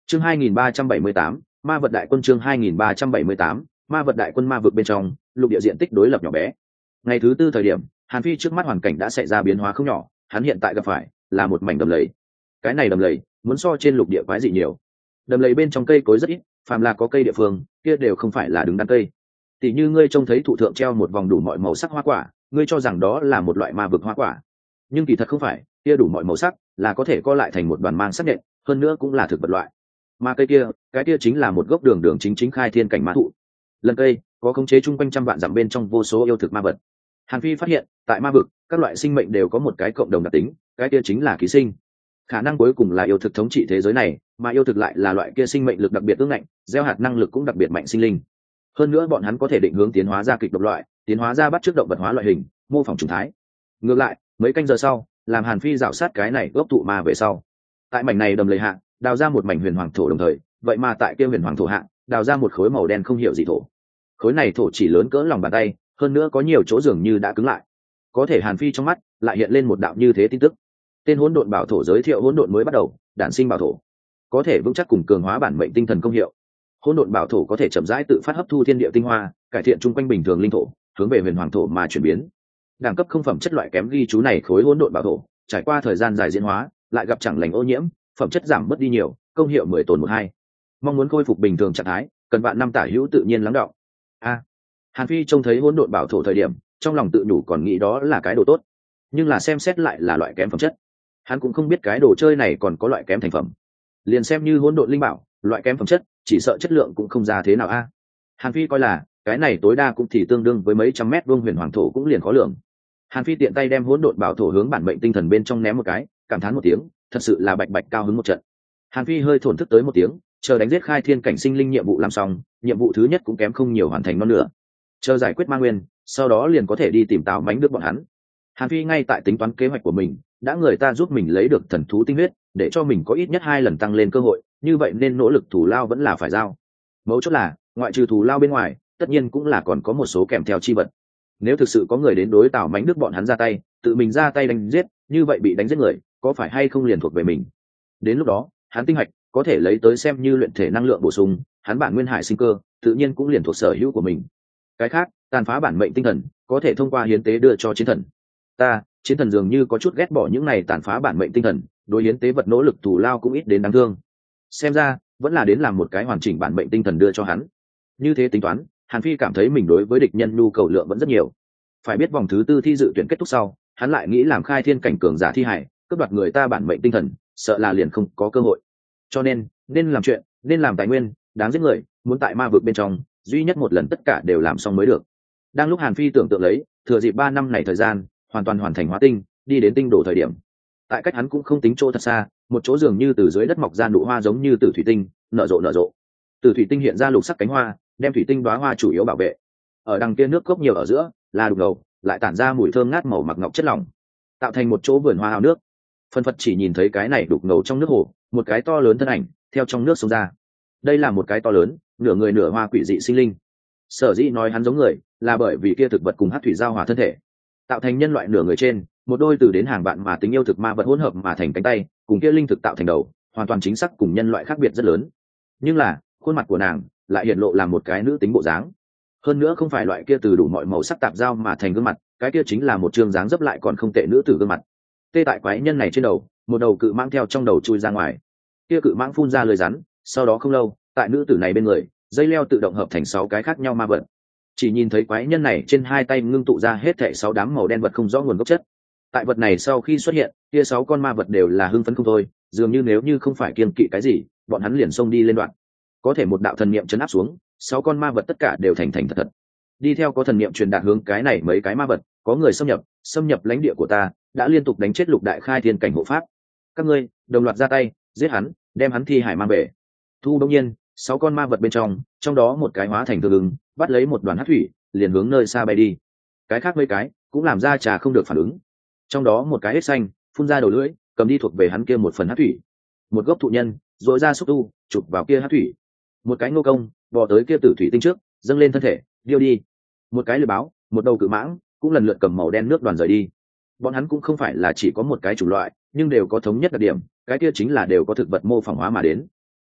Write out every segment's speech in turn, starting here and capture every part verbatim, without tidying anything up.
chương hai nghìn ba trăm bảy mươi tám, ma vật đại quân. Chương hai nghìn ba trăm bảy mươi tám, ma vật đại quân. Ma vực bên trong lục địa diện tích đối lập nhỏ bé. Ngày thứ tư thời điểm, Hàn Phi trước mắt hoàn cảnh đã xảy ra biến hóa không nhỏ. Hắn hiện tại gặp phải là một mảnh đầm lầy. Cái này đầm lầy muốn so trên lục địa quái dị nhiều. Đầm lầy bên trong cây cối rất ít, phàm là có cây địa phương kia đều không phải là đứng đắn cây. Tỷ như ngươi trông thấy thụ thượng treo một vòng đủ mọi màu sắc hoa quả, ngươi cho rằng đó là một loại ma vực hoa quả, nhưng kỳ thật không phải. Kia đủ mọi màu sắc là có thể co lại thành một đoàn mang sắc nhện, hơn nữa cũng là thực vật loại. Mà cây kia, cái kia chính là một gốc đường đường chính chính khai thiên cảnh ma thụ. Lần cây có khống chế chung quanh trăm vạn dặm bên trong vô số yêu thực ma vật. Hàn Phi phát hiện, tại ma vực, các loại sinh mệnh đều có một cái cộng đồng đặc tính, cái kia chính là ký sinh. Khả năng cuối cùng là yêu thực thống trị thế giới này, mà yêu thực lại là loại kia sinh mệnh lực đặc biệt ương ngạnh, gieo hạt năng lực cũng đặc biệt mạnh sinh linh. Hơn nữa bọn hắn có thể định hướng tiến hóa ra kịch độc loại, tiến hóa ra bắt chước động vật hóa loại hình, mô phỏng chủng thái. Ngược lại, mấy canh giờ sau, làm Hàn Phi dạo sát cái này gốc thụ ma về sau, tại mảnh này đầm lầy hạ, đào ra một mảnh huyền hoàng thổ đồng thời, vậy mà tại kia huyền hoàng thổ hạ, đào ra một khối màu đen không hiểu gì thổ. Khối này thổ chỉ lớn cỡ lòng bàn tay, hơn nữa có nhiều chỗ dường như đã cứng lại. Có thể Hàn Phi trong mắt lại hiện lên một đạo như thế tin tức. Tên hỗn độn bảo thổ giới thiệu hỗn độn mới bắt đầu, đản sinh bảo thổ, có thể vững chắc cùng cường hóa bản mệnh tinh thần công hiệu. Hỗn độn bảo thổ có thể chậm rãi tự phát hấp thu thiên địa tinh hoa, cải thiện chung quanh bình thường linh thổ, hướng về huyền hoàng thổ mà chuyển biến. Đẳng cấp không phẩm chất loại kém ghi chú này khối hỗn độn bảo thổ, trải qua thời gian dài diễn hóa, lại gặp chẳng lành ô nhiễm, phẩm chất giảm mất đi nhiều, công hiệu mười tồn một hai. Mong muốn khôi phục bình thường trạng thái, cần vạn năm tả hữu tự nhiên lắng đọng. A. Hàn Phi trông thấy hỗn độn bảo thổ thời điểm, trong lòng tự nhủ còn nghĩ đó là cái đồ tốt, nhưng là xem xét lại là loại kém phẩm chất. Hắn cũng không biết cái đồ chơi này còn có loại kém thành phẩm. Liền xem như hỗn độn linh bảo, loại kém phẩm chất, chỉ sợ chất lượng cũng không ra thế nào a. Hàn Phi coi là cái này tối đa cũng thì tương đương với mấy trăm mét vuông huyền hoàng thổ cũng liền khó lượng. Hàn Phi tiện tay đem hỗn độn bảo thổ hướng bản mệnh tinh thần bên trong ném một cái, cảm thán một tiếng, thật sự là bạch bạch cao hứng một trận. Hàn Phi hơi thổn thức tới một tiếng, chờ đánh giết khai thiên cảnh sinh linh nhiệm vụ làm xong, nhiệm vụ thứ nhất cũng kém không nhiều hoàn thành non nữa. Chờ giải quyết ma nguyên, sau đó liền có thể đi tìm Tào Mánh Đức bọn hắn. Hàn Phi ngay tại tính toán kế hoạch của mình, đã người ta giúp mình lấy được thần thú tinh huyết, để cho mình có ít nhất hai lần tăng lên cơ hội, như vậy nên nỗ lực thù lao vẫn là phải giao. Mấu chốt là, ngoại trừ thù lao bên ngoài, tất nhiên cũng là còn có một số kèm theo chi vật. Nếu thực sự có người đến đối Tào Mánh Đức bọn hắn ra tay, tự mình ra tay đánh giết, như vậy bị đánh giết người, có phải hay không liền thuộc về mình? Đến lúc đó, hắn tinh hạch có thể lấy tới xem như luyện thể năng lượng bổ sung, hắn bản nguyên hải sinh cơ, tự nhiên cũng liền thuộc sở hữu của mình. Cái khác, tàn phá bản mệnh tinh thần, có thể thông qua hiến tế đưa cho chiến thần. Ta, chiến thần dường như có chút ghét bỏ những này tàn phá bản mệnh tinh thần, đối hiến tế vật nỗ lực thù lao cũng ít đến đáng thương. Xem ra, vẫn là đến làm một cái hoàn chỉnh bản mệnh tinh thần đưa cho hắn. Như thế tính toán, Hàn Phi cảm thấy mình đối với địch nhân nhu cầu lượng vẫn rất nhiều. Phải biết vòng thứ tư thi dự tuyển kết thúc sau, hắn lại nghĩ làm khai thiên cảnh cường giả thi hải, cướp đoạt người ta bản mệnh tinh thần, sợ là liền không có cơ hội. Cho nên, nên làm chuyện, nên làm tài nguyên, đáng giết người, muốn tại ma vực bên trong, duy nhất một lần tất cả đều làm xong mới được. Đang lúc Hàn Phi tưởng tượng lấy, thừa dịp ba năm này thời gian, hoàn toàn hoàn thành hóa tinh, đi đến tinh đổ thời điểm. Tại cách hắn cũng không tính chỗ thật xa, một chỗ dường như từ dưới đất mọc ra nụ hoa giống như tử thủy tinh, nở rộ nở rộ. Tử thủy tinh hiện ra lục sắc cánh hoa, đem thủy tinh đóa hoa chủ yếu bảo vệ. Ở đằng kia nước cốc nhiều ở giữa, là đục ngầu, lại tản ra mùi thơm ngát màu mặc ngọc chất lỏng, tạo thành một chỗ vườn hoa ao nước. Phân Phật chỉ nhìn thấy cái này đục ngầu trong nước hồ, một cái to lớn thân ảnh theo trong nước xông ra. Đây là một cái to lớn, nửa người nửa hoa quỷ dị sinh linh. Sở dĩ nói hắn giống người, là bởi vì kia thực vật cùng hắc thủy giao hòa thân thể, tạo thành nhân loại nửa người trên, một đôi từ đến hàng vạn mà tính yêu thực ma vật hỗn hợp mà thành cánh tay, cùng kia linh thực tạo thành đầu, hoàn toàn chính xác cùng nhân loại khác biệt rất lớn. Nhưng là, khuôn mặt của nàng lại hiện lộ là một cái nữ tính bộ dáng. Hơn nữa không phải loại kia từ đủ mọi màu sắc tạp giao mà thành gương mặt, cái kia chính là một trương dáng dấp lại còn không tệ nữ tử gương mặt. Tê tại quái nhân này trên đầu, một đầu cự mãng theo trong đầu chui ra ngoài. Kia cự mãng phun ra lưỡi rắn, sau đó không lâu, tại nữ tử này bên người, dây leo tự động hợp thành sáu cái khác nhau ma vật. Chỉ nhìn thấy quái nhân này trên hai tay ngưng tụ ra hết thảy sáu đám màu đen vật không rõ nguồn gốc chất. Tại vật này sau khi xuất hiện, kia sáu con ma vật đều là hưng phấn không thôi, dường như nếu như không phải kiêng kỵ cái gì, bọn hắn liền xông đi lên đoạn. Có thể một đạo thần niệm chấn áp xuống, sáu con ma vật tất cả đều thành thành thật thật. Đi theo có thần niệm truyền đạt hướng cái này mấy cái ma vật, có người xâm nhập, xâm nhập lãnh địa của ta, đã liên tục đánh chết lục đại khai thiên cảnh hộ pháp. Các ngươi đồng loạt ra tay, giết hắn, đem hắn thi hải mang về. Thu đông nhiên, sáu con ma vật bên trong, trong đó một cái hóa thành tương ứng, bắt lấy một đoàn hắc thủy, liền hướng nơi xa bay đi. Cái khác mấy cái cũng làm ra trà không được phản ứng. Trong đó một cái hết xanh, phun ra đầu lưỡi, cầm đi thuộc về hắn kia một phần hắc thủy. Một gốc thụ nhân, rồi ra xúc tu, chụp vào kia hắc thủy. Một cái ngô công, bò tới kia tử thủy tinh trước, dâng lên thân thể, điêu đi. Một cái lưỡi báo, một đầu cự mãng, cũng lần lượt cầm màu đen nước đoàn rời đi. Bọn hắn cũng không phải là chỉ có một cái chủng loại, nhưng đều có thống nhất đặc điểm, cái kia chính là đều có thực vật mô phỏng hóa mà đến.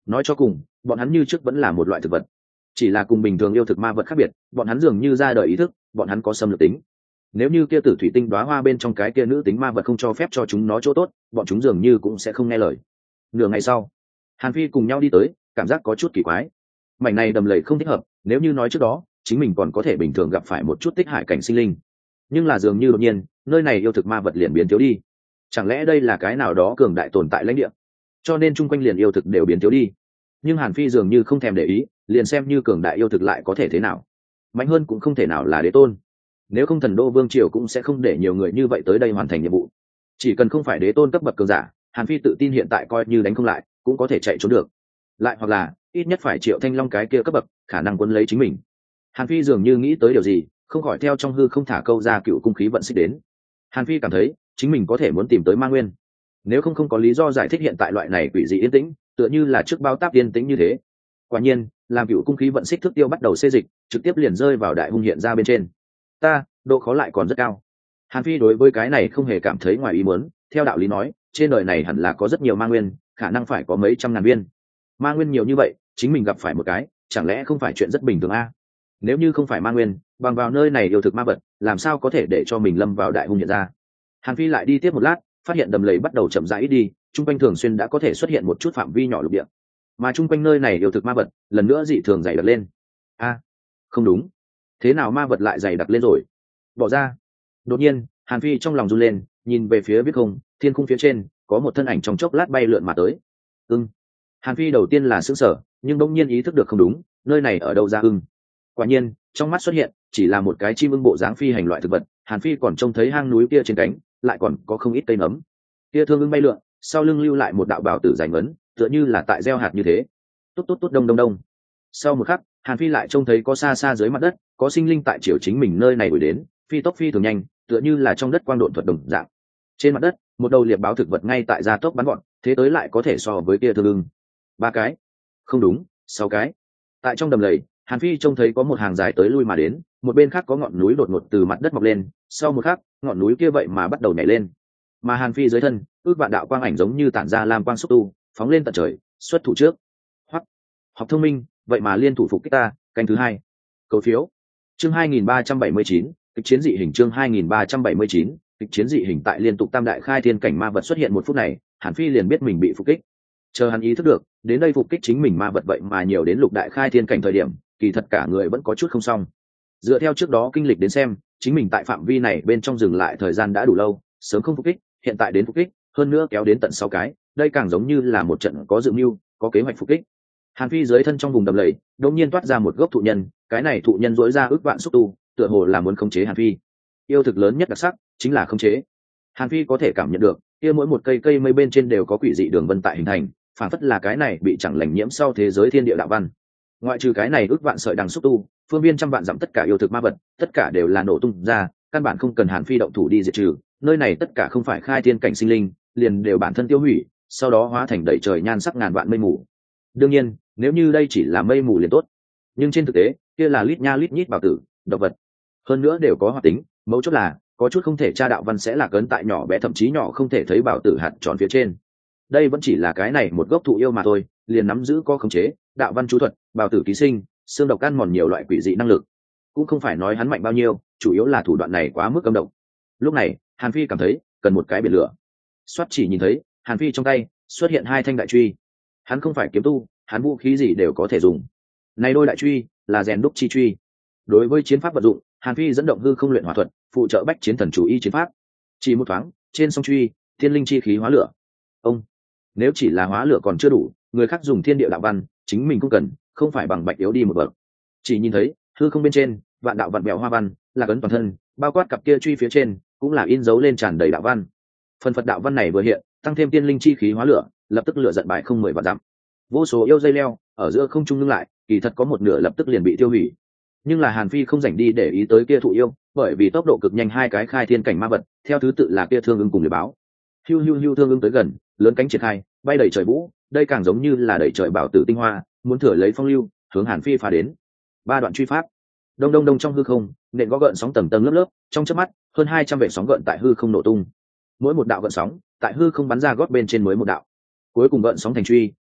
nói cho cùng bọn hắn như trước vẫn là một loại thực vật, chỉ là cùng bình thường yêu thực ma vật khác biệt, bọn hắn dường như ra đời ý thức, bọn hắn có xâm lược tính. Nếu như kia tử thủy tinh đóa hoa bên trong cái kia nữ tính ma vật không cho phép cho chúng nó chỗ tốt, bọn chúng dường như cũng sẽ không nghe lời. Nửa ngày sau, Hàn Phi cùng nhau đi tới, cảm giác có chút kỳ quái. Mảnh này đầm lầy không thích hợp, nếu như nói trước đó chính mình còn có thể bình thường gặp phải một chút tích hải cảnh sinh linh, nhưng là dường như đột nhiên nơi này yêu thực ma vật liền biến thiếu đi. Chẳng lẽ đây là cái nào đó cường đại tồn tại lãnh địa, cho nên chung quanh liền yêu thực đều biến thiếu đi? Nhưng Hàn Phi dường như không thèm để ý, liền xem như cường đại yêu thực lại có thể thế nào, mạnh hơn cũng không thể nào là đế tôn. Nếu không thần đô vương triều cũng sẽ không để nhiều người như vậy tới đây hoàn thành nhiệm vụ. Chỉ cần không phải đế tôn cấp bậc cường giả, Hàn Phi tự tin hiện tại coi như đánh không lại cũng có thể chạy trốn được. Lại hoặc là ít nhất phải Triệu Thanh Long cái kia cấp bậc khả năng quấn lấy chính mình. Hàn Phi dường như nghĩ tới điều gì, không khỏi theo trong hư không thả câu ra cựu cung khí vận xích đến. Hàn Phi cảm thấy chính mình có thể muốn tìm tới Ma Nguyên, nếu không không có lý do giải thích hiện tại loại này quỷ dị yên tĩnh, tựa như là trước bao táp yên tĩnh như thế. Quả nhiên làm cựu cung khí vận xích thức tiêu bắt đầu xê dịch, trực tiếp liền rơi vào đại hung hiện ra bên trên. Ta độ khó lại còn rất cao. Hàn Phi đối với cái này không hề cảm thấy ngoài ý muốn, theo đạo lý nói trên đời này hẳn là có rất nhiều Ma Nguyên, khả năng phải có mấy trăm ngàn viên. Ma Nguyên nhiều như vậy, chính mình gặp phải một cái chẳng lẽ không phải chuyện rất bình thường a? Nếu như không phải Ma Nguyên, bằng vào nơi này yêu thực ma vật, làm sao có thể để cho mình lâm vào đại hung hiện ra? Hàn Phi lại đi tiếp một lát, phát hiện đầm lầy bắt đầu chậm rãi ít đi, trung quanh thường xuyên đã có thể xuất hiện một chút phạm vi nhỏ lục địa, mà trung quanh nơi này yêu thực ma vật lần nữa dị thường dày đặc lên. A, không đúng, thế nào ma vật lại dày đặc lên rồi? Bỏ ra. Đột nhiên Hàn Phi trong lòng run lên, nhìn về phía biết không, thiên khung phía trên có một thân ảnh trong chốc lát bay lượn mà tới. Ưng. Hàn Phi đầu tiên là sững sờ, nhưng bỗng nhiên ý thức được không đúng, nơi này ở đâu ra ưng? Quả nhiên trong mắt xuất hiện chỉ là một cái chim ưng bộ dáng phi hành loại thực vật. Hàn Phi còn trông thấy hang núi kia trên cánh lại còn có không ít cây nấm. Kia thương ưng bay lượn, sau lưng lưu lại một đạo bảo tử rảnh ấn, tựa như là tại gieo hạt như thế. Tốt tốt tốt, đông đông đông. Sau một khắc Hàn Phi lại trông thấy có xa xa dưới mặt đất có sinh linh tại chiều chính mình nơi này đuổi đến, phi tốc phi thường nhanh, tựa như là trong đất quang độn thuật đồng dạng. Trên mặt đất một đầu liệp báo thực vật ngay tại gia tốc bắn gọn, thế tới lại có thể so với kia thương ưng. Ba cái, không đúng, sáu cái. Tại trong đầm lầy Hàn Phi trông thấy có một hàng dài tới lui mà đến, một bên khác có ngọn núi đột ngột từ mặt đất mọc lên, sau một khắc ngọn núi kia vậy mà bắt đầu nhảy lên, mà Hàn Phi dưới thân ước vạn đạo quang ảnh giống như tản ra lam quang xúc tu, phóng lên tận trời, xuất thủ trước. Hoặc học thông minh, vậy mà liên thủ phục kích ta. Canh thứ hai. Cầu phiếu. Chương hai nghìn ba trăm bảy mươi chín, kịch chiến dị hình. Chương hai nghìn ba trăm bảy mươi chín, kịch chiến dị hình. Tại liên tục tam đại khai thiên cảnh ma vật xuất hiện một phút này, Hàn Phi liền biết mình bị phục kích. Chờ hắn ý thức được, đến đây phục kích chính mình ma vật vậy mà nhiều đến lục đại khai thiên cảnh thời điểm, kỳ thật cả người vẫn có chút không xong. Dựa theo trước đó kinh lịch đến xem, chính mình tại phạm vi này bên trong dừng lại thời gian đã đủ lâu, sớm không phục kích, hiện tại đến phục kích, hơn nữa kéo đến tận sáu cái, đây càng giống như là một trận có dự mưu, có kế hoạch phục kích. Hàn Phi dưới thân trong vùng đầm lầy, đột nhiên toát ra một gốc thụ nhân, cái này thụ nhân rỗi ra ước vạn xúc tu, tựa hồ là muốn khống chế Hàn Phi. Yêu thực lớn nhất đặc sắc chính là khống chế. Hàn Phi có thể cảm nhận được, kia mỗi một cây cây mây bên trên đều có quỷ dị đường vân tại hình thành, phản phất là cái này bị chẳng lành nhiễm sau thế giới thiên địa đạo văn. Ngoại trừ cái này ước vạn sợi đằng xúc tu, phương viên trăm vạn dặm tất cả yêu thực ma vật, tất cả đều là nổ tung ra, căn bản không cần Hàn Phi động thủ đi diệt trừ, nơi này tất cả không phải khai thiên cảnh sinh linh, liền đều bản thân tiêu hủy, sau đó hóa thành đầy trời nhan sắc ngàn vạn mây mù. Đương nhiên, nếu như đây chỉ là mây mù liền tốt, nhưng trên thực tế, kia là lít nha lít nhít bảo tử, độc vật, hơn nữa đều có hoạt tính, mấu chốt là có chút không thể tra đạo văn sẽ là cấn tại nhỏ bé thậm chí nhỏ không thể thấy bảo tử hạt tròn phía trên. Đây vẫn chỉ là cái này một gốc thụ yêu mà thôi, liền nắm giữ có khống chế, đạo văn chú thuật, bảo tử ký sinh, xương độc ăn mòn nhiều loại quỷ dị năng lực. Cũng không phải nói hắn mạnh bao nhiêu, chủ yếu là thủ đoạn này quá mức cấm độc. Lúc này Hàn Phi cảm thấy cần một cái biển lửa. Soát chỉ nhìn thấy Hàn Phi trong tay xuất hiện hai thanh đại truy. Hắn không phải kiếm tu, hắn vũ khí gì đều có thể dùng. Này đôi đại truy là rèn đúc chi truy. Đối với chiến pháp vận dụng, Hàn Phi dẫn động hư không luyện hỏa thuật, phụ trợ bách chiến thần chủ y chiến pháp. Chỉ một thoáng, trên song truy, thiên linh chi khí hóa lửa. Ông, nếu chỉ là hóa lửa còn chưa đủ, người khác dùng thiên địa đạo văn, chính mình cũng cần, không phải bằng bạch yếu đi một bậc. Chỉ nhìn thấy hư không bên trên, vạn đạo vạn bèo hoa văn, là cấn toàn thân, bao quát cặp kia truy phía trên, cũng là in dấu lên tràn đầy đạo văn. Phần phật đạo văn này vừa hiện, tăng thêm tiên linh chi khí hóa lửa, lập tức lửa giận bại không mười vạn dặm. Vô số yêu dây leo ở giữa không trung ngưng lại, kỳ thật có một nửa lập tức liền bị tiêu hủy. Nhưng là Hàn Phi không rảnh đi để ý tới kia thụ yêu, bởi vì tốc độ cực nhanh, hai cái khai thiên cảnh ma vật, theo thứ tự là kia thương ưng cùng liệp báo. Hiu hiu hiu, thương ưng tới gần, lớn cánh triển khai, bay đầy trời vũ, đây càng giống như là đẩy trời bảo tử tinh hoa, muốn thừa lấy phong lưu, hướng Hàn Phi phá đến. Ba đoạn truy pháp, đông đông đông trong hư không, nện có gợn sóng tầng tầng lớp lớp, trong chớp mắt, hơn hai trăm vệt sóng gợn tại hư không nổ tung. Mỗi một đạo gợn sóng, tại hư không bắn ra gót bên trên mới một đạo. Cuối cùng gợn sóng thành truy,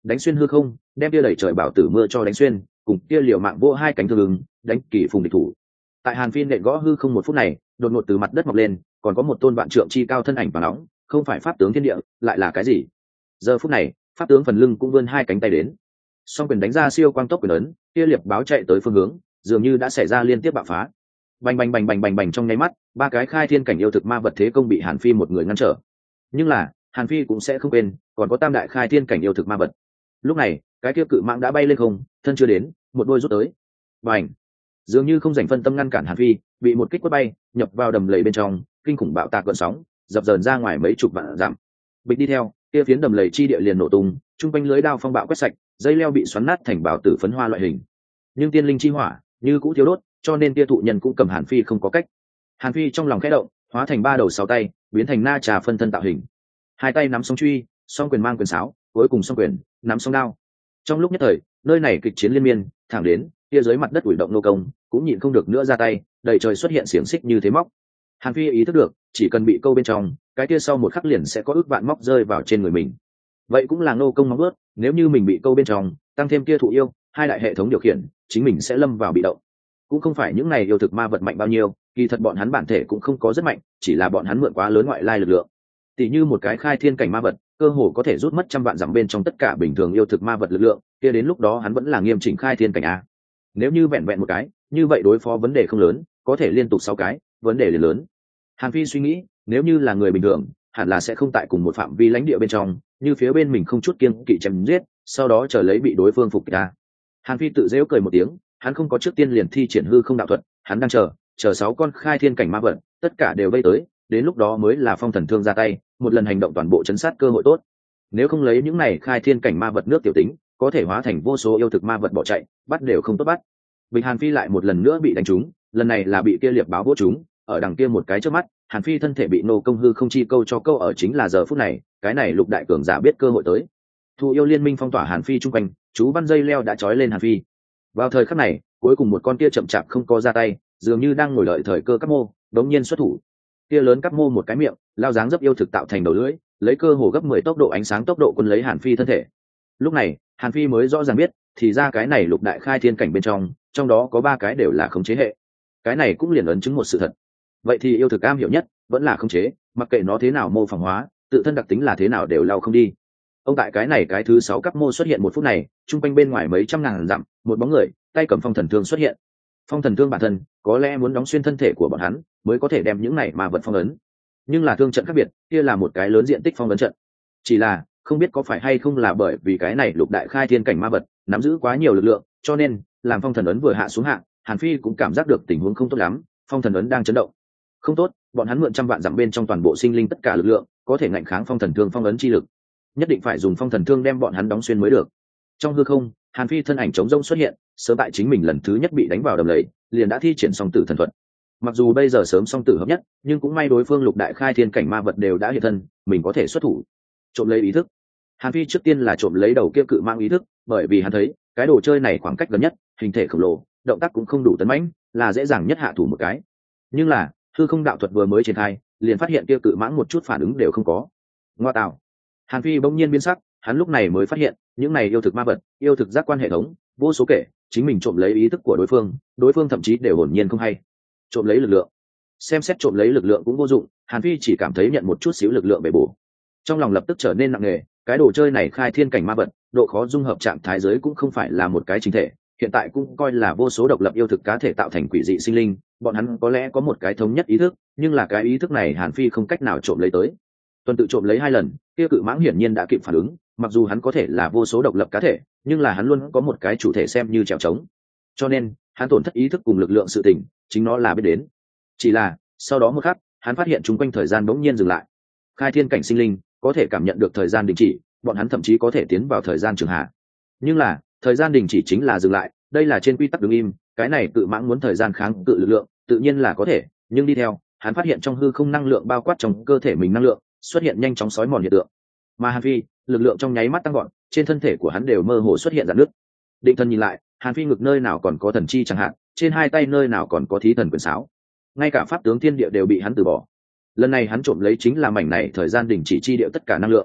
đánh xuyên hư không, đem kia đẩy trời bảo tử mưa cho đánh xuyên, cùng kia liều mạng vô hai cánh thương ứng, đánh kỳ phùng địch thủ. Tại Hàn Phi nện gõ hư không một phút này, đột ngột từ mặt đất mọc lên, còn có một tôn vạn trượng chi cao thân ảnh và nóng, không phải pháp tướng thiên địa, lại là cái gì? Giờ phút này, pháp tướng phần lưng cũng vươn hai cánh tay đến, song quyền đánh ra siêu quang tốc quyền ấn, kia liệp báo chạy tới phương hướng, dường như đã xảy ra liên tiếp bạo phá. Bành bành bành bành bành bành trong nháy mắt, ba cái khai thiên cảnh yêu thực ma vật thế công bị Hàn Phi một người ngăn trở. Nhưng là, Hàn Phi cũng sẽ không quên, còn có tam đại khai thiên cảnh yêu thực ma vật. Lúc này, cái kia cự mãng đã bay lên không, thân chưa đến, một đôi rút tới. Bành! Dường như không dành phân tâm ngăn cản Hàn Phi, bị một kích quất bay, nhập vào đầm lầy bên trong, kinh khủng bạo tạc gợn sóng, dập dờn ra ngoài mấy chục vạn dặm. Bịch đi theo, kia phiến đầm lầy chi địa liền nổ tung, trung quanh lưới đao phong bạo quét sạch, dây leo bị xoắn nát thành bào tử phấn hoa loại hình. Nhưng tiên linh chi hỏa như cũ thiếu đốt, cho nên kia thụ nhân cũng cầm Hàn Phi không có cách. Hàn Phi trong lòng khẽ động, hóa thành ba đầu sáu tay, biến thành na trà phân thân tạo hình. Hai tay nắm song truy, song quyền mang quyền sáo, cuối cùng song quyền nắm song đao. Trong lúc nhất thời, nơi này kịch chiến liên miên, thẳng đến kia dưới mặt đất ủi động nô công, cũng nhịn không được nữa ra tay, đầy trời xuất hiện xiềng xích như thế móc. Hàn Phi ý thức được, chỉ cần bị câu bên trong, cái kia sau một khắc liền sẽ có ước vạn móc rơi vào trên người mình. Vậy cũng là nô công móng ướt, nếu như mình bị câu bên trong, tăng thêm kia thụ yêu, hai đại hệ thống điều khiển, chính mình sẽ lâm vào bị động. Cũng không phải những này yêu thực ma vật mạnh bao nhiêu, kỳ thật bọn hắn bản thể cũng không có rất mạnh, chỉ là bọn hắn mượn quá lớn ngoại lai lực lượng. Tỷ như một cái khai thiên cảnh ma vật, cơ hồ có thể rút mất trăm vạn dặm bên trong tất cả bình thường yêu thực ma vật lực lượng, kia đến lúc đó hắn vẫn là nghiêm chỉnh khai thiên cảnh a. Nếu như vẹn vẹn một cái, như vậy đối phó vấn đề không lớn, có thể liên tục sáu cái, vấn đề liền lớn. Hàn Phi suy nghĩ, nếu như là người bình thường, hẳn là sẽ không tại cùng một phạm vi lãnh địa bên trong, như phía bên mình không chút kiêng kỵ chém giết, sau đó chờ lấy bị đối phương phục kích ra. Hàn Phi tự giễu cười một tiếng, hắn không có trước tiên liền thi triển hư không đạo thuật, hắn đang chờ, chờ sáu con khai thiên cảnh ma vật, tất cả đều vây tới, đến lúc đó mới là Phong Thần Thương ra tay, một lần hành động toàn bộ chấn sát cơ hội tốt. Nếu không lấy những này khai thiên cảnh ma vật nước tiểu tính, có thể hóa thành vô số yêu thực ma vật bỏ chạy, bắt đều không tốt bắt. Bình Hàn Phi lại một lần nữa bị đánh trúng, lần này là bị kia liệp báo vỗ trúng, ở đằng kia một cái trước mắt, Hàn Phi thân thể bị nô công hư không chi câu cho câu ở chính là giờ phút này, cái này lục đại cường giả biết cơ hội tới. Thù yêu liên minh phong tỏa Hàn Phi trung quanh, chú văn dây leo đã trói lên Hàn Phi. Vào thời khắc này, cuối cùng một con kia chậm chạp không có ra tay, dường như đang ngồi đợi thời cơ cấp mô, đống nhiên xuất thủ. Kia lớn cấp mô một cái miệng, lao dáng dấp yêu thực tạo thành đầu lưỡi, lấy cơ hồ gấp mười tốc độ ánh sáng tốc độ quân lấy Hàn Phi thân thể. Lúc này, Hàn Phi mới rõ ràng biết, thì ra cái này lục đại khai thiên cảnh bên trong, trong đó có ba cái đều là khống chế hệ. Cái này cũng liền ấn chứng một sự thật. Vậy thì yêu thực am hiểu nhất, vẫn là khống chế, mặc kệ nó thế nào mô phỏng hóa, tự thân đặc tính là thế nào đều lao không đi. Ông tại cái này cái thứ sáu cấp mô xuất hiện một phút này, trung quanh bên ngoài mấy trăm ngàn dặm, một bóng người, tay cầm phong thần thương xuất hiện. Phong thần thương bản thân, có lẽ muốn đóng xuyên thân thể của bọn hắn, mới có thể đem những này mà vật phong ấn. Nhưng là thương trận khác biệt, kia là một cái lớn diện tích phong ấn trận. Chỉ là, không biết có phải hay không là bởi vì cái này lục đại khai thiên cảnh ma vật nắm giữ quá nhiều lực lượng, cho nên làm phong thần ấn vừa hạ xuống hạ, Hàn Phi cũng cảm giác được tình huống không tốt lắm, phong thần ấn đang chấn động. Không tốt, bọn hắn mượn trăm vạn dặm bên trong toàn bộ sinh linh tất cả lực lượng, có thể ngạnh kháng phong thần thương phong ấn chi lực. Nhất định phải dùng phong thần thương đem bọn hắn đóng xuyên mới được. Trong hư không, Hàn Phi thân ảnh trống rỗng xuất hiện, sớm tại chính mình lần thứ nhất bị đánh vào đầm lầy, liền đã thi triển song tử thần thuật. Mặc dù bây giờ sớm song tử hợp nhất, nhưng cũng may đối phương lục đại khai thiên cảnh ma vật đều đã hiện thân, mình có thể xuất thủ. Trộm lấy ý thức. Hàn Phi trước tiên là trộm lấy đầu kia cự mang ý thức, bởi vì hắn thấy, cái đồ chơi này khoảng cách gần nhất, hình thể khổng lồ, động tác cũng không đủ tấn mãnh, là dễ dàng nhất hạ thủ một cái. Nhưng là, hư không đạo thuật vừa mới triển khai, liền phát hiện kia cự mãng một chút phản ứng đều không có. Ngoa tạo. Hàn Phi bỗng nhiên biến sắc, hắn lúc này mới phát hiện, những này yêu thực ma vật, yêu thực giác quan hệ thống, vô số kể, chính mình trộm lấy ý thức của đối phương, đối phương thậm chí đều hồn nhiên không hay. Trộm lấy lực lượng. Xem xét trộm lấy lực lượng cũng vô dụng, Hàn Phi chỉ cảm thấy nhận một chút xíu lực lượng bể bổ. Trong lòng lập tức trở nên nặng nề, cái đồ chơi này khai thiên cảnh ma vật, độ khó dung hợp trạng thái giới cũng không phải là một cái chính thể, hiện tại cũng coi là vô số độc lập yêu thực cá thể tạo thành quỷ dị sinh linh, bọn hắn có lẽ có một cái thống nhất ý thức, nhưng là cái ý thức này Hàn Phi không cách nào trộm lấy tới. Tuần tự trộm lấy hai lần, kia cự mãng hiển nhiên đã kịp phản ứng, mặc dù hắn có thể là vô số độc lập cá thể, nhưng là hắn luôn có một cái chủ thể xem như trèo trống, cho nên hắn tổn thất ý thức cùng lực lượng sự tình, chính nó là biết đến. Chỉ là sau đó một khắc, hắn phát hiện chung quanh thời gian bỗng nhiên dừng lại. Khai thiên cảnh sinh linh có thể cảm nhận được thời gian đình chỉ, bọn hắn thậm chí có thể tiến vào thời gian trường hạ. Nhưng là thời gian đình chỉ chính là dừng lại, đây là trên quy tắc đứng im, cái này cự mãng muốn thời gian kháng cự lực lượng, tự nhiên là có thể, nhưng đi theo, hắn phát hiện trong hư không năng lượng bao quát trong cơ thể mình năng lượng xuất hiện nhanh chóng sói mòn hiện tượng. Mà Hàn Phi, lực lượng trong nháy mắt tăng gọn, trên thân thể của hắn đều mơ hồ xuất hiện rạn nứt. Định thần nhìn lại, Hàn Phi ngực nơi nào còn có thần chi chẳng hạn, trên hai tay nơi nào còn có thí thần quyền sáo, ngay cả pháp tướng thiên địa đều bị hắn từ bỏ. Lần này hắn trộm lấy chính là mảnh này thời gian đình chỉ chi địa tất cả năng lượng.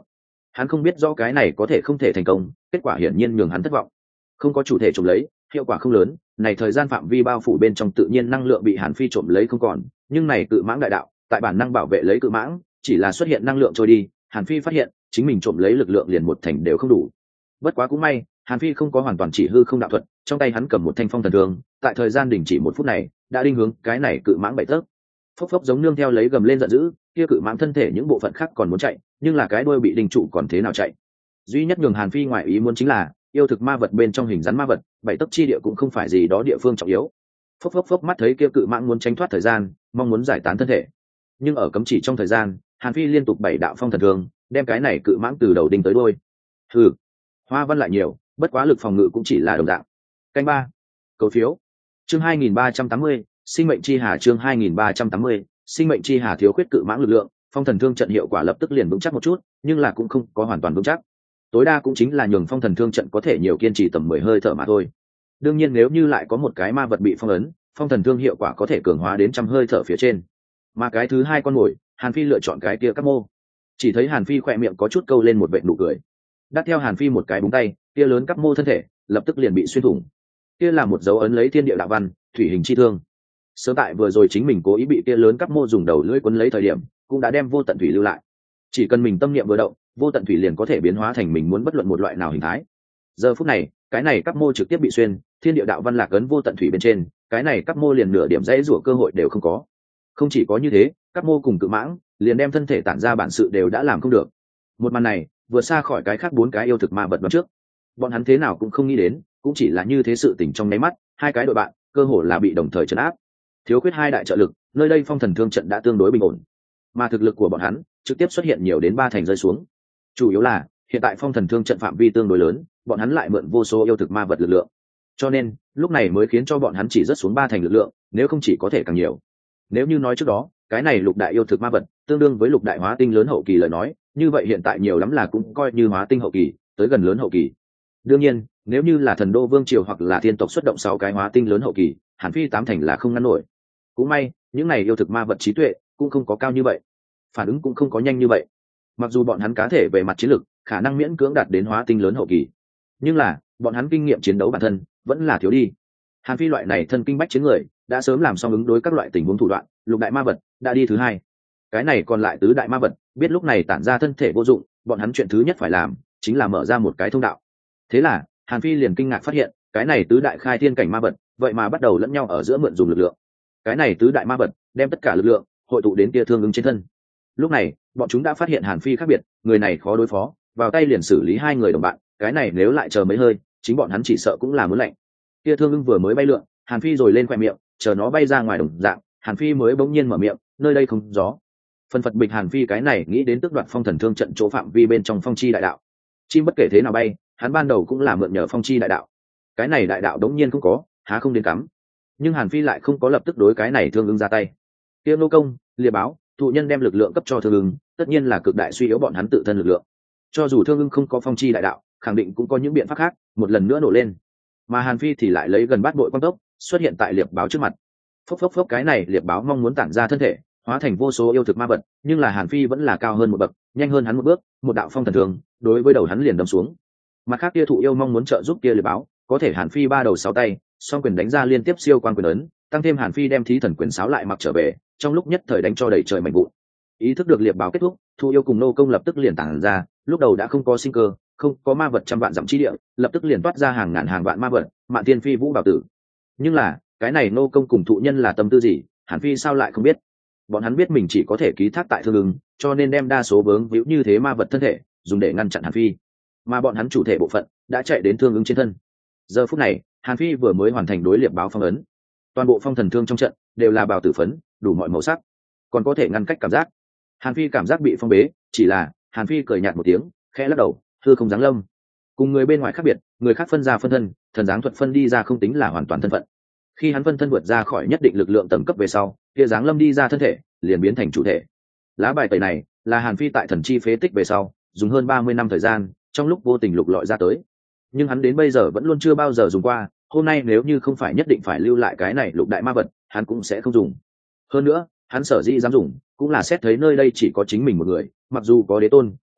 Hắn không biết rõ cái này có thể không thể thành công, kết quả hiển nhiên nhường hắn thất vọng. Không có chủ thể trộm lấy, hiệu quả không lớn, này thời gian phạm vi bao phủ bên trong tự nhiên năng lượng bị Hàn Phi trộm lấy không còn, nhưng này cự mãng đại đạo, tại bản năng bảo vệ lấy cự mãng, chỉ là xuất hiện năng lượng trôi đi, Hàn Phi phát hiện, chính mình trộm lấy lực lượng liền một thành đều không đủ. Bất quá cũng may, Hàn Phi không có hoàn toàn chỉ hư không đạo thuật, trong tay hắn cầm một thanh phong thần thương, tại thời gian đình chỉ một phút này, đã đinh hướng cái này cự mãng bảy tấc. Phốc phốc giống nương theo lấy gầm lên giận dữ, kia cự mãng thân thể những bộ phận khác còn muốn chạy, nhưng là cái đuôi bị đinh trụ còn thế nào chạy. Duy nhất nhường Hàn Phi ngoại ý muốn chính là, yêu thực ma vật bên trong hình rắn ma vật, bảy tấc chi địa cũng không phải gì đó địa phương trọng yếu. Phốc phốc phốc mắt thấy kia cự mãng muốn tránh thoát thời gian, mong muốn giải tán thân thể. Nhưng ở cấm chỉ trong thời gian, Hàn Phi liên tục bảy đạo phong thần thương, đem cái này cự mãng từ đầu đinh tới đuôi. Hừ, hoa văn lại nhiều, bất quá lực phòng ngự cũng chỉ là đồng dạng. Canh ba, cầu phiếu. Chương hai nghìn ba trăm tám mươi, sinh mệnh chi hà. Chương hai nghìn ba trăm tám mươi, sinh mệnh chi hà. Thiếu khuyết cự mãng lực lượng, phong thần thương trận hiệu quả lập tức liền vững chắc một chút, nhưng là cũng không có hoàn toàn vững chắc. Tối đa cũng chính là nhường phong thần thương trận có thể nhiều kiên trì tầm mười hơi thở mà thôi. Đương nhiên nếu như lại có một cái ma vật bị phong ấn, phong thần thương hiệu quả có thể cường hóa đến trăm hơi thở phía trên. Mà cái thứ hai con mồi, Hàn Phi lựa chọn cái kia các mô. Chỉ thấy Hàn Phi khỏe miệng có chút câu lên một vệt nụ cười. Đắt theo Hàn Phi một cái búng tay, kia lớn các mô thân thể lập tức liền bị xuyên thủng. Kia là một dấu ấn lấy thiên địa đạo văn, thủy hình chi thương. Sớm tại vừa rồi chính mình cố ý bị kia lớn các mô dùng đầu lưỡi quấn lấy thời điểm, cũng đã đem vô tận thủy lưu lại. Chỉ cần mình tâm niệm vừa động, vô tận thủy liền có thể biến hóa thành mình muốn bất luận một loại nào hình thái. Giờ phút này, cái này các mô trực tiếp bị xuyên, thiên địa đạo văn lạc ấn vô tận thủy bên trên, cái này các mô liền nửa điểm dãy rủa cơ hội đều không có. Không chỉ có như thế, các mô cùng cự mãng liền đem thân thể tản ra bản sự đều đã làm không được. Một màn này vượt xa khỏi cái khác bốn cái yêu thực ma vật đoán trước. Bọn hắn thế nào cũng không nghĩ đến, cũng chỉ là như thế sự tình trong nháy mắt, hai cái đội bạn cơ hồ là bị đồng thời trấn áp. Thiếu khuyết hai đại trợ lực, nơi đây phong thần thương trận đã tương đối bình ổn, mà thực lực của bọn hắn trực tiếp xuất hiện nhiều đến ba thành rơi xuống. Chủ yếu là hiện tại phong thần thương trận phạm vi tương đối lớn, bọn hắn lại mượn vô số yêu thực ma vật lực lượng, cho nên lúc này mới khiến cho bọn hắn chỉ rớt xuống ba thành lực lượng, nếu không chỉ có thể càng nhiều. Nếu như nói trước đó cái này lục đại yêu thực ma vật tương đương với lục đại hóa tinh lớn hậu kỳ lời nói, như vậy hiện tại nhiều lắm là cũng coi như hóa tinh hậu kỳ tới gần lớn hậu kỳ. Đương nhiên nếu như là thần đô vương triều hoặc là thiên tộc xuất động sáu cái hóa tinh lớn hậu kỳ, Hàn Phi tám thành là không ngăn nổi. Cũng may những này yêu thực ma vật trí tuệ cũng không có cao như vậy, phản ứng cũng không có nhanh như vậy. Mặc dù bọn hắn cá thể về mặt chiến lược khả năng miễn cưỡng đạt đến hóa tinh lớn hậu kỳ, nhưng là bọn hắn kinh nghiệm chiến đấu bản thân vẫn là thiếu đi. Hàn Phi loại này thân kinh bách chiến người đã sớm làm xong ứng đối các loại tình huống thủ đoạn, lục đại ma vật đã đi thứ hai, cái này còn lại tứ đại ma vật biết lúc này tản ra thân thể vô dụng, bọn hắn chuyện thứ nhất phải làm chính là mở ra một cái thông đạo. Thế là Hàn Phi liền kinh ngạc phát hiện, cái này tứ đại khai thiên cảnh ma vật vậy mà bắt đầu lẫn nhau ở giữa mượn dùng lực lượng. Cái này tứ đại ma vật đem tất cả lực lượng hội tụ đến kia Thương Ưng trên thân. Lúc này bọn chúng đã phát hiện Hàn Phi khác biệt, người này khó đối phó, vào tay liền xử lý hai người đồng bạn, cái này nếu lại chờ mấy hơi, chính bọn hắn chỉ sợ cũng là muốn lạnh. Kia Thương Ưng vừa mới bay lượn, Hàn Phi rồi lên khoe miệng, chờ nó bay ra ngoài đồng dạng, Hàn Phi mới bỗng nhiên mở miệng, nơi đây không gió. Phần phật bịch Hàn Phi cái này nghĩ đến tước đoạt phong thần thương trận chỗ phạm vi bên trong phong chi đại đạo. Chim bất kể thế nào bay, hắn ban đầu cũng là mượn nhờ phong chi đại đạo. Cái này đại đạo đống nhiên không có, há không đến cắm. Nhưng Hàn Phi lại không có lập tức đối cái này Thương Ưng ra tay. Kia nô công, liệt báo, thụ nhân đem lực lượng cấp cho Thương Ưng, tất nhiên là cực đại suy yếu bọn hắn tự thân lực lượng. Cho dù Thương Ưng không có phong chi đại đạo, khẳng định cũng có những biện pháp khác, một lần nữa nổ lên. Mà Hàn Phi thì lại lấy gần bát bội quang tốc, xuất hiện tại liệp báo trước mặt. Phốc phốc phốc, cái này liệp báo mong muốn tản ra thân thể, hóa thành vô số yêu thực ma vật, nhưng là Hàn Phi vẫn là cao hơn một bậc, nhanh hơn hắn một bước, một đạo phong thần thường đối với đầu hắn liền đâm xuống. Mặt khác kia thụ yêu mong muốn trợ giúp kia liệp báo, có thể Hàn Phi ba đầu sáu tay, song quyền đánh ra liên tiếp siêu quang quyền ấn, tăng thêm Hàn Phi đem thí thần quyền sáo lại mặc trở về, trong lúc nhất thời đánh cho đầy trời mảnh vụn. Ý thức được liệp báo kết thúc, thụ yêu cùng nô công lập tức liền tản ra, lúc đầu đã không có sinh cơ, không có ma vật trăm vạn dặm chi địa, lập tức liền toát ra hàng ngàn hàng vạn ma vật, Mạn Thiên Phi Vũ bảo tử. Nhưng là cái này nô công cùng thụ nhân là tâm tư gì, Hàn Phi sao lại không biết? Bọn hắn biết mình chỉ có thể ký thác tại Thương Ưng, cho nên đem đa số vướng víu như thế ma vật thân thể dùng để ngăn chặn Hàn Phi, mà bọn hắn chủ thể bộ phận đã chạy đến Thương Ưng trên thân. Giờ phút này Hàn Phi vừa mới hoàn thành đối liệp báo phong ấn, toàn bộ phong thần thương trong trận đều là bào tử phấn, đủ mọi màu sắc, còn có thể ngăn cách cảm giác. Hàn Phi cảm giác bị phong bế, chỉ là Hàn Phi cười nhạt một tiếng, khẽ lắc đầu, thưa không dáng lâm. Cùng người bên ngoài khác biệt, người khác phân ra phân thân, thần dáng thuật phân đi ra không tính là hoàn toàn thân phận. Khi hắn phân thân vượt ra khỏi nhất định lực lượng tầng cấp về sau, kia dáng lâm đi ra thân thể liền biến thành chủ thể. Lá bài tẩy này là Hàn Phi tại thần chi phế tích về sau dùng hơn ba mươi năm thời gian, trong lúc vô tình lục lọi ra tới, nhưng hắn đến bây giờ vẫn luôn chưa bao giờ dùng qua. Hôm nay nếu như không phải nhất định phải lưu lại cái này lục đại ma vật, hắn cũng sẽ không dùng. Hơn nữa hắn sở dĩ dám dùng cũng là xét thấy nơi đây chỉ có chính mình một người, mặc dù có đế tôn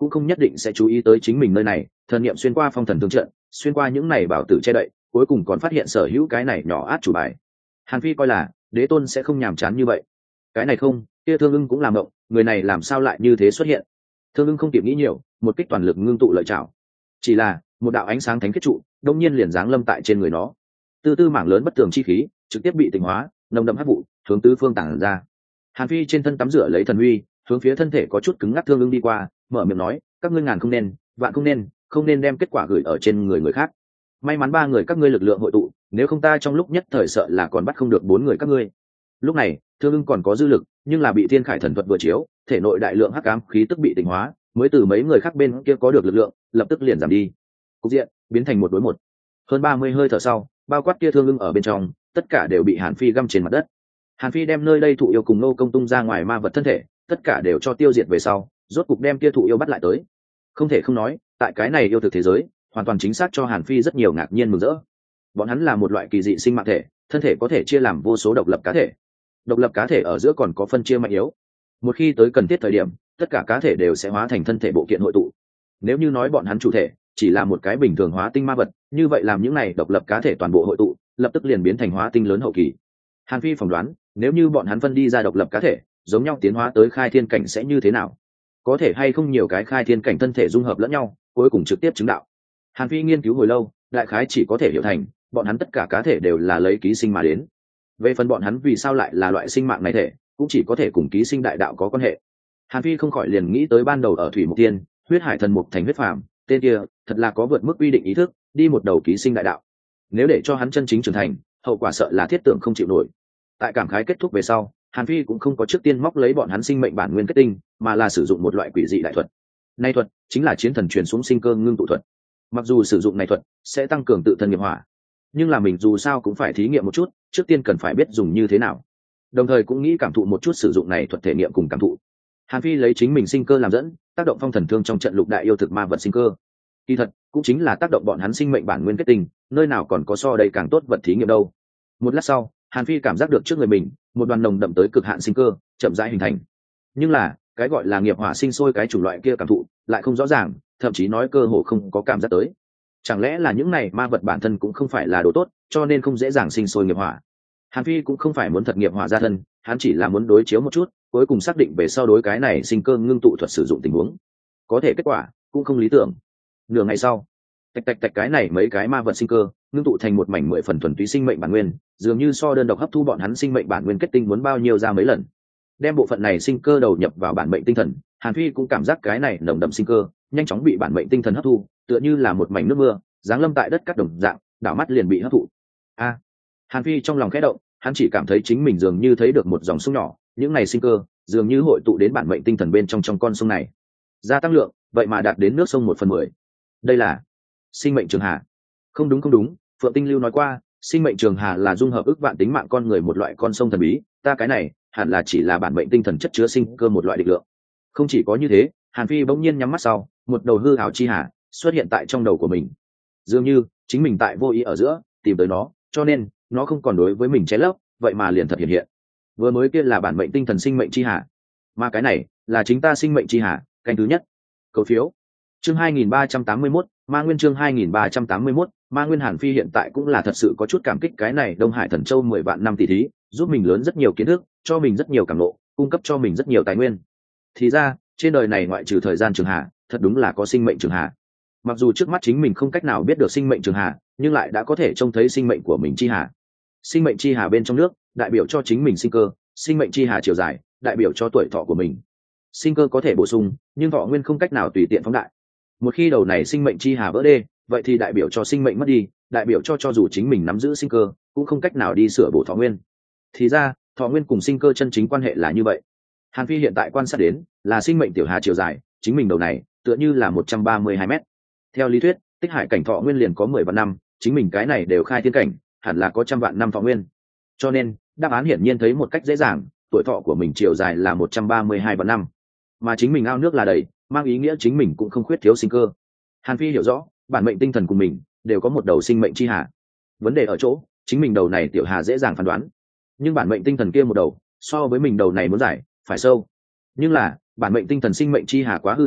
cũng không nhất định sẽ chú ý tới chính mình nơi này. Thần niệm xuyên qua phong thần thương trận, xuyên qua những này bảo tử che đậy, cuối cùng còn phát hiện sở hữu cái này nhỏ át chủ bài. Hàn Phi coi là đế tôn sẽ không nhàm chán như vậy. Cái này không, kia Thương Ưng cũng làm động, người này làm sao lại như thế xuất hiện? Thương Ưng không kịp nghĩ nhiều, một kích toàn lực ngưng tụ lợi trảo. Chỉ là một đạo ánh sáng thánh kết trụ, đông nhiên liền giáng lâm tại trên người nó. Từ từ mảng lớn bất tường chi khí, trực tiếp bị tịnh hóa, nồng đậm hắc vụ, hướng tứ phương tản ra. Hàn Phi trên thân tắm rửa lấy thần uy, hướng phía thân thể có chút cứng ngắc Thương Ưng đi qua, mở miệng nói, các ngươi ngàn không nên, vạn không nên, không nên đem kết quả gửi ở trên người người khác. May mắn ba người các ngươi lực lượng hội tụ, nếu không ta trong lúc nhất thời sợ là còn bắt không được bốn người các ngươi. Lúc này Thương Ưng còn có dư lực, nhưng là bị thiên khải thần thuật vừa chiếu, thể nội đại lượng hắc ám khí tức bị tịnh hóa, mới từ mấy người khác bên kia có được lực lượng, lập tức liền giảm đi. Cục diện biến thành một đối một. Hơn ba mươi hơi thở sau, bao quát kia Thương Ưng ở bên trong, tất cả đều bị Hàn Phi găm trên mặt đất. Hàn Phi đem nơi đây thụ yêu cùng nô công tung ra ngoài ma vật thân thể, tất cả đều cho tiêu diệt về sau, rốt cục đem kia thụ yêu bắt lại tới. Không thể không nói, tại cái này yêu thực thế giới, hoàn toàn chính xác cho Hàn Phi rất nhiều ngạc nhiên mừng rỡ. Bọn hắn là một loại kỳ dị sinh mạng thể, thân thể có thể chia làm vô số độc lập cá thể. Độc lập cá thể ở giữa còn có phân chia mạnh yếu. Một khi tới cần thiết thời điểm, tất cả cá thể đều sẽ hóa thành thân thể bộ kiện hội tụ. Nếu như nói bọn hắn chủ thể chỉ là một cái bình thường hóa tinh ma vật, như vậy làm những này độc lập cá thể toàn bộ hội tụ, lập tức liền biến thành hóa tinh lớn hậu kỳ. Hàn Phi phỏng đoán, nếu như bọn hắn phân đi ra độc lập cá thể, giống nhau tiến hóa tới khai thiên cảnh sẽ như thế nào? Có thể hay không nhiều cái khai thiên cảnh thân thể dung hợp lẫn nhau, cuối cùng trực tiếp chứng đạo? Hàn Phi nghiên cứu hồi lâu, đại khái chỉ có thể hiểu thành, bọn hắn tất cả cá thể đều là lấy ký sinh mà đến. Về phần bọn hắn vì sao lại là loại sinh mạng này thể, cũng chỉ có thể cùng ký sinh đại đạo có quan hệ. Hàn Phi không khỏi liền nghĩ tới ban đầu ở Thủy Mục Tiên, huyết hải thần mục thành huyết phàm, tên kia thật là có vượt mức quy định ý thức, đi một đầu ký sinh đại đạo. Nếu để cho hắn chân chính trưởng thành, hậu quả sợ là thiết tưởng không chịu nổi. Tại cảm khái kết thúc về sau, Hàn Phi cũng không có trước tiên móc lấy bọn hắn sinh mệnh bản nguyên kết tinh, mà là sử dụng một loại quỷ dị đại thuật. Nay thuật chính là chiến thần truyền xuống sinh cơ ngưng tụ thuật. Mặc dù sử dụng này thuật sẽ tăng cường tự thân nghiệp hỏa, nhưng là mình dù sao cũng phải thí nghiệm một chút, trước tiên cần phải biết dùng như thế nào. Đồng thời cũng nghĩ cảm thụ một chút sử dụng này thuật thể nghiệm cùng cảm thụ. Hàn Phi lấy chính mình sinh cơ làm dẫn, tác động phong thần thương trong trận lục đại yêu thực ma vật sinh cơ. Kỳ thật cũng chính là tác động bọn hắn sinh mệnh bản nguyên kết tinh, nơi nào còn có so đây càng tốt vật thí nghiệm đâu. Một lát sau, Hàn Phi cảm giác được trước người mình một đoàn nồng đậm tới cực hạn sinh cơ chậm rãi hình thành. Nhưng là cái gọi là nghiệp hỏa sinh sôi cái chủng loại kia cảm thụ lại không rõ ràng, thậm chí nói cơ hồ không có cảm giác tới. Chẳng lẽ là những này ma vật bản thân cũng không phải là đồ tốt, cho nên không dễ dàng sinh sôi nghiệp hỏa? Hàn Phi cũng không phải muốn thật nghiệp hỏa ra thân, hắn chỉ là muốn đối chiếu một chút, cuối cùng xác định về sau đối cái này sinh cơ ngưng tụ thuật sử dụng tình huống. Có thể kết quả cũng không lý tưởng. Nửa ngày sau, tạch tạch tạch cái này mấy cái ma vật sinh cơ ngưng tụ thành một mảnh mười phần thuần túy sinh mệnh bản nguyên, dường như so đơn độc hấp thu bọn hắn sinh mệnh bản nguyên kết tinh muốn bao nhiêu ra mấy lần. Đem bộ phận này sinh cơ đầu nhập vào bản mệnh tinh thần, Hàn Phi cũng cảm giác cái này nồng đậm sinh cơ nhanh chóng bị bản mệnh tinh thần hấp thu, tựa như là một mảnh nước mưa giáng lâm tại đất cát đồng dạng, đảo mắt liền bị hấp thụ. A, Hàn Phi trong lòng khẽ động, hắn chỉ cảm thấy chính mình dường như thấy được một dòng sông nhỏ, những này sinh cơ dường như hội tụ đến bản mệnh tinh thần bên trong trong con sông này, gia tăng lượng vậy mà đạt đến nước sông một phần mười. Đây là sinh mệnh trường hà? Không đúng không đúng, Phượng Tinh Lưu nói qua, sinh mệnh trường hà là dung hợp ức vạn tính mạng con người một loại con sông thần bí, ta cái này hẳn là chỉ là bản mệnh tinh thần chất chứa sinh cơ một loại định lượng. Không chỉ có như thế, Hàn Phi bỗng nhiên nhắm mắt sau, một đầu hư ảo chi hà xuất hiện tại trong đầu của mình, dường như chính mình tại vô ý ở giữa tìm tới nó, cho nên nó không còn đối với mình che lấp, vậy mà liền thật hiện hiện. Vừa mới kia là bản mệnh tinh thần sinh mệnh chi hà, mà cái này là chính ta sinh mệnh chi hà, canh thứ nhất. Cầu phiếu chương hai nghìn ba trăm tám mươi mốt, Ma Nguyên chương hai nghìn ba trăm tám mươi mốt, Ma Nguyên. Hàn Phi hiện tại cũng là thật sự có chút cảm kích cái này Đông Hải Thần Châu mười vạn năm tỷ thí, giúp mình lớn rất nhiều kiến thức, cho mình rất nhiều cảm ngộ, cung cấp cho mình rất nhiều tài nguyên. Thì ra, trên đời này ngoại trừ thời gian trường hà, thật đúng là có sinh mệnh trường hà. Mặc dù trước mắt chính mình không cách nào biết được sinh mệnh trường hà, nhưng lại đã có thể trông thấy sinh mệnh của mình chi hà. Sinh mệnh chi hà bên trong nước, đại biểu cho chính mình sinh cơ, sinh mệnh chi hà chiều dài, đại biểu cho tuổi thọ của mình. Sinh cơ có thể bổ sung, nhưng thọ nguyên không cách nào tùy tiện phóng đại. Một khi đầu này sinh mệnh chi hà vỡ đê, vậy thì đại biểu cho sinh mệnh mất đi, đại biểu cho cho dù chính mình nắm giữ sinh cơ, cũng không cách nào đi sửa bổ thọ nguyên. Thì ra, thọ nguyên cùng sinh cơ chân chính quan hệ là như vậy. Hàn Phi hiện tại quan sát đến là sinh mệnh tiểu hà chiều dài, chính mình đầu này tựa như là một trăm ba mươi hai mét. Theo lý thuyết, tích hải cảnh thọ nguyên liền có mười vạn năm, chính mình cái này đều khai thiên cảnh, hẳn là có trăm vạn năm thọ nguyên. Cho nên, đáp án hiển nhiên thấy một cách dễ dàng, tuổi thọ của mình chiều dài là một trăm ba mươi hai vạn năm. Mà chính mình ao nước là đầy, mang ý nghĩa chính mình cũng không khuyết thiếu sinh cơ. Hàn Phi hiểu rõ, bản mệnh tinh thần của mình đều có một đầu sinh mệnh chi hà. Vấn đề ở chỗ, chính mình đầu này tiểu hà dễ dàng phán đoán, nhưng bản mệnh tinh thần kia một đầu, so với mình đầu này muốn giải, phải sâu. Nhưng là, bản mệnh tinh thần sinh mệnh chi hà quá hư ảo,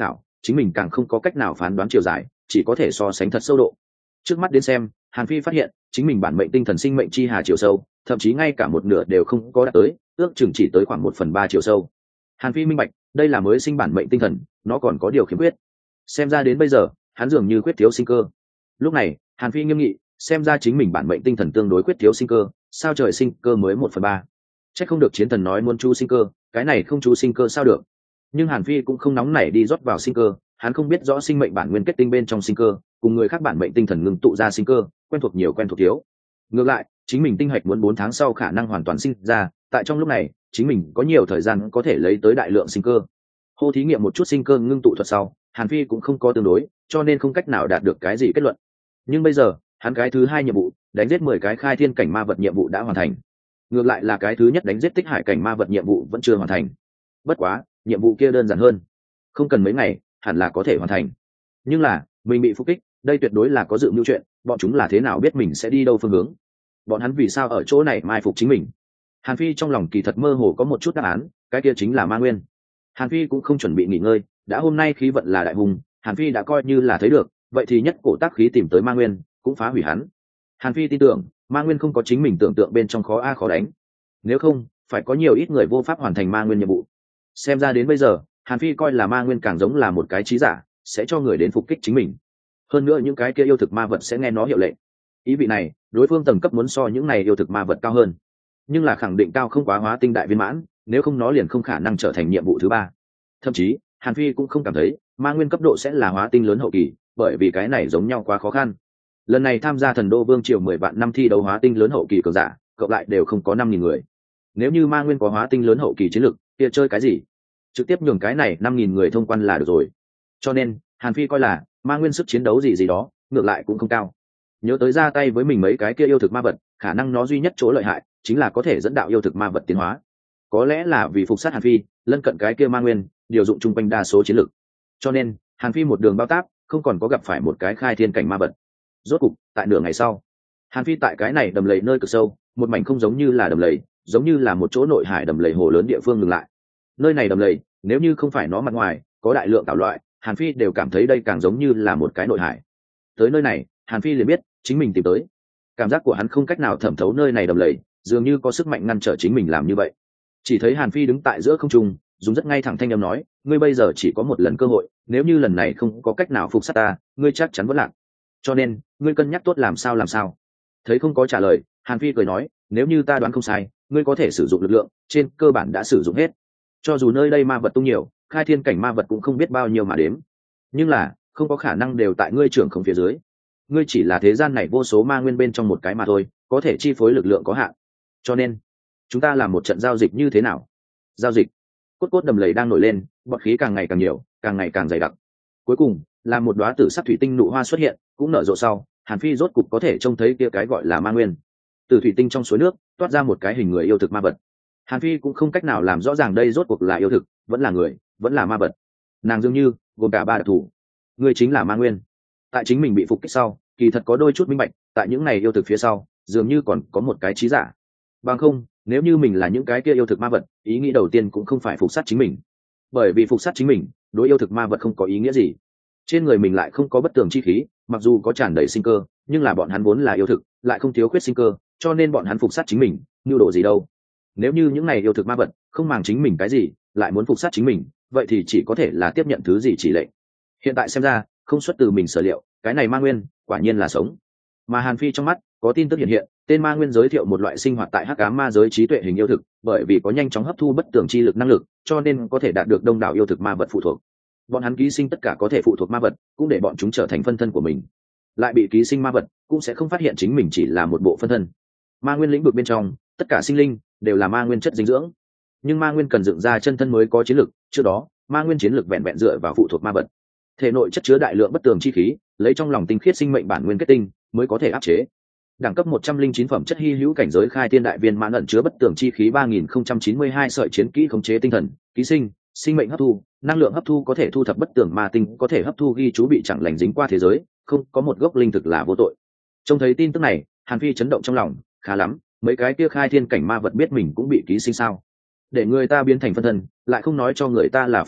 chính mình càng không có cách nào phán đoán chiều dài, chỉ có thể so sánh thật sâu độ. Trước mắt đến xem, Hàn Phi phát hiện chính mình bản mệnh tinh thần sinh mệnh chi hà chiều sâu thậm chí ngay cả một nửa đều không có đạt tới, ước chừng chỉ tới khoảng một phần ba chiều sâu. Hàn Phi minh bạch đây là mới sinh bản mệnh tinh thần, nó còn có điều khiếm khuyết. Xem ra đến bây giờ hắn dường như khuyết thiếu sinh cơ. Lúc này Hàn Phi nghiêm nghị, xem ra chính mình bản mệnh tinh thần tương đối khuyết thiếu sinh cơ, sao trời sinh cơ mới một phần ba. Chắc không được chiến thần nói muốn chú sinh cơ, cái này không chú sinh cơ sao được. Nhưng Hàn Phi cũng không nóng nảy đi rót vào sinh cơ, hắn không biết rõ sinh mệnh bản nguyên kết tinh bên trong sinh cơ cùng người khác bản mệnh tinh thần ngưng tụ ra sinh cơ quen thuộc nhiều quen thuộc thiếu. Ngược lại chính mình tinh hạch muốn bốn tháng sau khả năng hoàn toàn sinh ra, tại trong lúc này chính mình có nhiều thời gian có thể lấy tới đại lượng sinh cơ. Hô thí nghiệm một chút sinh cơ ngưng tụ thuật sau, Hàn Phi cũng không có tương đối, cho nên không cách nào đạt được cái gì kết luận. Nhưng bây giờ hắn cái thứ hai nhiệm vụ, đánh giết mười cái khai thiên cảnh ma vật nhiệm vụ đã hoàn thành. Ngược lại là cái thứ nhất đánh giết tích hải cảnh ma vật nhiệm vụ vẫn chưa hoàn thành. Bất quá nhiệm vụ kia đơn giản hơn, không cần mấy ngày hẳn là có thể hoàn thành. Nhưng là mình bị phục kích, đây tuyệt đối là có dự mưu chuyện, bọn chúng là thế nào biết mình sẽ đi đâu phương hướng, bọn hắn vì sao ở chỗ này mai phục chính mình. Hàn Phi trong lòng kỳ thật mơ hồ có một chút đáp án, cái kia chính là Ma Nguyên. Hàn Phi cũng không chuẩn bị nghỉ ngơi, đã hôm nay khí vận là đại hùng, Hàn Phi đã coi như là thấy được, vậy thì nhất cổ tác khí tìm tới Ma Nguyên, cũng phá hủy hắn. Hàn Phi tin tưởng Ma Nguyên không có chính mình tưởng tượng bên trong khó a khó đánh, nếu không phải có nhiều ít người vô pháp hoàn thành Ma Nguyên nhiệm vụ. Xem ra đến bây giờ Hàn Phi coi là Ma Nguyên càng giống là một cái trí giả, sẽ cho người đến phục kích chính mình. Hơn nữa những cái kia yêu thực ma vật sẽ nghe nó hiệu lệnh. Ý vị này đối phương tầng cấp muốn so những này yêu thực ma vật cao hơn, nhưng là khẳng định cao không quá hóa tinh đại viên mãn, nếu không nó liền không khả năng trở thành nhiệm vụ thứ ba. Thậm chí Hàn Phi cũng không cảm thấy Ma Nguyên cấp độ sẽ là hóa tinh lớn hậu kỳ, bởi vì cái này giống nhau quá khó khăn. Lần này tham gia Thần Đô Vương triều mười vạn năm thi đấu hóa tinh lớn hậu kỳ cường giả, cộng lại đều không có năm nghìn người. Nếu như Ma Nguyên có hóa tinh lớn hậu kỳ chiến lực, kia chơi cái gì? Trực tiếp nhường cái này năm nghìn người thông quan là được rồi. Cho nên Hàn Phi coi là Ma Nguyên sức chiến đấu gì gì đó ngược lại cũng không cao. Nhớ tới ra tay với mình mấy cái kia yêu thực ma vật, khả năng nó duy nhất chỗ lợi hại chính là có thể dẫn đạo yêu thực ma vật tiến hóa. Có lẽ là vì phục sát Hàn Phi, lân cận cái kia Ma Nguyên điều dụng chung quanh đa số chiến lực, cho nên Hàn Phi một đường bao táp, không còn có gặp phải một cái khai thiên cảnh ma vật. Rốt cục tại nửa ngày sau, Hàn Phi tại cái này đầm lầy nơi cực sâu, một mảnh không giống như là đầm lầy, giống như là một chỗ nội hải đầm lầy hồ lớn địa phương ngừng lại. Nơi này đầm lầy, nếu như không phải nó mặt ngoài có đại lượng tạo loại, Hàn Phi đều cảm thấy đây càng giống như là một cái nội hải. Tới nơi này Hàn Phi liền biết chính mình tìm tới. Cảm giác của hắn không cách nào thẩm thấu nơi này đầm lầy, dường như có sức mạnh ngăn trở chính mình làm như vậy. Chỉ thấy Hàn Phi đứng tại giữa không trung, dùng rất ngay thẳng thanh âm nói, ngươi bây giờ chỉ có một lần cơ hội, nếu như lần này không có cách nào phục sát ta, ngươi chắc chắn vẫn lạc. Cho nên ngươi cân nhắc tốt làm sao làm sao. Thấy không có trả lời, Hàn Phi cười nói, nếu như ta đoán không sai, ngươi có thể sử dụng lực lượng, trên cơ bản đã sử dụng hết. Cho dù nơi đây ma vật tung nhiều, khai thiên cảnh ma vật cũng không biết bao nhiêu mà đếm, nhưng là không có khả năng đều tại ngươi trưởng không phía dưới. Ngươi chỉ là thế gian này vô số ma nguyên bên trong một cái mà thôi, có thể chi phối lực lượng có hạn. Cho nên chúng ta làm một trận giao dịch như thế nào? Giao dịch? Cốt cốt đầm lầy đang nổi lên, bọt khí càng ngày càng nhiều, càng ngày càng dày đặc. Cuối cùng là một đóa tử sắc thủy tinh nụ hoa xuất hiện, cũng nở rộ sau, Hàn Phi rốt cục có thể trông thấy kia cái gọi là ma nguyên. Từ thủy tinh trong suối nước toát ra một cái hình người yêu thực ma vật. Hàn Phi cũng không cách nào làm rõ ràng đây rốt cuộc là yêu thực, vẫn là người, vẫn là ma vật. Nàng dường như gồm cả ba đặc thù. Người chính là ma nguyên. Tại chính mình bị phục kích sau, kỳ thật có đôi chút minh bạch, tại những này yêu thực phía sau, dường như còn có một cái trí giả. Bằng không, nếu như mình là những cái kia yêu thực ma vật, ý nghĩ đầu tiên cũng không phải phục sát chính mình. Bởi vì phục sát chính mình, đối yêu thực ma vật không có ý nghĩa gì. Trên người mình lại không có bất tường chi khí, mặc dù có tràn đầy sinh cơ, nhưng là bọn hắn vốn là yêu thực, lại không thiếu khuyết sinh cơ, cho nên bọn hắn phục sát chính mình, nhu đồ gì đâu. Nếu như những này yêu thực ma vật không màng chính mình cái gì, lại muốn phục sát chính mình, vậy thì chỉ có thể là tiếp nhận thứ gì chỉ lệnh. Hiện tại xem ra, không xuất từ mình sở liệu, cái này ma nguyên quả nhiên là sống. Mà Hàn Phi trong mắt có tin tức hiện hiện, tên ma nguyên giới thiệu một loại sinh hoạt tại hắc ám ma giới trí tuệ hình yêu thực, bởi vì có nhanh chóng hấp thu bất tường chi lực năng lực, cho nên có thể đạt được đông đảo yêu thực ma vật phụ thuộc. Bọn hắn ký sinh tất cả có thể phụ thuộc ma vật, cũng để bọn chúng trở thành phân thân của mình. Lại bị ký sinh ma vật, cũng sẽ không phát hiện chính mình chỉ là một bộ phân thân. Ma nguyên lĩnh vực bên trong, tất cả sinh linh đều là ma nguyên chất dinh dưỡng, nhưng ma nguyên cần dựng ra chân thân mới có chiến lực. Trước đó ma nguyên chiến lực vẹn vẹn dựa vào phụ thuộc ma vật, thể nội chất chứa đại lượng bất tường chi khí, lấy trong lòng tinh khiết sinh mệnh bản nguyên kết tinh mới có thể áp chế. Đẳng cấp một trăm linh chín phẩm chất hy hữu cảnh giới khai thiên đại viên mãn ẩn chứa bất tường chi khí ba nghìn không trăm chín mươi hai sợi chiến kỹ khống chế tinh thần, ký sinh, sinh mệnh hấp thu, năng lượng hấp thu có thể thu thập bất tường ma tinh, có thể hấp thu ghi chú bị chẳng lành dính qua thế giới, không có một gốc linh thực là vô tội. Trông thấy tin tức này, Hàn Phi chấn động trong lòng, khá lắm, mấy cái kia khai thiên cảnh ma vật biết mình cũng bị ký sinh sao? Để người ta biến thành phân thân, lại không nói cho người ta là phân thân,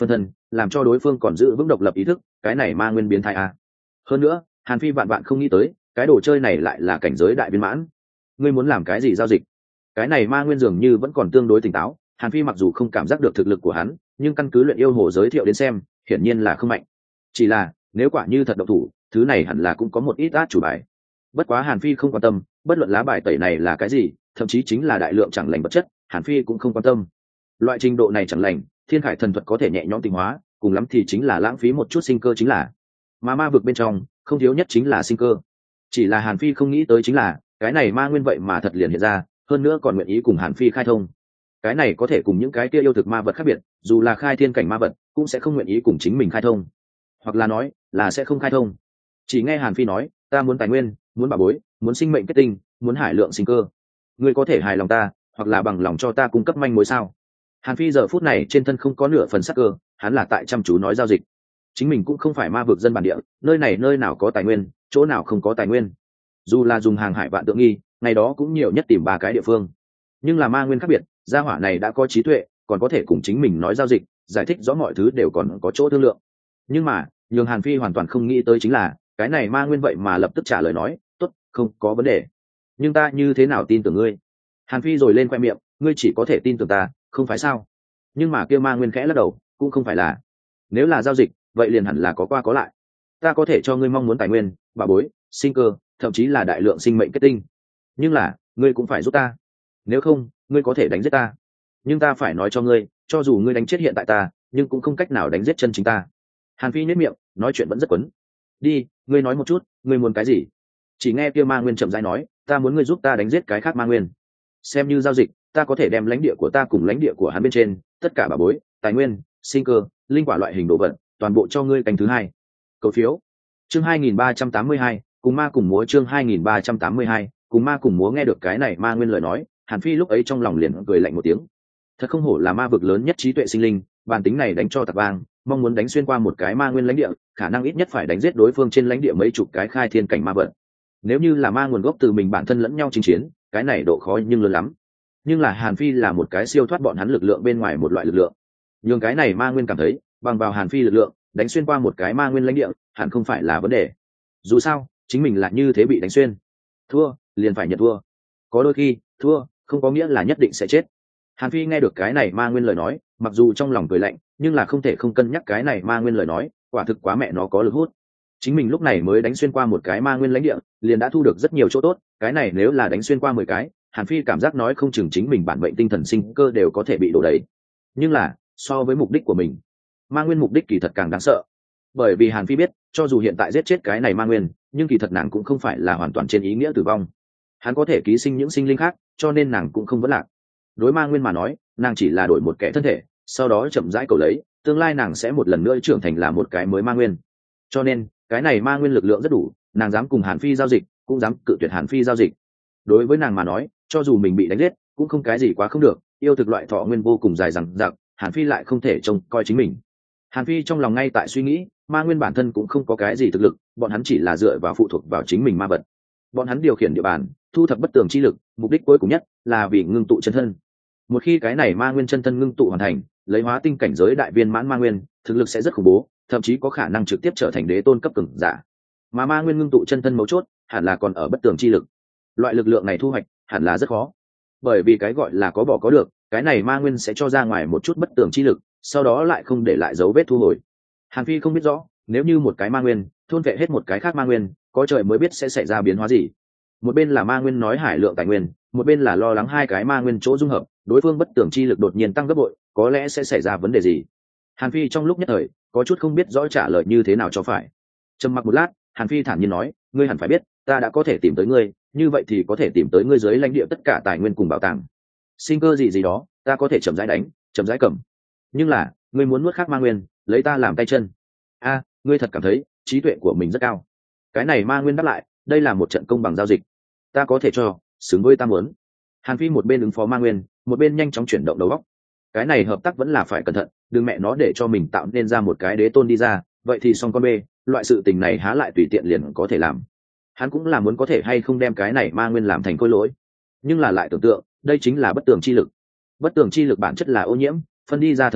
làm cho đối phương còn giữ vững độc lập ý thức, cái này ma nguyên biến thái à. Hơn nữa Hàn Phi vạn vạn không nghĩ tới cái đồ chơi này lại là cảnh giới đại viên mãn. Ngươi muốn làm cái gì giao dịch? Cái này ma nguyên dường như vẫn còn tương đối tỉnh táo. Hàn Phi mặc dù không cảm giác được thực lực của hắn, nhưng căn cứ luyện yêu hồ giới thiệu đến xem, hiển nhiên là không mạnh. Chỉ là nếu quả như thật độc thủ, thứ này hẳn là cũng có một ít át chủ bài. Bất quá Hàn Phi không quan tâm, bất luận lá bài tẩy này là cái gì, thậm chí chính là đại lượng chẳng lành vật chất, Hàn Phi cũng không quan tâm. Loại trình độ này chẳng lành, thiên khải thần thuật có thể nhẹ nhõm tinh hóa, cùng lắm thì chính là lãng phí một chút sinh cơ chính là. Mà ma vực bên trong, không thiếu nhất chính là sinh cơ. Chỉ là Hàn Phi không nghĩ tới chính là, cái này ma nguyên vậy mà thật liền hiện ra, hơn nữa còn nguyện ý cùng Hàn Phi khai thông. Cái này có thể cùng những cái kia yêu thực ma vật khác biệt, dù là khai thiên cảnh ma vật, cũng sẽ không nguyện ý cùng chính mình khai thông, hoặc là nói là sẽ không khai thông. Chỉ nghe Hàn Phi nói, ta muốn tài nguyên, muốn bảo bối, muốn sinh mệnh kết tinh, muốn hải lượng sinh cơ. Ngươi có thể hài lòng ta, hoặc là bằng lòng cho ta cung cấp manh mối sao? Hàn Phi giờ phút này trên thân không có nửa phần sắc cơ, hắn là tại chăm chú nói giao dịch. Chính mình cũng không phải ma vực dân bản địa, nơi này nơi nào có tài nguyên, chỗ nào không có tài nguyên. Dù là dùng hàng hải vạn tượng nghi, ngày đó cũng nhiều nhất tìm ba cái địa phương. Nhưng là ma nguyên khác biệt, gia hỏa này đã có trí tuệ, còn có thể cùng chính mình nói giao dịch, giải thích rõ mọi thứ đều còn có chỗ thương lượng. Nhưng mà nhường Hàn Phi hoàn toàn không nghĩ tới chính là, cái này ma nguyên vậy mà lập tức trả lời nói, tốt, không có vấn đề. Nhưng ta như thế nào tin tưởng ngươi? Hàn Phi rồi lên khoe miệng, ngươi chỉ có thể tin tưởng ta, không phải sao? Nhưng mà kia ma nguyên khẽ lắc đầu, cũng không phải là. Nếu là giao dịch, vậy liền hẳn là có qua có lại. Ta có thể cho ngươi mong muốn tài nguyên, bảo bối, sinh cơ, thậm chí là đại lượng sinh mệnh kết tinh. Nhưng là, ngươi cũng phải giúp ta. Nếu không, ngươi có thể đánh giết ta. Nhưng ta phải nói cho ngươi, cho dù ngươi đánh chết hiện tại ta, nhưng cũng không cách nào đánh giết chân chính ta. Hàn Phi nhếch miệng, nói chuyện vẫn rất quấn. Đi, ngươi nói một chút, ngươi muốn cái gì? Chỉ nghe kia ma nguyên chậm rãi nói, ta muốn ngươi giúp ta đánh giết cái khác ma nguyên. Xem như giao dịch, ta có thể đem lãnh địa của ta cùng lãnh địa của hắn bên trên, tất cả bảo bối, tài nguyên, sinh cơ, linh quả loại hình đồ vật, toàn bộ cho ngươi canh thứ hai. Cầu phiếu. Chương hai nghìn ba trăm tám mươi hai, cùng ma cùng múa chương hai nghìn ba trăm tám mươi hai, cùng ma cùng múa nghe được cái này ma nguyên lời nói, Hàn Phi lúc ấy trong lòng liền cười lạnh một tiếng. Thật không hổ là ma vực lớn nhất trí tuệ sinh linh, bản tính này đánh cho tạc vang, mong muốn đánh xuyên qua một cái ma nguyên lãnh địa, khả năng ít nhất phải đánh giết đối phương trên lãnh địa mấy chục cái khai thiên cảnh ma vật. Nếu như là ma nguồn gốc từ mình bản thân lẫn nhau chinh chiến, cái này độ khó nhưng lớn lắm. Nhưng là Hàn Phi là một cái siêu thoát bọn hắn lực lượng bên ngoài một loại lực lượng. Nhưng cái này ma nguyên cảm thấy, bằng vào Hàn Phi lực lượng, đánh xuyên qua một cái ma nguyên lãnh địa, hẳn không phải là vấn đề. Dù sao, chính mình là như thế bị đánh xuyên. Thua, liền phải nhận thua. Có đôi khi, thua, không có nghĩa là nhất định sẽ chết. Hàn Phi nghe được cái này ma nguyên lời nói, mặc dù trong lòng cười lạnh, nhưng là không thể không cân nhắc cái này ma nguyên lời nói, quả thực quá mẹ nó có lực hút. Chính mình lúc này mới đánh xuyên qua một cái ma nguyên lãnh địa, liền đã thu được rất nhiều chỗ tốt, cái này nếu là đánh xuyên qua mười cái, Hàn Phi cảm giác nói không chừng chính mình bản mệnh tinh thần sinh cơ đều có thể bị đổ đầy. Nhưng là, so với mục đích của mình, ma nguyên mục đích kỳ thật càng đáng sợ. Bởi vì Hàn Phi biết, cho dù hiện tại giết chết cái này ma nguyên, nhưng kỳ thật nàng cũng không phải là hoàn toàn trên ý nghĩa tử vong. Hắn có thể ký sinh những sinh linh khác, cho nên nàng cũng không vấn lạc. Đối ma nguyên mà nói, nàng chỉ là đổi một kẻ thân thể, sau đó chậm rãi cầu lấy, tương lai nàng sẽ một lần nữa trưởng thành là một cái mới ma nguyên. Cho nên, cái này ma nguyên lực lượng rất đủ, nàng dám cùng Hàn Phi giao dịch, cũng dám cự tuyệt Hàn Phi giao dịch. Đối với nàng mà nói, cho dù mình bị đánh giết, cũng không cái gì quá không được, yêu thực loại thọ nguyên vô cùng dài dằng dặc, Hàn Phi lại không thể trông coi chính mình. Hàn Phi trong lòng ngay tại suy nghĩ, ma nguyên bản thân cũng không có cái gì thực lực, bọn hắn chỉ là dựa vào phụ thuộc vào chính mình ma vật. Bọn hắn điều khiển địa bàn, thu thập bất tường chi lực, mục đích cuối cùng nhất là vì ngưng tụ chân thân. Một khi cái này ma nguyên chân thân ngưng tụ hoàn thành, lấy hóa tinh cảnh giới đại viên mãn ma nguyên, thực lực sẽ rất khủng bố, thậm chí có khả năng trực tiếp trở thành đế tôn cấp cường giả. Mà ma nguyên ngưng tụ chân thân mấu chốt, hẳn là còn ở bất tường chi lực. Loại lực lượng này thu hoạch, hẳn là rất khó. Bởi vì cái gọi là có bỏ có được, cái này ma nguyên sẽ cho ra ngoài một chút bất tường chi lực, sau đó lại không để lại dấu vết thu hồi. Hàn Phi không biết rõ, nếu như một cái ma nguyên thôn vệ hết một cái khác ma nguyên, có trời mới biết sẽ xảy ra biến hóa gì. Một bên là ma nguyên nói hải lượng tài nguyên, một bên là lo lắng hai cái ma nguyên chỗ dung hợp, đối phương bất tường chi lực đột nhiên tăng gấp bội, có lẽ sẽ xảy ra vấn đề gì. Hàn Phi trong lúc nhất thời có chút không biết rõ trả lời như thế nào cho phải. Trầm mặc một lát, Hàn Phi thản nhiên nói, ngươi hẳn phải biết, ta đã có thể tìm tới ngươi, như vậy thì có thể tìm tới ngươi dưới lãnh địa tất cả tài nguyên cùng bảo tàng. Sinh cơ gì gì đó, ta có thể chậm rãi đánh, chậm rãi cầm. Nhưng là, ngươi muốn nuốt khác ma nguyên, lấy ta làm tay chân. A, ngươi thật cảm thấy trí tuệ của mình rất cao. Cái này ma nguyên đáp lại, đây là một trận công bằng giao dịch, ta có thể cho, xứng với ta muốn. Hàn Phi một bên ứng phó ma nguyên, một bên nhanh chóng chuyển động đầu óc. Cái này hợp tác vẫn là phải cẩn thận, đừng mẹ nó để cho mình tạo nên ra một cái đế tôn đi ra, vậy thì xong con bê, loại sự tình này há lại tùy tiện liền có thể làm. Hắn cũng là muốn có thể hay không đem cái này ma nguyên làm thành khối lỗi, nhưng là lại tưởng tượng, đây chính là bất tường chi lực. Bất tường chi lực bản chất là ô nhiễm, phân đi ra thần hồn,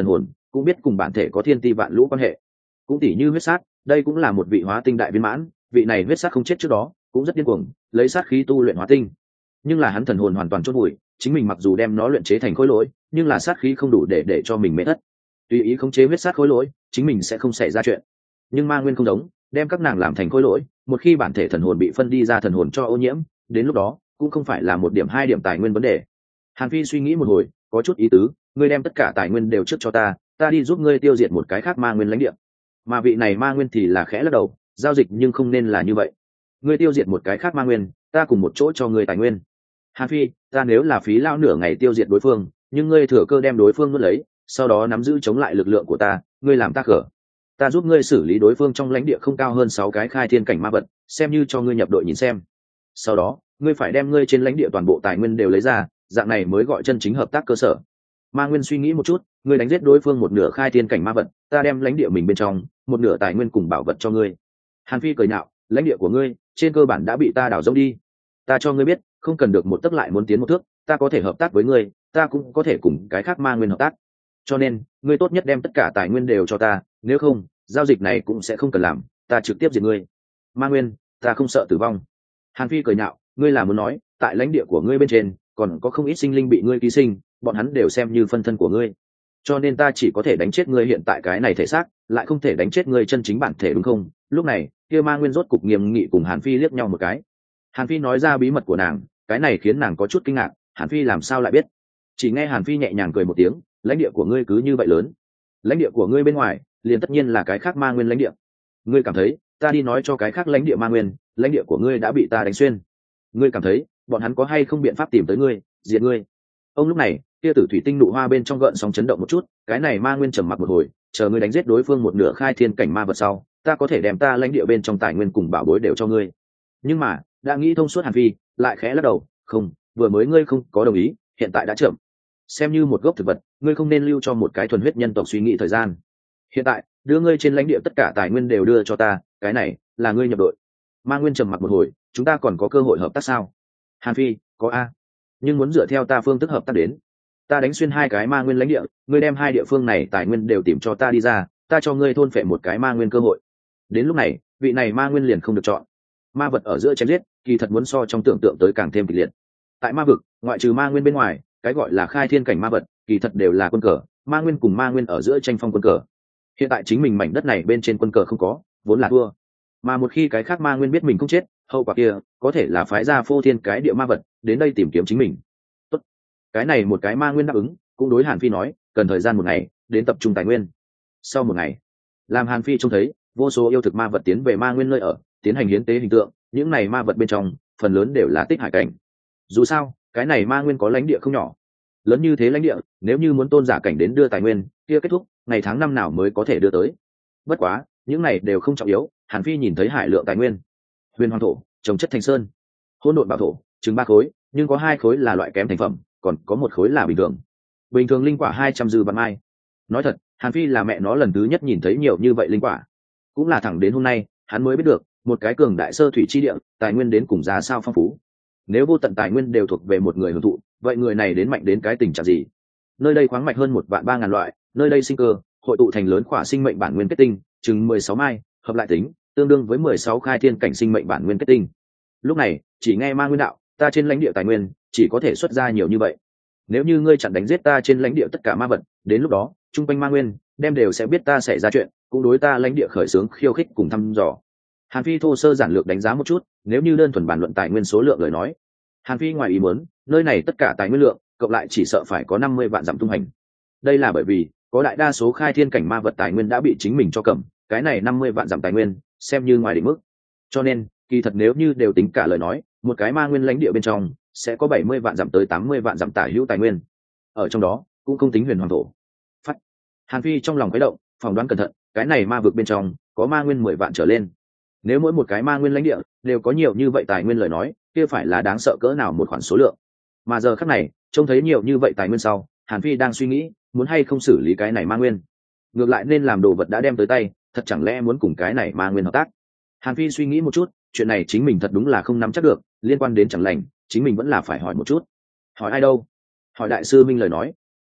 cũng biết cùng bản thể có thiên ti vạn lũ quan hệ. Cũng tỷ như huyết sát, đây cũng là một vị hóa tinh đại viên mãn, vị này huyết sát không chết trước đó cũng rất điên cuồng, lấy sát khí tu luyện hóa tinh, nhưng là hắn thần hồn hoàn toàn chôn vùi, chính mình mặc dù đem nó luyện chế thành khối lỗi, nhưng là sát khí không đủ để để cho mình mệt thất. Tùy ý khống chế huyết sát khối lỗi, chính mình sẽ không xảy ra chuyện. Nhưng ma nguyên không giống, đem các nàng làm thành khối lỗi, một khi bản thể thần hồn bị phân đi ra thần hồn cho ô nhiễm, đến lúc đó cũng không phải là một điểm hai điểm tài nguyên vấn đề. Hàn Phi suy nghĩ một hồi, có chút ý tứ, ngươi đem tất cả tài nguyên đều trước cho ta, ta đi giúp ngươi tiêu diệt một cái khác ma nguyên lãnh địa. Mà vị này ma nguyên thì là khẽ lắc đầu, giao dịch nhưng không nên là như vậy. Ngươi tiêu diệt một cái khác ma nguyên, ta cùng một chỗ cho ngươi tài nguyên. Hàn Phi, ta nếu là phí lao nửa ngày tiêu diệt đối phương, nhưng ngươi thừa cơ đem đối phương nuốt lấy, sau đó nắm giữ chống lại lực lượng của ta, ngươi làm ta cờ. Ta giúp ngươi xử lý đối phương trong lãnh địa không cao hơn sáu cái khai thiên cảnh ma vật, xem như cho ngươi nhập đội nhìn xem. Sau đó, ngươi phải đem ngươi trên lãnh địa toàn bộ tài nguyên đều lấy ra, dạng này mới gọi chân chính hợp tác cơ sở. Ma Nguyên suy nghĩ một chút, ngươi đánh giết đối phương một nửa khai thiên cảnh ma vật, ta đem lãnh địa mình bên trong một nửa tài nguyên cùng bảo vật cho ngươi. Hàn Phi cười nhạo, lãnh địa của ngươi trên cơ bản đã bị ta đảo rỗng đi. Ta cho ngươi biết, không cần được một tấc lại muốn tiến một thước, ta có thể hợp tác với ngươi, ta cũng có thể cùng cái khác ma nguyên hợp tác. Cho nên, ngươi tốt nhất đem tất cả tài nguyên đều cho ta, nếu không, giao dịch này cũng sẽ không cần làm, ta trực tiếp diệt ngươi. Ma Nguyên, ta không sợ tử vong. Hàn Phi cười nhạo, ngươi là muốn nói, tại lãnh địa của ngươi bên trên, còn có không ít sinh linh bị ngươi ký sinh, bọn hắn đều xem như phân thân của ngươi. Cho nên ta chỉ có thể đánh chết ngươi hiện tại cái này thể xác, lại không thể đánh chết ngươi chân chính bản thể đúng không? Lúc này, kia Ma Nguyên rốt cục nghiêm nghị cùng Hàn Phi liếc nhau một cái. Hàn Phi nói ra bí mật của nàng, cái này khiến nàng có chút kinh ngạc, Hàn Phi làm sao lại biết? Chỉ nghe Hàn Phi nhẹ nhàng cười một tiếng, lãnh địa của ngươi cứ như vậy lớn, lãnh địa của ngươi bên ngoài liền tất nhiên là cái khác ma nguyên lãnh địa. Ngươi cảm thấy ta đi nói cho cái khác lãnh địa ma nguyên, lãnh địa của ngươi đã bị ta đánh xuyên, ngươi cảm thấy bọn hắn có hay không biện pháp tìm tới ngươi, diệt ngươi? Ông lúc này, kia tử thủy tinh nụ hoa bên trong gợn sóng chấn động một chút, cái này ma nguyên trầm mặc một hồi, chờ ngươi đánh giết đối phương một nửa khai thiên cảnh ma vật sau, ta có thể đem ta lãnh địa bên trong tài nguyên cùng bảo bối đều cho ngươi. Nhưng mà, đã nghĩ thông suốt Hàn Phi lại khẽ lắc đầu, không, vừa mới ngươi không có đồng ý, hiện tại đã chậm. Xem như một gốc thực vật, ngươi không nên lưu cho một cái thuần huyết nhân tộc suy nghĩ thời gian. Hiện tại, đưa ngươi trên lãnh địa tất cả tài nguyên đều đưa cho ta, cái này là ngươi nhập đội. Ma Nguyên trầm mặc một hồi, chúng ta còn có cơ hội hợp tác sao? Hàn Phi, có a, nhưng muốn dựa theo ta phương thức hợp tác đến. Ta đánh xuyên hai cái ma nguyên lãnh địa, ngươi đem hai địa phương này tài nguyên đều tìm cho ta đi ra, ta cho ngươi thôn phệ một cái ma nguyên cơ hội. Đến lúc này, vị này ma nguyên liền không được chọn. Ma vật ở giữa chém giết, kỳ thật muốn so trong tưởng tượng tới càng thêm kịch liệt. Tại ma vực, ngoại trừ ma nguyên bên ngoài, cái gọi là khai thiên cảnh ma vật, kỳ thật đều là quân cờ, ma nguyên cùng ma nguyên ở giữa tranh phong quân cờ. Hiện tại chính mình mảnh đất này bên trên quân cờ không có, vốn là thua. Mà một khi cái khác ma nguyên biết mình không chết, hậu quả kia có thể là phái ra phô thiên cái địa ma vật đến đây tìm kiếm chính mình. Tốt, cái này một cái ma nguyên đáp ứng, cũng đối Hàn Phi nói, cần thời gian một ngày đến tập trung tài nguyên. Sau một ngày, làm Hàn Phi trông thấy vô số yêu thực ma vật tiến về ma nguyên nơi ở, tiến hành hiến tế hình tượng, những này ma vật bên trong phần lớn đều là tích hải cảnh. Dù sao, cái này ma nguyên có lãnh địa không nhỏ, lớn như thế lãnh địa, nếu như muốn tôn giả cảnh đến đưa tài nguyên, kia kết thúc ngày tháng năm nào mới có thể đưa tới. Bất quá, những này đều không trọng yếu. Hàn Phi nhìn thấy hải lượng tài nguyên: huyền hoàng thổ, trồng chất thành sơn; hỗn độn bảo thổ, chừng ba khối, nhưng có hai khối là loại kém thành phẩm, còn có một khối là bình thường. Bình thường linh quả hai trăm dư vạn mai. Nói thật, Hàn Phi là mẹ nó lần thứ nhất nhìn thấy nhiều như vậy linh quả, cũng là thẳng đến hôm nay hắn mới biết được một cái cường đại sơ thủy chi địa tài nguyên đến cùng giá sao phong phú. Nếu vô tận tài nguyên đều thuộc về một người hưởng thụ, vậy người này đến mạnh đến cái tình trạng gì? Nơi đây khoáng mạch hơn một vạn ba ngàn loại, nơi đây sinh cơ hội tụ thành lớn khỏa sinh mệnh bản nguyên kết tinh, chừng mười sáu mai, hợp lại tính tương đương với mười sáu khai thiên cảnh sinh mệnh bản nguyên kết tinh. Lúc này, chỉ nghe Ma Nguyên đạo, ta trên lãnh địa tài nguyên chỉ có thể xuất ra nhiều như vậy. Nếu như ngươi chặn đánh giết ta trên lãnh địa tất cả ma vật, đến lúc đó, trung quanh Ma Nguyên đem đều sẽ biết ta xảy ra chuyện, cũng đối ta lãnh địa khởi xướng khiêu khích cùng thăm dò. Hàn Phi thô sơ giản lược đánh giá một chút, nếu như đơn thuần bàn luận tài nguyên số lượng lời nói, Hàn Phi ngoài ý muốn, nơi này tất cả tài nguyên lượng cộng lại chỉ sợ phải có năm mươi vạn dặm tung hành. Đây là bởi vì có đại đa số khai thiên cảnh ma vật tài nguyên đã bị chính mình cho cầm, cái này năm mươi vạn dặm tài nguyên xem như ngoài định mức. Cho nên, kỳ thật nếu như đều tính cả lời nói, một cái ma nguyên lãnh địa bên trong sẽ có bảy mươi vạn dặm tới tám mươi vạn dặm tả hữu tài nguyên. Ở trong đó, cũng không tính huyền hoàng thổ. Phát. Hàn Phi trong lòng khuấy động, phỏng đoán cẩn thận, cái này ma vực bên trong có ma nguyên mười vạn trở lên. Nếu mỗi một cái ma nguyên lãnh địa đều có nhiều như vậy tài nguyên lời nói, kia phải là đáng sợ cỡ nào một khoản số lượng. Mà giờ khắc này, trông thấy nhiều như vậy tài nguyên sau, Hàn Phi đang suy nghĩ, muốn hay không xử lý cái này ma nguyên. Ngược lại nên làm đồ vật đã đem tới tay, thật chẳng lẽ muốn cùng cái này ma nguyên hợp tác. Hàn Phi suy nghĩ một chút, chuyện này chính mình thật đúng là không nắm chắc được, liên quan đến chẳng lành, chính mình vẫn là phải hỏi một chút. Hỏi ai đâu? Hỏi đại sư Minh lời nói.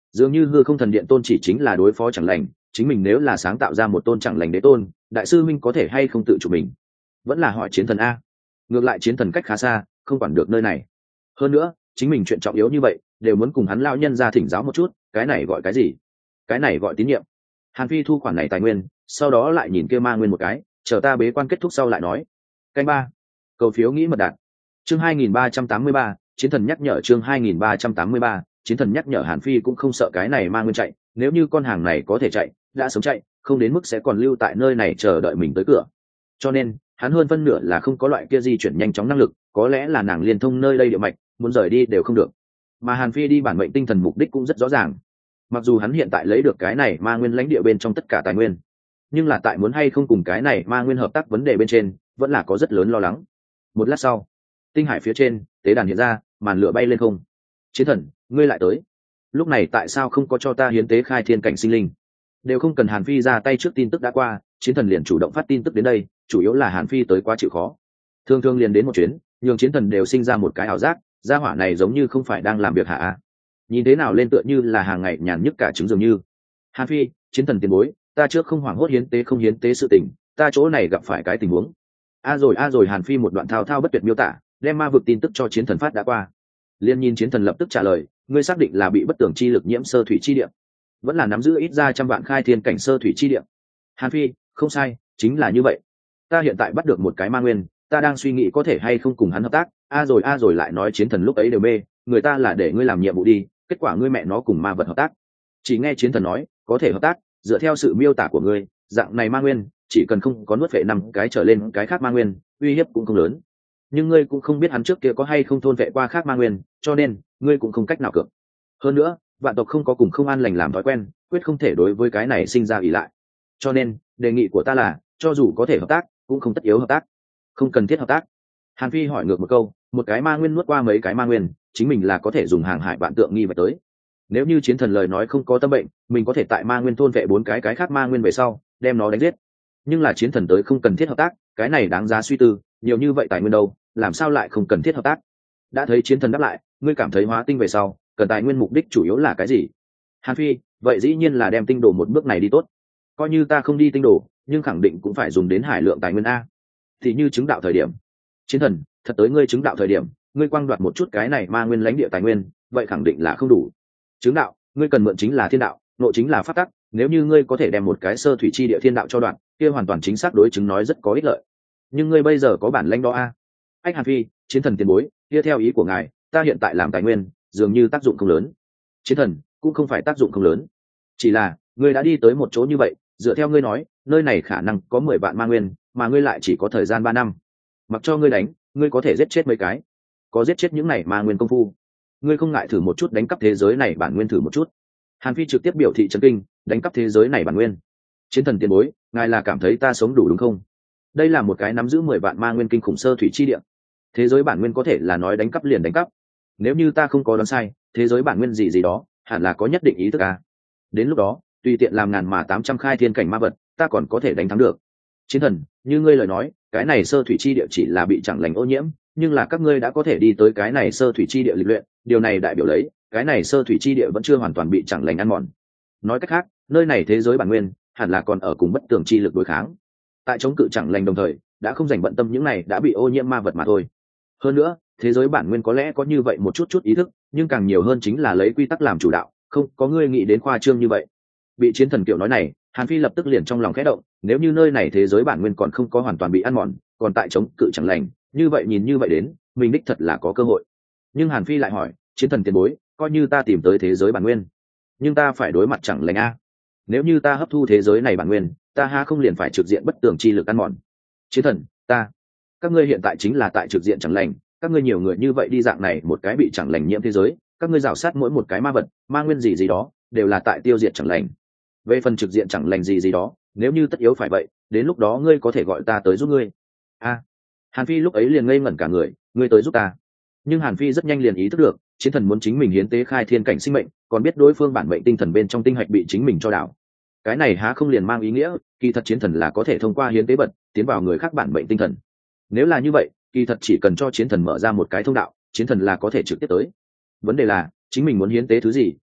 dường như hư không thần điện tôn chỉ chính là đối phó chẳng lành, chính mình nếu là sáng tạo ra một tôn chẳng lành đế tôn, đại sư minh có thể hay không tự chủ mình? Vẫn là hỏi chiến thần a. Ngược lại chiến thần cách khá xa, không quản được nơi này. Hơn nữa chính mình chuyện trọng yếu như vậy đều muốn cùng hắn lão nhân ra thỉnh giáo một chút, cái này gọi cái gì? Cái này gọi tín nhiệm. Hàn Phi thu khoản này tài nguyên, sau đó lại nhìn kia ma nguyên một cái, chờ ta bế quan kết thúc sau lại nói. Canh ba, cầu phiếu nghĩ mật đạt. Chương hai nghìn ba trăm tám mươi ba, chiến thần nhắc nhở. Chương hai nghìn ba trăm tám mươi ba, chiến thần nhắc nhở. Hàn Phi cũng không sợ cái này ma nguyên chạy, nếu như con hàng này có thể chạy, đã sống chạy, không đến mức sẽ còn lưu tại nơi này chờ đợi mình tới cửa. Cho nên hắn hơn phân nửa là không có loại kia di chuyển nhanh chóng năng lực, có lẽ là nàng liên thông nơi đây địa mạch, muốn rời đi đều không được. Mà Hàn Phi đi bản mệnh tinh thần mục đích cũng rất rõ ràng. Mặc dù hắn hiện tại lấy được cái này ma nguyên lãnh địa bên trong tất cả tài nguyên, nhưng là tại muốn hay không cùng cái này ma nguyên hợp tác vấn đề bên trên vẫn là có rất lớn lo lắng. Một lát sau, tinh hải phía trên tế đàn hiện ra, màn lửa bay lên không. Chiến thần, ngươi lại tới. Lúc này tại sao không có cho ta hiến tế khai thiên cảnh sinh linh? Đều không cần Hàn Phi ra tay trước, tin tức đã qua, chiến thần liền chủ động phát tin tức đến đây, chủ yếu là Hàn Phi tới quá chịu khó. Thương thương liền đến một chuyến, nhường chiến thần đều sinh ra một cái ảo giác, gia hỏa này giống như không phải đang làm việc hả? Nhìn thế nào lên tựa như là hàng ngày nhàn nhức cả trứng dường như. Hàn Phi, chiến thần tiền bối, ta trước không hoảng hốt hiến tế không hiến tế sự tình, ta chỗ này gặp phải cái tình huống. A rồi a rồi Hàn Phi một đoạn thao thao bất tuyệt miêu tả, đem ma vực tin tức cho chiến thần phát đã qua. Liên nhìn chiến thần lập tức trả lời, ngươi xác định là bị bất tưởng chi lực nhiễm sơ thủy chi địa, vẫn là nắm giữ ít ra trăm vạn khai thiên cảnh sơ thủy chi địa? Hàn Phi, không sai, chính là như vậy. Ta hiện tại bắt được một cái ma nguyên, ta đang suy nghĩ có thể hay không cùng hắn hợp tác. A rồi a rồi lại nói chiến thần lúc ấy đều mê, người ta là để ngươi làm nhiệm vụ đi, kết quả ngươi mẹ nó cùng ma vật hợp tác. Chỉ nghe chiến thần nói có thể hợp tác, dựa theo sự miêu tả của ngươi, dạng này ma nguyên chỉ cần không có nuốt vệ năm cái trở lên cái khác ma nguyên, uy hiếp cũng không lớn. Nhưng ngươi cũng không biết hắn trước kia có hay không thôn vệ qua khác ma nguyên, cho nên ngươi cũng không cách nào cược. Hơn nữa vạn tộc không có cùng không an lành làm thói quen, quyết không thể đối với cái này sinh ra ỷ lại. Cho nên đề nghị của ta là, cho dù có thể hợp tác cũng không tất yếu hợp tác, không cần thiết hợp tác. Hàn Phi hỏi ngược một câu, một cái ma nguyên nuốt qua mấy cái ma nguyên, chính mình là có thể dùng hàng hải vạn tượng nghi vật tới. Nếu như chiến thần lời nói không có tâm bệnh, mình có thể tại ma nguyên thôn vệ bốn cái cái khác ma nguyên về sau đem nó đánh giết. Nhưng là chiến thần tới không cần thiết hợp tác, cái này đáng giá suy tư, nhiều như vậy tài nguyên đâu, làm sao lại không cần thiết hợp tác? Đã thấy chiến thần đáp lại, ngươi cảm thấy hóa tinh về sau cần tài nguyên mục đích chủ yếu là cái gì? Hàn Phi, vậy dĩ nhiên là đem tinh đồ một bước này đi tốt. Coi như ta không đi tinh đồ, nhưng khẳng định cũng phải dùng đến hải lượng tài nguyên a. Thì như chứng đạo thời điểm. Chiến thần, thật tới ngươi chứng đạo thời điểm, ngươi quang đoạt một chút cái này ma nguyên lãnh địa tài nguyên, vậy khẳng định là không đủ. Chứng đạo, ngươi cần mượn chính là thiên đạo, nội chính là pháp tắc, nếu như ngươi có thể đem một cái sơ thủy chi địa thiên đạo cho đoạn, kia hoàn toàn chính xác đối chứng nói rất có ích lợi. Nhưng ngươi bây giờ có bản lãnh đó a? Anh Hàn Phi, chiến thần tiền bối, kia theo ý của ngài, ta hiện tại làm tài nguyên, dường như tác dụng không lớn. Chiến thần, cũng không phải tác dụng không lớn, chỉ là ngươi đã đi tới một chỗ như vậy, dựa theo ngươi nói, nơi này khả năng có mười vạn ma nguyên, mà ngươi lại chỉ có thời gian ba năm. Mặc cho ngươi đánh, ngươi có thể giết chết mấy cái? Có giết chết những này ma nguyên công phu, ngươi không ngại thử một chút đánh cắp thế giới này bản nguyên thử một chút? Hàn Phi trực tiếp biểu thị chấn kinh, đánh cắp thế giới này bản nguyên? Chiến thần tiền bối, ngài là cảm thấy ta sống đủ đúng không? Đây là một cái nắm giữ mười vạn ma nguyên kinh khủng sơ thủy chi địa, thế giới bản nguyên có thể là nói đánh cắp liền đánh cắp. Nếu như ta không có đoán sai, thế giới bản nguyên gì gì đó hẳn là có nhất định ý thức à. Đến lúc đó tùy tiện làm ngàn mà tám trăm khai thiên cảnh ma vật, ta còn có thể đánh thắng được. Chiến thần, như ngươi lời nói, cái này sơ thủy chi địa chỉ là bị chẳng lành ô nhiễm, nhưng là các ngươi đã có thể đi tới cái này sơ thủy chi địa lịch luyện, điều này đại biểu lấy cái này sơ thủy chi địa vẫn chưa hoàn toàn bị chẳng lành ăn mòn. Nói cách khác, nơi này thế giới bản nguyên hẳn là còn ở cùng bất tường chi lực đối kháng, tại chống cự chẳng lành, đồng thời đã không dành bận tâm những này đã bị ô nhiễm ma vật mà thôi. Hơn nữa thế giới bản nguyên có lẽ có như vậy một chút chút ý thức, nhưng càng nhiều hơn chính là lấy quy tắc làm chủ đạo, không có ngươi nghĩ đến khoa trương như vậy. Bị chiến thần kiểu nói này, Hàn Phi lập tức liền trong lòng khẽ động, nếu như nơi này thế giới bản nguyên còn không có hoàn toàn bị ăn mòn, còn tại chống cự chẳng lành, như vậy nhìn như vậy đến, mình đích thật là có cơ hội. Nhưng Hàn Phi lại hỏi, chiến thần tiền bối, coi như ta tìm tới thế giới bản nguyên, nhưng ta phải đối mặt chẳng lành a. Nếu như ta hấp thu thế giới này bản nguyên, ta ha không liền phải trực diện bất tường chi lực ăn mòn? Chiến thần, ta, các ngươi hiện tại chính là tại trực diện chẳng lành, các ngươi nhiều người như vậy đi dạng này một cái bị chẳng lành nhiễm thế giới, các ngươi rào sát mỗi một cái ma vật, ma nguyên gì gì đó, đều là tại tiêu diệt chẳng lành. Về phần trực diện chẳng lành gì gì đó, nếu như tất yếu phải vậy, đến lúc đó ngươi có thể gọi ta tới giúp ngươi. A, à, Hàn Phi lúc ấy liền ngây ngẩn cả người, ngươi tới giúp ta? Nhưng Hàn Phi rất nhanh liền ý thức được, chiến thần muốn chính mình hiến tế khai thiên cảnh sinh mệnh, còn biết đối phương bản mệnh tinh thần bên trong tinh hạch bị chính mình cho đảo. Cái này há không liền mang ý nghĩa, kỳ thật chiến thần là có thể thông qua hiến tế vật tiến vào người khác bản mệnh tinh thần. Nếu là như vậy, kỳ thật chỉ cần cho chiến thần mở ra một cái thông đạo, chiến thần là có thể trực tiếp tới. Vấn đề là, chính mình muốn hiến tế thứ gì,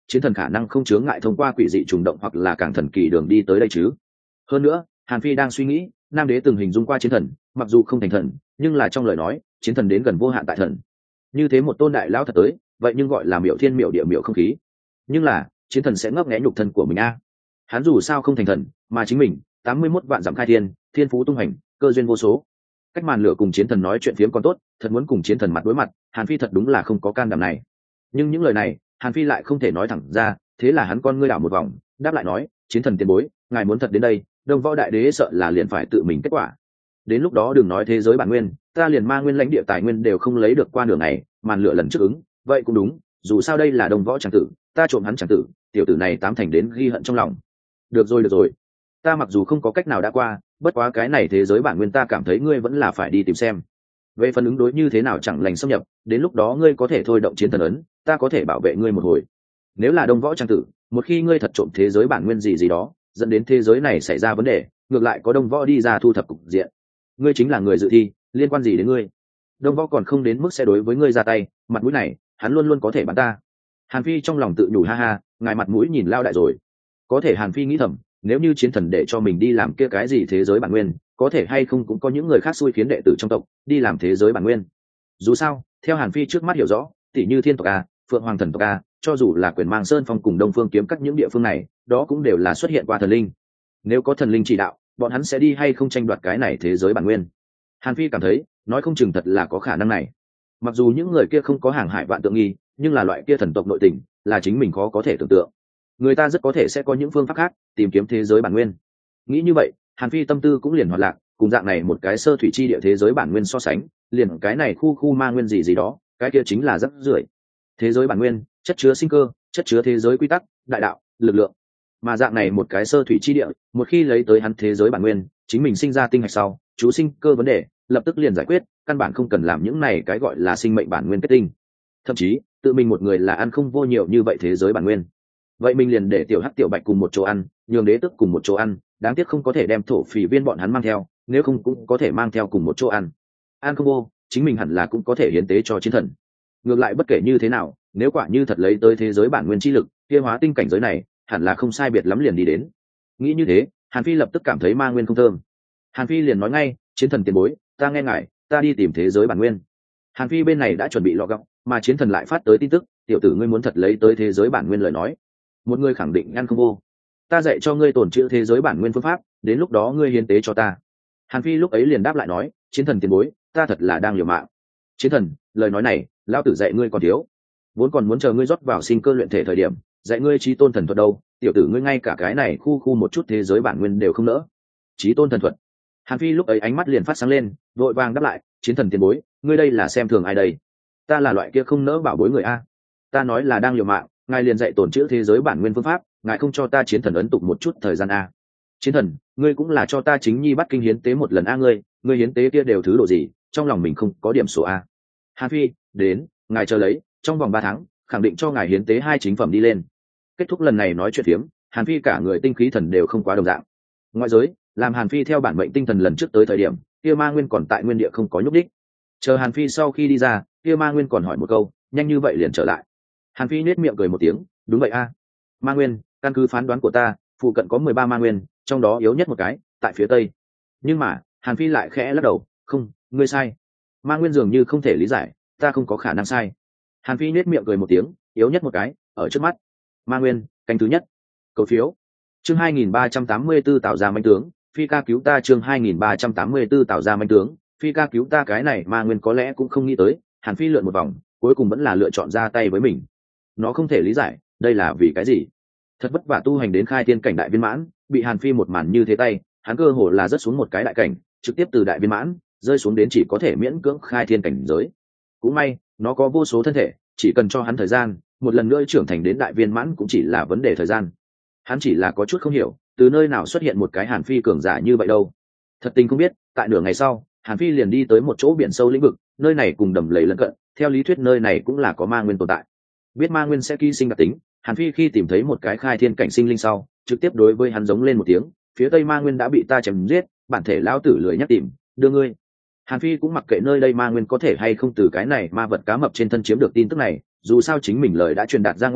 chiến thần khả năng không chướng ngại thông qua quỷ dị trùng động hoặc là càng thần kỳ đường đi tới đây chứ. Hơn nữa Hàn Phi đang suy nghĩ, nam đế từng hình dung qua chiến thần, mặc dù không thành thần nhưng là trong lời nói chiến thần đến gần vô hạn tại thần. Như thế một tôn đại lão thật tới, vậy nhưng gọi là miểu thiên miểu địa miểu không khí. Nhưng là chiến thần sẽ ngấp nghé nhục thân của mình a. Hắn dù sao không thành thần, mà chính mình tám mươi mốt vạn dặm khai thiên, thiên phú tung hành, cơ duyên vô số. Cách màn lửa cùng chiến thần nói chuyện phiếm còn tốt, thật muốn cùng chiến thần mặt đối mặt, Hàn Phi thật đúng là không có can đảm này. Nhưng những lời này Hàn Phi lại không thể nói thẳng ra, thế là hắn con ngươi đảo một vòng, đáp lại nói, chiến thần tiền bối, ngài muốn thật đến đây, Đông Võ Đại Đế sợ là liền phải tự mình kết quả. Đến lúc đó đừng nói thế giới bản nguyên, ta liền ma nguyên lãnh địa tài nguyên đều không lấy được qua đường này, màn lửa lần trước ứng, vậy cũng đúng, dù sao đây là Đông Võ chẳng tử, ta trộm hắn chẳng tử, tiểu tử này tám thành đến ghi hận trong lòng. Được rồi được rồi, ta mặc dù không có cách nào đã qua, bất quá cái này thế giới bản nguyên ta cảm thấy ngươi vẫn là phải đi tìm xem. Về phần ứng đối như thế nào chẳng lành xâm nhập, đến lúc đó ngươi có thể thôi động chiến thần ấn, ta có thể bảo vệ ngươi một hồi. Nếu là Đông Võ trang tử, một khi ngươi thật trộm thế giới bản nguyên gì gì đó, dẫn đến thế giới này xảy ra vấn đề, ngược lại có Đông Võ đi ra thu thập cục diện. Ngươi chính là người dự thi, liên quan gì đến ngươi? Đông Võ còn không đến mức sẽ đối với ngươi ra tay, mặt mũi này, hắn luôn luôn có thể bắn ta. Hàn Phi trong lòng tự nhủ ha ha, ngài mặt mũi nhìn lao đại rồi. Có thể Hàn Phi nghĩ thầm, nếu như chiến thần để cho mình đi làm kia cái gì thế giới bản nguyên, có thể hay không cũng có những người khác xui khiến đệ tử trong tộc đi làm thế giới bản nguyên. Dù sao theo Hàn Phi trước mắt hiểu rõ, tỷ như thiên tộc a, phượng hoàng thần tộc a, cho dù là quyền mang sơn phong cùng đông phương kiếm các những địa phương này, đó cũng đều là xuất hiện qua thần linh. Nếu có thần linh chỉ đạo, bọn hắn sẽ đi hay không tranh đoạt cái này thế giới bản nguyên? Hàn Phi cảm thấy nói không chừng thật là có khả năng này. Mặc dù những người kia không có hàng hải vạn tượng nghi, nhưng là loại kia thần tộc nội tình là chính mình khó có thể tưởng tượng. Người ta rất có thể sẽ có những phương pháp khác tìm kiếm thế giới bản nguyên. Nghĩ như vậy, Hàn Phi tâm tư cũng liền hoạt lạc, cùng dạng này một cái sơ thủy chi địa thế giới bản nguyên so sánh, liền cái này khu khu ma nguyên gì gì đó, cái kia chính là rất rưởi. Thế giới bản nguyên chất chứa sinh cơ, chất chứa thế giới quy tắc, đại đạo, lực lượng. Mà dạng này một cái sơ thủy chi địa, một khi lấy tới hắn thế giới bản nguyên, chính mình sinh ra tinh hạch sau, chú sinh cơ vấn đề lập tức liền giải quyết, căn bản không cần làm những này cái gọi là sinh mệnh bản nguyên kết tinh. Thậm chí tự mình một người là ăn không vô nhiều như vậy thế giới bản nguyên. Vậy mình liền để tiểu hắc tiểu bạch cùng một chỗ ăn, nhường đế tức cùng một chỗ ăn, đáng tiếc không có thể đem thổ phỉ viên bọn hắn mang theo, nếu không cũng có thể mang theo cùng một chỗ ăn. Ăn không vô, chính mình hẳn là cũng có thể hiến tế cho chiến thần. Ngược lại bất kể như thế nào, nếu quả như thật lấy tới thế giới bản nguyên chi lực, kia hóa tinh cảnh giới này hẳn là không sai biệt lắm liền đi đến. Nghĩ như thế, Hàn Phi lập tức cảm thấy ma nguyên không thơm. Hàn Phi liền nói ngay, chiến thần tiền bối, ta nghe ngài, ta đi tìm thế giới bản nguyên. Hàn Phi bên này đã chuẩn bị lọ gọng, mà chiến thần lại phát tới tin tức, tiểu tử ngươi muốn thật lấy tới thế giới bản nguyên lời nói, một người khẳng định ngăn không vô, ta dạy cho ngươi tổn chữ thế giới bản nguyên phương pháp, đến lúc đó ngươi hiến tế cho ta. Hàn Phi lúc ấy liền đáp lại nói, chiến thần tiền bối, ta thật là đang liều mạng. Chiến thần, lời nói này lão tử dạy ngươi còn thiếu, vốn còn muốn chờ ngươi rót vào sinh cơ luyện thể thời điểm dạy ngươi chí tôn thần thuật đâu, tiểu tử ngươi ngay cả cái này khu khu một chút thế giới bản nguyên đều không nỡ. Chí tôn thần thuật? Hàn Phi lúc ấy ánh mắt liền phát sáng lên, vội vàng đáp lại, chiến thần tiền bối, ngươi đây là xem thường ai đây? Ta là loại kia không nỡ bảo bối người a. Ta nói là đang liều mạng, ngài liền dạy tổn chữ thế giới bản nguyên phương pháp, ngài không cho ta chiến thần ấn tục một chút thời gian a. Chiến thần, ngươi cũng là cho ta chính nhi bắt kinh hiến tế một lần a, ngươi ngươi hiến tế kia đều thứ độ gì, trong lòng mình không có điểm số a. Hàn Phi, đến, ngài chờ lấy, trong vòng ba tháng khẳng định cho ngài hiến tế hai chính phẩm đi lên. Kết thúc lần này nói chuyện phiếm, Hàn Phi cả người tinh khí thần đều không quá đồng dạng. Ngoại giới làm Hàn Phi theo bản mệnh tinh thần lần trước tới thời điểm, kia ma nguyên còn tại nguyên địa không có nhúc đích. Chờ Hàn Phi sau khi đi ra, kia ma nguyên còn hỏi một câu, nhanh như vậy liền trở lại. Hàn Phi nết miệng cười một tiếng, đúng vậy a. Ma nguyên, căn cứ phán đoán của ta, phụ cận có mười ba ma nguyên, trong đó yếu nhất một cái tại phía tây. Nhưng mà Hàn Phi lại khẽ lắc đầu, không, ngươi sai. Ma nguyên dường như không thể lý giải, ta không có khả năng sai. Hàn Phi nết miệng cười một tiếng, yếu nhất một cái ở trước mắt. Ma nguyên canh thứ nhất. Cầu phiếu chương hai nghìn ba trăm tám mươi tạo ra manh tướng, Phi ca cứu ta. Chương hai nghìn ba trăm tám mươi tạo ra manh tướng, Phi ca cứu ta. Cái này ma nguyên có lẽ cũng không nghĩ tới, Hàn Phi lượn một vòng cuối cùng vẫn là lựa chọn ra tay với mình. Nó không thể lý giải đây là vì cái gì. Thật vất vả tu hành đến khai thiên cảnh đại viên mãn, bị Hàn Phi một màn như thế tay, hắn cơ hồ là rớt xuống một cái đại cảnh, trực tiếp từ đại viên mãn rơi xuống đến chỉ có thể miễn cưỡng khai thiên cảnh giới. Cũng may nó có vô số thân thể, chỉ cần cho hắn thời gian, một lần nữa trưởng thành đến đại viên mãn cũng chỉ là vấn đề thời gian. Hắn chỉ là có chút không hiểu, từ nơi nào xuất hiện một cái Hàn Phi cường giả như vậy đâu. Thật tình không biết, tại nửa ngày sau, Hàn Phi liền đi tới một chỗ biển sâu lĩnh vực, nơi này cùng đầm lầy lân cận, theo lý thuyết nơi này cũng là có ma nguyên tồn tại. Biết ma nguyên sẽ ký sinh đặc tính, Hàn Phi khi tìm thấy một cái khai thiên cảnh sinh linh sau, trực tiếp đối với hắn giống lên một tiếng, phía tây ma nguyên đã bị ta chém giết, bản thể lão tử lười nhắc tìm, đưa ngươi. Hàn Phi cũng mặc kệ nơi đây ma nguyên có thể hay không từ cái này ma vật cá mập trên thân chiếm được tin tức này, dù sao chính mình lời đã truyền đạt ra ngoài,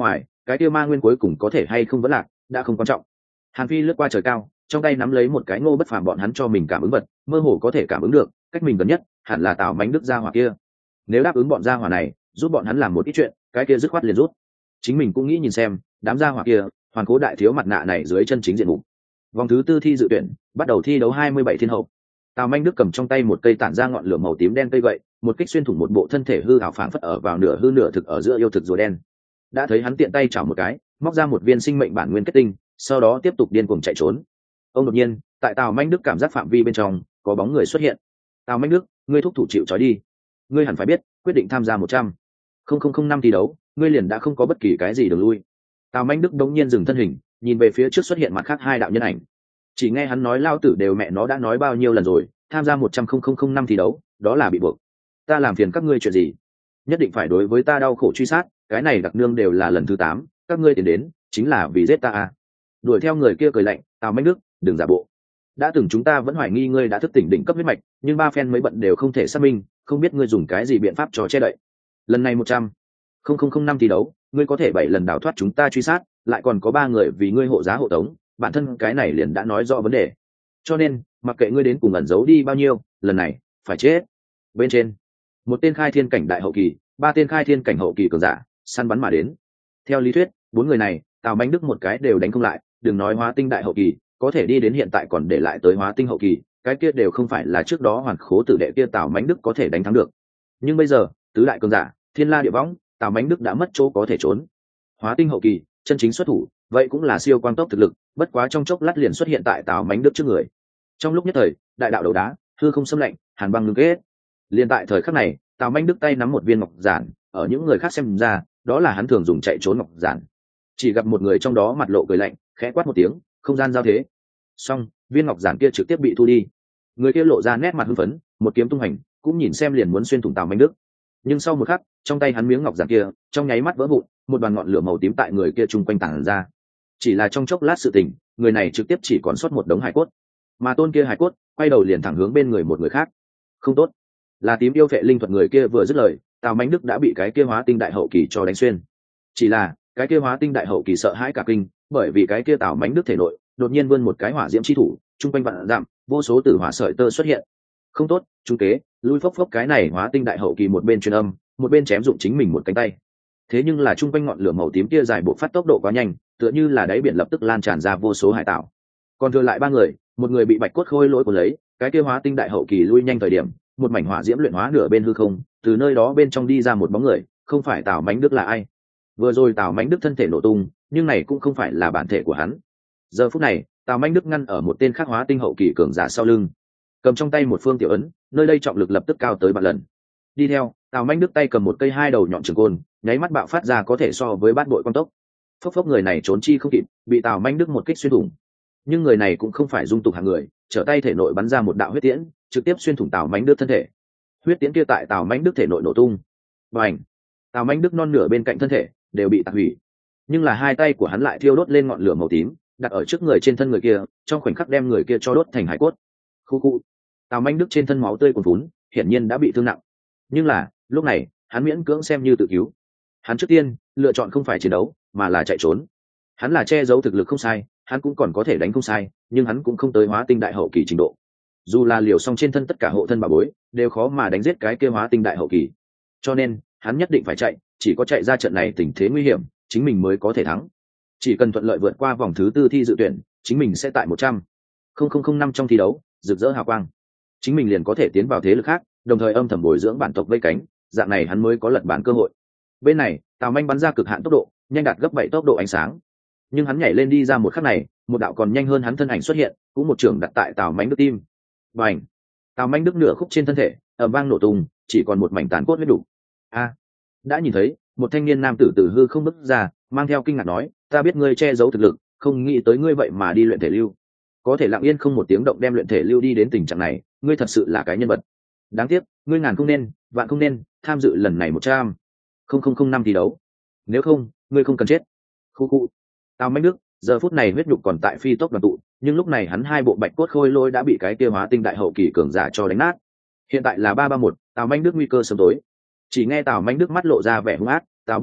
cái kia ma nguyên cuối cùng có thể hay không vẫn lạc đã không quan trọng. Hàn Phi lướt qua trời cao, trong tay nắm lấy một cái Ngô Bất Phàm bọn hắn cho mình cảm ứng vật, mơ hồ có thể cảm ứng được cách mình gần nhất hẳn là Tào Mánh Đức gia hỏa kia. Nếu đáp ứng bọn gia hỏa này giúp bọn hắn làm một ít chuyện, cái kia dứt khoát liền rút. Chính mình cũng nghĩ nhìn xem đám gia hỏa kia hoàn cố đại thiếu mặt nạ này dưới chân chính diện mục. Vòng thứ tư thi dự tuyển bắt đầu thi đấu hai mươi bảy thiên hậu. Tào Manh Đức cầm trong tay một cây tản ra ngọn lửa màu tím đen cây gậy, một kích xuyên thủng một bộ thân thể hư ảo phảng phất ở vào nửa hư nửa thực ở giữa yêu thực rùa đen. Đã thấy hắn tiện tay chảo một cái, móc ra một viên sinh mệnh bản nguyên kết tinh, sau đó tiếp tục điên cuồng chạy trốn. Ông đột nhiên, tại Tào Manh Đức cảm giác phạm vi bên trong, có bóng người xuất hiện. Tào Manh Đức, ngươi thúc thủ chịu trói đi. Ngươi hẳn phải biết, quyết định tham gia một trăm không năm thi đấu, ngươi liền đã không có bất kỳ cái gì đường lui. Tào Manh Đức đống nhiên dừng thân hình, nhìn về phía trước xuất hiện mặt khác hai đạo nhân ảnh. Chỉ nghe hắn nói lao tử đều mẹ nó đã nói bao nhiêu lần rồi, tham gia một trăm không năm thi đấu, đó là bị buộc. Ta làm phiền các ngươi chuyện gì? Nhất định phải đối với ta đau khổ truy sát, cái này đặc nương đều là lần thứ tám, các ngươi tiến đến, chính là vì giết ta à? Đuổi theo người kia cười lạnh, Tào Manh Đức, đừng giả bộ. Đã từng chúng ta vẫn hoài nghi ngươi đã thức tỉnh đỉnh cấp huyết mạch, nhưng ba phen mới bận đều không thể xác minh, không biết ngươi dùng cái gì biện pháp trò che đậy. Lần này một trăm không năm thi đấu, ngươi có thể bảy lần đào thoát chúng ta truy sát, lại còn có ba người vì ngươi hộ giá hộ tống, bản thân cái này liền đã nói rõ vấn đề. Cho nên, mặc kệ ngươi đến cùng ẩn giấu đi bao nhiêu, lần này phải chết. Bên trên, một tên khai thiên cảnh đại hậu kỳ, ba tên khai thiên cảnh hậu kỳ cường giả săn bắn mà đến. Theo lý thuyết, bốn người này, Tào Manh Đức một cái đều đánh không lại, đừng nói hóa tinh đại hậu kỳ, có thể đi đến hiện tại còn để lại tới hóa tinh hậu kỳ, cái kia đều không phải là trước đó hoàn khố tử đệ kia Tào Manh Đức có thể đánh thắng được. Nhưng bây giờ, tứ đại cường giả, thiên la địa võng, Tào Manh Đức đã mất chỗ có thể trốn. Hóa tinh hậu kỳ, chân chính xuất thủ, vậy cũng là siêu quang tốc thực lực, bất quá trong chốc lát liền xuất hiện tại Tào Manh Đức trước người. Trong lúc nhất thời, đại đạo đấu đá, hư không xâm lạnh, hàn băng ngưng kết. Liên tại thời khắc này, Tào Manh Đức tay nắm một viên ngọc giản, ở những người khác xem ra, đó là hắn thường dùng chạy trốn ngọc giản. Chỉ gặp một người trong đó mặt lộ cười lạnh, khẽ quát một tiếng, không gian giao thế. Xong, viên ngọc giản kia trực tiếp bị thu đi. Người kia lộ ra nét mặt hưng phấn, một kiếm tung hành, cũng nhìn xem liền muốn xuyên thủng Tào Manh Đức. Nhưng sau một khắc, trong tay hắn miếng ngọc giản kia, trong nháy mắt vỡ vụn, một đoàn ngọn lửa màu tím tại người kia trung quanh tản ra. Chỉ là trong chốc lát sự tình, người này trực tiếp chỉ còn sót một đống hải cốt, mà tôn kia hải cốt quay đầu liền thẳng hướng bên người một người khác. Không tốt, là tím yêu phệ linh thuật. Người kia vừa dứt lời, Tào Manh Đức đã bị cái kia hóa tinh đại hậu kỳ cho đánh xuyên. Chỉ là cái kia hóa tinh đại hậu kỳ sợ hãi cả kinh, bởi vì cái kia Tào Manh Đức thể nội đột nhiên vươn một cái hỏa diễm chi thủ, trung quanh vạn dặm vô số tử hỏa sợi tơ xuất hiện. Không tốt, trung kế, lui phốc phốc. Cái này hóa tinh đại hậu kỳ một bên truyền âm, một bên chém dụng chính mình một cánh tay. Thế nhưng là trung quanh ngọn lửa màu tím kia dài bộ phát tốc độ quá nhanh, tựa như là đáy biển lập tức lan tràn ra vô số hải tảo. Còn thừa lại ba người, một người bị bạch cốt khôi lỗi của lấy, cái kia hóa tinh đại hậu kỳ lui nhanh thời điểm, một mảnh hỏa diễm luyện hóa nửa bên hư không, từ nơi đó bên trong đi ra một bóng người, không phải Tào Manh Đức là ai? Vừa rồi Tào Manh Đức thân thể nổ tung, nhưng này cũng không phải là bản thể của hắn. Giờ phút này, Tào Manh Đức ngăn ở một tên khác hóa tinh hậu kỳ cường giả sau lưng, cầm trong tay một phương tiểu ấn, nơi đây trọng lực lập tức cao tới vạn lần. Đi theo, Tào Manh Đức tay cầm một cây hai đầu nhọn trường côn, nháy mắt bạo phát ra có thể so với bát bội quang tốc. Phốc phốc. Người này trốn chi không kịp, bị Tào Manh Đức một kích xuyên thủng. Nhưng người này cũng không phải dung tục hạng người, trở tay thể nội bắn ra một đạo huyết tiễn, trực tiếp xuyên thủng Tào Manh Đức thân thể. Huyết tiễn kia tại Tào Manh Đức thể nội nổ tung. Bành! Tào Manh Đức non nửa bên cạnh thân thể đều bị tạc hủy, nhưng là hai tay của hắn lại thiêu đốt lên ngọn lửa màu tím, đặt ở trước người trên thân người kia, trong khoảnh khắc đem người kia cho đốt thành hải cốt. Khu khu. Tào Manh Đức trên thân máu tươi cuồn vún, hiển nhiên đã bị thương nặng. Nhưng là, lúc này, hắn miễn cưỡng xem như tự cứu. Hắn trước tiên lựa chọn không phải chiến đấu, mà là chạy trốn. Hắn là che giấu thực lực không sai, hắn cũng còn có thể đánh không sai, nhưng hắn cũng không tới hóa tinh đại hậu kỳ trình độ. Dù là liều xong trên thân tất cả hộ thân bảo bối, đều khó mà đánh giết cái kia hóa tinh đại hậu kỳ. Cho nên, hắn nhất định phải chạy, chỉ có chạy ra trận này tình thế nguy hiểm, chính mình mới có thể thắng. Chỉ cần thuận lợi vượt qua vòng thứ tư thi dự tuyển, chính mình sẽ tại một trăm không năm trong thi đấu rực rỡ hào quang, chính mình liền có thể tiến vào thế lực khác, đồng thời âm thầm bồi dưỡng bản tộc vây cánh, dạng này hắn mới có lật bản cơ hội. Bên này, Tào Manh bắn ra cực hạn tốc độ, nhanh đạt gấp bảy tốc độ ánh sáng. Nhưng hắn nhảy lên đi ra một khắc này, một đạo còn nhanh hơn hắn thân ảnh xuất hiện, cũng một trường đặt tại Tào Manh Đức tim. Bành! Tào Manh Đức nửa khúc trên thân thể, ầm vang nổ tung, chỉ còn một mảnh tàn cốt huyết đủ. A! Đã nhìn thấy, một thanh niên nam tử tử hư không bước ra, mang theo kinh ngạc nói, ta biết ngươi che giấu thực lực, không nghĩ tới ngươi vậy mà đi luyện thể lưu. Có thể lặng yên không một tiếng động đem luyện thể lưu đi đến tình trạng này, ngươi thật sự là cái nhân vật. Đáng tiếc, ngươi ngàn không nên, vạn không nên tham dự lần này một trăm không năm thi đấu. Nếu không, ngươi không cần chết. Khu khu. Tào Manh Đức, giờ phút này huyết nhục còn tại phi tốc đoàn tụ, nhưng lúc này hắn hai bộ bạch cốt khôi lôi đã bị cái kia hóa tinh đại hậu kỳ cường giả cho đánh nát. Hiện tại là ba ba một, Tào Manh Đức nguy cơ sớm tối. Chỉ nghe Tào Manh Đức mắt lộ ra vẻ hung ác, Tào bất khí,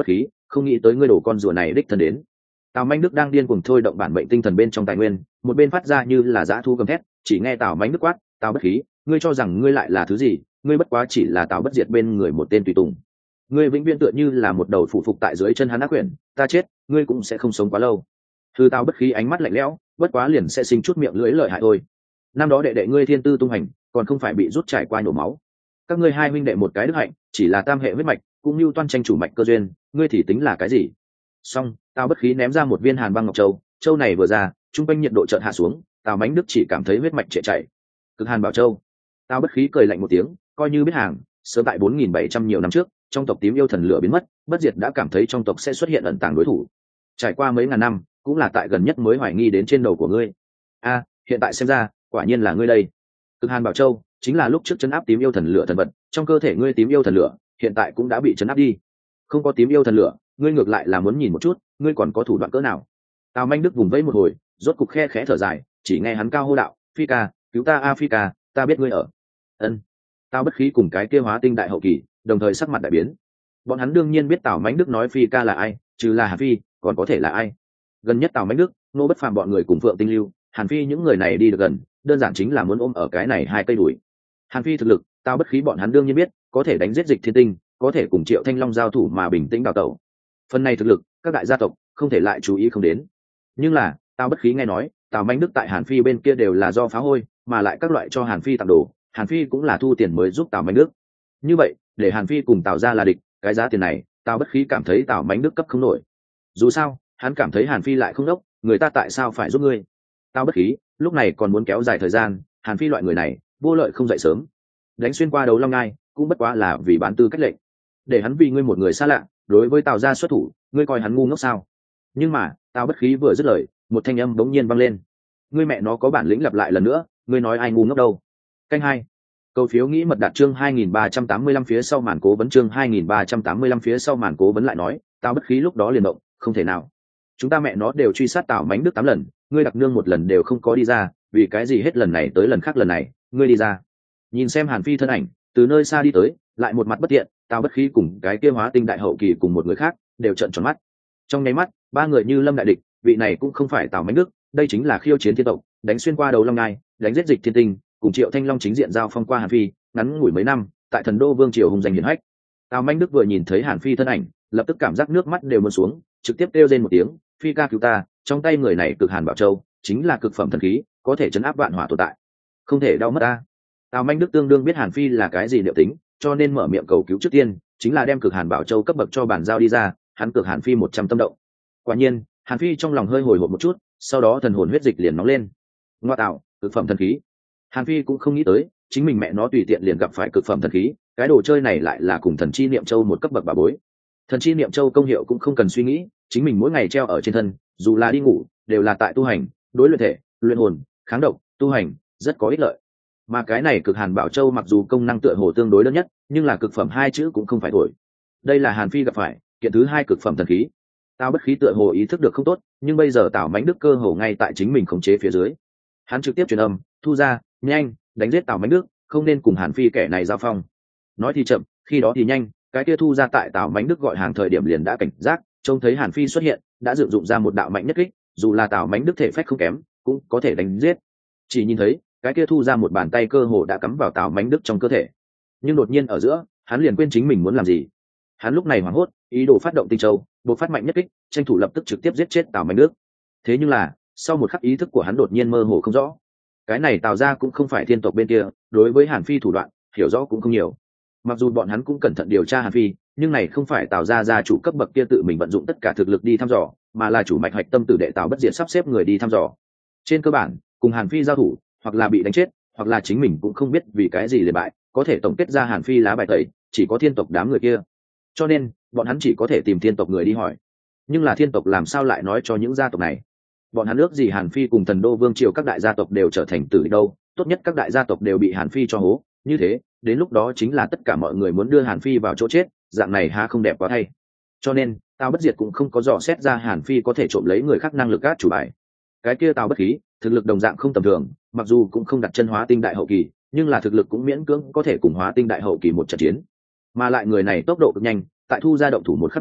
không nghĩ tới ngươi đổ con rùa này đích thân đến. Tào Mạnh Đức đang điên cuồng thôi động bản mệnh tinh thần bên trong tài nguyên, một bên phát ra như là dã thu gầm thét, chỉ nghe Tào Mạnh Đức quát, "Tào Bất Khí, ngươi cho rằng ngươi lại là thứ gì? Ngươi bất quá chỉ là Tào Bất Diệt bên người một tên tùy tùng. Ngươi vĩnh viễn tựa như là một đầu phụ phục tại dưới chân hắn ác quyển, ta chết, ngươi cũng sẽ không sống quá lâu." Thư Tào Bất Khí ánh mắt lạnh lẽo, bất quá liền sẽ sinh chút miệng lưỡi lợi hại thôi. Năm đó đệ đệ ngươi thiên tư tung hành, còn không phải bị rút trải qua nhổ máu. Các ngươi hai huynh đệ một cái đức hạnh, chỉ là tam hệ huyết mạch, cũng như toan tranh chủ mạch cơ duyên, ngươi thì tính là cái gì? Xong, Tào Bất Khí ném ra một viên hàn băng ngọc châu, châu này vừa ra, trung quanh nhiệt độ chợt hạ xuống, Tào Mánh Đức chỉ cảm thấy huyết mạch trệ chảy. Cực hàn bảo châu. Tào Bất Khí cười lạnh một tiếng, coi như biết hàng, sớm tại bốn nghìn bảy trăm nhiều năm trước, trong tộc tím yêu thần lửa biến mất, Bất Diệt đã cảm thấy trong tộc sẽ xuất hiện ẩn tàng đối thủ. Trải qua mấy ngàn năm, cũng là tại gần nhất mới hoài nghi đến trên đầu của ngươi. A, hiện tại xem ra, quả nhiên là ngươi đây. Cực hàn bảo châu chính là lúc trước trấn áp tím yêu thần lửa thần vật, trong cơ thể ngươi tím yêu thần lửa, hiện tại cũng đã bị trấn áp đi. Không có tím yêu thần lửa, ngươi ngược lại là muốn nhìn một chút, ngươi còn có thủ đoạn cỡ nào. Tào Manh Đức vùng vẫy một hồi, rốt cục khe khẽ thở dài, chỉ nghe hắn cao hô đạo, "Phi ca, cứu ta a Phi ca, ta biết ngươi ở." Ân. Tào Bất Khí cùng cái kia hóa tinh đại hậu kỳ, đồng thời sắc mặt đại biến. Bọn hắn đương nhiên biết Tào Manh Đức nói Phi ca là ai, trừ là Hàn Phi, còn có thể là ai. Gần nhất Tào Manh Đức, Nô Bất Phàm bọn người cùng Phượng Tinh Lưu, Hàn Phi những người này đi được gần, đơn giản chính là muốn ôm ở cái này hai cây đùi. Hàn Phi thực lực, Tào Bất Khí bọn hắn đương nhiên biết, có thể đánh giết Dịch Thiên Tinh, có thể cùng Triệu Thanh Long giao thủ mà bình tĩnh đào tẩu. Phần này thực lực, các đại gia tộc không thể lại chú ý không đến. Nhưng là, Tào Bất Khí nghe nói, Tào Manh Đức tại Hàn Phi bên kia đều là do phá hôi, mà lại các loại cho Hàn Phi tặng đồ, Hàn Phi cũng là thu tiền mới giúp Tào Manh Đức. Như vậy, để Hàn Phi cùng Tào gia là địch, cái giá tiền này, Tào Bất Khí cảm thấy Tào Manh Đức cấp không nổi. Dù sao, hắn cảm thấy Hàn Phi lại không đốc, người ta tại sao phải giúp ngươi? Tào Bất Khí, lúc này còn muốn kéo dài thời gian, Hàn Phi loại người này, vô lợi không dậy sớm. Đánh xuyên qua đấu Long Ngai, cũng bất quá là vì bán tư cách lệnh. Để hắn vì ngươi một người xa lạ, đối với Tào gia xuất thủ, ngươi coi hắn ngu ngốc sao? Nhưng mà, Tào Bất Khí vừa dứt lời, một thanh âm bỗng nhiên vang lên. Ngươi mẹ nó có bản lĩnh lặp lại lần nữa, ngươi nói ai ngu ngốc đâu? Canh hai. Cầu phiếu nghĩ mật đạt chương hai nghìn ba trăm tám mươi lăm phía sau màn cố vấn chương hai nghìn ba trăm tám mươi lăm phía sau màn cố vấn lại nói, Tào Bất Khí lúc đó liền động, không thể nào. Chúng ta mẹ nó đều truy sát Tào Mánh Đức tám lần, ngươi đặc nương một lần đều không có đi ra, vì cái gì hết lần này tới lần khác lần này, ngươi đi ra. Nhìn xem Hàn Phi thân ảnh, từ nơi xa đi tới, lại một mặt bất tiện, Tào Bất Khí cùng cái kia hóa tinh đại hậu kỳ cùng một người khác, đều trợn tròn mắt. Trong nháy mắt, ba người như lâm đại địch, vị này cũng không phải Tào Mánh Đức, đây chính là khiêu chiến thiên tộc, đánh xuyên qua đầu Long Ngai, đánh giết Dịch Thiên Tinh, cùng Triệu Thanh Long chính diện giao phong qua Hàn Phi, ngắn ngủi mấy năm, tại Thần Đô Vương triều hùng danh hiển hách. Tào Mánh Đức vừa nhìn thấy Hàn Phi thân ảnh, lập tức cảm giác nước mắt đều muốn xuống, trực tiếp kêu lên một tiếng, "Phi ca cứu ta!" Trong tay người này cực hàn bảo châu, chính là cực phẩm thần khí, có thể chấn áp vạn hỏa tồn tại, không thể đau mất ta. Tào Manh Đức tương đương biết Hàn Phi là cái gì liệu tính, cho nên mở miệng cầu cứu trước tiên, chính là đem cực hàn bảo châu cấp bậc cho bản giao đi ra, hắn cực Hàn Phi một trăm tâm động. Quả nhiên, Hàn Phi trong lòng hơi hồi hộp một chút, sau đó thần hồn huyết dịch liền nóng lên. Ngoa tạo, cực phẩm thần khí. Hàn Phi cũng không nghĩ tới, chính mình mẹ nó tùy tiện liền gặp phải cực phẩm thần khí, cái đồ chơi này lại là cùng thần chi niệm châu một cấp bậc bà bối. Thần chi niệm châu công hiệu cũng không cần suy nghĩ, chính mình mỗi ngày treo ở trên thân, dù là đi ngủ, đều là tại tu hành, đối luyện thể, luyện hồn, kháng độc, tu hành, rất có ích lợi. Mà cái này cực hàn bảo châu mặc dù công năng tựa hồ tương đối đơn nhất, nhưng là cực phẩm hai chữ cũng không phải thổi. Đây là Hàn Phi gặp phải kiện thứ hai cực phẩm thần khí. Tào Bất Khí tựa hồ ý thức được không tốt, nhưng bây giờ Tào Mánh Đức cơ hồ ngay tại chính mình khống chế phía dưới. Hắn trực tiếp truyền âm, "Thu ra, nhanh, đánh giết Tào Mánh Đức, không nên cùng Hàn Phi kẻ này giao phong." Nói thì chậm, khi đó thì nhanh, cái kia Thu ra tại Tào Mánh Đức gọi hàng thời điểm liền đã cảnh giác, trông thấy Hàn Phi xuất hiện, đã dựng dụng ra một đạo mạnh nhất kích, dù là Tào Mánh Đức thể phách không kém, cũng có thể đánh giết. Chỉ nhìn thấy, cái kia Thu ra một bàn tay cơ hồ đã cắm vào Tào Mánh Đức trong cơ thể. Nhưng đột nhiên ở giữa, hắn liền quên chính mình muốn làm gì. Hắn lúc này hoảng hốt, ý đồ phát động tinh châu, bộc phát mạnh nhất kích, tranh thủ lập tức trực tiếp giết chết Tào Mánh Đức. Thế nhưng là, sau một khắc ý thức của hắn đột nhiên mơ hồ không rõ. Cái này Tào ra cũng không phải thiên tộc bên kia, đối với Hàn Phi thủ đoạn, hiểu rõ cũng không nhiều. Mặc dù bọn hắn cũng cẩn thận điều tra Hàn Phi, nhưng này không phải Tào ra gia chủ cấp bậc kia tự mình vận dụng tất cả thực lực đi thăm dò, mà là chủ mạch hạch tâm tử đệ Tào Bất Diệt sắp xếp người đi thăm dò. Trên cơ bản, cùng Hàn Phi giao thủ, hoặc là bị đánh chết, hoặc là chính mình cũng không biết vì cái gì liền bại, có thể tổng kết ra Hàn Phi lá bài tẩy, chỉ có thiên tộc đám người kia. Cho nên, bọn hắn chỉ có thể tìm thiên tộc người đi hỏi. Nhưng là thiên tộc làm sao lại nói cho những gia tộc này? Bọn hắn ước gì Hàn Phi cùng Thần Đô Vương triều các đại gia tộc đều trở thành tử địch đâu, tốt nhất các đại gia tộc đều bị Hàn Phi cho hố, như thế, đến lúc đó chính là tất cả mọi người muốn đưa Hàn Phi vào chỗ chết, dạng này há không đẹp quá thay. Cho nên, Tào Bất Diệt cũng không có dò xét ra Hàn Phi có thể trộm lấy người khác năng lực át chủ bài. Cái kia Tào Bất Khí, thực lực đồng dạng không tầm thường, mặc dù cũng không đặt chân hóa tinh đại hậu kỳ, nhưng là thực lực cũng miễn cưỡng có thể cùng hóa tinh đại hậu kỳ một trận chiến. Mà lại người này tốc độ cực nhanh, tại Thu ra động thủ một khắc này,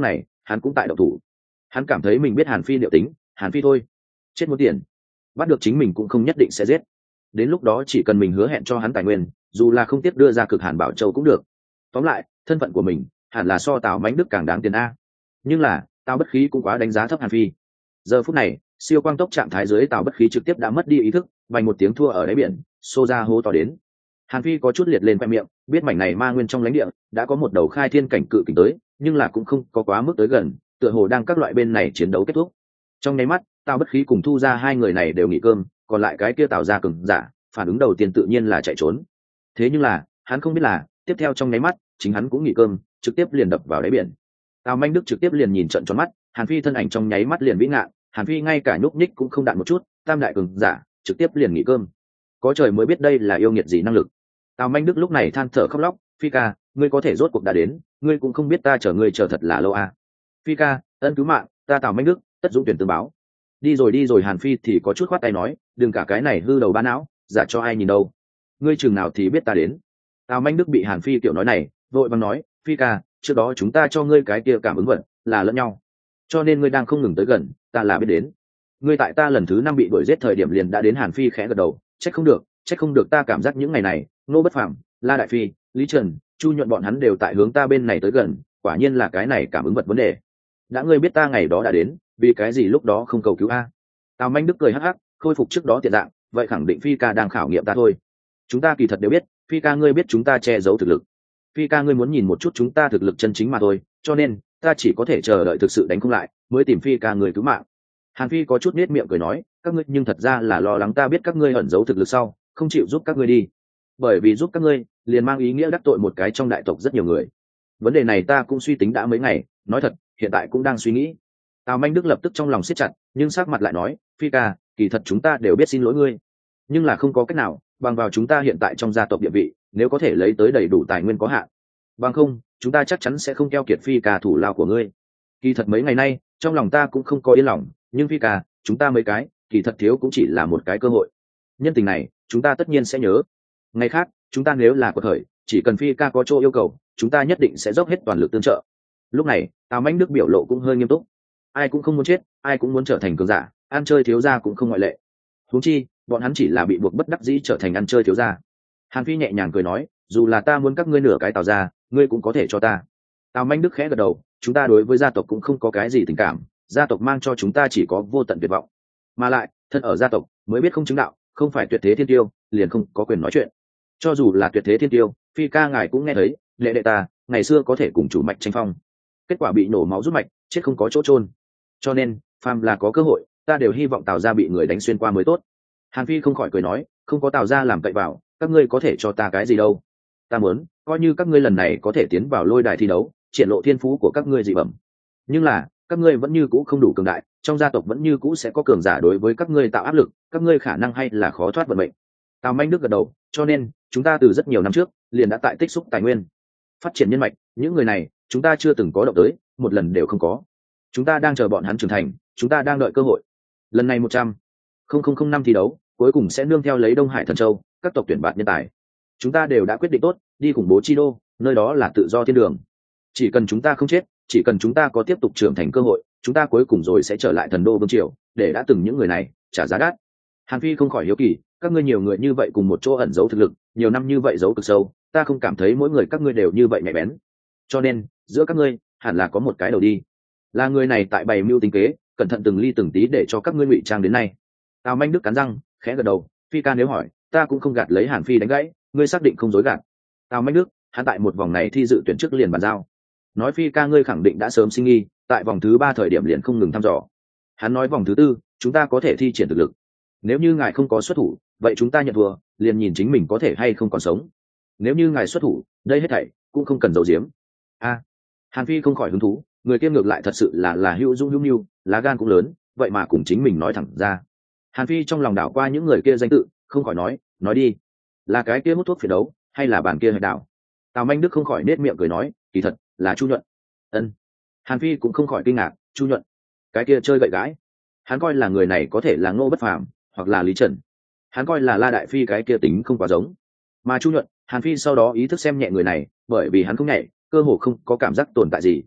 hắn cũng tại độc thủ. Hắn cảm thấy mình biết Hàn Phi liệu tính, Hàn Phi thôi chết muốn tiền, bắt được chính mình cũng không nhất định sẽ giết. Đến lúc đó chỉ cần mình hứa hẹn cho hắn tài nguyên, dù là không tiếp đưa ra cực Hàn Bảo Châu cũng được. Tóm lại thân phận của mình hẳn là so Tào Mánh Đức càng đáng tiền a. Nhưng là Tào Bất Khí cũng quá đánh giá thấp Hàn Phi. Giờ phút này siêu quang tốc trạng thái dưới Tào Bất Khí trực tiếp đã mất đi ý thức, vành một tiếng thua ở đáy biển, xô ra hố to đến. Hàn Phi có chút liệt lên khoe miệng, biết mảnh này ma nguyên trong lãnh địa đã có một đầu khai thiên cảnh cự kình tới, nhưng là cũng không có quá mức tới gần, tựa hồ đang các loại bên này chiến đấu kết thúc. Trong nháy mắt Tào Bất Khí cùng Thu Ra hai người này đều nghỉ cơm, còn lại cái kia Tào gia cường giả phản ứng đầu tiên tự nhiên là chạy trốn. Thế nhưng là hắn không biết là tiếp theo trong nháy mắt chính hắn cũng nghỉ cơm, trực tiếp liền đập vào đáy biển. Tào Manh Đức trực tiếp liền nhìn trận tròn mắt, Hàn Phi thân ảnh trong nháy mắt liền vĩ ngạn, Hàn Phi ngay cả nhúc nhích cũng không đạn một chút, tam đại cường giả trực tiếp liền nghỉ cơm. Có trời mới biết đây là yêu nghiệt gì năng lực. Tào Manh Đức lúc này than thở khóc lóc, Phi ca, ngươi có thể rốt cuộc đã đến, ngươi cũng không biết ta chờ ngươi chờ thật là lâu à. Phi ca, ân cứu mạng, ta Tào Manh Đức tất dũng tuyển tương báo. Đi rồi đi rồi. Hàn Phi thì có chút khoát tay nói, đừng cả cái này hư đầu ba não, giả cho ai nhìn đâu. Ngươi chừng nào thì biết ta đến. Tào Manh Đức bị Hàn Phi kiểu nói này vội vàng nói, Phi ca, trước đó chúng ta cho ngươi cái kia cảm ứng vật là lẫn nhau, cho nên ngươi đang không ngừng tới gần, ta là biết đến. Ngươi tại ta lần thứ năm bị đuổi giết thời điểm liền đã đến. Hàn Phi khẽ gật đầu, trách không được, trách không được, ta cảm giác những ngày này Ngô Bất Phàm, La Đại Phi, Lý Trần, Chu Nhuận bọn hắn đều tại hướng ta bên này tới gần, quả nhiên là cái này cảm ứng vật vấn đề. Đã ngươi biết ta ngày đó đã đến, vì cái gì lúc đó không cầu cứu a? Tào Manh Đức cười hắc hắc, khôi phục trước đó tiện dạng, vậy khẳng định Phi ca đang khảo nghiệm ta thôi. Chúng ta kỳ thật đều biết, Phi ca ngươi biết chúng ta che giấu thực lực. Phi ca ngươi muốn nhìn một chút chúng ta thực lực chân chính mà thôi, cho nên ta chỉ có thể chờ đợi thực sự đánh không lại mới tìm Phi ca người cứu mạng. Hàn Phi có chút nết miệng cười nói, các ngươi nhưng thật ra là lo lắng ta biết các ngươi ẩn giấu thực lực sau không chịu giúp các ngươi đi, bởi vì giúp các ngươi liền mang ý nghĩa đắc tội một cái trong đại tộc rất nhiều người. Vấn đề này ta cũng suy tính đã mấy ngày, nói thật hiện tại cũng đang suy nghĩ. Tào Manh Đức lập tức trong lòng siết chặt, nhưng sắc mặt lại nói, Phi ca, kỳ thật chúng ta đều biết xin lỗi ngươi, nhưng là không có cách nào, bằng vào chúng ta hiện tại trong gia tộc địa vị, nếu có thể lấy tới đầy đủ tài nguyên có hạn, bằng không chúng ta chắc chắn sẽ không keo kiệt Phi ca thủ lao của ngươi. Kỳ thật mấy ngày nay trong lòng ta cũng không có yên lòng, nhưng Phi ca, chúng ta mấy cái kỳ thật thiếu cũng chỉ là một cái cơ hội, nhân tình này chúng ta tất nhiên sẽ nhớ. Ngày khác chúng ta nếu là cuộc khởi, chỉ cần Phi ca có chỗ yêu cầu, chúng ta nhất định sẽ dốc hết toàn lực tương trợ. Lúc này Tào Manh Đức biểu lộ cũng hơi nghiêm túc, ai cũng không muốn chết, ai cũng muốn trở thành cường giả, ăn chơi thiếu gia cũng không ngoại lệ. Huống chi bọn hắn chỉ là bị buộc bất đắc dĩ trở thành ăn chơi thiếu gia. Hàn Phi nhẹ nhàng cười nói, dù là ta muốn các ngươi nửa cái Tào gia, ngươi cũng có thể cho ta. Tào Manh Đức khẽ gật đầu, chúng ta đối với gia tộc cũng không có cái gì tình cảm, gia tộc mang cho chúng ta chỉ có vô tận tuyệt vọng, mà lại thân ở gia tộc mới biết không chứng đạo, không phải tuyệt thế thiên tiêu liền không có quyền nói chuyện. Cho dù là tuyệt thế thiên tiêu, Phi ca ngài cũng nghe thấy, lệ đệ ta ngày xưa có thể cùng chủ mạch tranh phong, kết quả bị nổ máu rút mạch, chết không có chỗ chôn. Cho nên phàm là có cơ hội, ta đều hy vọng Tào gia bị người đánh xuyên qua mới tốt. Hàn Phi không khỏi cười nói, không có Tào gia làm cậy vào, các ngươi có thể cho ta cái gì đâu. Ta muốn coi như các ngươi lần này có thể tiến vào lôi đài thi đấu, triển lộ thiên phú của các ngươi dị bẩm, nhưng là các ngươi vẫn như cũ không đủ cường đại, trong gia tộc vẫn như cũ sẽ có cường giả đối với các ngươi tạo áp lực, các ngươi khả năng hay là khó thoát vận mệnh. Tào Manh Đức gật đầu, cho nên chúng ta từ rất nhiều năm trước liền đã tại tích xúc tài nguyên, phát triển nhân mạch, những người này chúng ta chưa từng có động tới, một lần đều không có. Chúng ta đang chờ bọn hắn trưởng thành, chúng ta đang đợi cơ hội. Lần này một trăm không không không năm thi đấu cuối cùng sẽ nương theo lấy Đông Hải Thần Châu các tộc tuyển bạt nhân tài. Chúng ta đều đã quyết định tốt, đi khủng bố chi đô, nơi đó là tự do thiên đường. Chỉ cần chúng ta không chết, chỉ cần chúng ta có tiếp tục trưởng thành cơ hội, chúng ta cuối cùng rồi sẽ trở lại thần đô vương triều, để đã từng những người này trả giá đắt. Hàn Phi không khỏi hiếu kỳ, các ngươi nhiều người như vậy cùng một chỗ ẩn giấu thực lực, nhiều năm như vậy giấu cực sâu, ta không cảm thấy mỗi người các ngươi đều như vậy nhạy bén. Cho nên giữa các ngươi hẳn là có một cái đầu đi, là người này tại bày mưu tính kế, cẩn thận từng ly từng tí để cho các ngươi ngụy trang đến nay. Tào Manh Đức cắn răng khẽ gật đầu, Phi ca nếu hỏi, ta cũng không gạt lấy. Hàn Phi đánh gãy, ngươi xác định không dối gạt. Tào Manh Đức, hắn tại một vòng này thi dự tuyển trước liền bàn giao, nói Phi ca ngươi khẳng định đã sớm sinh nghi, tại vòng thứ ba thời điểm liền không ngừng thăm dò. Hắn nói vòng thứ tư chúng ta có thể thi triển thực lực, nếu như ngài không có xuất thủ, vậy chúng ta nhận thua, liền nhìn chính mình có thể hay không còn sống. Nếu như ngài xuất thủ, đây hết thảy cũng không cần giấu giếm. A, Hàn Phi không khỏi hứng thú, người kia ngược lại thật sự là là hữu dung hữu nhu, lá gan cũng lớn, vậy mà cùng chính mình nói thẳng ra. Hàn Phi trong lòng đảo qua những người kia danh tự, không khỏi nói, nói đi, là cái kia hút thuốc phiền đấu, hay là bàn kia hạch đảo? Tào Manh Đức không khỏi nết miệng cười nói, kỳ thật là Chu Nhuận. Ân. Hàn Phi cũng không khỏi kinh ngạc, Chu Nhuận, cái kia chơi gậy gái. Hắn coi là người này có thể là Ngô Bất Phàm hoặc là Lý Trần, hắn coi là La Đại Phi cái kia tính không quá giống. Mà Chu Nhuận, Hàn Phi sau đó ý thức xem nhẹ người này, bởi vì hắn không nhảy, cơ hồ không có cảm giác tồn tại gì.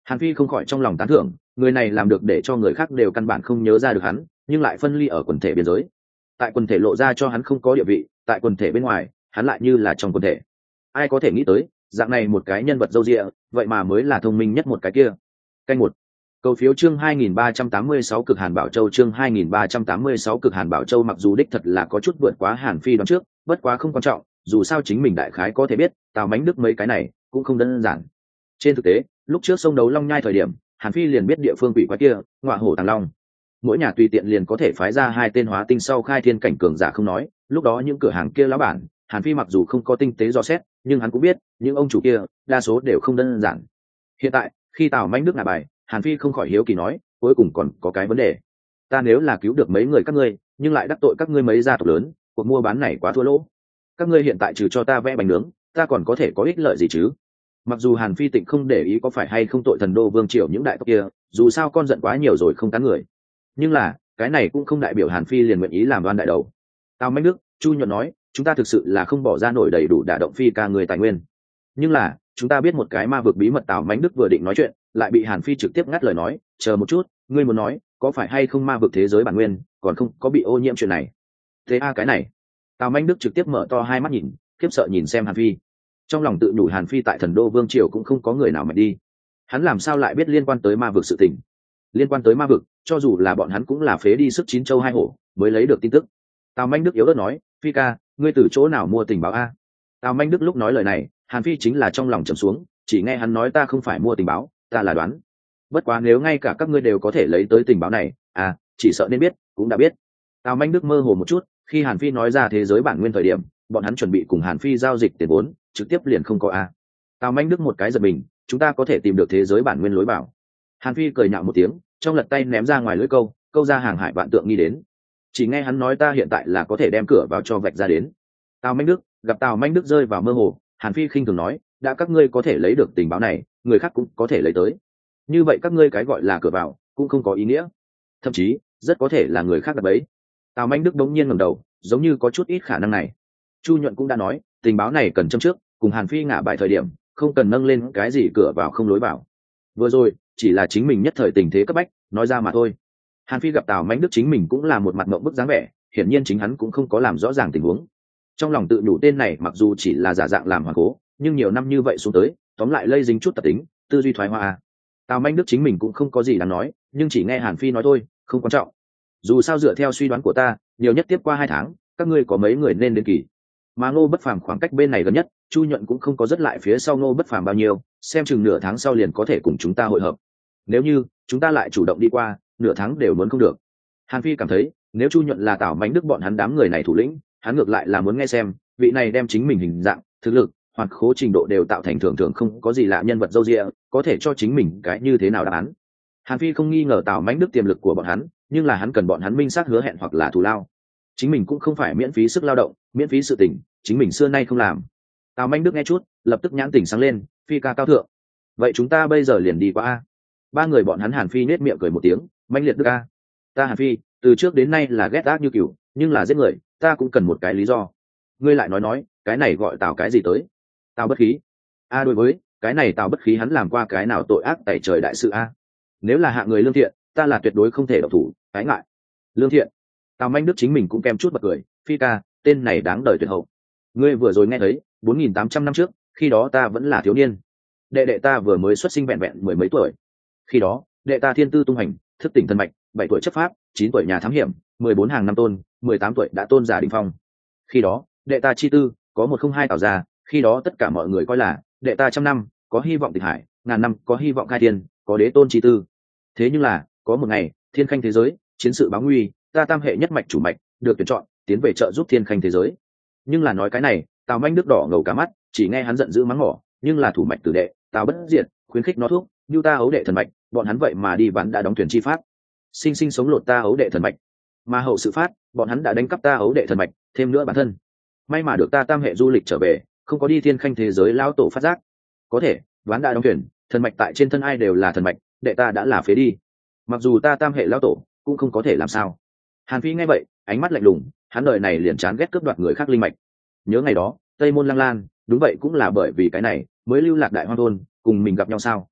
Hàn Phi không khỏi trong lòng tán thưởng, người này làm được để cho người khác đều căn bản không nhớ ra được hắn, nhưng lại phân ly ở quần thể biên giới. Tại quần thể lộ ra cho hắn không có địa vị, tại quần thể bên ngoài, hắn lại như là trong quần thể. Ai có thể nghĩ tới, dạng này một cái nhân vật dâu dịa, vậy mà mới là thông minh nhất một cái kia. Canh một. Cầu phiếu chương hai nghìn ba trăm tám mươi sáu cực Hàn Bảo Châu chương hai nghìn ba trăm tám mươi sáu cực Hàn Bảo Châu mặc dù đích thật là có chút vượt quá Hàn Phi đoán trước, bất quá không quan trọng, dù sao chính mình đại khái có thể biết, Tào Mánh Đức mấy cái này cũng không đơn giản. Trên thực tế, lúc trước sông đấu Long Nhai thời điểm, Hàn Phi liền biết địa phương quỷ quái kia, Ngọa Hổ Tàng Long. Mỗi nhà tùy tiện liền có thể phái ra hai tên hóa tinh sau khai thiên cảnh cường giả không nói, lúc đó những cửa hàng kia lão bản, Hàn Phi mặc dù không có tinh tế dò xét, nhưng hắn cũng biết, những ông chủ kia, đa số đều không đơn giản. Hiện tại, khi Tào Mánh Đức ngả bài, Hàn Phi không khỏi hiếu kỳ nói, cuối cùng còn có cái vấn đề. Ta nếu là cứu được mấy người các ngươi, nhưng lại đắc tội các ngươi mấy gia tộc lớn, cuộc mua bán này quá thua lỗ. Các ngươi hiện tại trừ cho ta vẽ bánh nướng, ta còn có thể có ích lợi gì chứ? Mặc dù Hàn Phi Tịnh không để ý có phải hay không tội thần đô vương triều những đại tộc kia, dù sao con giận quá nhiều rồi không cắn người. Nhưng là, cái này cũng không đại biểu Hàn Phi liền nguyện ý làm đoan đại đầu. Tào Mánh Đức, Chu Nhuận nói, chúng ta thực sự là không bỏ ra nổi đầy đủ đả động Phi ca người tài nguyên. Nhưng là, chúng ta biết một cái ma vực bí mật. Tào Mánh Đức vừa định nói chuyện, lại bị Hàn Phi trực tiếp ngắt lời nói, chờ một chút, ngươi muốn nói, có phải hay không ma vực thế giới bản nguyên, còn không có bị ô nhiễm chuyện này. Thế a cái này. Tào Mánh Đức trực tiếp mở to hai mắt nhìn, khiếp sợ nhìn xem Hàn Phi. Trong lòng tự nhủ Hàn Phi tại thần đô vương triều cũng không có người nào mà đi. Hắn làm sao lại biết liên quan tới ma vực sự tình? Liên quan tới ma vực, cho dù là bọn hắn cũng là phế đi sức chín châu hai hổ mới lấy được tin tức. Tào Mánh Đức yếu ớt nói, Phi ca, ngươi từ chỗ nào mua tình báo a? Tào Mánh Đức lúc nói lời này, Hàn Phi chính là trong lòng trầm xuống, chỉ nghe hắn nói ta không phải mua tình báo, ta là đoán. Bất quá nếu ngay cả các ngươi đều có thể lấy tới tình báo này, à, chỉ sợ nên biết, cũng đã biết. Tào Mánh Đức mơ hồ một chút, khi Hàn Phi nói ra thế giới bản nguyên thời điểm, bọn hắn chuẩn bị cùng Hàn Phi giao dịch tiền vốn, trực tiếp liền không có a. Tào Mánh Đức một cái giật mình, chúng ta có thể tìm được thế giới bản nguyên lối vào. Hàn Phi cười nhạo một tiếng, trong lật tay ném ra ngoài lưỡi câu, câu ra hàng hải vạn tượng nghi đến. Chỉ nghe hắn nói ta hiện tại là có thể đem cửa vào cho vạch ra đến. Tào Mánh Đức, gặp Tào Mánh Đức rơi vào mơ hồ, Hàn Phi khinh thường nói, đã các ngươi có thể lấy được tình báo này, người khác cũng có thể lấy tới. Như vậy các ngươi cái gọi là cửa vào, cũng không có ý nghĩa. Thậm chí, rất có thể là người khác đặt bẫy. Tào Mánh Đức đống nhiên ngẩng đầu, giống như có chút ít khả năng này. Chu Nhuận cũng đã nói, tình báo này cần châm trước, cùng Hàn Phi ngả bài thời điểm, không cần nâng lên cái gì cửa vào không lối vào. Vừa rồi, chỉ là chính mình nhất thời tình thế cấp bách, nói ra mà thôi. Hàn Phi gặp Tào Mánh Đức chính mình cũng là một mặt mộng bức dáng vẻ, hiển nhiên chính hắn cũng không có làm rõ ràng tình huống. Trong lòng tự nhủ tên này mặc dù chỉ là giả dạng làm hoàng cố, nhưng nhiều năm như vậy xuống tới, tóm lại lây dính chút tập tính, tư duy thoái hoa. Tào Mánh Đức chính mình cũng không có gì đáng nói, nhưng chỉ nghe Hàn Phi nói thôi, không quan trọng. Dù sao dựa theo suy đoán của ta, nhiều nhất tiếp qua hai tháng, các ngươi có mấy người nên đến kỳ. Mà Ngô Bất Phàm khoảng cách bên này gần nhất, Chu Nhuận cũng không có rất lại phía sau Ngô Bất Phàm bao nhiêu, xem chừng nửa tháng sau liền có thể cùng chúng ta hội hợp. Nếu như chúng ta lại chủ động đi qua, nửa tháng đều muốn không được. Hàn Phi cảm thấy, nếu Chu Nhuận là Tào Mánh Đức bọn hắn đám người này thủ lĩnh, hắn ngược lại là muốn nghe xem, vị này đem chính mình hình dạng, thực lực, hoặc khố trình độ đều tạo thành thường thường không có gì lạ nhân vật dâu dịa, có thể cho chính mình cái như thế nào đáp án. Hàn Phi không nghi ngờ Tào Mánh Đức tiềm lực của bọn hắn, nhưng là hắn cần bọn hắn minh xác hứa hẹn hoặc là thù lao. Chính mình cũng không phải miễn phí sức lao động, miễn phí sự tình, chính mình xưa nay không làm. Tào Mánh Đức nghe chút, lập tức nhãn tỉnh sáng lên, Phi ca cao thượng. Vậy chúng ta bây giờ liền đi qua a. Ba người bọn hắn Hàn Phi nết miệng cười một tiếng, mãnh liệt đức a. Ta Hàn Phi, từ trước đến nay là ghét ác như cừu, nhưng là giết người, ta cũng cần một cái lý do. Ngươi lại nói nói, cái này gọi Tào cái gì tới? Tào Bất Khí. A đối với, cái này Tào Bất Khí hắn làm qua cái nào tội ác tẩy trời đại sự a? Nếu là hạ người lương thiện, ta là tuyệt đối không thể độc thủ, ái ngại. Lương thiện. Tào Manh Đức chính mình cũng kem chút bật cười, Phi ca, tên này đáng đời tuyệt hậu. Ngươi vừa rồi nghe thấy, bốn nghìn tám trăm năm trước, khi đó ta vẫn là thiếu niên. Đệ đệ ta vừa mới xuất sinh vẹn vẹn mười mấy tuổi. Khi đó, đệ ta thiên tư tung hành, thức tỉnh thần mạch, bảy tuổi chấp pháp, chín tuổi nhà thám hiểm, mười bốn hàng năm tôn, mười tám tuổi đã tôn giả đỉnh phong. Khi đó, đệ ta chi tư, có một không hai tạo ra, khi đó tất cả mọi người coi là, đệ ta trăm năm, có hy vọng tịch hải, ngàn năm, có hy vọng khai thiên, có đế tôn chi tư. Thế nhưng là, có một ngày, thiên khanh thế giới, chiến sự báo nguy, ta tam hệ nhất mạch chủ mạch, được tuyển chọn, tiến về trợ giúp thiên khanh thế giới. Nhưng là nói cái này, Tào Manh Đức đỏ ngầu cả mắt, chỉ nghe hắn giận dữ mắng mỏ, nhưng là thủ mạch tử đệ, Tào Bất Diệt, khuyến khích nó thuốc, như ta ấu đệ thần mạch, bọn hắn vậy mà đi ván đã đóng thuyền chi pháp, sinh sinh sống lột ta ấu đệ thần mạch, mà hậu sự phát, bọn hắn đã đánh cắp ta ấu đệ thần mạch, thêm nữa bản thân. May mà được ta tam hệ du lịch trở về, không có đi thiên khanh thế giới lão tổ phát giác. Có thể, ván đã đóng thuyền, thần mạch tại trên thân ai đều là thần mạch, đệ ta đã là phế đi. Mặc dù ta tam hệ lão tổ, cũng không có thể làm sao. Hàn Phi nghe vậy, ánh mắt lạnh lùng, hắn đời này liền chán ghét cướp đoạt người khác linh mạch. Nhớ ngày đó, Tây Môn Lăng Lan, đúng vậy cũng là bởi vì cái này, mới lưu lạc đại hoang thôn, cùng mình gặp nhau sao?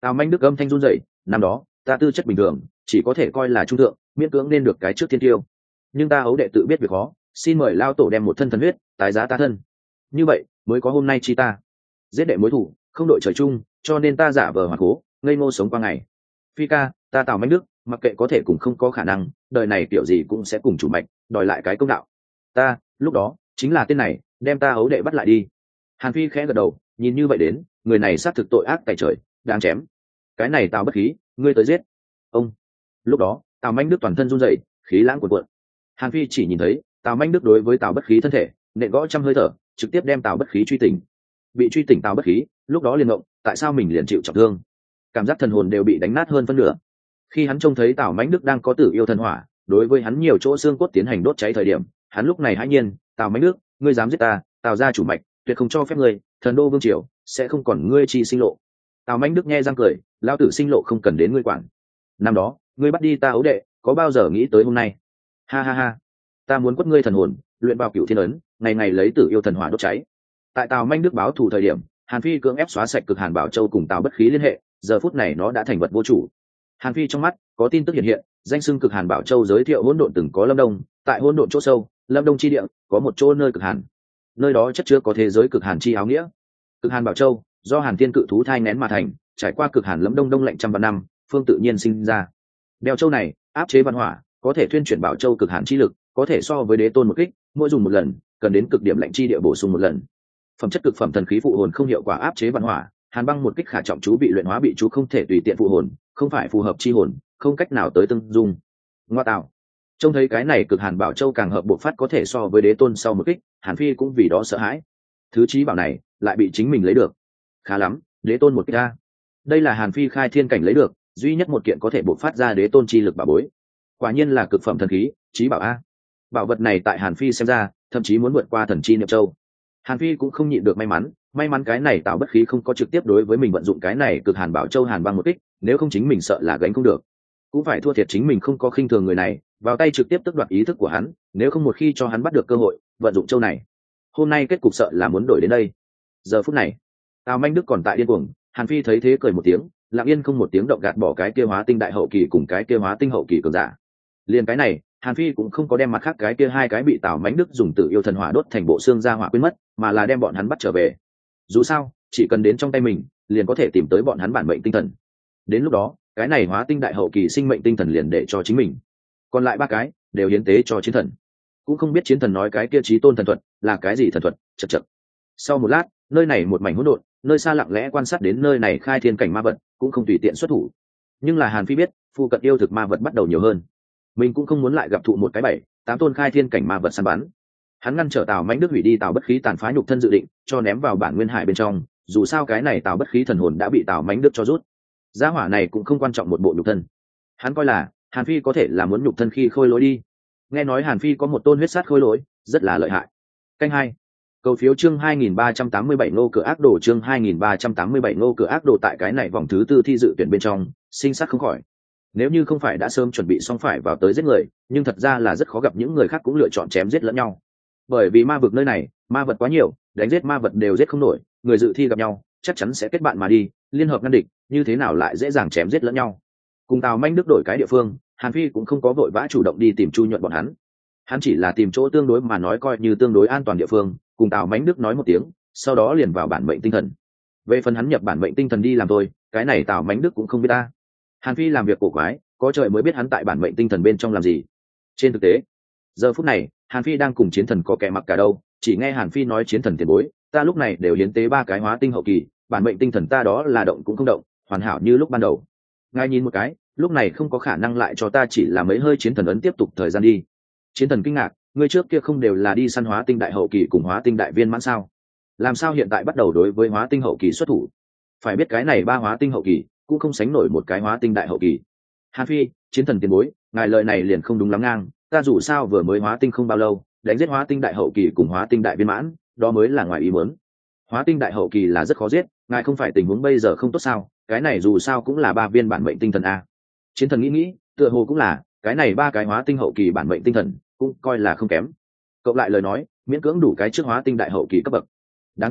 Tào Manh Đức âm thanh run rẩy, năm đó ta tư chất bình thường, chỉ có thể coi là trung thượng, miễn cưỡng nên được cái trước thiên tiêu, nhưng ta ấu đệ tự biết việc khó, xin mời lao tổ đem một thân thần huyết tái giá ta thân, như vậy mới có hôm nay chi ta. Giết đệ mối thủ không đội trời chung, cho nên ta giả vờ hoạt cố, ngây ngô sống qua ngày. Phi ca, ta Tào Manh Đức mặc kệ có thể cùng không có khả năng, đời này kiểu gì cũng sẽ cùng chủ mạch đòi lại cái công đạo. Ta lúc đó chính là tên này đem ta ấu đệ bắt lại đi. Hàn Phi khẽ gật đầu, nhìn như vậy đến người này xác thực tội ác tại trời, đáng chém. Cái này Tào bất khí, ngươi tới giết ông. Lúc đó Tào Manh Đức toàn thân run rẩy, khí lãng cuộn cuộn. Hàn Phi chỉ nhìn thấy Tào Manh Đức đối với Tào bất khí thân thể nện gõ trăm hơi thở, trực tiếp đem Tào bất khí truy tỉnh. Bị truy tỉnh Tào bất khí lúc đó liền ngộng, tại sao mình liền chịu trọng thương, cảm giác thần hồn đều bị đánh nát hơn phân nửa. Khi hắn trông thấy Tào Manh Đức đang có tử yêu thần hỏa đối với hắn nhiều chỗ xương cốt tiến hành đốt cháy thời điểm, hắn lúc này hãi nhiên, Tào Manh Đức, ngươi dám giết ta, Tào gia chủ mạch tuyệt không cho phép ngươi, thần đô vương triều sẽ không còn ngươi chi sinh lộ. Tào Manh Đức nghe răng cười, lão tử sinh lộ không cần đến ngươi quản. Năm đó ngươi bắt đi ta ấu đệ, có bao giờ nghĩ tới hôm nay? Ha ha ha, ta muốn quất ngươi thần hồn, luyện vào cựu thiên ấn, ngày ngày lấy tử yêu thần hỏa đốt cháy. Tại Tào Manh Đức báo thù thời điểm, Hàn Phi cưỡng ép xóa sạch cực Hàn Bảo Châu cùng Tào bất khí liên hệ, giờ phút này nó đã thành vật vô chủ. Hàn Phi trong mắt có tin tức hiện hiện, danh xưng cực Hàn Bảo Châu giới thiệu hỗn độn từng có Lâm Đông, tại hỗn độn chỗ sâu, Lâm Đông chi địa có một chỗ nơi cực hàn, nơi đó chất chứa có thế giới cực hàn chi áo nghĩa. Cực Hàn Bảo Châu do Hàn Thiên cự thú thai nén mà thành, trải qua cực hàn lẫm đông đông lạnh trăm vạn năm, phương tự nhiên sinh ra. Đeo châu này áp chế văn hỏa, có thể thuyên chuyển Bảo Châu cực hàn chi lực, có thể so với đế tôn một kích, mỗi dùng một lần cần đến cực điểm lạnh chi địa bổ sung một lần. Phẩm chất cực phẩm thần khí phụ hồn không hiệu quả áp chế văn hỏa, hàn băng một kích khả trọng chú bị luyện hóa bị chú không thể tùy tiện phụ hồn, không phải phù hợp chi hồn, không cách nào tới tương dung. Ngoa tạo, trông thấy cái này cực Hàn Bảo Châu càng hợp bộ phát có thể so với đế tôn sau một kích, Hàn Phi cũng vì đó sợ hãi. Thứ chí bảo này lại bị chính mình lấy được, khá lắm, đế tôn một kích a. Đây là Hàn Phi khai thiên cảnh lấy được duy nhất một kiện có thể bộc phát ra đế tôn chi lực bảo bối, quả nhiên là cực phẩm thần khí chí bảo a. Bảo vật này tại Hàn Phi xem ra thậm chí muốn vượt qua thần chi niệm châu. Hàn Phi cũng không nhịn được may mắn, may mắn cái này Tào bất khí không có trực tiếp đối với mình vận dụng cái này cực Hàn Bảo Châu hàn băng một kích, nếu không chính mình sợ là gánh không được, cũng phải thua thiệt chính mình không có khinh thường người này, vào tay trực tiếp tước đoạt ý thức của hắn, nếu không một khi cho hắn bắt được cơ hội vận dụng châu này, hôm nay kết cục sợ là muốn đổi đến đây. Giờ phút này Tào Manh Đức còn tại điên cuồng, Hàn Phi thấy thế cười một tiếng, lặng yên không một tiếng động gạt bỏ cái kia hóa tinh đại hậu kỳ cùng cái kia hóa tinh hậu kỳ cường giả. Liên cái này Hàn Phi cũng không có đem mặt khác cái kia hai cái bị Tào Manh Đức dùng tự yêu thần hỏa đốt thành bộ xương ra hỏa quên mất, mà là đem bọn hắn bắt trở về. Dù sao chỉ cần đến trong tay mình liền có thể tìm tới bọn hắn bản mệnh tinh thần, đến lúc đó cái này hóa tinh đại hậu kỳ sinh mệnh tinh thần liền để cho chính mình, còn lại ba cái đều hiến tế cho chiến thần. Cũng không biết chiến thần nói cái kia chí tôn thần thuật là cái gì thần thuật. Chật chật. Sau một lát nơi này một mảnh hỗn độn, nơi xa lặng lẽ quan sát đến nơi này khai thiên cảnh ma vật cũng không tùy tiện xuất thủ, nhưng là Hàn Phi biết phụ cận yêu thực ma vật bắt đầu nhiều hơn, mình cũng không muốn lại gặp thụ một cái bảy tám tôn khai thiên cảnh ma vật săn bắn. Hắn ngăn trở Tào Manh Đức hủy đi Tào bất khí tàn phá nhục thân dự định cho ném vào bản nguyên hải bên trong, dù sao cái này Tào bất khí thần hồn đã bị Tào Manh Đức cho rút, gia hỏa này cũng không quan trọng một bộ nhục thân, hắn coi là Hàn Phi có thể là muốn nhục thân khi khôi lỗi đi. Nghe nói Hàn Phi có một tôn huyết sát khôi lỗi rất là lợi hại. Canh hai cầu phiếu chương hai nghìn ba trăm tám mươi bảy ngô cửa ác đồ chương hai nghìn ba trăm tám mươi bảy ngô cửa ác đồ tại cái này vòng thứ tư thi dự tuyển bên trong sinh sát không khỏi. Nếu như không phải đã sớm chuẩn bị xong phải vào tới giết người, nhưng thật ra là rất khó gặp những người khác cũng lựa chọn chém giết lẫn nhau, bởi vì ma vực nơi này ma vật quá nhiều, đánh giết ma vật đều giết không nổi, người dự thi gặp nhau chắc chắn sẽ kết bạn mà đi, liên hợp ngăn địch, như thế nào lại dễ dàng chém giết lẫn nhau. Cùng Tào Manh Đức đổi cái địa phương, Hàn Phi cũng không có vội vã chủ động đi tìm Chu Nhuận bọn hắn, hắn chỉ là tìm chỗ tương đối mà nói coi như tương đối an toàn địa phương, cùng Tào Manh Đức nói một tiếng, sau đó liền vào bản mệnh tinh thần. Về phần hắn nhập bản mệnh tinh thần đi làm thôi, cái này Tào Manh Đức cũng không biết ta. Hàn Phi làm việc cổ quái, có trời mới biết hắn tại bản mệnh tinh thần bên trong làm gì. Trên thực tế giờ phút này Hàn Phi đang cùng chiến thần có kẻ mặc cả đâu, chỉ nghe Hàn Phi nói chiến thần tiền bối, ta lúc này đều hiến tế ba cái hóa tinh hậu kỳ, bản mệnh tinh thần ta đó là động cũng không động, hoàn hảo như lúc ban đầu. Ngài nhìn một cái, lúc này không có khả năng lại cho ta chỉ là mấy hơi chiến thần ấn tiếp tục thời gian đi. Chiến thần kinh ngạc, ngươi trước kia không đều là đi săn hóa tinh đại hậu kỳ cùng hóa tinh đại viên mãn sao, làm sao hiện tại bắt đầu đối với hóa tinh hậu kỳ xuất thủ? Phải biết cái này ba hóa tinh hậu kỳ cũng không sánh nổi một cái hóa tinh đại hậu kỳ. Hàn Phi, chiến thần tiền bối, ngài lời này liền không đúng lắm ngang, ta dù sao vừa mới hóa tinh không bao lâu, đánh giết hóa tinh đại hậu kỳ cùng hóa tinh đại viên mãn, đó mới là ngoài ý muốn. Hóa tinh đại hậu kỳ là rất khó giết, ngài không phải tình huống bây giờ không tốt sao? Cái này dù sao cũng là ba viên bản mệnh tinh thần a. Chiến thần nghĩ nghĩ, tựa hồ cũng là, cái này ba cái hóa tinh hậu kỳ bản mệnh tinh thần cũng coi là không kém, cộng lại lời nói miễn cưỡng đủ cái trước hóa tinh đại hậu kỳ cấp bậc. Đáng tiếc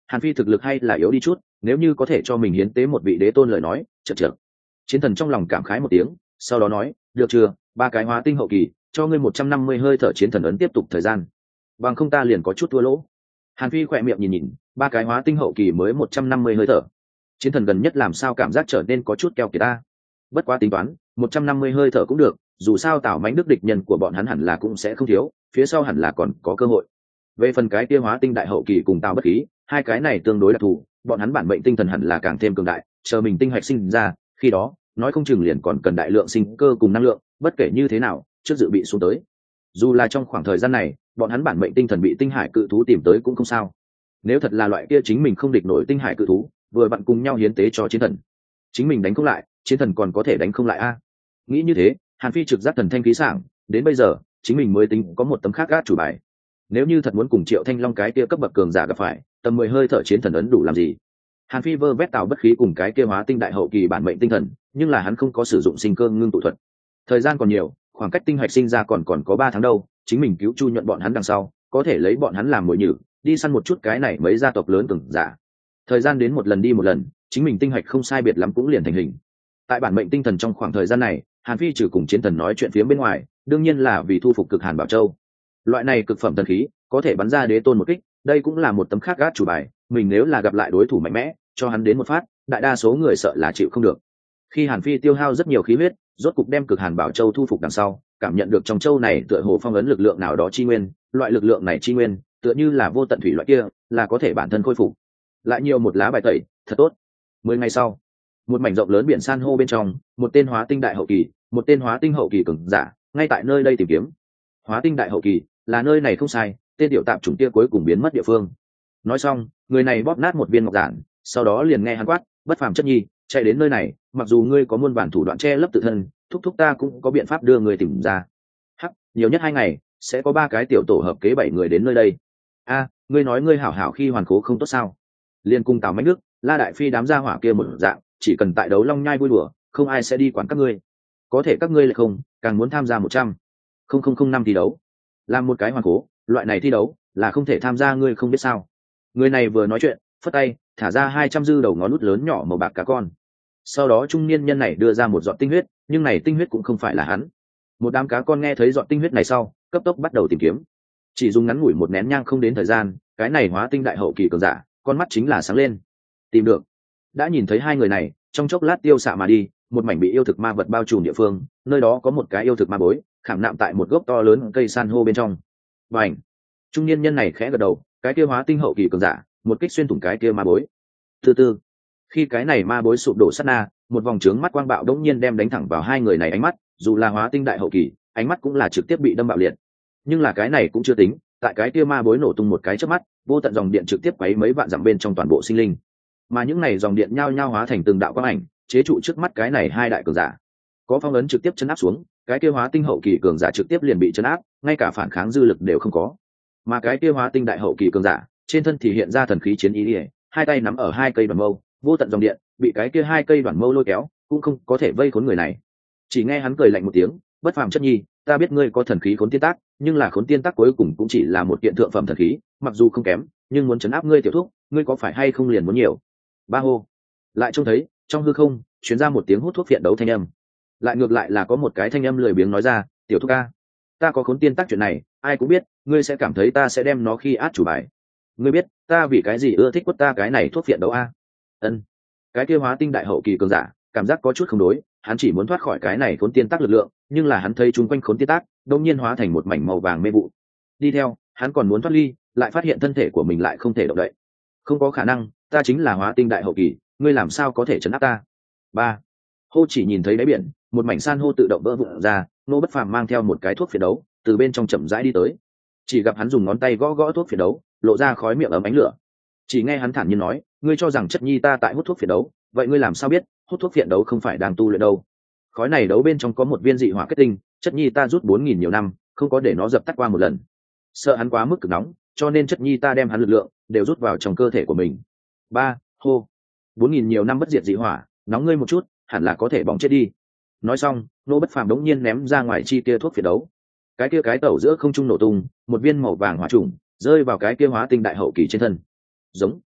Hàn Phi thực lực hay là yếu đi chút, nếu như có thể cho mình hiến tế một vị đế tôn lời nói, chật chật. Chiến thần trong lòng cảm khái một tiếng, sau đó nói, được chưa, ba cái hóa tinh hậu kỳ, cho ngươi một trăm năm mươi hơi thở chiến thần ấn tiếp tục thời gian. Bằng không ta liền có chút thua lỗ. Hàn Phi khỏe miệng nhìn nhìn, ba cái hóa tinh hậu kỳ mới một trăm năm mươi hơi thở. Chiến thần gần nhất làm sao cảm giác trở nên có chút keo kiệt ta. Bất quá tính toán, một trăm năm mươi hơi thở cũng được, dù sao Tào Mãnh Đức địch nhân của bọn hắn hẳn là cũng sẽ không thiếu, phía sau hẳn là còn có cơ hội. Về phần cái kia hóa tinh đại hậu kỳ cùng Tào Bất Khí, hai cái này tương đối đặc thù, bọn hắn bản mệnh tinh thần hẳn là càng thêm cường đại, chờ mình tinh hạch sinh ra, khi đó, nói không chừng liền còn cần đại lượng sinh cơ cùng năng lượng, bất kể như thế nào, trước dự bị xuống tới. Dù là trong khoảng thời gian này, bọn hắn bản mệnh tinh thần bị tinh hải cự thú tìm tới cũng không sao. Nếu thật là loại kia chính mình không địch nổi tinh hải cự thú, vừa vặn cùng nhau hiến tế cho chiến thần, chính mình đánh không lại, chiến thần còn có thể đánh không lại a. Nghĩ như thế, Hàn Phi trực giác thần thanh khí sảng, đến bây giờ, chính mình mới tính có một tấm khác gác chủ bài. Nếu như thật muốn cùng Triệu Thanh Long cái kia cấp bậc cường giả gặp phải, tầm mười hơi thở chiến thần ấn đủ làm gì? Hàn Phi vơ vét Tào Bất Khí cùng cái kia hóa tinh đại hậu kỳ bản mệnh tinh thần, nhưng là hắn không có sử dụng sinh cơ ngưng tụ thuật. Thời gian còn nhiều, khoảng cách tinh hạch sinh ra còn còn có ba tháng đâu, chính mình cứu Chu Nhuận bọn hắn đằng sau, có thể lấy bọn hắn làm mồi nhử, đi săn một chút cái này mấy gia tộc lớn cường giả. Thời gian đến một lần đi một lần, chính mình tinh hạch không sai biệt lắm cũng liền thành hình. Tại bản mệnh tinh thần trong khoảng thời gian này, Hàn Phi trừ cùng chiến thần nói chuyện phía bên ngoài, đương nhiên là vì thu phục cực Hàn Bảo Châu. Loại này cực phẩm thần khí, có thể bắn ra đế tôn một kích, đây cũng là một tấm khác gác chủ bài, mình nếu là gặp lại đối thủ mạnh mẽ, cho hắn đến một phát, đại đa số người sợ là chịu không được. Khi Hàn Phi tiêu hao rất nhiều khí huyết, rốt cục đem cực Hàn Bảo Châu thu phục đằng sau, cảm nhận được trong châu này tựa hồ phong ấn lực lượng nào đó chi nguyên, loại lực lượng này chi nguyên, tựa như là vô tận thủy loại kia, là có thể bản thân khôi phục. Lại nhiều một lá bài tẩy, thật tốt. Mười ngày sau, một mảnh rộng lớn biển san hô bên trong, một tên hóa tinh đại hậu kỳ, một tên hóa tinh hậu kỳ cường giả, ngay tại nơi đây tìm kiếm. Hóa tinh đại hậu kỳ là nơi này không sai, tên tiểu tạp chủng kia cuối cùng biến mất địa phương. Nói xong, người này bóp nát một viên ngọc giản, sau đó liền nghe hắn quát, bất phàm chất nhi, chạy đến nơi này, mặc dù ngươi có muôn vàn thủ đoạn che lấp tự thân, thúc thúc ta cũng có biện pháp đưa người tìm ra. Hắc, nhiều nhất hai ngày, sẽ có ba cái tiểu tổ hợp kế bảy người đến nơi đây. A, ngươi nói ngươi hảo hảo khi hoàn cố không tốt sao? Liên cung Tào Mãnh Đức, La Đại Phi đám gia hỏa kia một dạng, chỉ cần tại đấu long nhai vui đùa, không ai sẽ đi quản các ngươi. Có thể các ngươi lại không, càng muốn tham gia một trăm không không không năm thi đấu, làm một cái hoàn cố, loại này thi đấu là không thể tham gia, ngươi không biết sao? Người này vừa nói chuyện, phất tay, thả ra hai trăm dư đầu ngón nút lớn nhỏ màu bạc cá con. Sau đó trung niên nhân này đưa ra một giọt tinh huyết, nhưng này tinh huyết cũng không phải là hắn. Một đám cá con nghe thấy giọt tinh huyết này sau, cấp tốc bắt đầu tìm kiếm. Chỉ dùng ngắn ngủi một nén nhang không đến thời gian, cái này hóa tinh đại hậu kỳ cường giả, con mắt chính là sáng lên. Tìm được. Đã nhìn thấy hai người này, trong chốc lát tiêu xạ mà đi, một mảnh bị yêu thực ma vật bao trùm địa phương, nơi đó có một cái yêu thực ma bối, khảm nạm tại một gốc to lớn cây san hô bên trong. Bành. Trung niên nhân này khẽ gật đầu, cái kia hóa tinh hậu kỳ cường giả, một kích xuyên thủng cái kia ma bối. Từ từ, khi cái này ma bối sụp đổ sát na, một vòng trướng mắt quang bạo đống nhiên đem đánh thẳng vào hai người này ánh mắt, dù là hóa tinh đại hậu kỳ, ánh mắt cũng là trực tiếp bị đâm bạo liệt. Nhưng là cái này cũng chưa tính, tại cái kia ma bối nổ tung một cái chớp mắt, vô tận dòng điện trực tiếp quấy mấy vạn dặm bên trong toàn bộ sinh linh. Mà những này dòng điện nhao nhao hóa thành từng đạo quang ảnh, chế trụ trước mắt cái này hai đại cường giả. Có phong ấn trực tiếp chấn áp xuống, cái kia hóa tinh hậu kỳ cường giả trực tiếp liền bị chấn áp, ngay cả phản kháng dư lực đều không có. Mà cái kia hóa tinh đại hậu kỳ cường giả, trên thân thì hiện ra thần khí chiến ý liễu, hai tay nắm ở hai cây đoàn mâu, vô tận dòng điện bị cái kia hai cây đoàn mâu lôi kéo, cũng không có thể vây khốn người này. Chỉ nghe hắn cười lạnh một tiếng, bất phàm chất nhi, ta biết ngươi có thần khí khốn tiên tác, nhưng là khốn tiên tác cuối cùng cũng chỉ là một kiện thượng phẩm thần khí, mặc dù không kém, nhưng muốn chấn áp ngươi tiểu thúc, ngươi có phải hay không liền muốn nhiều. Ba hô. Lại trông thấy, trong hư không truyền ra một tiếng hút thuốc phiện đấu thanh âm. Lại ngược lại là có một cái thanh âm lười biếng nói ra, tiểu thúc ca, ta có khốn tiên tác chuyện này, ai cũng biết, ngươi sẽ cảm thấy ta sẽ đem nó khi át chủ bài. Ngươi biết, ta vì cái gì ưa thích quất ta cái này thuốc phiện đấu a? Ân. Cái kia hóa tinh đại hậu kỳ cường giả, cảm giác có chút không đối, hắn chỉ muốn thoát khỏi cái này khốn tiên tác lực lượng, nhưng là hắn thấy chung quanh khốn tiên tác, đột nhiên hóa thành một mảnh màu vàng mê vụ. Đi theo, hắn còn muốn thoát ly, lại phát hiện thân thể của mình lại không thể động đậy. Không có khả năng, ta chính là hóa tinh đại hậu kỳ, ngươi làm sao có thể trấn áp ta? Ba. Hô chỉ nhìn thấy đáy biển, một mảnh san hô tự động vỡ vụn ra, Nô Bất Phàm mang theo một cái thuốc phiện đấu, từ bên trong chậm rãi đi tới. Chỉ gặp hắn dùng ngón tay gõ gõ thuốc phiện đấu, lộ ra khói miệng ấm ánh lửa. Chỉ nghe hắn thản nhiên nói, ngươi cho rằng chất nhi ta tại hút thuốc phiện đấu, vậy ngươi làm sao biết, hút thuốc phiện đấu không phải đang tu luyện đâu? Khói này đấu bên trong có một viên dị hỏa kết tinh, chất nhi ta rút bốn nghìn nhiều năm, không có để nó dập tắt qua một lần. Sợ hắn quá mức cực nóng, cho nên chất nhi ta đem hắn lực lượng đều rút vào trong cơ thể của mình. Ba, hô. Bốn nghìn nhiều năm bất diệt dị hỏa, nóng ngươi một chút, hẳn là có thể bỏng chết đi. Nói xong, Nô Bất Phàm đống nhiên ném ra ngoài chi kia thuốc phiện đấu. Cái kia cái tẩu giữa không trung nổ tung, một viên màu vàng hỏa trùng rơi vào cái kia hóa tinh đại hậu kỳ trên thân. Giống.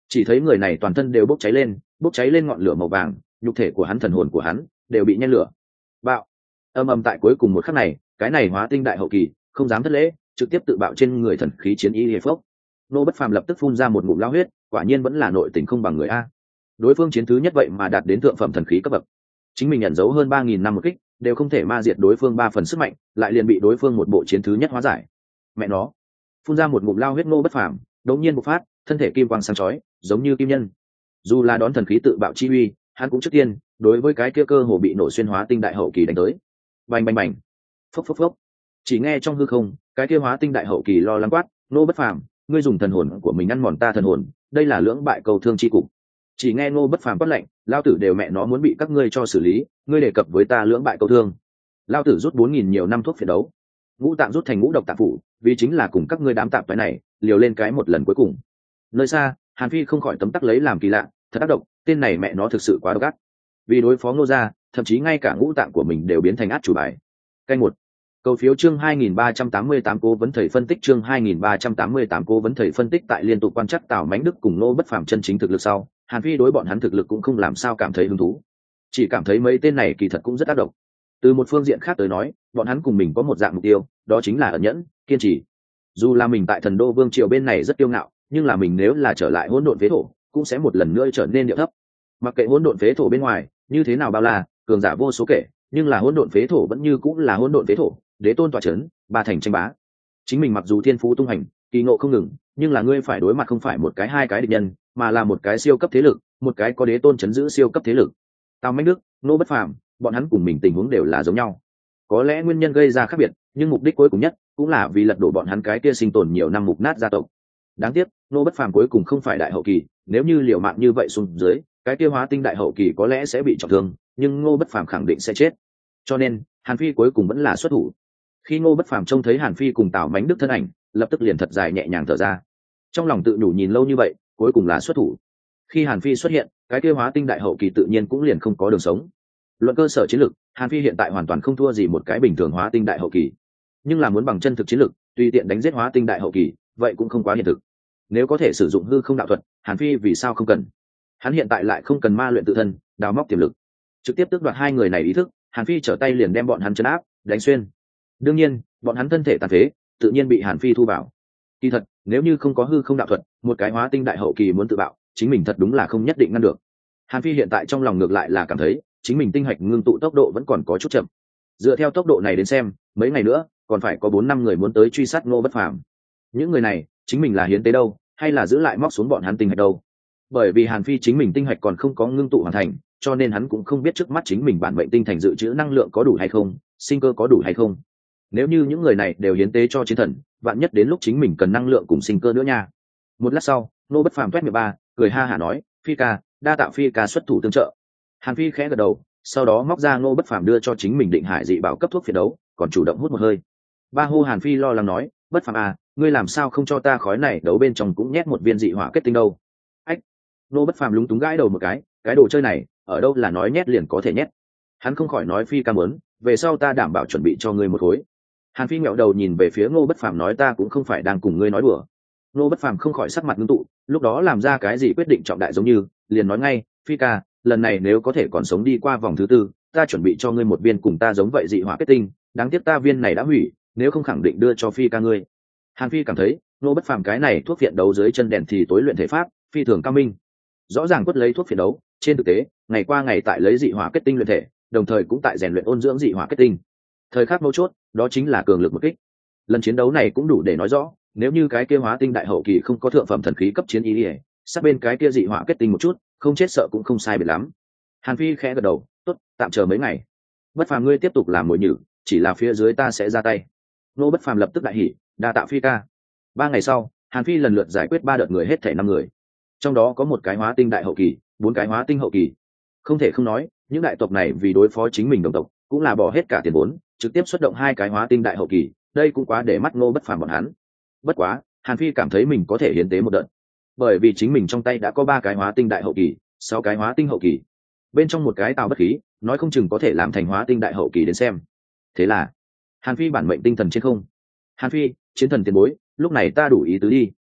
chỉ thấy người này toàn thân đều bốc cháy lên bốc cháy lên ngọn lửa màu vàng, nhục thể của hắn, thần hồn của hắn đều bị nhen lửa. Bạo. Âm âm tại cuối cùng một khắc này, cái này hóa tinh đại hậu kỳ không dám thất lễ, trực tiếp tự bạo trên người thần khí chiến y liệt phốc. Nô Bất Phàm lập tức phun ra một ngụm lao huyết, quả nhiên vẫn là nội tình không bằng người a. Đối phương chiến thứ nhất vậy mà đạt đến thượng phẩm thần khí cấp bậc, chính mình nhận dấu hơn ba nghìn năm một kích đều không thể ma diệt đối phương ba phần sức mạnh, lại liền bị đối phương một bộ chiến thứ nhất hóa giải. Mẹ nó. Phun ra một ngụm lao huyết Nô Bất Phàm đột nhiên bộc phát, thân thể kim quang sáng chói giống như kim nhân. Dù là đón thần khí tự bạo chi uy, hắn cũng trước tiên đối với cái kia cơ hồ bị nổ xuyên hóa tinh đại hậu kỳ đánh tới. Bành bành bành. Phốc phốc phốc. Chỉ nghe trong hư không, cái kia hóa tinh đại hậu kỳ lo lắng quát, Nô Bất Phàm, ngươi dùng thần hồn của mình ăn mòn ta thần hồn, đây là lưỡng bại cầu thương chi cục. Chỉ nghe Ngô Bất Phàm quát lạnh, lao tử đều mẹ nó muốn bị các ngươi cho xử lý, ngươi đề cập với ta lưỡng bại cầu thương. Lao tử rút bốn nghìn nhiều năm thuốc phiện đấu, ngũ tạng rút thành ngũ độc tạng phủ, vì chính là cùng các ngươi đám tạp toái này liều lên cái một lần cuối cùng. Nơi xa, Hàn Phi không khỏi tấm tắc lấy làm kỳ lạ, thật ác độc, tên này mẹ nó thực sự quá độc ác. Vì đối phó Ngô gia, thậm chí ngay cả ngũ tạng của mình đều biến thành át chủ bài. Canh một. Cầu phiếu chương hai nghìn ba trăm tám mươi tám cố vấn thầy phân tích chương hai nghìn ba trăm tám mươi tám cố vấn thầy phân tích tại liên tục quan chắc Tào Mánh Đức cùng Ngô Bất Phàm chân chính thực lực sau, Hàn Phi đối bọn hắn thực lực cũng không làm sao cảm thấy hứng thú, chỉ cảm thấy mấy tên này kỳ thật cũng rất ác độc. Từ một phương diện khác tới nói, bọn hắn cùng mình có một dạng mục tiêu, đó chính là ẩn nhẫn, kiên trì. Dù là mình tại Thần Đô Vương triều bên này rất kiêu ngạo, nhưng là mình nếu là trở lại hỗn độn phế thổ, cũng sẽ một lần nữa trở nên điệu thấp. Mặc kệ hỗn độn phế thổ bên ngoài như thế nào bao la, cường giả vô số kể, nhưng là hỗn độn phế thổ vẫn như cũng là hỗn độn phế thổ, đế tôn tọa chấn, ba thành tranh bá. Chính mình mặc dù thiên phú tung hành, kỳ ngộ không ngừng, nhưng là ngươi phải đối mặt không phải một cái hai cái địch nhân, mà là một cái siêu cấp thế lực, một cái có đế tôn chấn giữ siêu cấp thế lực. Tào Mánh Đức, Ngô Bất Phàm, bọn hắn cùng mình tình huống đều là giống nhau. Có lẽ nguyên nhân gây ra khác biệt, nhưng mục đích cuối cùng nhất cũng là vì lật đổ bọn hắn cái kia sinh tồn nhiều năm mục nát gia tộc. Đáng tiếc, Ngô Bất Phàm cuối cùng không phải đại hậu kỳ, nếu như liều mạng như vậy xuống dưới, cái kia hóa tinh đại hậu kỳ có lẽ sẽ bị trọng thương, nhưng Ngô Bất Phàm khẳng định sẽ chết. Cho nên, Hàn Phi cuối cùng vẫn là xuất thủ. Khi Ngô Bất Phàm trông thấy Hàn Phi cùng Tào Mánh Đức thân ảnh, lập tức liền thật dài nhẹ nhàng thở ra. Trong lòng tự nhủ nhìn lâu như vậy, cuối cùng là xuất thủ. Khi Hàn Phi xuất hiện, cái kia hóa tinh đại hậu kỳ tự nhiên cũng liền không có đường sống. Luận cơ sở chiến lược, Hàn Phi hiện tại hoàn toàn không thua gì một cái bình thường hóa tinh đại hậu kỳ. Nhưng là muốn bằng chân thực chiến lược, tùy tiện đánh giết hóa tinh đại hậu kỳ, vậy cũng không quá hiện thực. Nếu có thể sử dụng hư không đạo thuật, Hàn Phi vì sao không cần? Hắn hiện tại lại không cần ma luyện tự thân, đào móc tiềm lực, trực tiếp tước đoạt hai người này ý thức, Hàn Phi trở tay liền đem bọn hắn trấn áp, đánh xuyên. Đương nhiên, bọn hắn thân thể tàn phế, tự nhiên bị Hàn Phi thu vào. Kỳ thật, nếu như không có hư không đạo thuật, một cái hóa tinh đại hậu kỳ muốn tự bạo, chính mình thật đúng là không nhất định ngăn được. Hàn Phi hiện tại trong lòng ngược lại là cảm thấy, chính mình tinh hạch ngưng tụ tốc độ vẫn còn có chút chậm. Dựa theo tốc độ này đến xem, mấy ngày nữa còn phải có bốn năm người muốn tới truy sát Ngô Bất Phàm. Những người này, chính mình là hiến tế đâu, hay là giữ lại móc xuống bọn hắn tinh hạch đâu? Bởi vì Hàn Phi chính mình tinh hạch còn không có ngưng tụ hoàn thành, cho nên hắn cũng không biết trước mắt chính mình bản mệnh tinh thành dự trữ năng lượng có đủ hay không, sinh cơ có đủ hay không. Nếu như những người này đều hiến tế cho chiến thần, vạn nhất đến lúc chính mình cần năng lượng cùng sinh cơ nữa nha. Một lát sau, Ngô Bất Phàm toét miệng ba, cười ha hả nói, Phi ca, đa tạo Phi ca xuất thủ tương trợ. Hàn Phi khẽ gật đầu, sau đó móc ra Ngô Bất Phàm đưa cho chính mình định hải dị bảo cấp thuốc phiện đấu, còn chủ động hút một hơi. Ba hô Hàn Phi lo lắng nói, Bất Phàm à, ngươi làm sao không cho ta khói này đấu bên trong cũng nhét một viên dị hỏa kết tinh đâu? Ách! Ngô Bất Phàm lúng túng gãi đầu một cái, cái đồ chơi này, ở đâu là nói nhét liền có thể nhét? Hắn không khỏi nói Phi ca muốn, về sau ta đảm bảo chuẩn bị cho ngươi một khối. Hàn Phi ngẹo đầu nhìn về phía Ngô Bất Phàm nói ta cũng không phải đang cùng ngươi nói đùa. Ngô Bất Phàm không khỏi sắc mặt ngưng tụ, lúc đó làm ra cái gì quyết định trọng đại giống như, liền nói ngay, Phi ca, lần này nếu có thể còn sống đi qua vòng thứ tư, ta chuẩn bị cho ngươi một viên cùng ta giống vậy dị hỏa kết tinh, đáng tiếc ta viên này đã hủy, nếu không khẳng định đưa cho Phi ca ngươi. Hàn Phi cảm thấy, Ngô Bất Phàm cái này thuốc viện đấu dưới chân đèn thì tối luyện thể pháp, phi thường cao minh. Rõ ràng quất lấy thuốc viện đấu, trên thực tế, ngày qua ngày tại lấy dị hỏa kết tinh luyện thể, đồng thời cũng tại rèn luyện ôn dưỡng dị hỏa kết tinh. Thời khắc mấu chốt, đó chính là cường lực một kích. Lần chiến đấu này cũng đủ để nói rõ, nếu như cái kia hóa tinh đại hậu kỳ không có thượng phẩm thần khí cấp chiến ý, sát bên cái kia dị hỏa kết tinh một chút, không chết sợ cũng không sai biệt lắm. Hàn Phi khẽ gật đầu, tốt, tạm chờ mấy ngày. Bất Phàm ngươi tiếp tục làm mồi nhử, chỉ là phía dưới ta sẽ ra tay. Nô Bất Phàm lập tức đại hỉ, đa tạ Phi ca. Ba ngày sau, Hàn Phi lần lượt giải quyết ba đợt người hết thảy năm người, trong đó có một cái hóa tinh đại hậu kỳ, bốn cái hóa tinh hậu kỳ. Không thể không nói, những đại tộc này vì đối phó chính mình đồng tộc, cũng là bỏ hết cả tiền vốn, trực tiếp xuất động hai cái hóa tinh đại hậu kỳ, đây cũng quá để mắt Ngô Bất Phàm bọn hắn. Bất quá, Hàn Phi cảm thấy mình có thể hiến tế một đợt, bởi vì chính mình trong tay đã có ba cái hóa tinh đại hậu kỳ, sáu cái hóa tinh hậu kỳ, bên trong một cái Tào Bất Khí, nói không chừng có thể làm thành hóa tinh đại hậu kỳ đến xem. Thế là, Hàn Phi bản mệnh tinh thần trên không. Hàn Phi, chiến thần tiền bối, lúc này ta đủ ý tứ đi.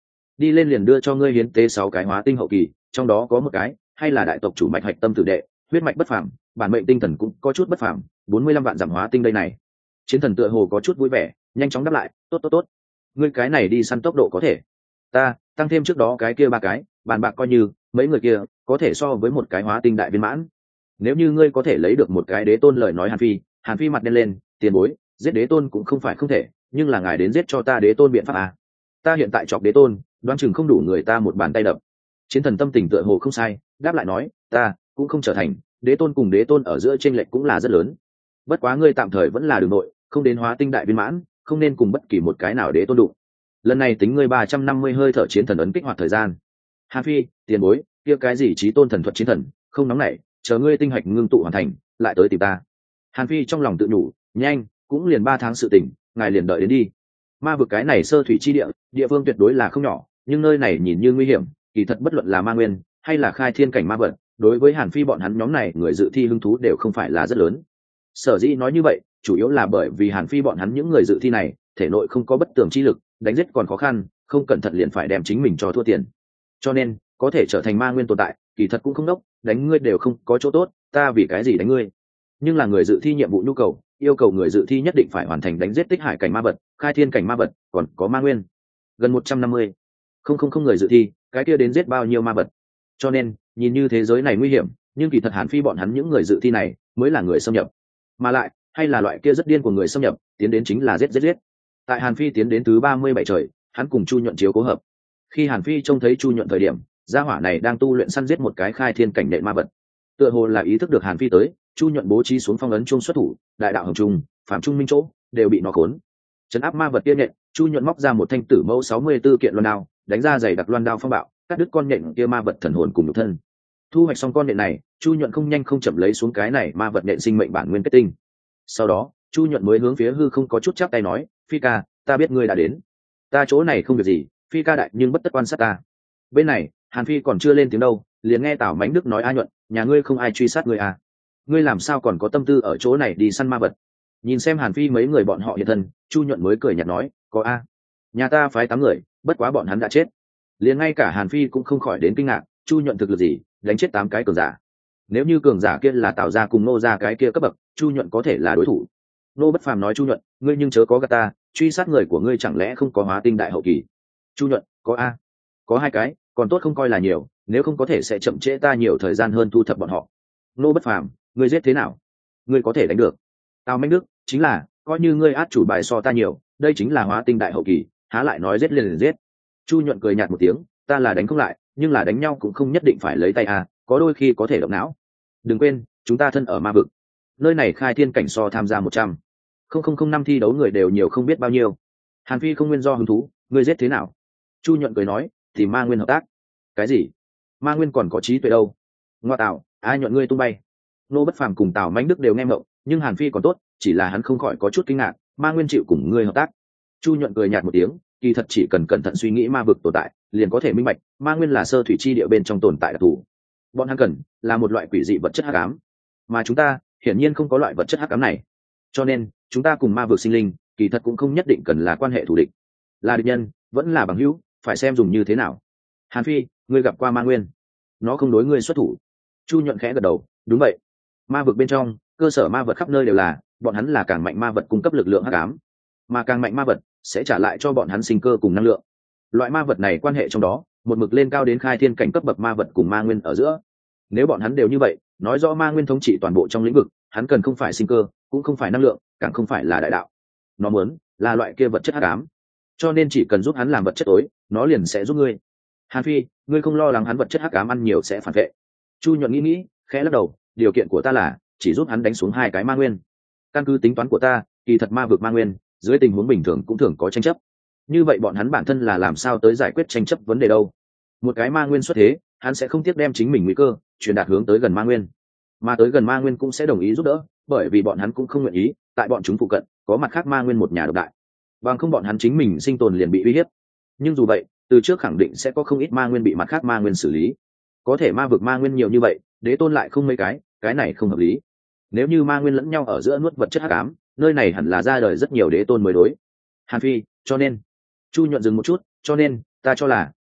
đi lên liền đưa cho ngươi hiến tế sáu cái hóa tinh hậu kỳ, trong đó có một cái hay là đại tộc chủ mạch hạch tâm tử đệ, huyết mạch bất phàm, bản mệnh tinh thần cũng có chút bất phàm, bốn mươi lăm vạn giảm hóa tinh đây này. Chiến thần tựa hồ có chút vui vẻ, nhanh chóng đáp lại, tốt tốt tốt, ngươi cái này đi săn tốc độ có thể, ta tăng thêm trước đó cái kia ba cái, bàn bạc coi như mấy người kia có thể so với một cái hóa tinh đại viên mãn. Nếu như ngươi có thể lấy được một cái đế tôn, lời nói Hàn Phi, Hàn Phi mặt đen lên, tiền bối, giết đế tôn cũng không phải không thể, nhưng là ngài đến giết cho ta đế tôn biện pháp à? Ta hiện tại chọc đế tôn, đoán chừng không đủ người ta một bàn tay đập. Chiến thần tâm tình tựa hồ không sai, đáp lại nói, ta cũng không trở thành đế tôn, cùng đế tôn ở giữa chênh lệch cũng là rất lớn. Bất quá ngươi tạm thời vẫn là đường nội, không đến hóa tinh đại viên mãn, không nên cùng bất kỳ một cái nào đế tôn đụng. Lần này tính ngươi ba trăm năm mươi hơi thở chiến thần ấn kích hoạt thời gian. Hàn Phi, tiền bối, kia cái gì chí tôn thần thuật chiến thần, không nóng nảy, chờ ngươi tinh hạch ngưng tụ hoàn thành, lại tới tìm ta. Hàn Phi trong lòng tự nhủ, nhanh, cũng liền ba tháng sự tỉnh, ngài liền đợi đến đi. Ma vực cái này sơ thủy chi địa, địa phương tuyệt đối là không nhỏ, nhưng nơi này nhìn như nguy hiểm, kỳ thật bất luận là ma nguyên hay là khai thiên cảnh ma vật, đối với Hàn Phi bọn hắn nhóm này người dự thi hứng thú đều không phải là rất lớn. Sở dĩ nói như vậy, chủ yếu là bởi vì Hàn Phi bọn hắn những người dự thi này, thể nội không có bất tường chi lực, đánh giết còn khó khăn, không cẩn thận liền phải đem chính mình cho thua tiền. Cho nên, có thể trở thành ma nguyên tồn tại, kỳ thật cũng không đốc, đánh ngươi đều không có chỗ tốt, ta vì cái gì đánh ngươi? Nhưng là người dự thi nhiệm vụ nhu cầu, yêu cầu người dự thi nhất định phải hoàn thành đánh giết tích hải cảnh ma vật, khai thiên cảnh ma vật, còn có ma nguyên. Gần một trăm năm mươi. Không không không người dự thi, cái kia đến giết bao nhiêu ma vật. Cho nên, nhìn như thế giới này nguy hiểm, nhưng kỳ thật Hàn Phi bọn hắn những người dự thi này mới là người xâm nhập. Mà lại, hay là loại kia rất điên của người xâm nhập, tiến đến chính là giết giết giết. Tại Hàn Phi tiến đến thứ ba mươi bảy trời, hắn cùng Chu Nhuận chiếu cố hợp. Khi Hàn Phi trông thấy Chu Nhuận thời điểm, gia hỏa này đang tu luyện săn giết một cái khai thiên cảnh nện ma vật. Tựa hồ là ý thức được Hàn Phi tới, Chu Nhuận bố trí xuống phong ấn chuông xuất thủ, đại đạo hồng trung, phạm trung minh chỗ, đều bị nó khốn. Trấn áp ma vật tiên nhện, Chu Nhuận móc ra một thanh tử mẫu sáu mươi tư kiện loan đao, đánh ra giày đặc loan đao phong bạo, cắt đứt con nhện kia ma vật thần hồn cùng nhục thân. Thu hoạch xong con nhện này, Chu Nhuận không nhanh không chậm lấy xuống cái này ma vật nhện sinh mệnh bản nguyên kết tinh. Sau đó, Chu Nhuận mới hướng phía hư không có chút chắp tay nói, Phi ca, ta biết ngươi đã đến. Ta chỗ này không việc gì, Phi ca đại nhưng bất tất quan sát ta. Bên này, Hàn Phi còn chưa lên tiếng đâu, liền nghe Tào Mánh Đức nói, A Nhuận, nhà ngươi không ai truy sát ngươi à? Ngươi làm sao còn có tâm tư ở chỗ này đi săn ma vật? Nhìn xem Hàn Phi mấy người bọn họ hiện thân, Chu Nhuận mới cười nhạt nói, có a, nhà ta phái tám người, bất quá bọn hắn đã chết. Liền ngay cả Hàn Phi cũng không khỏi đến kinh ngạc, Chu Nhuận thực lực gì, đánh chết tám cái cường giả. Nếu như cường giả kia là Tào gia cùng Nô gia cái kia cấp bậc, Chu Nhuận có thể là đối thủ. Nô Bất Phàm nói, Chu Nhuận, ngươi nhưng chớ có gạt ta, truy sát người của ngươi chẳng lẽ không có hóa tinh đại hậu kỳ? Chu Nhuận, có a, có hai cái, còn tốt không coi là nhiều, nếu không có thể sẽ chậm trễ ta nhiều thời gian hơn thu thập bọn họ. Nô Bất Phàm, ngươi giết thế nào? Ngươi có thể đánh được? Tào Mánh Đức, chính là, coi như ngươi át chủ bài so ta nhiều, đây chính là hóa tinh đại hậu kỳ, há lại nói giết liền liền giết. Chu Nhuận cười nhạt một tiếng, ta là đánh không lại, nhưng là đánh nhau cũng không nhất định phải lấy tay à, có đôi khi có thể động não. Đừng quên, chúng ta thân ở ma vực, nơi này khai thiên cảnh so tham gia một trăm không không không năm thi đấu người đều nhiều không biết bao nhiêu. Hàn Phi không nguyên do hứng thú, ngươi giết thế nào? Chu Nhuận cười nói, thì ma nguyên hợp tác. Cái gì? Ma nguyên còn có trí tuệ đâu? Ngoa tạo, ai Nhuận ngươi tung bay. Nô Bất Phàm cùng Tào Mánh Đức đều nghe mộng, nhưng Hàn Phi còn tốt, chỉ là hắn không khỏi có chút kinh ngạc, ma nguyên chịu cùng ngươi hợp tác. Chu Nhuận cười nhạt một tiếng, kỳ thật chỉ cần cẩn thận suy nghĩ ma vực tồn tại, liền có thể minh bạch, ma nguyên là sơ thủy chi địa bên trong tồn tại đặc thù. Bọn hắn cần là một loại quỷ dị vật chất hắc ám, mà chúng ta hiển nhiên không có loại vật chất hắc ám này. Cho nên, chúng ta cùng ma vực sinh linh, kỳ thật cũng không nhất định cần là quan hệ thù địch. Là địch nhân, vẫn là bằng hữu, phải xem dùng như thế nào. Hàn Phi, ngươi gặp qua ma nguyên, nó không đối ngươi xuất thủ. Chu Nhuận khẽ gật đầu, đúng vậy. Ma vực bên trong, cơ sở ma vật khắp nơi đều là, bọn hắn là càng mạnh ma vật cung cấp lực lượng hắc ám, mà càng mạnh ma vật sẽ trả lại cho bọn hắn sinh cơ cùng năng lượng. Loại ma vật này quan hệ trong đó, một mực lên cao đến khai thiên cảnh cấp bậc ma vật cùng ma nguyên ở giữa. Nếu bọn hắn đều như vậy, nói rõ ma nguyên thống trị toàn bộ trong lĩnh vực, hắn cần không phải sinh cơ, cũng không phải năng lượng, càng không phải là đại đạo. Nó muốn là loại kia vật chất hắc ám, cho nên chỉ cần giúp hắn làm vật chất tối, nó liền sẽ giúp ngươi. Hàn Phi, ngươi không lo lắng hắn vật chất hắc ám ăn nhiều sẽ phản vệ? Chu Nhuận nghĩ nghĩ, khẽ lắc đầu, điều kiện của ta là chỉ giúp hắn đánh xuống hai cái ma nguyên. Căn cứ tính toán của ta, kỳ thật ma vực ma nguyên, dưới tình huống bình thường cũng thường có tranh chấp. Như vậy bọn hắn bản thân là làm sao tới giải quyết tranh chấp vấn đề đâu? Một cái ma nguyên xuất thế, hắn sẽ không tiếc đem chính mình nguy cơ truyền đạt hướng tới gần ma nguyên, mà tới gần ma nguyên cũng sẽ đồng ý giúp đỡ, bởi vì bọn hắn cũng không nguyện ý tại bọn chúng phụ cận có mặt khác ma nguyên một nhà độc đại, bằng không bọn hắn chính mình sinh tồn liền bị uy hiếp. Nhưng dù vậy, từ trước khẳng định sẽ có không ít ma nguyên bị mặt khác ma nguyên xử lý. Có thể ma vực ma nguyên nhiều như vậy, đế tôn lại không mấy cái, cái này không hợp lý. Nếu như ma nguyên lẫn nhau ở giữa nuốt vật chất hắc ám, nơi này hẳn là ra đời rất nhiều đế tôn mới đối. Hàn Phi, cho nên Chu Nhuận dừng một chút, cho nên ta cho là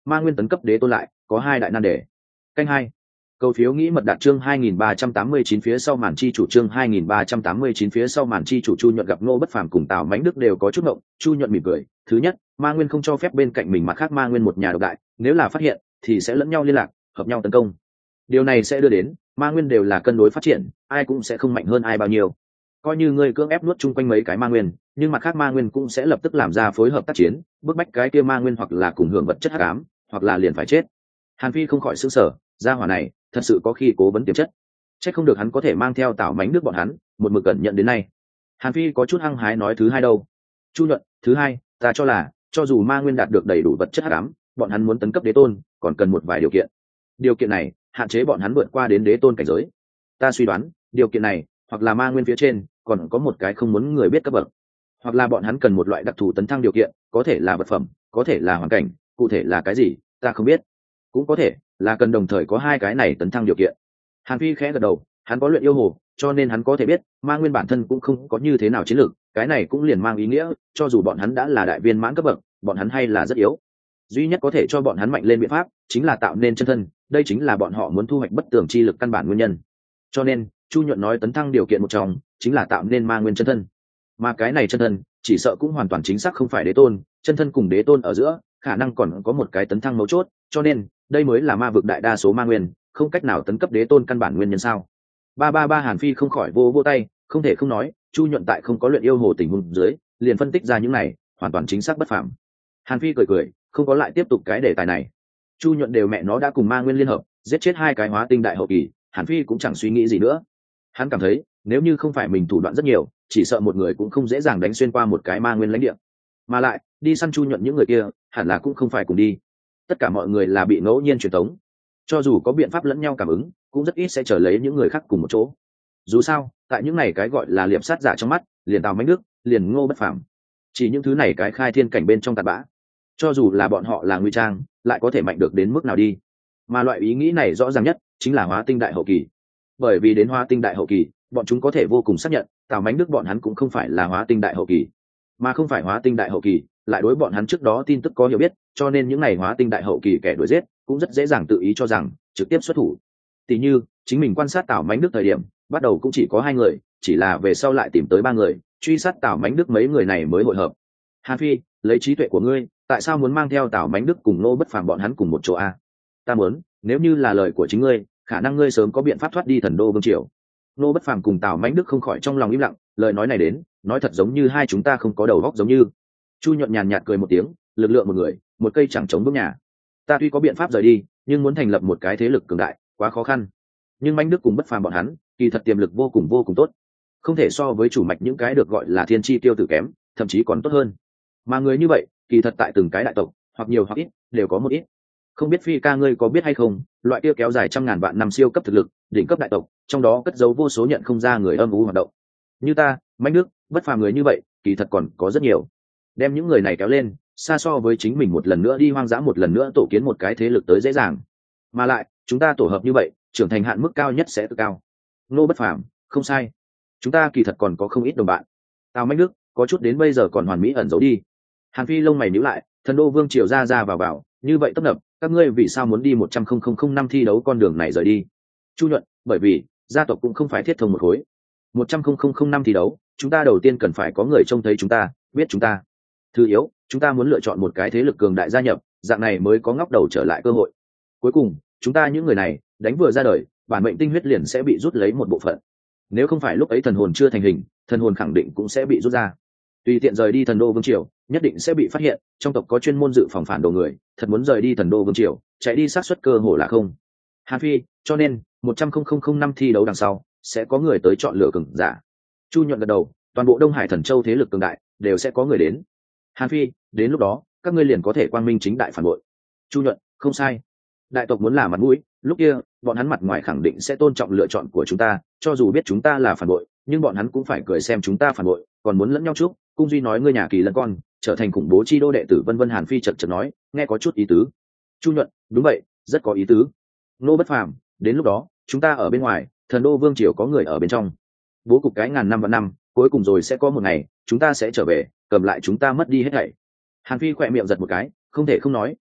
ma nguyên tấn cấp đế tôn lại có hai đại nan đề. Canh hai. Cầu phiếu nghĩ mật đạt chương hai nghìn ba trăm tám mươi chín phía sau màn chi chủ chương hai nghìn ba trăm tám mươi chín phía sau màn chi chủ. Chu Nhuận gặp Ngô Bất Phàm cùng Tào Mánh Đức đều có chút ngộng. Chu Nhuận mỉm cười, thứ nhất, ma nguyên không cho phép bên cạnh mình mặt khác ma nguyên một nhà độc đại, nếu là phát hiện thì sẽ lẫn nhau liên lạc, hợp nhau tấn công. Điều này sẽ đưa đến ma nguyên đều là cân đối phát triển, ai cũng sẽ không mạnh hơn ai bao nhiêu. Coi như ngươi cưỡng ép nuốt chung quanh mấy cái ma nguyên, nhưng mặt khác ma nguyên cũng sẽ lập tức làm ra phối hợp tác chiến, bức bách cái kia ma nguyên hoặc là cùng hưởng vật chất hắc ám, hoặc là liền phải chết. Hàn Phi không khỏi sửng sở, gia hỏa này thật sự có khi cố vấn tiềm chất. Chắc không được hắn có thể mang theo Tào Mánh Đức bọn hắn một mực cẩn nhận đến nay. Hàn Phi có chút hăng hái nói thứ hai đâu. Chu Nhuận, thứ hai, ta cho là cho dù ma nguyên đạt được đầy đủ vật chất hắc ám, bọn hắn muốn tấn cấp đế tôn còn cần một vài điều kiện. Điều kiện này hạn chế bọn hắn vượt qua đến đế tôn cảnh giới. Ta suy đoán điều kiện này hoặc là ma nguyên phía trên còn có một cái không muốn người biết cấp bậc, hoặc là bọn hắn cần một loại đặc thù tấn thăng điều kiện, có thể là vật phẩm, có thể là hoàn cảnh, cụ thể là cái gì ta không biết, cũng có thể là cần đồng thời có hai cái này tấn thăng điều kiện. Hàn Phi khẽ gật đầu, hắn có luyện yêu hồ, cho nên hắn có thể biết ma nguyên bản thân cũng không có như thế nào chiến lược, cái này cũng liền mang ý nghĩa cho dù bọn hắn đã là đại viên mãn cấp bậc, bọn hắn hay là rất yếu. Duy nhất có thể cho bọn hắn mạnh lên biện pháp chính là tạo nên chân thân, đây chính là bọn họ muốn thu hoạch bất tường chi lực căn bản nguyên nhân. Cho nên Chu Nhuận nói tấn thăng điều kiện một trong chính là tạo nên ma nguyên chân thân, mà cái này chân thân chỉ sợ cũng hoàn toàn chính xác không phải đế tôn, chân thân cùng đế tôn ở giữa khả năng còn có một cái tấn thăng mấu chốt, cho nên đây mới là ma vực đại đa số ma nguyên không cách nào tấn cấp đế tôn căn bản nguyên nhân sao. Ba ba ba Hàn Phi không khỏi vô vô tay, không thể không nói Chu Nhuận tại không có luyện yêu hồ tình huống dưới liền phân tích ra những này hoàn toàn chính xác bất phàm. Hàn Phi cười cười, không có lại tiếp tục cái đề tài này. Chu Nhuận đều mẹ nó đã cùng ma nguyên liên hợp giết chết hai cái hóa tinh đại hậu kỳ, Hàn Phi cũng chẳng suy nghĩ gì nữa. Hắn cảm thấy nếu như không phải mình thủ đoạn rất nhiều, chỉ sợ một người cũng không dễ dàng đánh xuyên qua một cái ma nguyên lãnh địa. Mà lại đi săn Chu Nhuận những người kia hẳn là cũng không phải cùng đi, tất cả mọi người là bị ngẫu nhiên truyền tống, cho dù có biện pháp lẫn nhau cảm ứng cũng rất ít sẽ trở lấy những người khác cùng một chỗ. Dù sao tại những này cái gọi là liệp sát giả trong mắt, liền Tào Mánh Đức, liền Ngô Bất Phàm, chỉ những thứ này cái khai thiên cảnh bên trong tạt bã, cho dù là bọn họ là nguy trang lại có thể mạnh được đến mức nào đi. Mà loại ý nghĩ này rõ ràng nhất chính là hóa tinh đại hậu kỳ, bởi vì đến hóa tinh đại hậu kỳ bọn chúng có thể vô cùng xác nhận Tào Mánh Đức bọn hắn cũng không phải là hóa tinh đại hậu kỳ, mà không phải hóa tinh đại hậu kỳ lại đối bọn hắn trước đó tin tức có hiểu biết, cho nên những ngày hóa tinh đại hậu kỳ kẻ đuổi giết cũng rất dễ dàng tự ý cho rằng trực tiếp xuất thủ. Tỷ như chính mình quan sát Tào Mánh Đức thời điểm bắt đầu cũng chỉ có hai người, chỉ là về sau lại tìm tới ba người truy sát Tào Mánh Đức, mấy người này mới hội hợp. Hàn Phi, lấy trí tuệ của ngươi tại sao muốn mang theo Tào Mánh Đức cùng Ngô Bất Phàm bọn hắn cùng một chỗ a? Ta muốn, nếu như là lời của chính ngươi, khả năng ngươi sớm có biện pháp thoát đi Thần Đô Vương Triều. Ngô Bất Phàm cùng Tào Mánh Đức không khỏi trong lòng im lặng, lời nói này đến nói thật giống như hai chúng ta không có đầu óc giống như. Chu Nhuận nhàn nhạt cười một tiếng, lực lượng một người một cây chẳng chống bước nhà. Ta tuy có biện pháp rời đi, nhưng muốn thành lập một cái thế lực cường đại quá khó khăn. Nhưng Mánh Đức cùng Bất Phàm bọn hắn kỳ thật tiềm lực vô cùng vô cùng tốt, không thể so với chủ mạch những cái được gọi là thiên chi tiêu tử kém, thậm chí còn tốt hơn. Mà người như vậy kỳ thật tại từng cái đại tộc hoặc nhiều hoặc ít đều có một ít. Không biết Phi ca ngươi có biết hay không, loại kia kéo dài trăm ngàn vạn năm siêu cấp thực lực đỉnh cấp đại tộc trong đó cất giấu vô số nhận không ra người âm u hoạt động. Như ta, Mánh Đức, Bất Phàm người như vậy kỳ thật còn có rất nhiều. Đem những người này kéo lên xa so với chính mình một lần nữa đi hoang dã một lần nữa tổ kiến một cái thế lực tới dễ dàng. Mà lại chúng ta tổ hợp như vậy trưởng thành hạn mức cao nhất sẽ cực cao. Ngô Bất Phàm không sai, chúng ta kỳ thật còn có không ít đồng bạn. Tào Mánh Đức có chút đến bây giờ còn hoàn mỹ ẩn giấu đi. Hàn Phi lông mày nhíu lại, Thần Đô Vương Triều ra ra vào vào như vậy tấp nập, các ngươi vì sao muốn đi một trăm nghìn năm thi đấu con đường này rời đi? Chu Nhuận, bởi vì gia tộc cũng không phải thiết thông một khối. một trăm nghìn năm thi đấu, chúng ta đầu tiên cần phải có người trông thấy chúng ta, biết chúng ta. Thứ yếu, chúng ta muốn lựa chọn một cái thế lực cường đại gia nhập, dạng này mới có ngóc đầu trở lại cơ hội. Cuối cùng chúng ta những người này đánh vừa ra đời, bản mệnh tinh huyết liền sẽ bị rút lấy một bộ phận. Nếu không phải lúc ấy thần hồn chưa thành hình, thần hồn khẳng định cũng sẽ bị rút ra. Tùy tiện rời đi Thần Đô Vương Triều nhất định sẽ bị phát hiện, trong tộc có chuyên môn dự phòng phản đồ người, thật muốn rời đi Thần Đô Vương Triều chạy đi xác suất cơ hồ là không. Hàn Phi, cho nên một trăm nghìn năm thi đấu đằng sau sẽ có người tới chọn lựa cường giả. Chu Nhuận gật đầu, toàn bộ Đông Hải Thần Châu thế lực cường đại đều sẽ có người đến. Hàn Phi, đến lúc đó các ngươi liền có thể quang minh chính đại phản bội. Chu Nhuận, không sai, đại tộc muốn là mặt mũi, lúc kia bọn hắn mặt ngoài khẳng định sẽ tôn trọng lựa chọn của chúng ta, cho dù biết chúng ta là phản bội nhưng bọn hắn cũng phải cười xem chúng ta phản bội, còn muốn lẫn nhau chúc. Cung Duy nói ngươi nhà Kỳ Lân con trở thành khủng bố chi đô đệ tử vân vân. Hàn Phi chật chật nói, nghe có chút ý tứ. Chu Nhuận, đúng vậy, rất có ý tứ. Ngô Bất Phàm, đến lúc đó chúng ta ở bên ngoài, Thần Đô Vương Triều có người ở bên trong, bố cục cái ngàn năm vạn năm, cuối cùng rồi sẽ có một ngày chúng ta sẽ trở về cầm lại chúng ta mất đi hết thảy. Hàn Phi khỏe miệng giật một cái, không thể không nói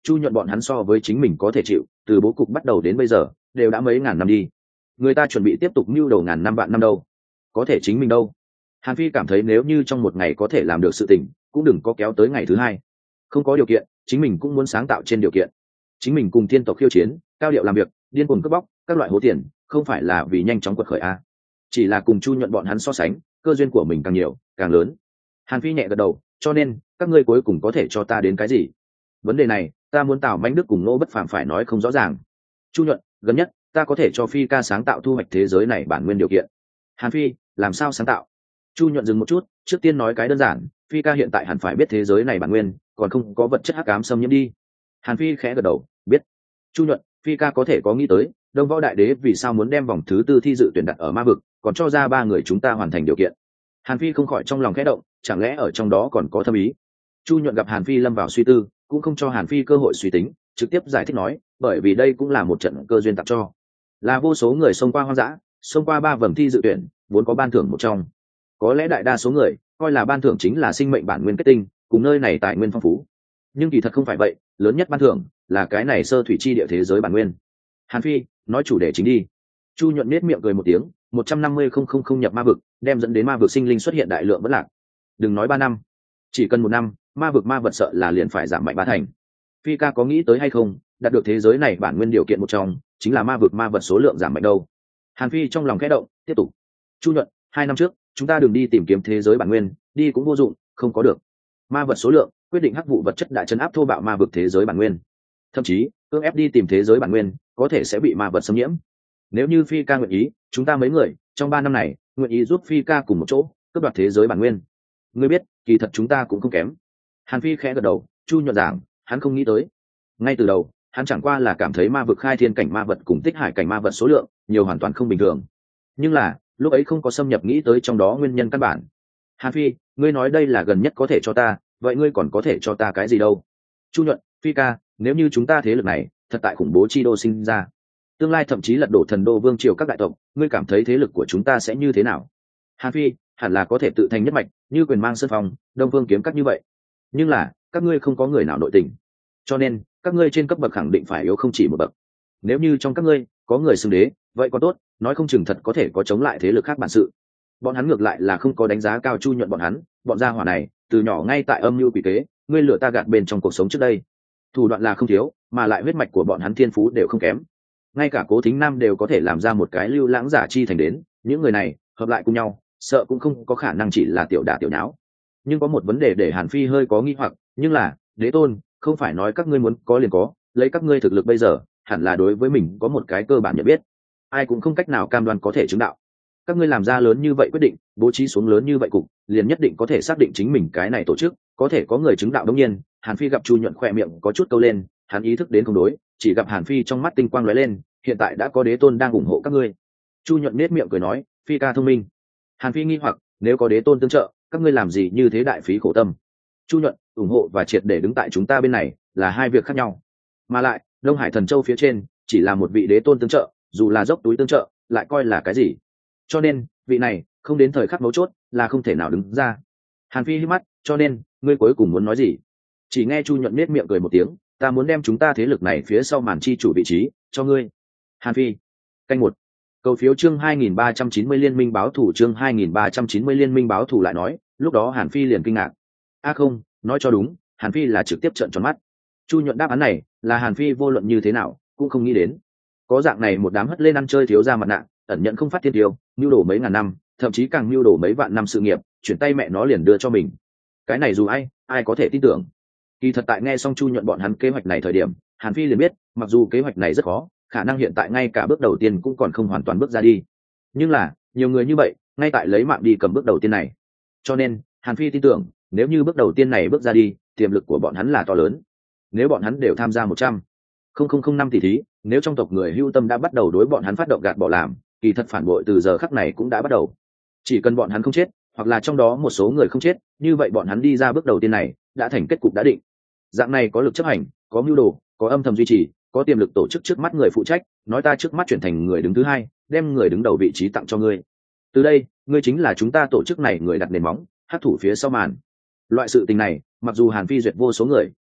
Chu Nhuận bọn hắn so với chính mình có thể chịu, từ bố cục bắt đầu đến bây giờ đều đã mấy ngàn năm đi, người ta chuẩn bị tiếp tục mưu đầu ngàn năm vạn năm đâu, có thể chính mình đâu. Hàn Phi cảm thấy nếu như trong một ngày có thể làm được sự tình, cũng đừng có kéo tới ngày thứ hai. Không có điều kiện, chính mình cũng muốn sáng tạo trên điều kiện. Chính mình cùng thiên tộc khiêu chiến, cao điệu làm việc, điên cuồng cướp bóc các loại hố tiền, không phải là vì nhanh chóng quật khởi a, chỉ là cùng Chu Nhuận bọn hắn so sánh, cơ duyên của mình càng nhiều càng lớn. Hàn Phi nhẹ gật đầu, cho nên các ngươi cuối cùng có thể cho ta đến cái gì? Vấn đề này ta muốn Tào Mãnh Đức cùng Ngô Bất Phàm phải nói không rõ ràng. Chu Nhuận, gần nhất ta có thể cho Phi ca sáng tạo thu hoạch thế giới này bản nguyên điều kiện. Hàn Phi, làm sao sáng tạo? Chu Nhuận dừng một chút, trước tiên nói cái đơn giản, Phi ca hiện tại hẳn phải biết thế giới này bản nguyên còn không có vật chất hắc ám xâm nhiễm đi. Hàn Phi khẽ gật đầu, biết. Chu Nhuận, Phi ca có thể có nghĩ tới Đông Võ Đại Đế vì sao muốn đem vòng thứ tư thi dự tuyển đặt ở ma vực, còn cho ra ba người chúng ta hoàn thành điều kiện. Hàn Phi không khỏi trong lòng khẽ động, chẳng lẽ ở trong đó còn có thâm ý? Chu Nhuận gặp Hàn Phi lâm vào suy tư, cũng không cho Hàn Phi cơ hội suy tính, trực tiếp giải thích nói, bởi vì đây cũng là một trận cơ duyên tặng cho, là vô số người xông qua hoang dã, xông qua ba vòng thi dự tuyển, vốn có ban thưởng một trong. Có lẽ đại đa số người coi là ban thưởng chính là sinh mệnh bản nguyên kết tinh, cùng nơi này tài nguyên phong phú, nhưng kỳ thật không phải vậy, lớn nhất ban thưởng là cái này sơ thủy chi địa thế giới bản nguyên. Hàn Phi, nói chủ đề chính đi. Chu Nhuận nết miệng cười một tiếng, một trăm năm mươi không không không nhập ma vực, đem dẫn đến ma vực sinh linh xuất hiện đại lượng bất lạc. Đừng nói ba năm, chỉ cần một năm, ma vực ma vật sợ là liền phải giảm mạnh ba thành. Phi ca có nghĩ tới hay không, đạt được thế giới này bản nguyên điều kiện một trong chính là ma vực ma vật số lượng giảm mạnh đâu. Hàn Phi trong lòng khẽ động, tiếp tục. Chu Nhuận, hai năm trước chúng ta đừng đi tìm kiếm thế giới bản nguyên, đi cũng vô dụng, không có được. Ma vật số lượng quyết định hắc vụ vật chất đã chấn áp thô bạo ma vực thế giới bản nguyên, thậm chí cưỡng ép đi tìm thế giới bản nguyên có thể sẽ bị ma vật xâm nhiễm. Nếu như Phi ca nguyện ý, chúng ta mấy người trong ba năm này nguyện ý giúp Phi ca cùng một chỗ cướp đoạt thế giới bản nguyên. Ngươi biết, kỳ thật chúng ta cũng không kém. Hàn Phi khẽ gật đầu. Chu Nhuận giảng, hắn không nghĩ tới, ngay từ đầu hắn chẳng qua là cảm thấy ma vực khai thiên cảnh ma vật cùng tích hải cảnh ma vật số lượng nhiều hoàn toàn không bình thường, nhưng là lúc ấy không có xâm nhập nghĩ tới trong đó nguyên nhân căn bản. Hàn Phi, ngươi nói đây là gần nhất có thể cho ta, vậy ngươi còn có thể cho ta cái gì đâu? Chu Nhuận, Phi ca, nếu như chúng ta thế lực này thật tại khủng bố chi đô sinh ra, tương lai thậm chí lật đổ thần đô vương triều các đại tộc, ngươi cảm thấy thế lực của chúng ta sẽ như thế nào? Hàn Phi, hẳn là có thể tự thành nhất mạch, như Quyền Mang Sơn Phong, Đông Vương Kiếm Các như vậy. Nhưng là các ngươi không có người nào nội tình, cho nên các ngươi trên cấp bậc khẳng định phải yếu không chỉ một bậc. Nếu như trong các ngươi có người xưng đế, vậy có tốt, nói không chừng thật có thể có chống lại thế lực khác bản sự. Bọn hắn ngược lại là không có đánh giá cao Chu Nhuận bọn hắn, bọn gia hỏa này từ nhỏ ngay tại âm mưu quỷ kế, ngươi lừa ta gạt bên trong cuộc sống trước đây, thủ đoạn là không thiếu, mà lại huyết mạch của bọn hắn thiên phú đều không kém, ngay cả Cố Thính Nam đều có thể làm ra một cái lưu lãng giả chi thành đến. Những người này hợp lại cùng nhau, sợ cũng không có khả năng chỉ là tiểu đả tiểu nháo. Nhưng có một vấn đề để Hàn Phi hơi có nghi hoặc, nhưng là đế tôn không phải nói các ngươi muốn có liền có, lấy các ngươi thực lực bây giờ hẳn là đối với mình có một cái cơ bản nhận biết, ai cũng không cách nào cam đoan có thể chứng đạo. Các ngươi làm ra lớn như vậy quyết định, bố trí xuống lớn như vậy cục, liền nhất định có thể xác định chính mình cái này tổ chức có thể có người chứng đạo. Đương nhiên Hàn Phi gặp Chu Nhuận khỏe miệng có chút câu lên, hắn ý thức đến không đối, chỉ gặp Hàn Phi trong mắt tinh quang lóe lên, hiện tại đã có đế tôn đang ủng hộ các ngươi. Chu Nhuận nết miệng cười nói, Phi ca thông minh. Hàn Phi nghi hoặc, nếu có đế tôn tương trợ, các ngươi làm gì như thế đại phí khổ tâm? Chu Nhuận, ủng hộ và triệt để đứng tại chúng ta bên này là hai việc khác nhau, mà lại Đông Hải Thần Châu phía trên chỉ là một vị đế tôn tương trợ, dù là dốc túi tương trợ lại coi là cái gì? Cho nên vị này không đến thời khắc mấu chốt là không thể nào đứng ra. Hàn Phi hít mắt, cho nên ngươi cuối cùng muốn nói gì? Chỉ nghe Chu Nhuận nết miệng cười một tiếng, ta muốn đem chúng ta thế lực này phía sau màn chi chủ vị trí cho ngươi. Hàn Phi. Canh một. Cầu phiếu chương hai nghìn ba trăm chín mươi liên minh báo thủ chương hai nghìn ba trăm chín mươi liên minh báo thủ lại nói, lúc đó Hàn Phi liền kinh ngạc. A à không, nói cho đúng, Hàn Phi là trực tiếp trợn tròn mắt. Chu Nhuận đáp án này là Hàn Phi vô luận như thế nào cũng không nghĩ đến. Có dạng này một đám hất lên ăn chơi thiếu ra mặt nạ, ẩn nhận không phát thiên tiêu, nưu đổ mấy ngàn năm, thậm chí càng nưu đổ mấy vạn năm sự nghiệp, chuyển tay mẹ nó liền đưa cho mình. Cái này dù ai, ai có thể tin tưởng. Kỳ thật tại nghe xong Chu Nhuận bọn hắn kế hoạch này thời điểm, Hàn Phi liền biết, mặc dù kế hoạch này rất khó, khả năng hiện tại ngay cả bước đầu tiên cũng còn không hoàn toàn bước ra đi, nhưng là nhiều người như vậy ngay tại lấy mạng đi cầm bước đầu tiên này, cho nên Hàn Phi tin tưởng nếu như bước đầu tiên này bước ra đi, tiềm lực của bọn hắn là to lớn. Nếu bọn hắn đều tham gia một trăm không không không năm tỷ thí, nếu trong tộc người hưu tâm đã bắt đầu đối bọn hắn phát động gạt bỏ làm, kỳ thật phản bội từ giờ khắc này cũng đã bắt đầu. Chỉ cần bọn hắn không chết, hoặc là trong đó một số người không chết, như vậy bọn hắn đi ra bước đầu tiên này đã thành kết cục đã định. Dạng này có lực chấp hành, có mưu đồ, có âm thầm duy trì, có tiềm lực tổ chức trước mắt người phụ trách, nói ta trước mắt chuyển thành người đứng thứ hai, đem người đứng đầu vị trí tặng cho ngươi. Từ đây ngươi chính là chúng ta tổ chức này người đặt nền móng, hắc thủ phía sau màn. Loại sự tình này mặc dù Hàn Phi duyệt vô số người,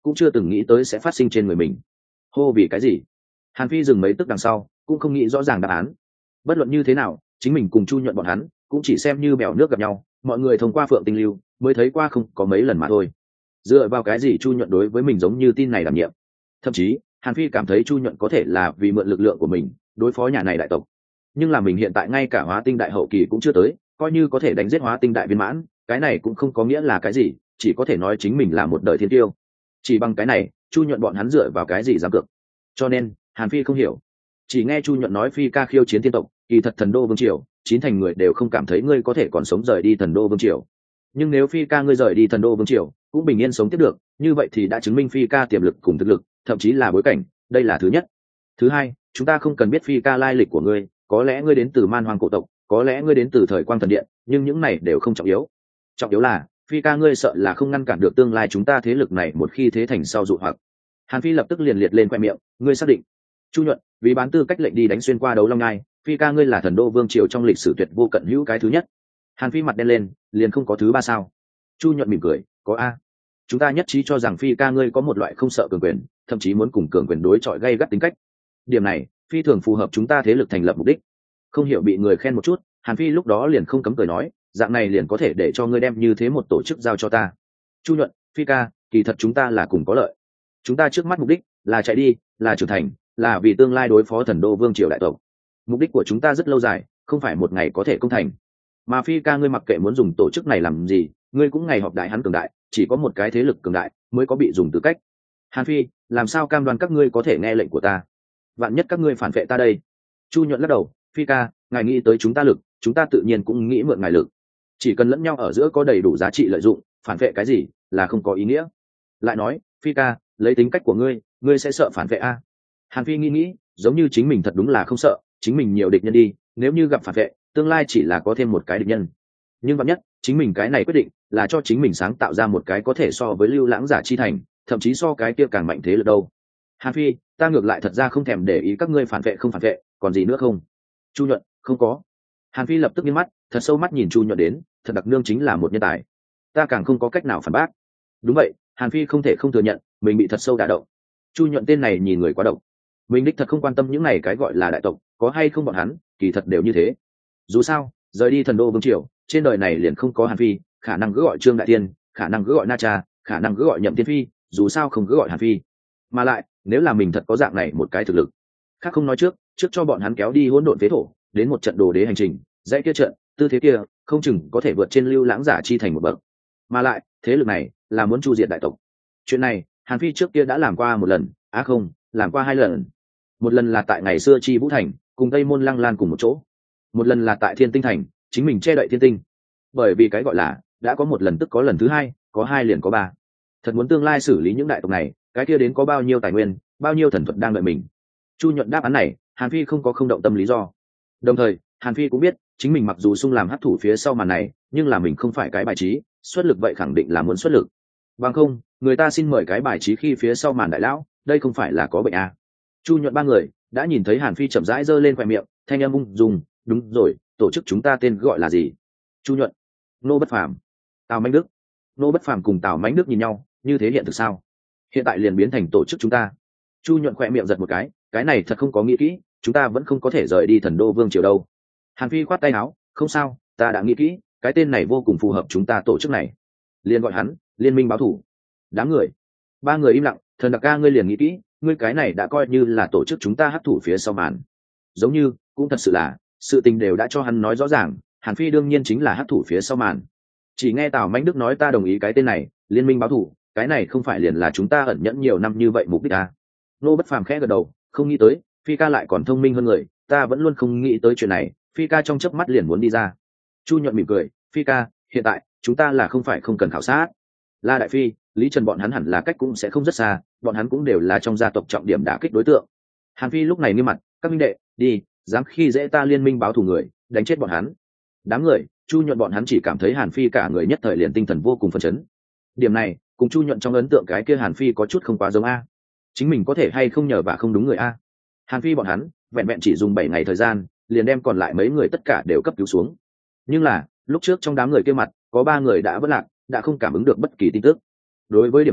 cũng chưa từng nghĩ tới sẽ phát sinh trên người mình. Hô, vì cái gì? Hàn Phi dừng mấy tức đằng sau cũng không nghĩ rõ ràng đáp án. Bất luận như thế nào, chính mình cùng Chu Nhuận bọn hắn cũng chỉ xem như bèo nước gặp nhau, mọi người thông qua Phượng Tinh Lưu mới thấy qua không có mấy lần mà thôi. Dựa vào cái gì Chu Nhuận đối với mình giống như tin này đảm nhiệm? Thậm chí Hàn Phi cảm thấy Chu Nhuận có thể là vì mượn lực lượng của mình đối phó nhà này đại tộc, nhưng là mình hiện tại ngay cả hóa tinh đại hậu kỳ cũng chưa tới, coi như có thể đánh giết hóa tinh đại viên mãn, cái này cũng không có nghĩa là cái gì, chỉ có thể nói chính mình là một đời thiên tiêu. Chỉ bằng cái này, Chu Nhuận bọn hắn dựa vào cái gì dám cược? Cho nên Hàn Phi không hiểu. Chỉ nghe Chu Nhuận nói Phi ca khiêu chiến thiên tộc, kỳ thật thần đô vương triều chín thành người đều không cảm thấy ngươi có thể còn sống rời đi thần đô vương triều. Nhưng nếu Phi ca ngươi rời đi thần đô vương triều cũng bình yên sống tiếp được, như vậy thì đã chứng minh Phi ca tiềm lực cùng thực lực, thậm chí là bối cảnh, đây là thứ nhất. Thứ hai, chúng ta không cần biết Phi ca lai lịch của ngươi, có lẽ ngươi đến từ man hoang cổ tộc, có lẽ ngươi đến từ thời quang thần điện, nhưng những này đều không trọng yếu. Trọng yếu là Phi ca ngươi sợ là không ngăn cản được tương lai chúng ta thế lực này một khi thế thành sau dụ hoặc. Hàn Phi lập tức liền liệt lên khoe miệng, ngươi xác định? Chu Nhuận, vì bán tư cách lệnh đi đánh xuyên qua đấu long ngai, Phi ca ngươi là thần đô vương triều trong lịch sử tuyệt vô cận hữu cái thứ nhất. Hàn Phi mặt đen lên, liền không có thứ ba sao? Chu Nhuận mỉm cười, có a. Chúng ta nhất trí cho rằng Phi ca ngươi có một loại không sợ cường quyền, thậm chí muốn cùng cường quyền đối chọi gay gắt tính cách. Điểm này phi thường phù hợp chúng ta thế lực thành lập mục đích. Không hiểu bị người khen một chút, Hàn Phi lúc đó liền không cấm cười nói, dạng này liền có thể để cho ngươi đem như thế một tổ chức giao cho ta. Chu Nhuận, Phi ca, kỳ thật chúng ta là cùng có lợi. Chúng ta trước mắt mục đích là chạy đi, là trưởng thành, là vì tương lai đối phó thần đô vương triều đại tộc. Mục đích của chúng ta rất lâu dài, không phải một ngày có thể công thành. Mà Phi ca ngươi mặc kệ muốn dùng tổ chức này làm gì, ngươi cũng ngày họp đại hắn cường đại, chỉ có một cái thế lực cường đại mới có bị dùng tư cách. Hàn Phi, làm sao cam đoan các ngươi có thể nghe lệnh của ta? Vạn nhất các ngươi phản vệ ta đây? Chu Nhuận lắc đầu, Phi ca, ngài nghĩ tới chúng ta lực, chúng ta tự nhiên cũng nghĩ mượn ngài lực. Chỉ cần lẫn nhau ở giữa có đầy đủ giá trị lợi dụng, phản vệ cái gì là không có ý nghĩa. Lại nói, Phi ca, lấy tính cách của ngươi, ngươi sẽ sợ phản vệ a? Hàn Phi nghĩ nghĩ, giống như chính mình thật đúng là không sợ, chính mình nhiều địch nhân đi, nếu như gặp phản vệ, tương lai chỉ là có thêm một cái địch nhân. Nhưng vạn nhất, chính mình cái này quyết định là cho chính mình sáng tạo ra một cái có thể so với Lưu Lãng Giả chi thành, thậm chí so cái kia càng mạnh thế lực đâu. Hàn Phi, ta ngược lại thật ra không thèm để ý các ngươi phản vệ không phản vệ, còn gì nữa không? Chu Nhuận, không có. Hàn Phi lập tức nghiêm mắt, thật sâu mắt nhìn Chu Nhuận đến, thật đặc nương chính là một nhân tài. Ta càng không có cách nào phản bác. Đúng vậy, Hàn Phi không thể không thừa nhận, mình bị thật sâu đả động. Chu Nhuận tên này nhìn người quá độc. Mình đích thật không quan tâm những này cái gọi là đại tộc, có hay không bọn hắn, kỳ thật đều như thế. Dù sao, rời đi thần đô vương triều, trên đời này liền không có Hàn Phi, khả năng cứ gọi Trương Đại Tiên, khả năng cứ gọi Na Cha, khả năng cứ gọi Nhậm Tiên Phi, dù sao không cứ gọi Hàn Phi. Mà lại, nếu là mình thật có dạng này một cái thực lực, khác không nói trước, trước cho bọn hắn kéo đi hỗn độn phế thổ, đến một trận đồ đế hành trình, dãy kia trận, tư thế kia, không chừng có thể vượt trên Lưu Lãng Giả chi thành một bậc. Mà lại, thế lực này là muốn chu diệt đại tộc. Chuyện này, Hàn Phi trước kia đã làm qua một lần, á à không, làm qua hai lần. Một lần là tại ngày xưa Chi Vũ Thành, cùng Tây Môn Lăng Lan cùng một chỗ. Một lần là tại Thiên Tinh Thành, chính mình che đậy Thiên Tinh. Bởi vì cái gọi là, đã có một lần tức có lần thứ hai, có hai liền có ba. Thật muốn tương lai xử lý những đại tộc này, cái kia đến có bao nhiêu tài nguyên, bao nhiêu thần thuật đang đợi mình. Chu Nhuận đáp án này, Hàn Phi không có không động tâm lý do. Đồng thời, Hàn Phi cũng biết, chính mình mặc dù sung làm hắc thủ phía sau màn này, nhưng là mình không phải cái bài trí, xuất lực vậy khẳng định là muốn xuất lực. Bằng không, người ta xin mời cái bài trí khi phía sau màn đại lão, đây không phải là có bệnh à. Chu Nhuận ba người đã nhìn thấy Hàn Phi chậm rãi giơ lên khóe miệng, thanh âm ung dung, đúng rồi, tổ chức chúng ta tên gọi là gì? Chu Nhuận, Nô Bất Phàm, Tào Mãnh Đức. Nô Bất Phàm cùng Tào Mãnh Đức nhìn nhau, như thế hiện thực sao? Hiện tại liền biến thành tổ chức chúng ta. Chu Nhuận khỏe miệng giật một cái, cái này thật không có nghĩ kỹ, chúng ta vẫn không có thể rời đi thần đô vương triều đâu. Hàn Phi khoát tay áo, không sao, ta đã nghĩ kỹ, cái tên này vô cùng phù hợp chúng ta tổ chức này. Liền gọi hắn Liên minh báo thủ. Đám người, ba người im lặng, thần đặc ca ngươi liền nghĩ kỹ, ngươi cái này đã coi như là tổ chức chúng ta hấp thủ phía sau màn. Giống như, cũng thật sự là, sự tình đều đã cho hắn nói rõ ràng, Hàn Phi đương nhiên chính là hấp thủ phía sau màn. Chỉ nghe Tào Mãnh Đức nói ta đồng ý cái tên này, Liên minh báo thủ, cái này không phải liền là chúng ta ẩn nhẫn nhiều năm như vậy mục đích à? Nô Bất Phàm khẽ gật đầu, không nghĩ tới, Phi ca lại còn thông minh hơn người, ta vẫn luôn không nghĩ tới chuyện này, Phi ca trong chớp mắt liền muốn đi ra. Chu Nhuận mỉm cười, Phi ca, hiện tại chúng ta là không phải không cần khảo sát. La Đại Phi, Lý Trần bọn hắn hẳn là cách cũng sẽ không rất xa, bọn hắn cũng đều là trong gia tộc trọng điểm đả kích đối tượng. Hàn Phi lúc này nghiêm mặt, các minh đệ, đi, dám khi dễ ta Liên minh báo thù người, đánh chết bọn hắn. Đám người, Chu Nhuận bọn hắn chỉ cảm thấy Hàn Phi cả người nhất thời liền tinh thần vô cùng phấn chấn. Điểm này, cùng Chu Nhuận trong ấn tượng cái kia Hàn Phi có chút không quá giống a. Chính mình có thể hay không nhờ và không đúng người a. Hàn Phi bọn hắn, vẹn vẹn chỉ dùng bảy ngày thời gian, liền đem còn lại mấy người tất cả đều cấp cứu xuống. Nhưng là, lúc trước trong đám người kia mặt, có ba người đã vất lạc, đã không cảm ứng được bất kỳ tin tức. Đối với điểm này,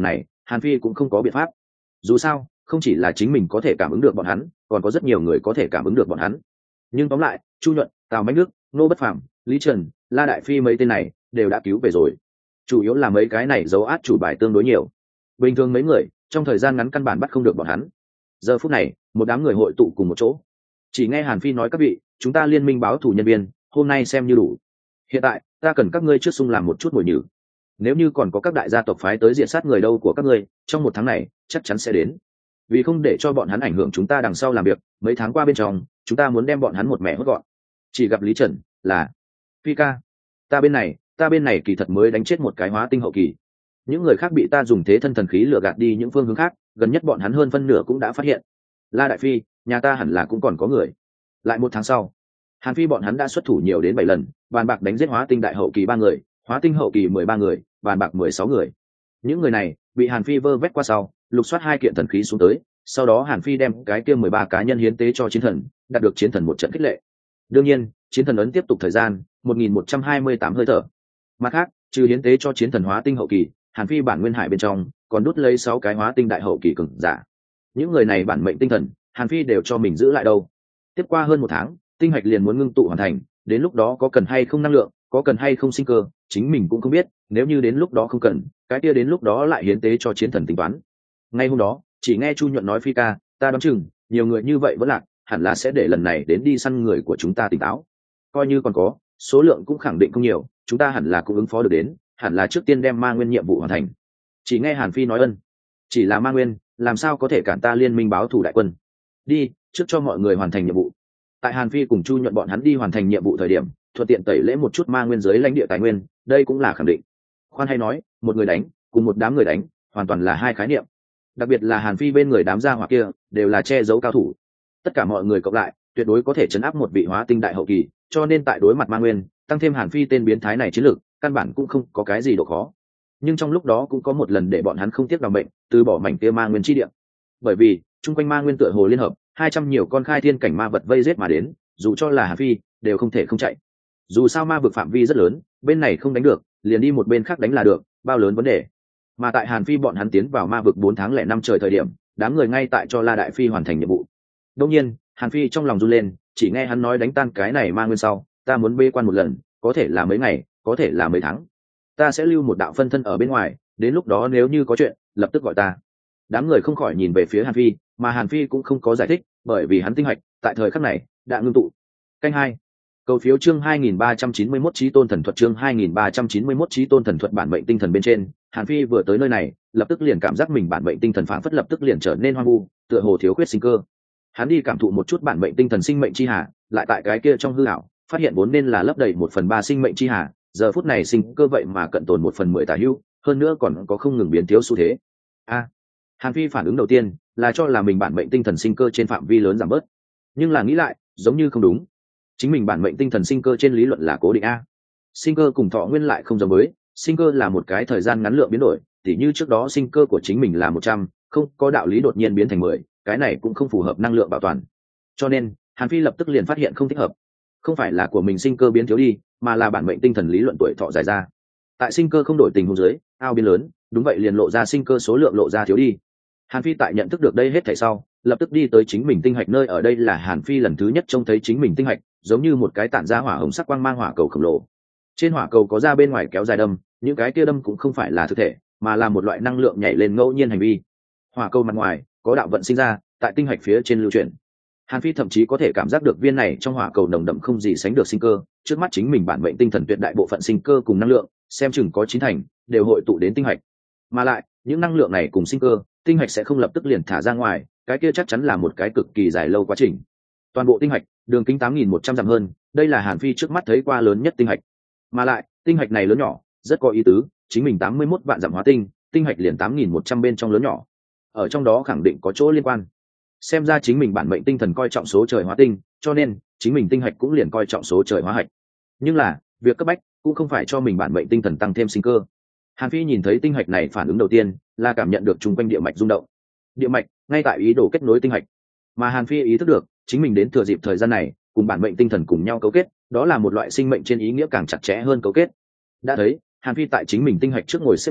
Hàn Phi cũng không có biện pháp. Dù sao không chỉ là chính mình có thể cảm ứng được bọn hắn, còn có rất nhiều người có thể cảm ứng được bọn hắn. Nhưng tóm lại, Chu Nhuận, Tào Mãnh Đức, Nô Bất Phàm, Lý Trần, La Đại Phi mấy tên này đều đã cứu về rồi. Chủ yếu là mấy cái này giấu át chủ bài tương đối nhiều. Bình thường mấy người trong thời gian ngắn căn bản bắt không được bọn hắn. Giờ phút này, một đám người hội tụ cùng một chỗ. Chỉ nghe Hàn Phi nói các vị, chúng ta liên minh báo thù nhân viên, hôm nay xem như đủ. Hiện tại, ta cần các ngươi trước xung làm một chút mồi nhử. Nếu như còn có các đại gia tộc phái tới diện sát người đâu của các ngươi, trong một tháng này chắc chắn sẽ đến. Vì không để cho bọn hắn ảnh hưởng chúng ta đằng sau làm việc, mấy tháng qua bên trong, chúng ta muốn đem bọn hắn một mẻ hốt gọn. Chỉ gặp Lý Trần là Phi ca, ta bên này, ta bên này kỳ thật mới đánh chết một cái hóa tinh hậu kỳ. Những người khác bị ta dùng thế thân thần khí lừa gạt đi những phương hướng khác, gần nhất bọn hắn hơn phân nửa cũng đã phát hiện. La Đại Phi, nhà ta hẳn là cũng còn có người. Lại một tháng sau, Hàn Phi bọn hắn đã xuất thủ nhiều đến bảy lần, bàn bạc đánh giết hóa tinh đại hậu kỳ ba người, hóa tinh hậu kỳ mười ba người, bàn bạc mười sáu người. Những người này bị Hàn Phi vơ vét qua sau, lục soát hai kiện thần khí xuống tới, sau đó Hàn Phi đem cái kia mười ba cá nhân hiến tế cho chiến thần, đạt được chiến thần một trận khích lệ. Đương nhiên, chiến thần ấn tiếp tục thời gian một nghìn một trăm hai mươi tám hơi thở. Mặt khác, trừ hiến tế cho chiến thần hóa tinh hậu kỳ, Hàn Phi bản nguyên hải bên trong còn đút lấy sáu cái hóa tinh đại hậu kỳ cường giả. Những người này bản mệnh tinh thần, Hàn Phi đều cho mình giữ lại đâu. Tiếp qua hơn một tháng, tinh hạch liền muốn ngưng tụ hoàn thành, đến lúc đó có cần hay không năng lượng, có cần hay không sinh cơ, chính mình cũng không biết, nếu như đến lúc đó không cần, cái kia đến lúc đó lại hiến tế cho chiến thần tính toán. Ngay hôm đó, chỉ nghe Chu Nhuận nói Phi ca, ta đoán chừng, nhiều người như vậy vẫn lạc, hẳn là sẽ để lần này đến đi săn người của chúng ta tỉnh táo. Coi như còn có, số lượng cũng khẳng định không nhiều, chúng ta hẳn là cũng ứng phó được đến, hẳn là trước tiên đem Ma Nguyên nhiệm vụ hoàn thành. Chỉ nghe Hàn Phi nói ân, chỉ là Ma Nguyên, làm sao có thể cản ta liên minh báo thù đại quân. Đi, trước cho mọi người hoàn thành nhiệm vụ. Tại Hàn Phi cùng Chu Nhuận bọn hắn đi hoàn thành nhiệm vụ thời điểm, thuận tiện tẩy lễ một chút Ma Nguyên dưới lãnh địa tài nguyên, đây cũng là khẳng định. Khoan hay nói, một người đánh, cùng một đám người đánh, hoàn toàn là hai khái niệm. Đặc biệt là Hàn Phi bên người đám gia hỏa kia, đều là che giấu cao thủ. Tất cả mọi người cộng lại, tuyệt đối có thể chấn áp một vị hóa tinh đại hậu kỳ, cho nên tại đối mặt Ma Nguyên, tăng thêm Hàn Phi tên biến thái này chiến lược, căn bản cũng không có cái gì độ khó. Nhưng trong lúc đó cũng có một lần để bọn hắn không tiếc làm bệnh, từ bỏ mảnh kia Ma Nguyên chi địa. Bởi vì, chung quanh Ma Nguyên tựa hồ liên hợp, hai trăm nhiều con khai thiên cảnh ma vật vây giết mà đến, dù cho là Hàn Phi, đều không thể không chạy. Dù sao ma vực phạm vi rất lớn, bên này không đánh được, liền đi một bên khác đánh là được, bao lớn vấn đề. Mà tại Hàn Phi bọn hắn tiến vào ma vực bốn tháng lẻ năm trời thời điểm, đám người ngay tại cho La Đại Phi hoàn thành nhiệm vụ. Đương nhiên, Hàn Phi trong lòng run lên, chỉ nghe hắn nói đánh tan cái này Ma Nguyên sau, ta muốn bê quan một lần, có thể là mấy ngày, có thể là mấy tháng. Ta sẽ lưu một đạo phân thân ở bên ngoài, đến lúc đó nếu như có chuyện, lập tức gọi ta. Đám người không khỏi nhìn về phía Hàn Phi, mà Hàn Phi cũng không có giải thích, bởi vì hắn tinh hạch tại thời khắc này đã ngưng tụ. Canh hai, cầu phiếu chương hai nghìn ba trăm chín mươi mốt chí tôn thần thuật chương hai nghìn ba trăm chín mươi mốt chí tôn thần thuật bản mệnh tinh thần bên trên. Hàn Phi vừa tới nơi này, lập tức liền cảm giác mình bản mệnh tinh thần phảng phất lập tức liền trở nên hoang vu, tựa hồ thiếu khuyết sinh cơ. Hắn đi cảm thụ một chút bản mệnh tinh thần sinh mệnh chi hà, lại tại cái kia trong hư ảo, phát hiện vốn nên là lấp đầy một phần ba sinh mệnh chi hà, giờ phút này sinh cơ vậy mà cận tồn một phần mười tả hữu, hơn nữa còn có không ngừng biến thiếu xu thế. A, Hàn Phi phản ứng đầu tiên là cho là mình bản mệnh tinh thần sinh cơ trên phạm vi lớn giảm bớt, nhưng là nghĩ lại, giống như không đúng. Chính mình bản mệnh tinh thần sinh cơ trên lý luận là cố định a. Sinh cơ cùng thọ nguyên lại không giống với, sinh cơ là một cái thời gian ngắn lượng biến đổi, tỉ như trước đó sinh cơ của chính mình là một trăm, không có đạo lý đột nhiên biến thành mười, cái này cũng không phù hợp năng lượng bảo toàn. Cho nên, Hàn Phi lập tức liền phát hiện không thích hợp. Không phải là của mình sinh cơ biến thiếu đi, mà là bản mệnh tinh thần lý luận tuổi thọ dài ra. Tại sinh cơ không đổi tình huống dưới, ao biến lớn, đúng vậy liền lộ ra sinh cơ số lượng lộ ra thiếu đi. Hàn Phi tại nhận thức được đây hết thảy sau, lập tức đi tới chính mình tinh hạch nơi ở đây là Hàn Phi lần thứ nhất trông thấy chính mình tinh hạch, giống như một cái tản ra hỏa hồng sắc quang mang hỏa cầu khổng lồ. Trên hỏa cầu có ra bên ngoài kéo dài đâm, những cái kia đâm cũng không phải là thực thể, mà là một loại năng lượng nhảy lên ngẫu nhiên hành vi. Hỏa cầu mặt ngoài có đạo vận sinh ra, tại tinh hạch phía trên lưu chuyển. Hàn Phi thậm chí có thể cảm giác được viên này trong hỏa cầu nồng đậm không gì sánh được sinh cơ, trước mắt chính mình bản mệnh tinh thần tuyệt đại bộ phận sinh cơ cùng năng lượng, xem chừng có chín thành đều hội tụ đến tinh hạch. Mà lại, những năng lượng này cùng sinh cơ, tinh hạch sẽ không lập tức liền thả ra ngoài, cái kia chắc chắn là một cái cực kỳ dài lâu quá trình. Toàn bộ tinh hạch, đường kính tám nghìn một trăm dặm hơn, đây là Hàn Phi trước mắt thấy qua lớn nhất tinh hạch. Mà lại, tinh hạch này lớn nhỏ, rất có ý tứ, chính mình tám mươi mốt vạn dặm hóa tinh, tinh hạch liền tám nghìn một trăm bên trong lớn nhỏ. Ở trong đó khẳng định có chỗ liên quan. Xem ra chính mình bản mệnh tinh thần coi trọng số trời hóa tinh, cho nên chính mình tinh hạch cũng liền coi trọng số trời hóa hạch. Nhưng là, việc cấp bách cũng không phải cho mình bản mệnh tinh thần tăng thêm sinh cơ. Hàn Phi nhìn thấy tinh hạch này phản ứng đầu tiên là cảm nhận được chung quanh địa mạch rung động. Địa mạch ngay tại ý đồ kết nối tinh hạch, mà Hàn Phi ý thức được chính mình đến thừa dịp thời gian này cùng bản mệnh tinh thần cùng nhau cấu kết, đó là một loại sinh mệnh trên ý nghĩa càng chặt chẽ hơn cấu kết. Đã thấy Hàn Phi tại chính mình tinh hạch trước ngồi xếp bằng,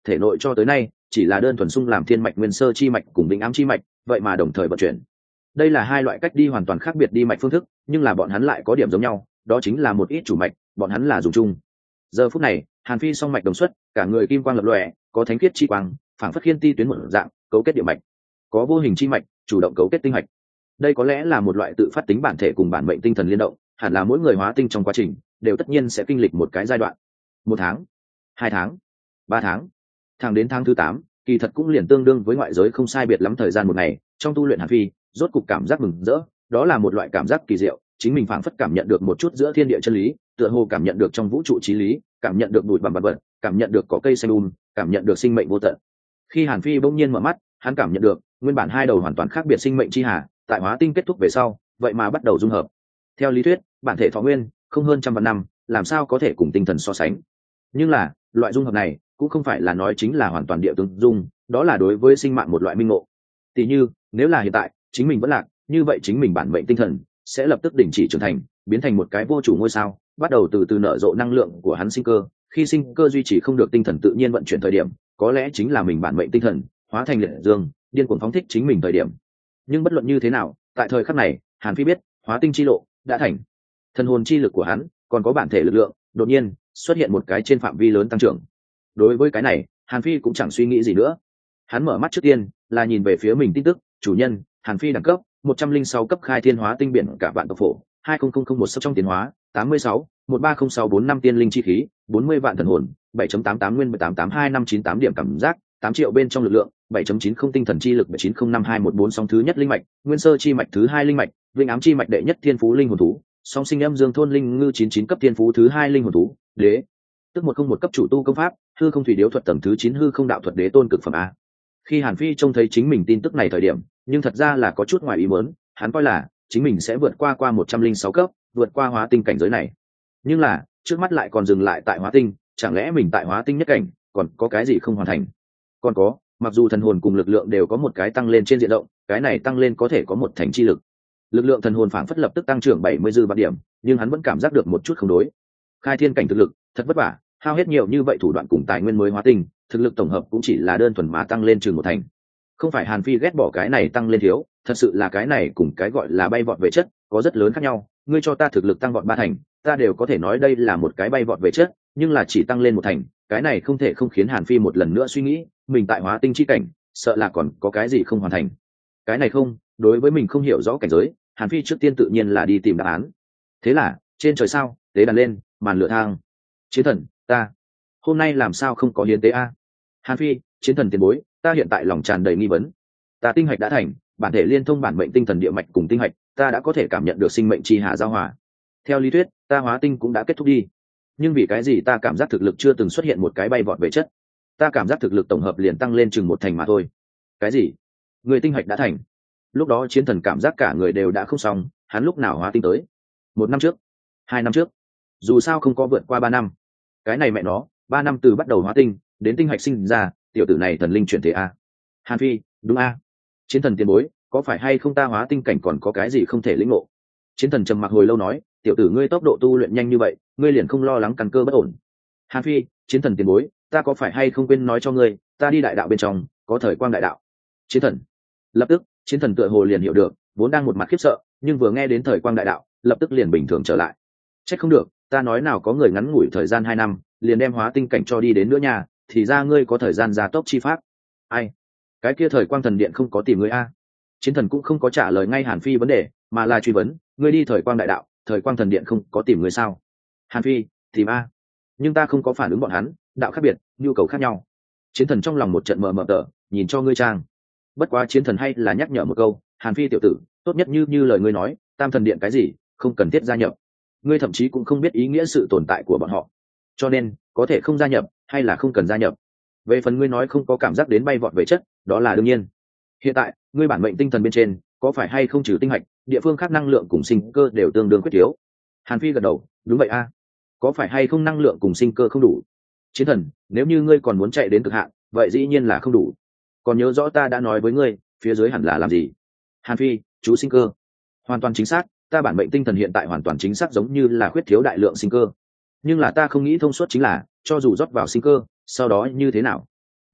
thể nội cho tới nay chỉ là đơn thuần sung làm thiên mạch nguyên sơ chi mạch cùng vĩnh ám chi mạch, vậy mà đồng thời vận chuyển. Đây là hai loại cách đi hoàn toàn khác biệt đi mạch phương thức, nhưng là bọn hắn lại có điểm giống nhau, đó chính là một ít chủ mạch bọn hắn là dùng chung. Giờ phút này Hàn Phi song mạch đồng xuất, cả người kim quang lập lòe, có thánh khiết chi quang phảng phất khiên ti tuyến một dạng cấu kết địa mạch, có vô hình chi mạch chủ động cấu kết tinh mạch. Đây có lẽ là một loại tự phát tính bản thể cùng bản mệnh tinh thần liên động, hẳn là mỗi người hóa tinh trong quá trình đều tất nhiên sẽ kinh lịch một cái giai đoạn, một tháng, hai tháng, ba tháng, thẳng đến tháng thứ tám, kỳ thật cũng liền tương đương với ngoại giới không sai biệt lắm thời gian một ngày. Trong tu luyện Hàn Phi rốt cục cảm giác mừng rỡ, đó là một loại cảm giác kỳ diệu, chính mình phảng phất cảm nhận được một chút giữa thiên địa chân lý, tựa hồ cảm nhận được trong vũ trụ chí lý, cảm nhận được bụi bặm vật vật, cảm nhận được cỏ cây xanh um, cảm nhận được sinh mệnh vô tận. Khi Hàn Phi bỗng nhiên mở mắt, hắn cảm nhận được nguyên bản hai đầu hoàn toàn khác biệt sinh mệnh chi hà, tại hóa tinh kết thúc về sau, vậy mà bắt đầu dung hợp. Theo lý thuyết, bản thể thọ nguyên không hơn trăm vạn năm, làm sao có thể cùng tinh thần so sánh? Nhưng là, loại dung hợp này cũng không phải là nói chính là hoàn toàn địa tương dung, đó là đối với sinh mạng một loại minh ngộ. Tỷ như, nếu là hiện tại, chính mình vẫn lạc, như vậy chính mình bản mệnh tinh thần sẽ lập tức đình chỉ trưởng thành, biến thành một cái vô chủ ngôi sao, bắt đầu từ từ nở rộ năng lượng của hắn sinh cơ. Khi sinh cơ duy trì không được tinh thần tự nhiên vận chuyển thời điểm, có lẽ chính là mình bản mệnh tinh thần hóa thành liệt dương, điên cuồng phóng thích chính mình thời điểm. Nhưng bất luận như thế nào, tại thời khắc này, Hàn Phi biết, hóa tinh chi lộ đã thành. Thần hồn chi lực của hắn, còn có bản thể lực lượng, đột nhiên xuất hiện một cái trên phạm vi lớn tăng trưởng. Đối với cái này, Hàn Phi cũng chẳng suy nghĩ gì nữa. Hắn mở mắt trước tiên là nhìn về phía mình tin tức, chủ nhân, Hàn Phi đẳng cấp một trăm linh sáu cấp khai thiên hóa tinh biển cả vạn tộc phổ, hai không không không một sắp trong tiến hóa, tám mươi sáu, một ba không sáu bốn năm tiên linh chi khí, bốn mươi vạn thần hồn, bảy chấm tám tám nguyên mười tám tám hai năm chín tám điểm cảm giác, tám triệu bên trong lực lượng, bảy chấm chín không tinh thần chi lực, bảy chín không năm hai một bốn song thứ nhất linh mạch, nguyên sơ chi mạch thứ hai linh mạch, vĩnh ám chi mạch đệ nhất thiên phú linh hồn thú, song sinh âm dương thôn linh ngư chín chín cấp thiên phú thứ hai linh hồn thú, đế, tức một không một cấp chủ tu công pháp, hư không thủy điếu thuật tầng thứ chín hư không đạo thuật đế tôn cực phẩm a. Khi Hàn Phi trông thấy chính mình tin tức này thời điểm, nhưng thật ra là có chút ngoài ý muốn, hắn coi là chính mình sẽ vượt qua qua một trăm linh sáu cấp, vượt qua hóa tinh cảnh giới này. Nhưng là, trước mắt lại còn dừng lại tại hóa tinh, chẳng lẽ mình tại hóa tinh nhất cảnh còn có cái gì không hoàn thành? Còn có, mặc dù thần hồn cùng lực lượng đều có một cái tăng lên trên diện rộng, cái này tăng lên có thể có một thành chi lực. Lực lượng thần hồn phảng phất lập tức tăng trưởng bảy mươi dư vạn điểm, nhưng hắn vẫn cảm giác được một chút không đối. Khai thiên cảnh thực lực, thật vất vả, hao hết nhiều như vậy thủ đoạn cùng tài nguyên mới hóa tinh, thực lực tổng hợp cũng chỉ là đơn thuần mà tăng lên chừng một thành. Không phải Hàn Phi ghét bỏ cái này tăng lên thiếu, thật sự là cái này cùng cái gọi là bay vọt về chất có rất lớn khác nhau. Ngươi cho ta thực lực tăng vọt ba thành, ta đều có thể nói đây là một cái bay vọt về chất, nhưng là chỉ tăng lên một thành, cái này không thể không khiến Hàn Phi một lần nữa suy nghĩ, mình tại hóa tinh chi cảnh, sợ là còn có cái gì không hoàn thành. Cái này không, đối với mình không hiểu rõ cảnh giới, Hàn Phi trước tiên tự nhiên là đi tìm đáp án. Thế là, trên trời sao, tế đàn lên, màn lửa thang. Chiến thần, ta hôm nay làm sao không có hiến tế a? Hàn Phi, chiến thần tiền bối, ta hiện tại lòng tràn đầy nghi vấn. Ta tinh hạch đã thành, bản thể liên thông bản mệnh tinh thần địa mạch cùng tinh hạch, ta đã có thể cảm nhận được sinh mệnh chi hạ giao hòa. Theo lý thuyết, ta hóa tinh cũng đã kết thúc đi. Nhưng vì cái gì ta cảm giác thực lực chưa từng xuất hiện một cái bay vọt về chất? Ta cảm giác thực lực tổng hợp liền tăng lên chừng một thành mà thôi. Cái gì? Người tinh hạch đã thành? Lúc đó chiến thần cảm giác cả người đều đã không xong, hắn lúc nào hóa tinh tới? Một năm trước, hai năm trước, dù sao không có vượt qua ba năm. Cái này mẹ nó, ba năm từ bắt đầu hóa tinh đến tinh hạch sinh ra, tiểu tử này thần linh chuyển thế a. Hàn Phi, đúng a. Chiến thần tiền bối, có phải hay không ta hóa tinh cảnh còn có cái gì không thể lĩnh ngộ? Chiến thần trầm mặc hồi lâu nói, tiểu tử ngươi tốc độ tu luyện nhanh như vậy, ngươi liền không lo lắng căn cơ bất ổn? Hàn Phi, chiến thần tiền bối, ta có phải hay không quên nói cho ngươi, ta đi đại đạo bên trong có thời quang đại đạo. Chiến thần. Lập tức, chiến thần tựa hồ liền hiểu được, vốn đang một mặt khiếp sợ, nhưng vừa nghe đến thời quang đại đạo, lập tức liền bình thường trở lại. Trách không được, ta nói nào có người ngắn ngủi thời gian hai năm, liền đem hóa tinh cảnh cho đi đến nữa nha, thì ra ngươi có thời gian gia tốc chi pháp. Ai? Cái kia thời quang thần điện không có tìm ngươi a? Chiến thần cũng không có trả lời ngay Hàn Phi vấn đề, mà là truy vấn, ngươi đi thời quang đại đạo, thời quang thần điện không có tìm ngươi sao? Hàn Phi, tìm a. Nhưng ta không có phản ứng bọn hắn, đạo khác biệt, nhu cầu khác nhau. Chiến thần trong lòng một trận mờ mờ tở, nhìn cho ngươi trang. Bất quá chiến thần hay là nhắc nhở một câu, Hàn Phi tiểu tử, tốt nhất như như lời ngươi nói, tam thần điện cái gì, không cần thiết gia nhập. Ngươi thậm chí cũng không biết ý nghĩa sự tồn tại của bọn họ, cho nên có thể không gia nhập hay là không cần gia nhập. Về phần ngươi nói không có cảm giác đến bay vọt về chất, đó là đương nhiên. Hiện tại ngươi bản mệnh tinh thần bên trên có phải hay không trừ tinh hạch, địa phương khác năng lượng cùng sinh cơ đều tương đương quyết thiếu? Hàn Phi gật đầu, đúng vậy a. Có phải hay không năng lượng cùng sinh cơ không đủ? Chiến thần, nếu như ngươi còn muốn chạy đến cực hạn, vậy dĩ nhiên là không đủ. Còn nhớ rõ ta đã nói với ngươi, phía dưới hẳn là làm gì? Hàn Phi, chú sinh cơ. Hoàn toàn chính xác, ta bản mệnh tinh thần hiện tại hoàn toàn chính xác giống như là khuyết thiếu đại lượng sinh cơ. Nhưng là ta không nghĩ thông suốt chính là, cho dù rót vào sinh cơ, sau đó như thế nào?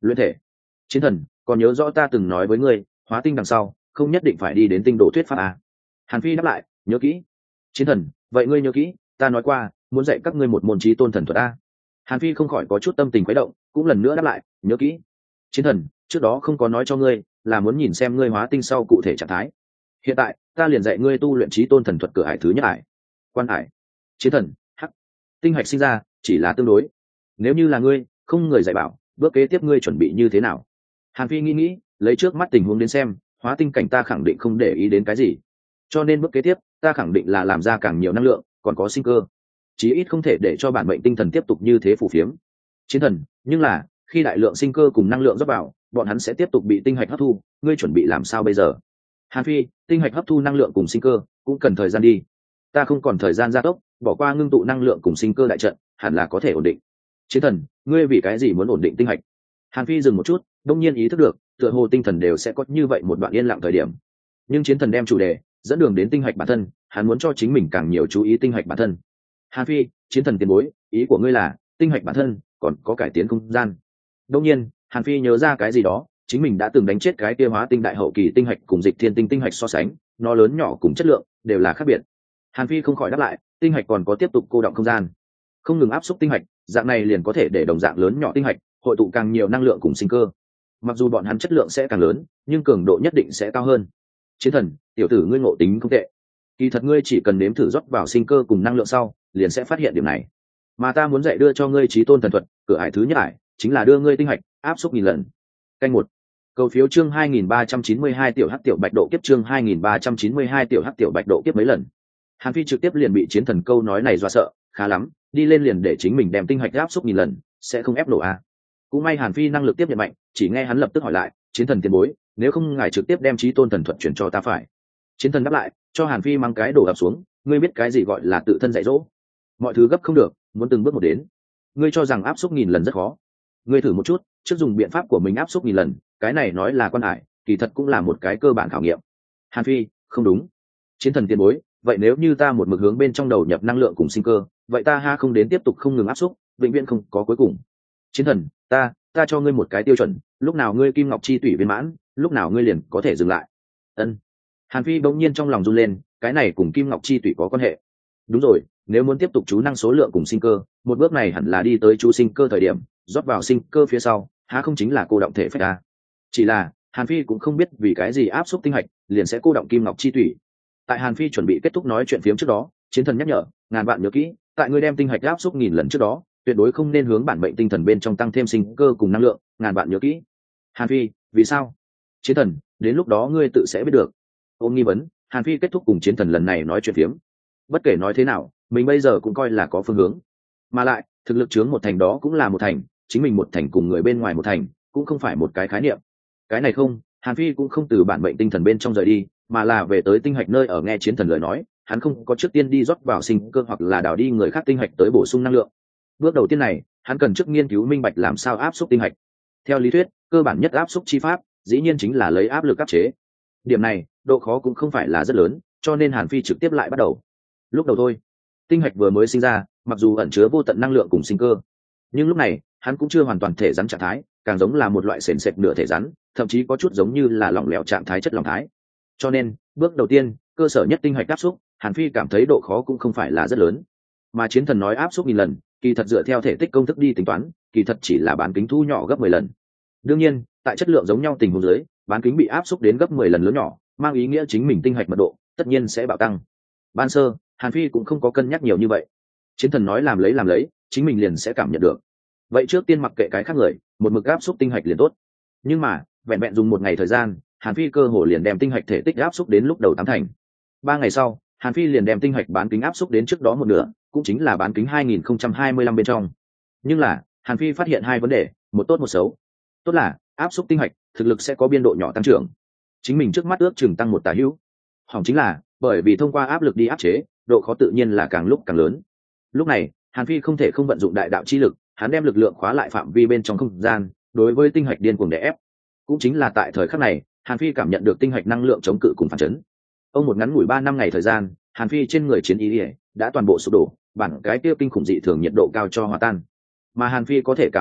Luyện thể. Chiến thần, còn nhớ rõ ta từng nói với ngươi, hóa tinh đằng sau không nhất định phải đi đến tinh độ thuyết pháp à? Hàn Phi đáp lại, nhớ kỹ. Chiến thần, vậy ngươi nhớ kỹ, ta nói qua muốn dạy các ngươi một môn chí tôn thần thuật a. Hàn Phi không khỏi có chút tâm tình khuấy động, cũng lần nữa đáp lại, nhớ kỹ. Chiến thần, trước đó không có nói cho ngươi là muốn nhìn xem ngươi hóa tinh sau cụ thể trạng thái, hiện tại ta liền dạy ngươi tu luyện chí tôn thần thuật cửa ải thứ nhất ải. Quan ải. Chiến thần, hắc. Tinh hạch sinh ra chỉ là tương đối, nếu như là ngươi không người dạy bảo, bước kế tiếp ngươi chuẩn bị như thế nào? Hàn Phi nghĩ nghĩ, lấy trước mắt tình huống đến xem, hóa tinh cảnh ta khẳng định không để ý đến cái gì, cho nên bước kế tiếp ta khẳng định là làm ra càng nhiều năng lượng, còn có sinh cơ, chí ít không thể để cho bản mệnh tinh thần tiếp tục như thế phù phiếm. Chiến thần, nhưng là khi đại lượng sinh cơ cùng năng lượng rót vào, bọn hắn sẽ tiếp tục bị tinh hạch hấp thu, ngươi chuẩn bị làm sao bây giờ? Hàn Phi, tinh hạch hấp thu năng lượng cùng sinh cơ cũng cần thời gian đi, ta không còn thời gian gia tốc, bỏ qua ngưng tụ năng lượng cùng sinh cơ đại trận hẳn là có thể ổn định. Chiến thần, ngươi vì cái gì muốn ổn định tinh hạch? Hàn Phi dừng một chút, đông nhiên ý thức được tựa hồ tinh thần đều sẽ có như vậy một đoạn yên lặng thời điểm, nhưng chiến thần đem chủ đề dẫn đường đến tinh hạch bản thân, hắn muốn cho chính mình càng nhiều chú ý tinh hạch bản thân. Hàn Phi, chiến thần tiền bối, ý của ngươi là tinh hạch bản thân còn có cải tiến không gian? Đông nhiên Hàn Phi nhớ ra cái gì đó, chính mình đã từng đánh chết cái kia hóa tinh đại hậu kỳ tinh hạch cùng dịch thiên tinh tinh hạch so sánh, nó lớn nhỏ cùng chất lượng đều là khác biệt. Hàn Phi không khỏi đáp lại, tinh hạch còn có tiếp tục cô động không gian, không ngừng áp suất tinh hạch, dạng này liền có thể để đồng dạng lớn nhỏ tinh hạch hội tụ càng nhiều năng lượng cùng sinh cơ. Mặc dù bọn hắn chất lượng sẽ càng lớn, nhưng cường độ nhất định sẽ cao hơn. Chiến thần, tiểu tử ngươi ngộ tính không tệ, kỳ thật ngươi chỉ cần nếm thử rót vào sinh cơ cùng năng lượng sau liền sẽ phát hiện điểm này. Mà ta muốn dạy đưa cho ngươi chí tôn thần thuật cửa ải thứ nhất ải, chính là đưa ngươi tinh hạch áp suất nghìn lần. Canh một. Cầu phiếu chương hai nghìn ba trăm chín mươi hai tiểu hắc tiểu bạch độ kiếp chương hai nghìn ba trăm chín mươi hai tiểu hắc tiểu bạch độ kiếp mấy lần. Hàn Phi trực tiếp liền bị chiến thần câu nói này dọa sợ, khá lắm, đi lên liền để chính mình đem tinh hạch áp suất nghìn lần, sẽ không ép nổ à? Cũng may Hàn Phi năng lực tiếp nhận mạnh, chỉ nghe hắn lập tức hỏi lại, chiến thần tiền bối, nếu không ngài trực tiếp đem chí tôn thần thuật chuyển cho ta phải? Chiến thần đáp lại, cho Hàn Phi mang cái đổ ập xuống, ngươi biết cái gì gọi là tự thân dạy dỗ? Mọi thứ gấp không được, muốn từng bước một đến. Ngươi cho rằng áp suất nghìn lần rất khó? Ngươi thử một chút, trước dùng biện pháp của mình áp suất nghìn lần, cái này nói là quan hải, kỳ thật cũng là một cái cơ bản khảo nghiệm. Hàn Phi, không đúng. Chiến thần tiền bối, vậy nếu như ta một mực hướng bên trong đầu nhập năng lượng cùng sinh cơ, vậy ta ha không đến tiếp tục không ngừng áp suất, vĩnh viễn không có cuối cùng. Chiến thần, ta ta cho ngươi một cái tiêu chuẩn, lúc nào ngươi kim ngọc chi tủy viên mãn, lúc nào ngươi liền có thể dừng lại. Ân. Hàn Phi bỗng nhiên trong lòng run lên, cái này cùng kim ngọc chi tủy có quan hệ. Đúng rồi, nếu muốn tiếp tục chú năng số lượng cùng sinh cơ, một bước này hẳn là đi tới chú sinh cơ thời điểm, rót vào sinh cơ phía sau, há không chính là cô động thể phách à? Chỉ là Hàn Phi cũng không biết vì cái gì áp suất tinh hạch liền sẽ cô động kim ngọc chi tủy. Tại Hàn Phi chuẩn bị kết thúc nói chuyện phiếm trước đó, chiến thần nhắc nhở, ngàn vạn nhớ kỹ, tại ngươi đem tinh hạch áp suất nghìn lần trước đó, tuyệt đối không nên hướng bản mệnh tinh thần bên trong tăng thêm sinh cơ cùng năng lượng, ngàn vạn nhớ kỹ. Hàn Phi, vì sao? Chiến thần, đến lúc đó ngươi tự sẽ biết được. Ôm nghi vấn, Hàn Phi kết thúc cùng chiến thần lần này nói chuyện phiếm. Bất kể nói thế nào, mình bây giờ cũng coi là có phương hướng, mà lại thực lực chướng một thành đó cũng là một thành, chính mình một thành cùng người bên ngoài một thành cũng không phải một cái khái niệm. Cái này không, Hàn Phi cũng không từ bản mệnh tinh thần bên trong rời đi, mà là về tới tinh hạch nơi ở nghe chiến thần lời nói, hắn không có trước tiên đi rót vào sinh cơ hoặc là đào đi người khác tinh hạch tới bổ sung năng lượng. Bước đầu tiên này, hắn cần trước nghiên cứu minh bạch làm sao áp suất tinh hạch. Theo lý thuyết, cơ bản nhất áp suất chi pháp, dĩ nhiên chính là lấy áp lực áp chế. Điểm này, độ khó cũng không phải là rất lớn, cho nên Hàn Phi trực tiếp lại bắt đầu. Lúc đầu thôi, tinh hạch vừa mới sinh ra, mặc dù ẩn chứa vô tận năng lượng cùng sinh cơ, nhưng lúc này, hắn cũng chưa hoàn toàn thể rắn trạng thái, càng giống là một loại sền sệt nửa thể rắn, thậm chí có chút giống như là lỏng lẻo trạng thái chất lỏng thái. Cho nên, bước đầu tiên, cơ sở nhất tinh hạch áp suất, Hàn Phi cảm thấy độ khó cũng không phải là rất lớn. Mà chiến thần nói áp suất nghìn lần, kỳ thật dựa theo thể tích công thức đi tính toán, kỳ thật chỉ là bán kính thu nhỏ gấp mười lần. Đương nhiên, tại chất lượng giống nhau tình huống dưới, bán kính bị áp suất đến gấp mười lần lớn nhỏ, mang ý nghĩa chính mình tinh hạch mật độ tất nhiên sẽ bạo tăng. Ban sơ, Hàn Phi cũng không có cân nhắc nhiều như vậy. Chiến thần nói làm lấy làm lấy, chính mình liền sẽ cảm nhận được. Vậy trước tiên mặc kệ cái khác người, một mực áp suất tinh hạch liền tốt. Nhưng mà, vẹn vẹn dùng một ngày thời gian, Hàn Phi cơ hồ liền đem tinh hạch thể tích áp suất đến lúc đầu tám thành. Ba ngày sau, Hàn Phi liền đem tinh hạch bán kính áp suất đến trước đó một nửa, cũng chính là bán kính hai nghìn không trăm hai mươi lăm bên trong. Nhưng là, Hàn Phi phát hiện hai vấn đề, một tốt một xấu. Tốt là, áp suất tinh hạch, thực lực sẽ có biên độ nhỏ tăng trưởng. Chính mình trước mắt ước chừng tăng một tả hữu. Hỏng chính là, bởi vì thông qua áp lực đi áp chế, độ khó tự nhiên là càng lúc càng lớn. Lúc này, Hàn Phi không thể không vận dụng đại đạo chi lực, hắn đem lực lượng khóa lại phạm vi bên trong không gian, đối với tinh hạch điên cuồng đè ép. Cũng chính là tại thời khắc này, Hàn Phi cảm nhận được tinh hạch năng lượng chống cự cùng phản chấn. Ông một ngắn ngủi ba năm ngày thời gian, Hàn Phi trên người chiến ý đã toàn bộ sụp đổ, bản cái tiêu kinh khủng dị thường nhiệt độ cao cho hòa tan. Mà Hàn Phi có thể cảm giác được,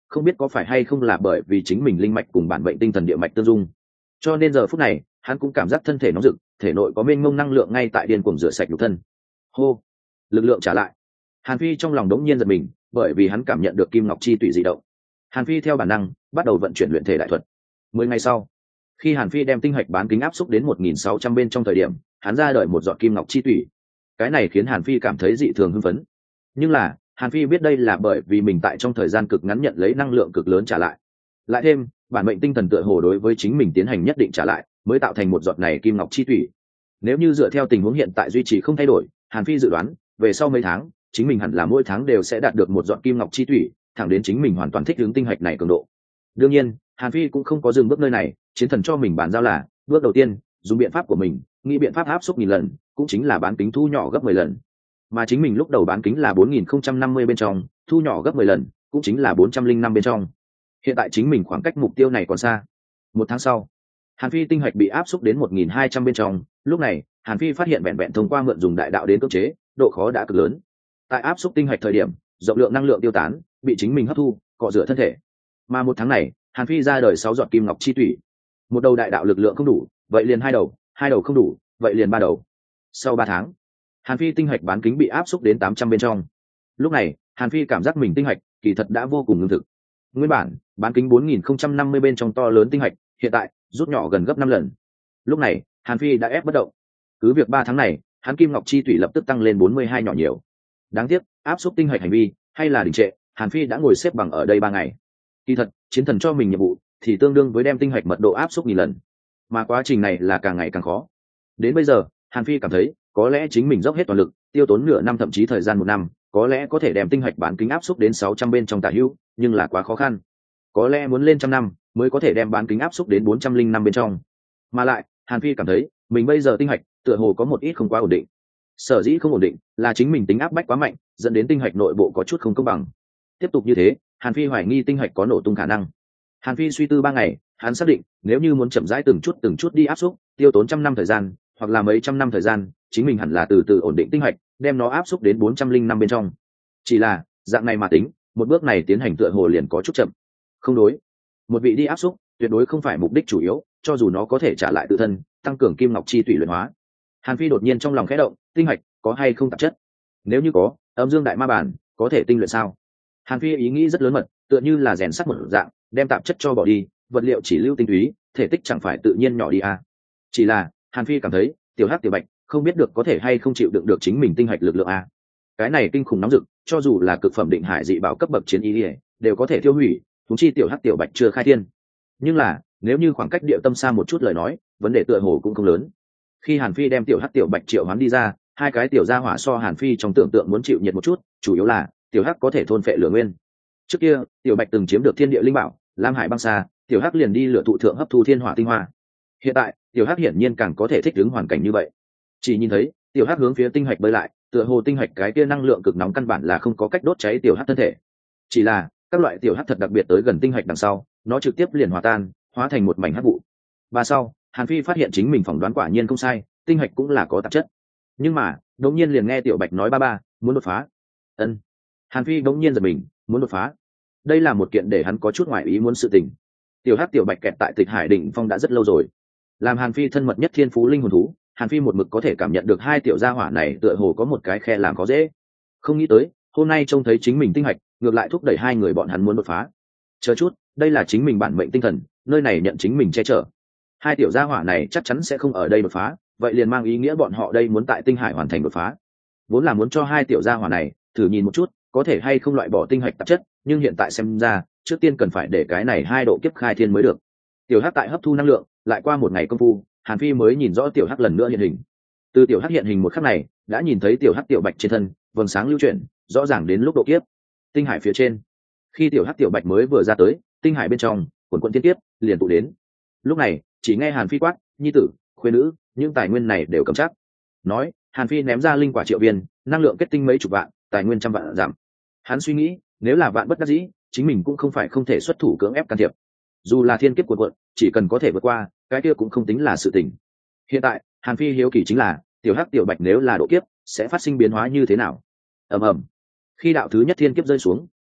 không biết có phải hay không là bởi vì chính mình linh mạch cùng bản mệnh tinh thần địa mạch tương dung, cho nên giờ phút này hắn cũng cảm giác thân thể nóng rực, thể nội có mênh mông năng lượng ngay tại điên cuồng rửa sạch nhục thân. Hô, lực lượng trả lại. Hàn Phi trong lòng đống nhiên giật mình, bởi vì hắn cảm nhận được kim ngọc chi tủy dị động. Hàn Phi theo bản năng bắt đầu vận chuyển luyện thể đại thuật. Mười ngày sau, khi Hàn Phi đem tinh hạch bán kính áp xúc đến một nghìn sáu trăm bên trong thời điểm, hắn ra đời một giọt kim ngọc chi tủy. Cái này khiến Hàn Phi cảm thấy dị thường hưng phấn. Nhưng là, Hàn Phi biết đây là bởi vì mình tại trong thời gian cực ngắn nhận lấy năng lượng cực lớn trả lại. Lại thêm, bản mệnh tinh thần tựa hồ đối với chính mình tiến hành nhất định trả lại, mới tạo thành một giọt này kim ngọc chi tủy. Nếu như dựa theo tình huống hiện tại duy trì không thay đổi, Hàn Phi dự đoán, về sau mấy tháng, chính mình hẳn là mỗi tháng đều sẽ đạt được một giọt kim ngọc chi tủy, thẳng đến chính mình hoàn toàn thích ứng tinh hạch này cường độ. Đương nhiên, Hàn Phi cũng không có dừng bước nơi này, chiến thần cho mình bàn giao là, bước đầu tiên, dùng biện pháp của mình, nghĩ biện pháp áp xúc nghìn lần, cũng chính là bán kính thu nhỏ gấp mười lần. Mà chính mình lúc đầu bán kính là bốn nghìn không trăm năm mươi bên trong, thu nhỏ gấp mười lần, cũng chính là bốn trăm linh năm bên trong. Hiện tại chính mình khoảng cách mục tiêu này còn xa. Một tháng sau, Hàn Phi tinh hạch bị áp xúc đến một nghìn hai trăm bên trong, lúc này, Hàn Phi phát hiện vẹn vẹn thông qua mượn dùng đại đạo đến cưỡng chế, độ khó đã cực lớn. Tại áp xúc tinh hạch thời điểm, rộng lượng năng lượng tiêu tán, bị chính mình hấp thu, cọ rửa thân thể. Mà một tháng này, Hàn Phi ra đời sáu giọt kim ngọc chi tủy. Một đầu đại đạo lực lượng không đủ, vậy liền hai đầu, hai đầu không đủ, vậy liền ba đầu. Sau ba tháng, Hàn Phi tinh hạch bán kính bị áp xúc đến tám trăm bên trong. Lúc này, Hàn Phi cảm giác mình tinh hạch kỳ thật đã vô cùng ngưng thực. Nguyên bản, bán kính bốn nghìn không trăm năm mươi bên trong to lớn tinh hạch, hiện tại rút nhỏ gần gấp năm lần. Lúc này, Hàn Phi đã ép bất động. Cứ việc ba tháng này, hắn kim ngọc chi tủy lập tức tăng lên bốn mươi hai nhỏ nhiều. Đáng tiếc, áp xúc tinh hạch hành vi hay là đình trệ, Hàn Phi đã ngồi xếp bằng ở đây ba ngày. Kỳ thật, chiến thần cho mình nhiệm vụ thì tương đương với đem tinh hạch mật độ áp xúc nghìn lần, mà quá trình này là càng ngày càng khó. Đến bây giờ, Hàn Phi cảm thấy, có lẽ chính mình dốc hết toàn lực, tiêu tốn nửa năm thậm chí thời gian một năm, có lẽ có thể đem tinh hạch bán kính áp xúc đến sáu trăm bên trong tả hữu, nhưng là quá khó khăn. Có lẽ muốn lên trăm năm mới có thể đem bán kính áp xúc đến bốn trăm linh năm bên trong. Mà lại, Hàn Phi cảm thấy, mình bây giờ tinh hạch tựa hồ có một ít không quá ổn định. Sở dĩ không ổn định là chính mình tính áp bách quá mạnh, dẫn đến tinh hạch nội bộ có chút không công bằng. Tiếp tục như thế, Hàn Phi hoài nghi tinh hạch có nổ tung khả năng. Hàn Phi suy tư ba ngày, hắn xác định, nếu như muốn chậm rãi từng chút từng chút đi áp xúc, tiêu tốn trăm năm thời gian, hoặc là mấy trăm năm thời gian, chính mình hẳn là từ từ ổn định tinh hạch, đem nó áp xúc đến bốn trăm linh năm bên trong. Chỉ là, dạng này mà tính, một bước này tiến hành tựa hồ liền có chút chậm. Không đối, một vị đi áp xúc, tuyệt đối không phải mục đích chủ yếu, cho dù nó có thể trả lại tự thân, tăng cường kim ngọc chi tùy luyện hóa. Hàn Phi đột nhiên trong lòng khẽ động, tinh hạch có hay không tạp chất? Nếu như có, âm dương đại ma bản có thể tinh luyện sao? Hàn Phi ý nghĩ rất lớn mật, tựa như là rèn sắt một dạng, đem tạp chất cho bỏ đi, vật liệu chỉ lưu tinh túy, thể tích chẳng phải tự nhiên nhỏ đi à? Chỉ là, Hàn Phi cảm thấy, tiểu hắc tiểu bạch không biết được có thể hay không chịu đựng được chính mình tinh hạch lực lượng à? Cái này kinh khủng nóng rực, cho dù là cực phẩm định hải dị bảo cấp bậc chiến ý liễu, đều có thể tiêu hủy, chúng chi tiểu hắc tiểu bạch chưa khai thiên. Nhưng là, nếu như khoảng cách địa tâm xa một chút lời nói, vấn đề tựa hồ cũng không lớn. Khi Hàn Phi đem tiểu hắc tiểu bạch triệu hoán đi ra, hai cái tiểu gia hỏa so Hàn Phi trong tưởng tượng muốn chịu nhiệt một chút, chủ yếu là tiểu hắc có thể thôn phệ lửa nguyên. Trước kia, tiểu bạch từng chiếm được thiên địa linh bảo, lam hải băng xa, tiểu hắc liền đi lửa thụ thượng hấp thu thiên hỏa tinh hoa. Hiện tại, tiểu hắc hiển nhiên càng có thể thích ứng hoàn cảnh như vậy. Chỉ nhìn thấy, tiểu hắc hướng phía tinh hạch bơi lại, tựa hồ tinh hạch cái kia năng lượng cực nóng căn bản là không có cách đốt cháy tiểu hắc thân thể. Chỉ là, các loại tiểu hắc thật đặc biệt tới gần tinh hạch đằng sau, nó trực tiếp liền hòa tan, hóa thành một mảnh hắc vụ. Và sau, Hàn Phi phát hiện chính mình phỏng đoán quả nhiên không sai, tinh hạch cũng là có tạp chất. Nhưng mà, đột nhiên liền nghe tiểu bạch nói ba ba, muốn đột phá. Ân. Hàn Phi đột nhiên giật mình, muốn đột phá. Đây là một kiện để hắn có chút ngoại ý muốn sự tình. Tiểu hắc tiểu bạch kẹt tại Tịch Hải đỉnh phong đã rất lâu rồi. Làm Hàn Phi thân mật nhất thiên phú linh hồn thú, Hàn Phi một mực có thể cảm nhận được hai tiểu gia hỏa này tựa hồ có một cái khe làm có dễ. Không nghĩ tới, hôm nay trông thấy chính mình tinh hạch, ngược lại thúc đẩy hai người bọn hắn muốn đột phá. Chờ chút, đây là chính mình bản mệnh tinh thần, nơi này nhận chính mình che chở. Hai tiểu gia hỏa này chắc chắn sẽ không ở đây đột phá, vậy liền mang ý nghĩa bọn họ đây muốn tại tinh hải hoàn thành đột phá. Vốn là muốn cho hai tiểu gia hỏa này thử nhìn một chút, có thể hay không loại bỏ tinh hạch tạp chất, nhưng hiện tại xem ra, trước tiên cần phải để cái này hai độ kiếp khai thiên mới được. Tiểu hắc tại hấp thu năng lượng, lại qua một ngày công phu, Hàn Phi mới nhìn rõ tiểu hắc lần nữa hiện hình. Từ tiểu hắc hiện hình một khắc này, đã nhìn thấy tiểu hắc tiểu bạch trên thân, vầng sáng lưu chuyển, rõ ràng đến lúc độ kiếp. Tinh hải phía trên, khi tiểu hắc tiểu bạch mới vừa ra tới, tinh hải bên trong, quần quần thiên kiếp liền tụ đến. Lúc này, chỉ nghe Hàn Phi quát, nhi tử, khuê nữ, những tài nguyên này đều cầm chắc. Nói, Hàn Phi ném ra linh quả triệu viên, năng lượng kết tinh mấy chục vạn, tài nguyên trăm vạn giảm. Hắn suy nghĩ, nếu là vạn bất đắc dĩ, chính mình cũng không phải không thể xuất thủ cưỡng ép can thiệp. Dù là thiên kiếp cuộn cuộn, chỉ cần có thể vượt qua, cái kia cũng không tính là sự tình. Hiện tại, Hàn Phi hiếu kỳ chính là, tiểu hắc tiểu bạch nếu là độ kiếp, sẽ phát sinh biến hóa như thế nào? Ầm ầm. Khi đạo thứ nhất thiên kiếp rơi xuống,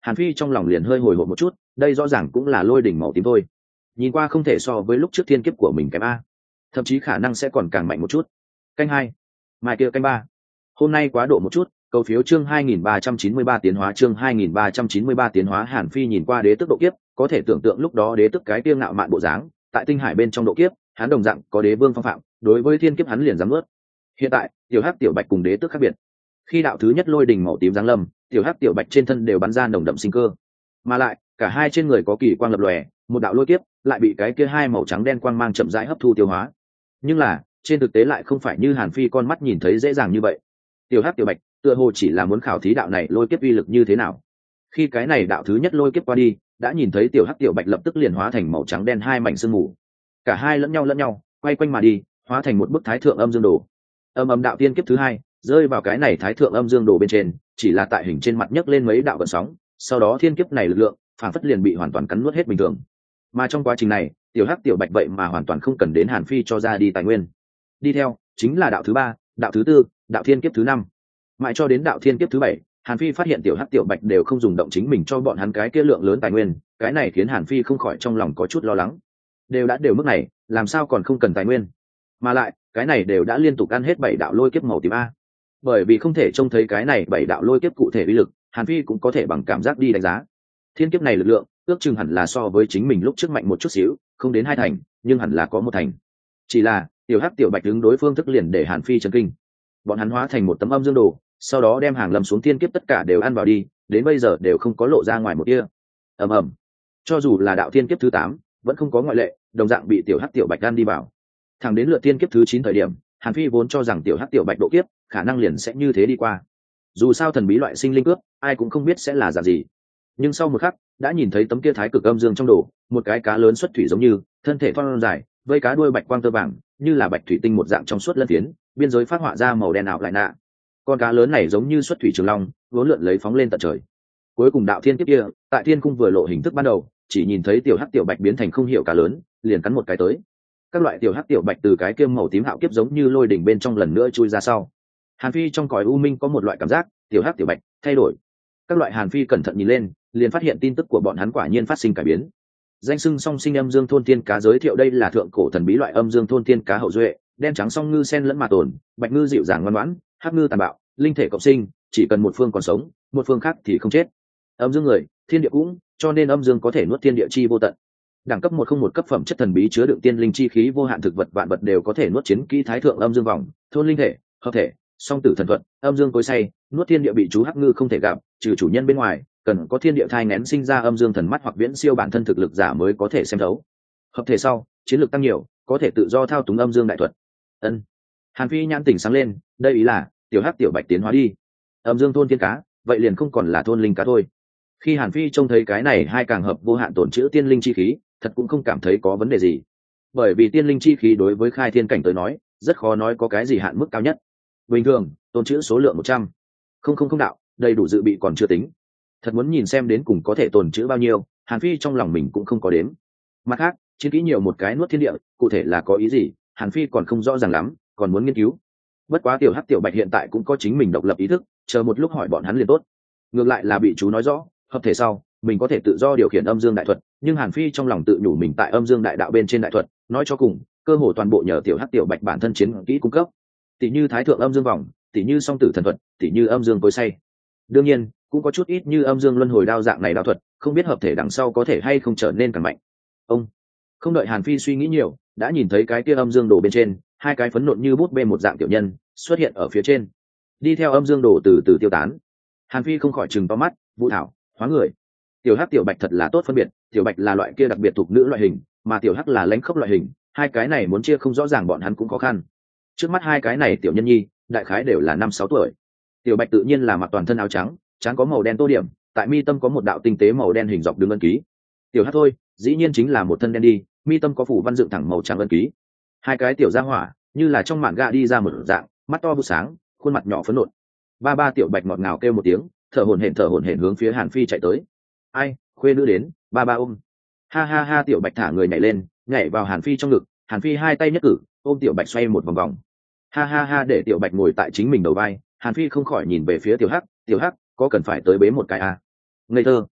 Hàn Phi trong lòng liền hơi hồi hộp một chút, đây rõ ràng cũng là lôi đỉnh màu tím thôi, nhìn qua không thể so với lúc trước thiên kiếp của mình kém a, thậm chí khả năng sẽ còn càng mạnh một chút. Canh hai, mai kia canh ba. Hôm nay quá độ một chút, cầu phiếu chương hai nghìn ba trăm chín mươi ba tiến hóa chương hai nghìn ba trăm chín mươi ba tiến hóa. Hàn Phi nhìn qua đế tức độ kiếp, có thể tưởng tượng lúc đó đế tức cái tiêu ngạo mạn bộ dáng, tại tinh hải bên trong độ kiếp, hắn đồng dạng có đế vương phong phạm, đối với thiên kiếp hắn liền dám nuốt. Hiện tại, tiểu hắc tiểu bạch cùng đế tức khác biệt. Khi đạo thứ nhất lôi đình màu tím giáng lâm, tiểu hắc tiểu bạch trên thân đều bắn ra nồng đậm sinh cơ, mà lại cả hai trên người có kỳ quang lập lòe, một đạo lôi kiếp lại bị cái kia hai màu trắng đen quang mang chậm rãi hấp thu tiêu hóa. Nhưng là trên thực tế lại không phải như Hàn Phi con mắt nhìn thấy dễ dàng như vậy. Tiểu hắc tiểu bạch tựa hồ chỉ là muốn khảo thí đạo này lôi kiếp uy lực như thế nào. Khi cái này đạo thứ nhất lôi kiếp qua đi, đã nhìn thấy tiểu hắc tiểu bạch lập tức liền hóa thành màu trắng đen hai mảnh sương mù, cả hai lẫn nhau lẫn nhau quay quanh mà đi, hóa thành một bức thái thượng âm dương đồ. Âm âm đạo tiên kiếp thứ hai rơi vào cái này thái thượng âm dương đồ bên trên, chỉ là tại hình trên mặt nhấc lên mấy đạo gợn sóng, sau đó thiên kiếp này lực lượng phản phất liền bị hoàn toàn cắn nuốt hết bình thường. Mà trong quá trình này, tiểu hắc tiểu bạch vậy mà hoàn toàn không cần đến Hàn Phi cho ra đi tài nguyên. Đi theo chính là đạo thứ ba, đạo thứ tư, đạo thiên kiếp thứ năm, mãi cho đến đạo thiên kiếp thứ bảy, Hàn Phi phát hiện tiểu hắc tiểu bạch đều không dùng động chính mình cho bọn hắn cái kia lượng lớn tài nguyên, cái này khiến Hàn Phi không khỏi trong lòng có chút lo lắng. Đều đã đều mức này, làm sao còn không cần tài nguyên? Mà lại, cái này đều đã liên tục ăn hết bảy đạo lôi kiếp màu tím a. Bởi vì không thể trông thấy cái này bảy đạo lôi kiếp cụ thể uy lực, Hàn Phi cũng có thể bằng cảm giác đi đánh giá. Thiên kiếp này lực lượng, ước chừng hẳn là so với chính mình lúc trước mạnh một chút xíu, không đến hai thành, nhưng hẳn là có một thành. Chỉ là, tiểu hắc tiểu bạch đứng đối phương thức liền để Hàn Phi chấn kinh. Bọn hắn hóa thành một tấm âm dương đồ, sau đó đem hàng lâm xuống thiên kiếp tất cả đều ăn vào đi, đến bây giờ đều không có lộ ra ngoài một tia. Ầm ầm. Cho dù là đạo thiên kiếp thứ tám, vẫn không có ngoại lệ, đồng dạng bị tiểu hắc tiểu bạch ăn đi vào. Thẳng đến lượt thiên kiếp thứ chín thời điểm, Hàn Phi vốn cho rằng tiểu hắc tiểu bạch độ kiếp khả năng liền sẽ như thế đi qua. Dù sao thần bí loại sinh linh cướp, ai cũng không biết sẽ là dạng gì. Nhưng sau một khắc, đã nhìn thấy tấm kia thái cực âm dương trong đồ, một cái cá lớn xuất thủy giống như, thân thể thon dài, với cá đuôi bạch quang tơ vàng, như là bạch thủy tinh một dạng trong suốt lân phiến, biên giới phát họa ra màu đen ảo lại nạ. Con cá lớn này giống như xuất thủy trường long, vốn lượn lấy phóng lên tận trời. Cuối cùng đạo thiên kiếp kia, tại thiên cung vừa lộ hình thức ban đầu, chỉ nhìn thấy tiểu hắc tiểu bạch biến thành không hiểu cá lớn, liền cắn một cái tới. Các loại tiểu hắc tiểu bạch từ cái kiêm màu tím hạo kiếp giống như lôi đỉnh bên trong lần nữa chui ra sau. Hàn Phi trong cõi u minh có một loại cảm giác, tiểu hắc tiểu bạch thay đổi. Các loại Hàn Phi cẩn thận nhìn lên, liền phát hiện tin tức của bọn hắn quả nhiên phát sinh cải biến. Danh xưng song sinh âm dương thôn tiên cá giới thiệu đây là thượng cổ thần bí loại âm dương thôn tiên cá hậu duệ, đen trắng song ngư sen lẫn mà tồn, bạch ngư dịu dàng ngoan ngoãn, hắc ngư tàn bạo, linh thể cộng sinh, chỉ cần một phương còn sống, một phương khác thì không chết. Âm dương người, thiên địa cũng, cho nên âm dương có thể nuốt thiên địa chi vô tận. Đẳng cấp một không một cấp phẩm chất thần bí chứa đựng tiên linh chi khí vô hạn thực vật vạn vật đều có thể nuốt chiến kỹ thái thượng âm dương vòng, thôn linh thể, hợp thể, song tử thần thuật, âm dương cối say, nuốt thiên địa bị chú hắc ngư không thể gặp, trừ chủ nhân bên ngoài, cần có thiên địa thai nghén sinh ra âm dương thần mắt hoặc viễn siêu bản thân thực lực giả mới có thể xem thấu. Hợp thể sau, chiến lược tăng nhiều, có thể tự do thao túng âm dương đại thuật. Ân. Hàn Phi nhãn tỉnh sáng lên, đây ý là tiểu hắc tiểu bạch tiến hóa đi. Âm dương thôn tiên cá, vậy liền không còn là thôn linh cá thôi. Khi Hàn Phi trông thấy cái này hai càng hợp vô hạn tổn chữ tiên linh chi khí, thật cũng không cảm thấy có vấn đề gì. Bởi vì tiên linh chi khí đối với khai thiên cảnh tới nói, rất khó nói có cái gì hạn mức cao nhất. Bình thường, tổn chữ số lượng một trăm. Không không không đạo, đầy đủ dự bị còn chưa tính. Thật muốn nhìn xem đến cùng có thể tổn chữ bao nhiêu, Hàn Phi trong lòng mình cũng không có đếm. Mặt khác, chiến kỹ nhiều một cái nuốt thiên địa, cụ thể là có ý gì, Hàn Phi còn không rõ ràng lắm, còn muốn nghiên cứu. Bất quá tiểu hắc tiểu bạch hiện tại cũng có chính mình độc lập ý thức, chờ một lúc hỏi bọn hắn liền tốt. Ngược lại là bị chú nói rõ, hợp thể sau, mình có thể tự do điều khiển âm dương đại thuật, nhưng Hàn Phi trong lòng tự nhủ mình tại âm dương đại đạo bên trên đại thuật, nói cho cùng, cơ hồ toàn bộ nhờ tiểu hắc tiểu bạch bản thân chiến kỹ cung cấp. Tỷ như thái thượng âm dương vòng, tỷ như song tử thần thuật, tỷ như âm dương cối say. Đương nhiên, cũng có chút ít như âm dương luân hồi đao dạng này đao thuật, không biết hợp thể đằng sau có thể hay không trở nên càng mạnh. Ông không đợi Hàn Phi suy nghĩ nhiều, đã nhìn thấy cái kia âm dương đồ bên trên, hai cái phấn nộn như bút bê một dạng tiểu nhân xuất hiện ở phía trên, đi theo âm dương đồ từ từ tiêu tán. Hàn Phi không khỏi chừng to mắt, vũ thảo, hóa người. Tiểu hắc tiểu bạch thật là tốt phân biệt, tiểu bạch là loại kia đặc biệt thuộc nữ loại hình, mà tiểu hắc là lãnh khốc loại hình, hai cái này muốn chia không rõ ràng bọn hắn cũng khó khăn. Trước mắt hai cái này tiểu nhân nhi, đại khái đều là năm sáu tuổi. Tiểu bạch tự nhiên là mặc toàn thân áo trắng, trắng có màu đen tô điểm, tại mi tâm có một đạo tinh tế màu đen hình dọc đường ân ký. Tiểu hắc thôi, dĩ nhiên chính là một thân đen đi, mi tâm có phủ văn dựng thẳng màu trắng ân ký. Hai cái tiểu gia hỏa, như là trong mạn gạ đi ra một dạng, mắt to bu sáng, khuôn mặt nhỏ phấn nộn. Ba ba tiểu bạch ngọt ngào kêu một tiếng, thở hổn hển thở hổn hển hướng phía Hàn Phi chạy tới. Ai, khuê nữ đến, ba ba ôm. Ha ha ha, tiểu bạch thả người nhảy lên, nhảy vào Hàn Phi trong ngực, Hàn Phi hai tay nhất cử, ôm tiểu bạch xoay một vòng vòng. Ha ha ha, để tiểu bạch ngồi tại chính mình đầu vai, Hàn Phi không khỏi nhìn về phía tiểu hắc, tiểu hắc, có cần phải tới bế một cái à? Ngây thơ,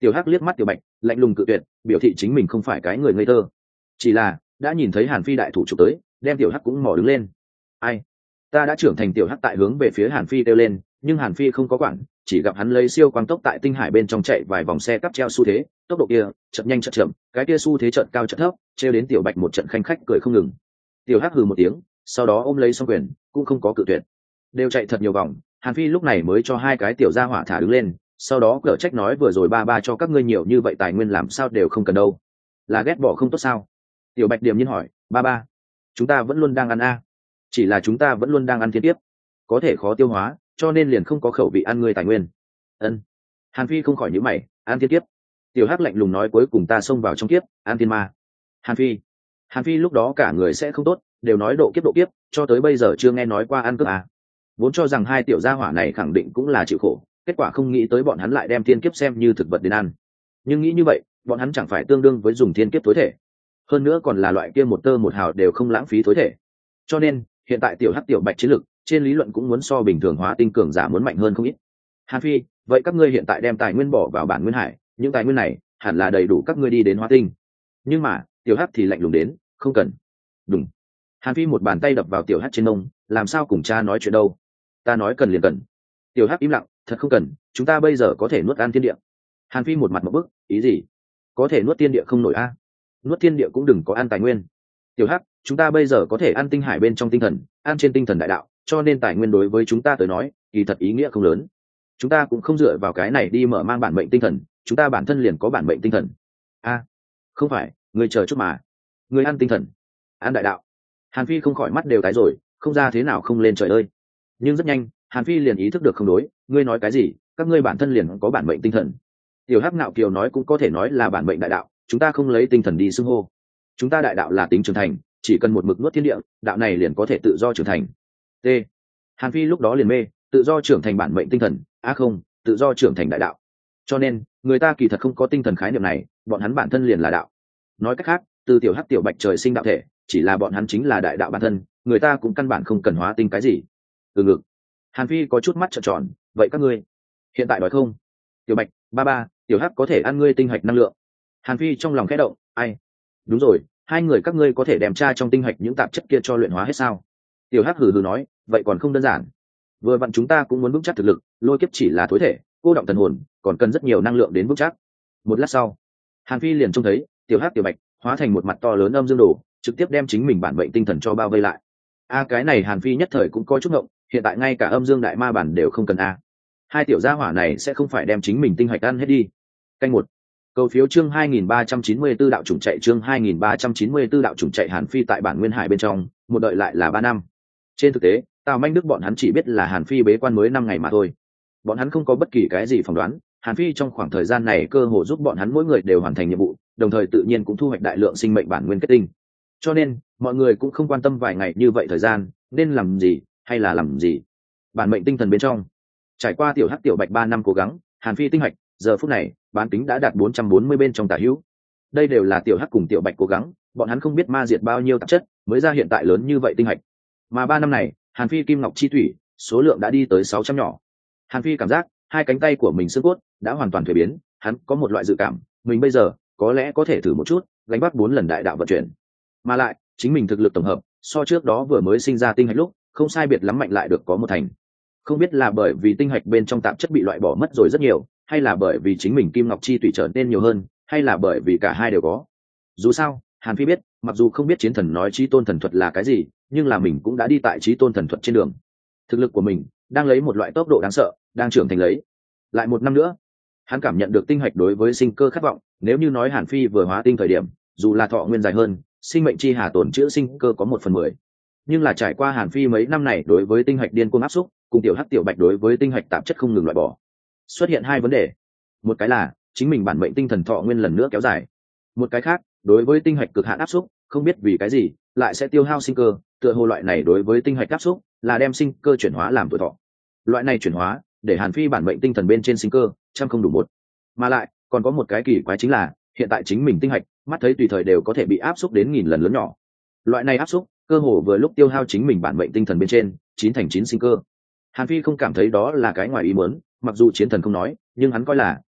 Tiểu Hắc liếc mắt Tiểu Bạch, lạnh lùng cự tuyệt, biểu thị chính mình không phải cái người ngây thơ. Chỉ là đã nhìn thấy Hàn Phi đại thủ chụp tới, đem Tiểu Hắc cũng mò đứng lên. Ai? Ta đã trưởng thành. Tiểu Hắc tại hướng về phía Hàn Phi kêu lên, nhưng Hàn Phi không có quản, chỉ gặp hắn lấy siêu quang tốc tại tinh hải bên trong chạy vài vòng xe cắp treo xu thế, tốc độ kia chậm nhanh chậm chậm, cái kia xu thế chợt cao chợt thấp, trêu đến Tiểu Bạch một trận khanh khách cười không ngừng. Tiểu Hắc hừ một tiếng, sau đó ôm lấy song quyền, cũng không có cự tuyệt. Đều chạy thật nhiều vòng, Hàn Phi lúc này mới cho hai cái tiểu gia hỏa thả đứng lên, sau đó cở trách nói vừa rồi ba ba cho các ngươi nhiều như vậy tài nguyên làm sao đều không cần đâu, là ghét bỏ không tốt sao? Tiểu Bạch điềm nhiên hỏi, ba ba, chúng ta vẫn luôn đang ăn a, chỉ là chúng ta vẫn luôn đang ăn thiên tiếp, có thể khó tiêu hóa, cho nên liền không có khẩu vị ăn ngươi tài nguyên. Ân. Hàn Phi không khỏi nhíu mày, ăn thiên kiếp. Tiểu Hắc lạnh lùng nói cuối cùng ta xông vào trong kiếp, ăn thiên ma. Hàn Phi. Hàn Phi lúc đó cả người sẽ không tốt, đều nói độ kiếp độ kiếp, cho tới bây giờ chưa nghe nói qua ăn cướp à. Vốn cho rằng hai tiểu gia hỏa này khẳng định cũng là chịu khổ, kết quả không nghĩ tới bọn hắn lại đem thiên kiếp xem như thực vật đến ăn. Nhưng nghĩ như vậy, bọn hắn chẳng phải tương đương với dùng thiên kiếp tối thể. Hơn nữa còn là loại kia một tơ một hào đều không lãng phí tối thể. Cho nên, hiện tại tiểu Hắc tiểu Bạch chiến lực, trên lý luận cũng muốn so bình thường hóa tinh cường giả muốn mạnh hơn không ít. Hàn Phi, vậy các ngươi hiện tại đem tài nguyên bỏ vào bản nguyên hải, những tài nguyên này hẳn là đầy đủ các ngươi đi đến hóa tinh. Nhưng mà, tiểu Hắc thì lạnh lùng đến, không cần. Đúng. Hàn Phi một bàn tay đập vào tiểu Hắc trên mông, làm sao cùng cha nói chuyện đâu? Ta nói cần liền cần. Tiểu Hắc im lặng, thật không cần, chúng ta bây giờ có thể nuốt ăn thiên địa. Hàn Phi một mặt một bức, ý gì? Có thể nuốt thiên địa không nổi a? Nuốt thiên địa cũng đừng có ăn tài nguyên. Tiểu Hắc, chúng ta bây giờ có thể ăn tinh hải bên trong tinh thần, ăn trên tinh thần đại đạo, cho nên tài nguyên đối với chúng ta tới nói, kỳ thật ý nghĩa không lớn. Chúng ta cũng không dựa vào cái này đi mở mang bản mệnh tinh thần, chúng ta bản thân liền có bản mệnh tinh thần. A, không phải, người chờ chút mà. Người ăn tinh thần, ăn đại đạo. Hàn Phi không khỏi mắt đều tái rồi, không ra thế nào không lên trời ơi. Nhưng rất nhanh, Hàn Phi liền ý thức được không đối, ngươi nói cái gì, các ngươi bản thân liền có bản mệnh tinh thần. Tiểu Hắc Nạo Kiều nói cũng có thể nói là bản mệnh đại đạo, chúng ta không lấy tinh thần đi xưng hô. Chúng ta đại đạo là tính trưởng thành, chỉ cần một mực nuốt thiên địa, đạo này liền có thể tự do trưởng thành. T. Hàn Phi lúc đó liền mê, tự do trưởng thành bản mệnh tinh thần, á à không, tự do trưởng thành đại đạo. Cho nên, người ta kỳ thật không có tinh thần khái niệm này, bọn hắn bản thân liền là đạo. Nói cách khác, từ tiểu Hắc tiểu Bạch trời sinh đạo thể, chỉ là bọn hắn chính là đại đạo bản thân, người ta cũng căn bản không cần hóa tinh cái gì. Từ ngực. Hàn Phi có chút mắt trợn tròn, vậy các ngươi hiện tại đói không? Tiểu Bạch, ba ba, tiểu Hắc có thể ăn ngươi tinh hạch năng lượng. Hàn Phi trong lòng khẽ động, ai? Đúng rồi, hai người các ngươi có thể đem tra trong tinh hạch những tạp chất kia cho luyện hóa hết sao? Tiểu Hắc hừ hừ nói, vậy còn không đơn giản. Vừa vặn chúng ta cũng muốn vững chắc thực lực, lôi kiếp chỉ là thối thể, cô động thần hồn, còn cần rất nhiều năng lượng đến vững chắc. Một lát sau, Hàn Phi liền trông thấy tiểu Hắc tiểu Bạch hóa thành một mặt to lớn âm dương đồ, trực tiếp đem chính mình bản mệnh tinh thần cho bao vây lại. A cái này Hàn Phi nhất thời cũng coi chút ngộng, hiện tại ngay cả âm dương đại ma bản đều không cần a. Hai tiểu gia hỏa này sẽ không phải đem chính mình tinh hạch ăn hết đi. Canh một. Cầu phiếu chương hai nghìn ba trăm chín mươi tư đạo chủng chạy chương hai nghìn ba trăm chín mươi tư đạo chủng chạy Hàn Phi tại bản nguyên hải bên trong, một đợi lại là ba năm. Trên thực tế, Tào Manh Đức bọn hắn chỉ biết là Hàn Phi bế quan mới năm ngày mà thôi. Bọn hắn không có bất kỳ cái gì phỏng đoán, Hàn Phi trong khoảng thời gian này cơ hồ giúp bọn hắn mỗi người đều hoàn thành nhiệm vụ, đồng thời tự nhiên cũng thu hoạch đại lượng sinh mệnh bản nguyên kết tinh. Cho nên, mọi người cũng không quan tâm vài ngày như vậy thời gian, nên làm gì hay là làm gì. Bản mệnh tinh thần bên trong, trải qua tiểu Hắc tiểu Bạch ba năm cố gắng, Hàn Phi tinh hạch, giờ phút này, bán kính đã đạt bốn trăm bốn mươi bên trong tả hữu. Đây đều là tiểu Hắc cùng tiểu Bạch cố gắng, bọn hắn không biết ma diệt bao nhiêu tạp chất, mới ra hiện tại lớn như vậy tinh hạch. Mà ba năm này, Hàn Phi kim ngọc chi thủy, số lượng đã đi tới sáu trăm nhỏ. Hàn Phi cảm giác, hai cánh tay của mình xương cốt đã hoàn toàn thuế biến, hắn có một loại dự cảm, mình bây giờ có lẽ có thể thử một chút, gánh vác bốn lần đại đạo vận chuyển. Mà lại, chính mình thực lực tổng hợp, so trước đó vừa mới sinh ra tinh hạch lúc, không sai biệt lắm mạnh lại được có một thành. Không biết là bởi vì tinh hạch bên trong tạp chất bị loại bỏ mất rồi rất nhiều, hay là bởi vì chính mình kim ngọc chi thủy trở nên nhiều hơn, hay là bởi vì cả hai đều có. Dù sao, Hàn Phi biết, mặc dù không biết chiến thần nói chí tôn thần thuật là cái gì, nhưng là mình cũng đã đi tại chí tôn thần thuật trên đường. Thực lực của mình đang lấy một loại tốc độ đáng sợ, đang trưởng thành lấy. Lại một năm nữa, hắn cảm nhận được tinh hạch đối với sinh cơ khát vọng, nếu như nói Hàn Phi vừa hóa tinh thời điểm, dù là thọ nguyên dài hơn, sinh mệnh chi hà tổn chữa sinh cơ có một phần mười. Nhưng là trải qua Hàn Phi mấy năm này đối với tinh hạch điên cuồng áp xúc, cùng tiểu Hắc tiểu Bạch đối với tinh hạch tạp chất không ngừng loại bỏ, xuất hiện hai vấn đề. Một cái là chính mình bản mệnh tinh thần thọ nguyên lần nữa kéo dài, một cái khác, đối với tinh hạch cực hạn áp xúc, không biết vì cái gì lại sẽ tiêu hao sinh cơ, tựa hồ loại này đối với tinh hạch áp xúc là đem sinh cơ chuyển hóa làm tuổi thọ. Loại này chuyển hóa để Hàn Phi bản mệnh tinh thần bên trên sinh cơ trăm không đủ một. Mà lại còn có một cái kỳ quái chính là hiện tại chính mình tinh hạch mắt thấy tùy thời đều có thể bị áp xúc đến nghìn lần lớn nhỏ. Loại này áp xúc cơ hồ vừa lúc tiêu hao chính mình bản mệnh tinh thần bên trên chín thành chín sinh cơ. Hàn Phi không cảm thấy đó là cái ngoài ý muốn, mặc dù chiến thần không nói, nhưng hắn coi là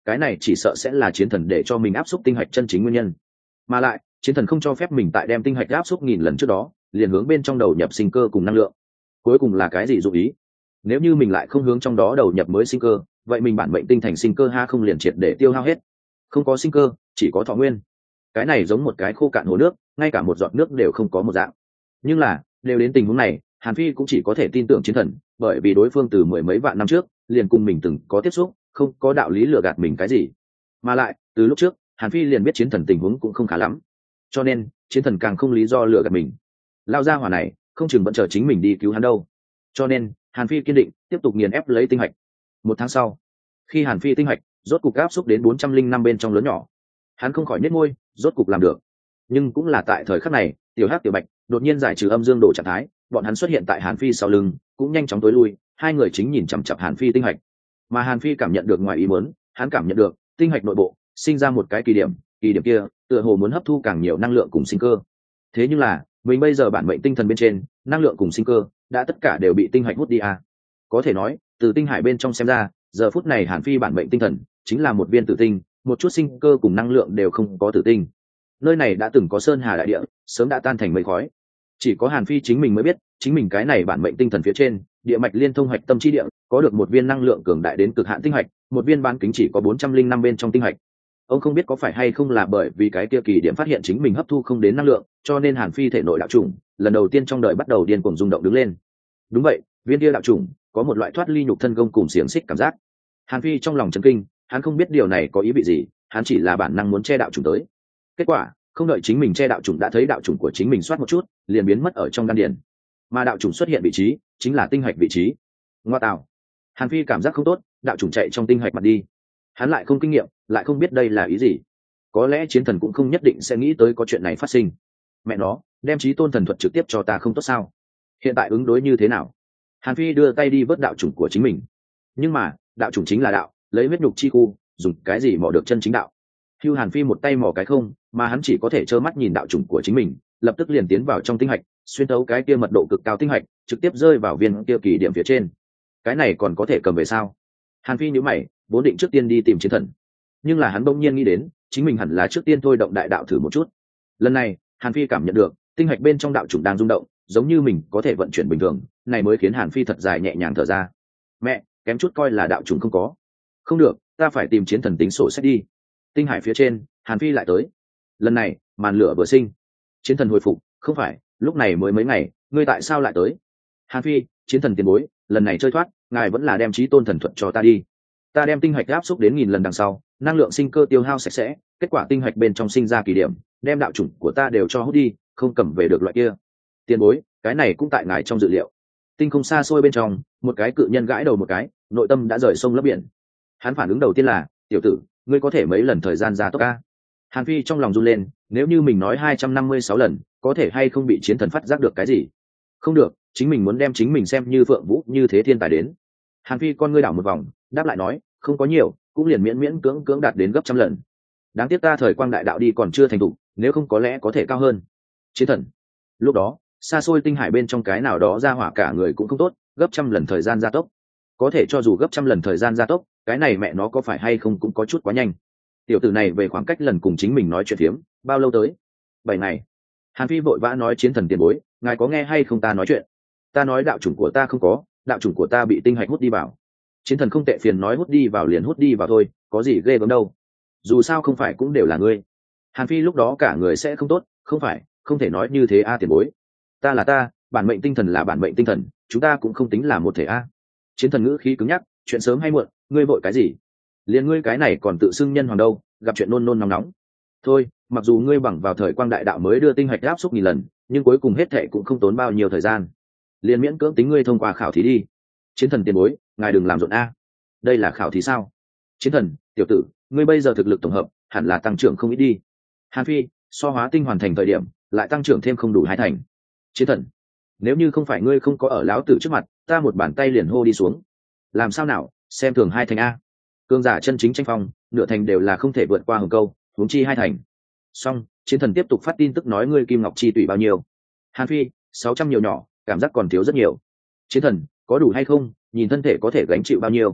cái này chỉ sợ sẽ là chiến thần để cho mình áp xúc tinh hạch chân chính nguyên nhân. Mà lại chiến thần không cho phép mình tại đem tinh hạch áp xúc nghìn lần trước đó liền hướng bên trong đầu nhập sinh cơ cùng năng lượng. Cuối cùng là cái gì dụ ý? Nếu như mình lại không hướng trong đó đầu nhập mới sinh cơ, vậy mình bản mệnh tinh thành sinh cơ ha không liền triệt để tiêu hao hết. Không có sinh cơ, chỉ có thọ nguyên. Cái này giống một cái khô cạn hồ nước, ngay cả một giọt nước đều không có một dạng. Nhưng là đều đến tình huống này, Hàn Phi cũng chỉ có thể tin tưởng chiến thần, bởi vì đối phương từ mười mấy vạn năm trước liền cùng mình từng có tiếp xúc, không có đạo lý lừa gạt mình cái gì. Mà lại từ lúc trước Hàn Phi liền biết chiến thần tình huống cũng không khá lắm, cho nên chiến thần càng không lý do lừa gạt mình. Lao ra hỏa này không chừng vẫn chờ chính mình đi cứu hắn đâu. Cho nên Hàn Phi kiên định tiếp tục nghiền ép lấy tinh hạch. Một tháng sau, khi Hàn Phi tinh hạch rốt cục áp xúc đến bốn trăm linh năm bên trong lớn nhỏ, hắn không khỏi nhếch môi, rốt cục làm được. Nhưng cũng là tại thời khắc này, tiểu hắc tiểu bạch đột nhiên giải trừ âm dương đồ trạng thái, bọn hắn xuất hiện tại Hàn Phi sau lưng, cũng nhanh chóng tối lui. Hai người chính nhìn chằm chằm Hàn Phi tinh hạch, mà Hàn Phi cảm nhận được ngoài ý muốn, hắn cảm nhận được tinh hạch nội bộ sinh ra một cái kỳ điểm, kỳ điểm kia tựa hồ muốn hấp thu càng nhiều năng lượng cùng sinh cơ. Thế nhưng là mình bây giờ bản mệnh tinh thần bên trên năng lượng cùng sinh cơ đã tất cả đều bị tinh hạch hút đi à. Có thể nói từ tinh hải bên trong xem ra, giờ phút này Hàn Phi bản mệnh tinh thần chính là một viên tử tinh, một chút sinh cơ cùng năng lượng đều không có. Tử tinh nơi này đã từng có sơn hà đại địa, sớm đã tan thành mây khói. Chỉ có Hàn Phi chính mình mới biết, chính mình cái này bản mệnh tinh thần phía trên địa mạch liên thông hạch tâm chi địa có được một viên năng lượng cường đại đến cực hạn tinh hạch, một viên bán kính chỉ có bốn trăm linh năm bên trong tinh hạch. Ông không biết có phải hay không là bởi vì cái kia kỳ điểm phát hiện chính mình hấp thu không đến năng lượng, cho nên Hàn Phi thể nội đạo chủng lần đầu tiên trong đời bắt đầu điên cuồng rung động đứng lên. Đúng vậy, viên kia đạo chủng có một loại thoát ly nhục thân gông cùng xiềng xích cảm giác. Hàn Phi trong lòng chấn kinh, hắn không biết điều này có ý vị gì, hắn chỉ là bản năng muốn che đạo chủng tới. Kết quả không đợi chính mình che đạo chủng đã thấy đạo chủng của chính mình soát một chút liền biến mất ở trong đan điền, mà đạo chủng xuất hiện vị trí chính là tinh hạch vị trí. Ngoa tạo! Hàn Phi cảm giác không tốt, đạo chủng chạy trong tinh hạch mặt đi. Hắn lại không kinh nghiệm, lại không biết đây là ý gì. Có lẽ chiến thần cũng không nhất định sẽ nghĩ tới có chuyện này phát sinh. Mẹ nó, đem chí tôn thần thuật trực tiếp cho ta không tốt sao? Hiện tại ứng đối như thế nào? Hàn Phi đưa tay đi vớt đạo chủng của chính mình, nhưng mà đạo chủng chính là đạo, lấy huyết nhục chi khu, dùng cái gì mò được chân chính đạo? Hưu Hàn Phi một tay mò cái không, mà hắn chỉ có thể trơ mắt nhìn đạo chủng của chính mình lập tức liền tiến vào trong tinh hạch, xuyên thấu cái kia mật độ cực cao tinh hạch, trực tiếp rơi vào viên kia kỳ điểm phía trên. Cái này còn có thể cầm về sao? Hàn Phi nhíu mày, vốn định trước tiên đi tìm chiến thần, nhưng là hắn bỗng nhiên nghĩ đến chính mình hẳn là trước tiên thôi động đại đạo thử một chút. Lần này Hàn Phi cảm nhận được tinh hạch bên trong đạo chủng đang rung động, giống như mình có thể vận chuyển bình thường, này mới khiến Hàn Phi thật dài nhẹ nhàng thở ra. Mẹ, kém chút coi là đạo chủng không có. Không được, ta phải tìm chiến thần tính sổ sách đi. Tinh hải phía trên, Hàn Phi lại tới. Lần này màn lửa vừa sinh, chiến thần hồi phục. Không phải, lúc này mới mấy ngày, ngươi tại sao lại tới? Hàn Phi, chiến thần tiền bối, lần này chơi thoát, ngài vẫn là đem chí tôn thần thuật cho ta đi. Ta đem tinh hạch áp xúc đến nghìn lần đằng sau, năng lượng sinh cơ tiêu hao sạch sẽ, kết quả tinh hạch bên trong sinh ra kỳ điểm, đem đạo chủng của ta đều cho hút đi, không cầm về được loại kia. Tiền bối, cái này cũng tại ngài trong dự liệu. Tinh không xa xôi bên trong, một cái cự nhân gãi đầu một cái, nội tâm đã rời sông lấp biển. Hắn phản ứng đầu tiên là, tiểu tử, ngươi có thể mấy lần thời gian ra tốc ca? Hàn Phi trong lòng run lên, nếu như mình nói hai trăm năm mươi sáu lần, có thể hay không bị chiến thần phát giác được cái gì? Không được, chính mình muốn đem chính mình xem như Phượng Vũ như thế thiên tài đến. Hàn Phi con ngươi đảo một vòng, đáp lại nói, không có nhiều, cũng liền miễn miễn cưỡng cưỡng đạt đến gấp trăm lần. Đáng tiếc ta thời quang đại đạo đi còn chưa thành tựu, nếu không có lẽ có thể cao hơn. Chiến thần. Lúc đó, xa xôi tinh hải bên trong cái nào đó ra hỏa cả người cũng không tốt, gấp trăm lần thời gian gia tốc. Có thể cho dù gấp trăm lần thời gian gia tốc, cái này mẹ nó có phải hay không cũng có chút quá nhanh. Tiểu tử này về khoảng cách lần cùng chính mình nói chuyện phiếm, bao lâu tới? Bảy ngày. Hàn Phi vội vã nói, chiến thần tiền bối, ngài có nghe hay không ta nói chuyện? Ta nói đạo chủng của ta không có, đạo chủng của ta bị tinh hạch hút đi vào. Chiến thần không tệ, phiền nói hút đi vào liền hút đi vào thôi, có gì ghê gớm đâu. Dù sao không phải cũng đều là ngươi. Hàn Phi lúc đó cả người sẽ không tốt, không phải, không thể nói như thế a tiền bối. Ta là ta, bản mệnh tinh thần là bản mệnh tinh thần, chúng ta cũng không tính là một thể a. Chiến thần ngữ khí cứng nhắc, chuyện sớm hay muộn, ngươi vội cái gì? Liền ngươi cái này còn tự xưng nhân hoàng đâu, gặp chuyện nôn nôn nóng nóng. Thôi, mặc dù ngươi bằng vào thời quang đại đạo mới đưa tinh hạch áp xúc nghìn lần, nhưng cuối cùng hết thệ cũng không tốn bao nhiêu thời gian. Liền miễn cưỡng tính ngươi thông qua khảo thí đi. Chiến thần tiền bối, ngài đừng làm rộn a. Đây là khảo thí sao? Chiến thần, tiểu tử, ngươi bây giờ thực lực tổng hợp hẳn là tăng trưởng không ít đi. Hàn Phi, so hóa tinh hoàn thành thời điểm lại tăng trưởng thêm không đủ hai thành. Chiến thần, nếu như không phải ngươi không có ở lão tử trước mặt, ta một bàn tay liền hô đi xuống. Làm sao nào, xem thường hai thành a. Cương giả chân chính tranh phong, nửa thành đều là không thể vượt qua hừng câu, huống chi hai thành. Xong, chiến thần tiếp tục phát tin tức nói ngươi kim ngọc chi tùy bao nhiêu. Hàn Phi, sáu trăm nhiều nhỏ, cảm giác còn thiếu rất nhiều. Chiến thần, có đủ hay không, nhìn thân thể có thể gánh chịu bao nhiêu.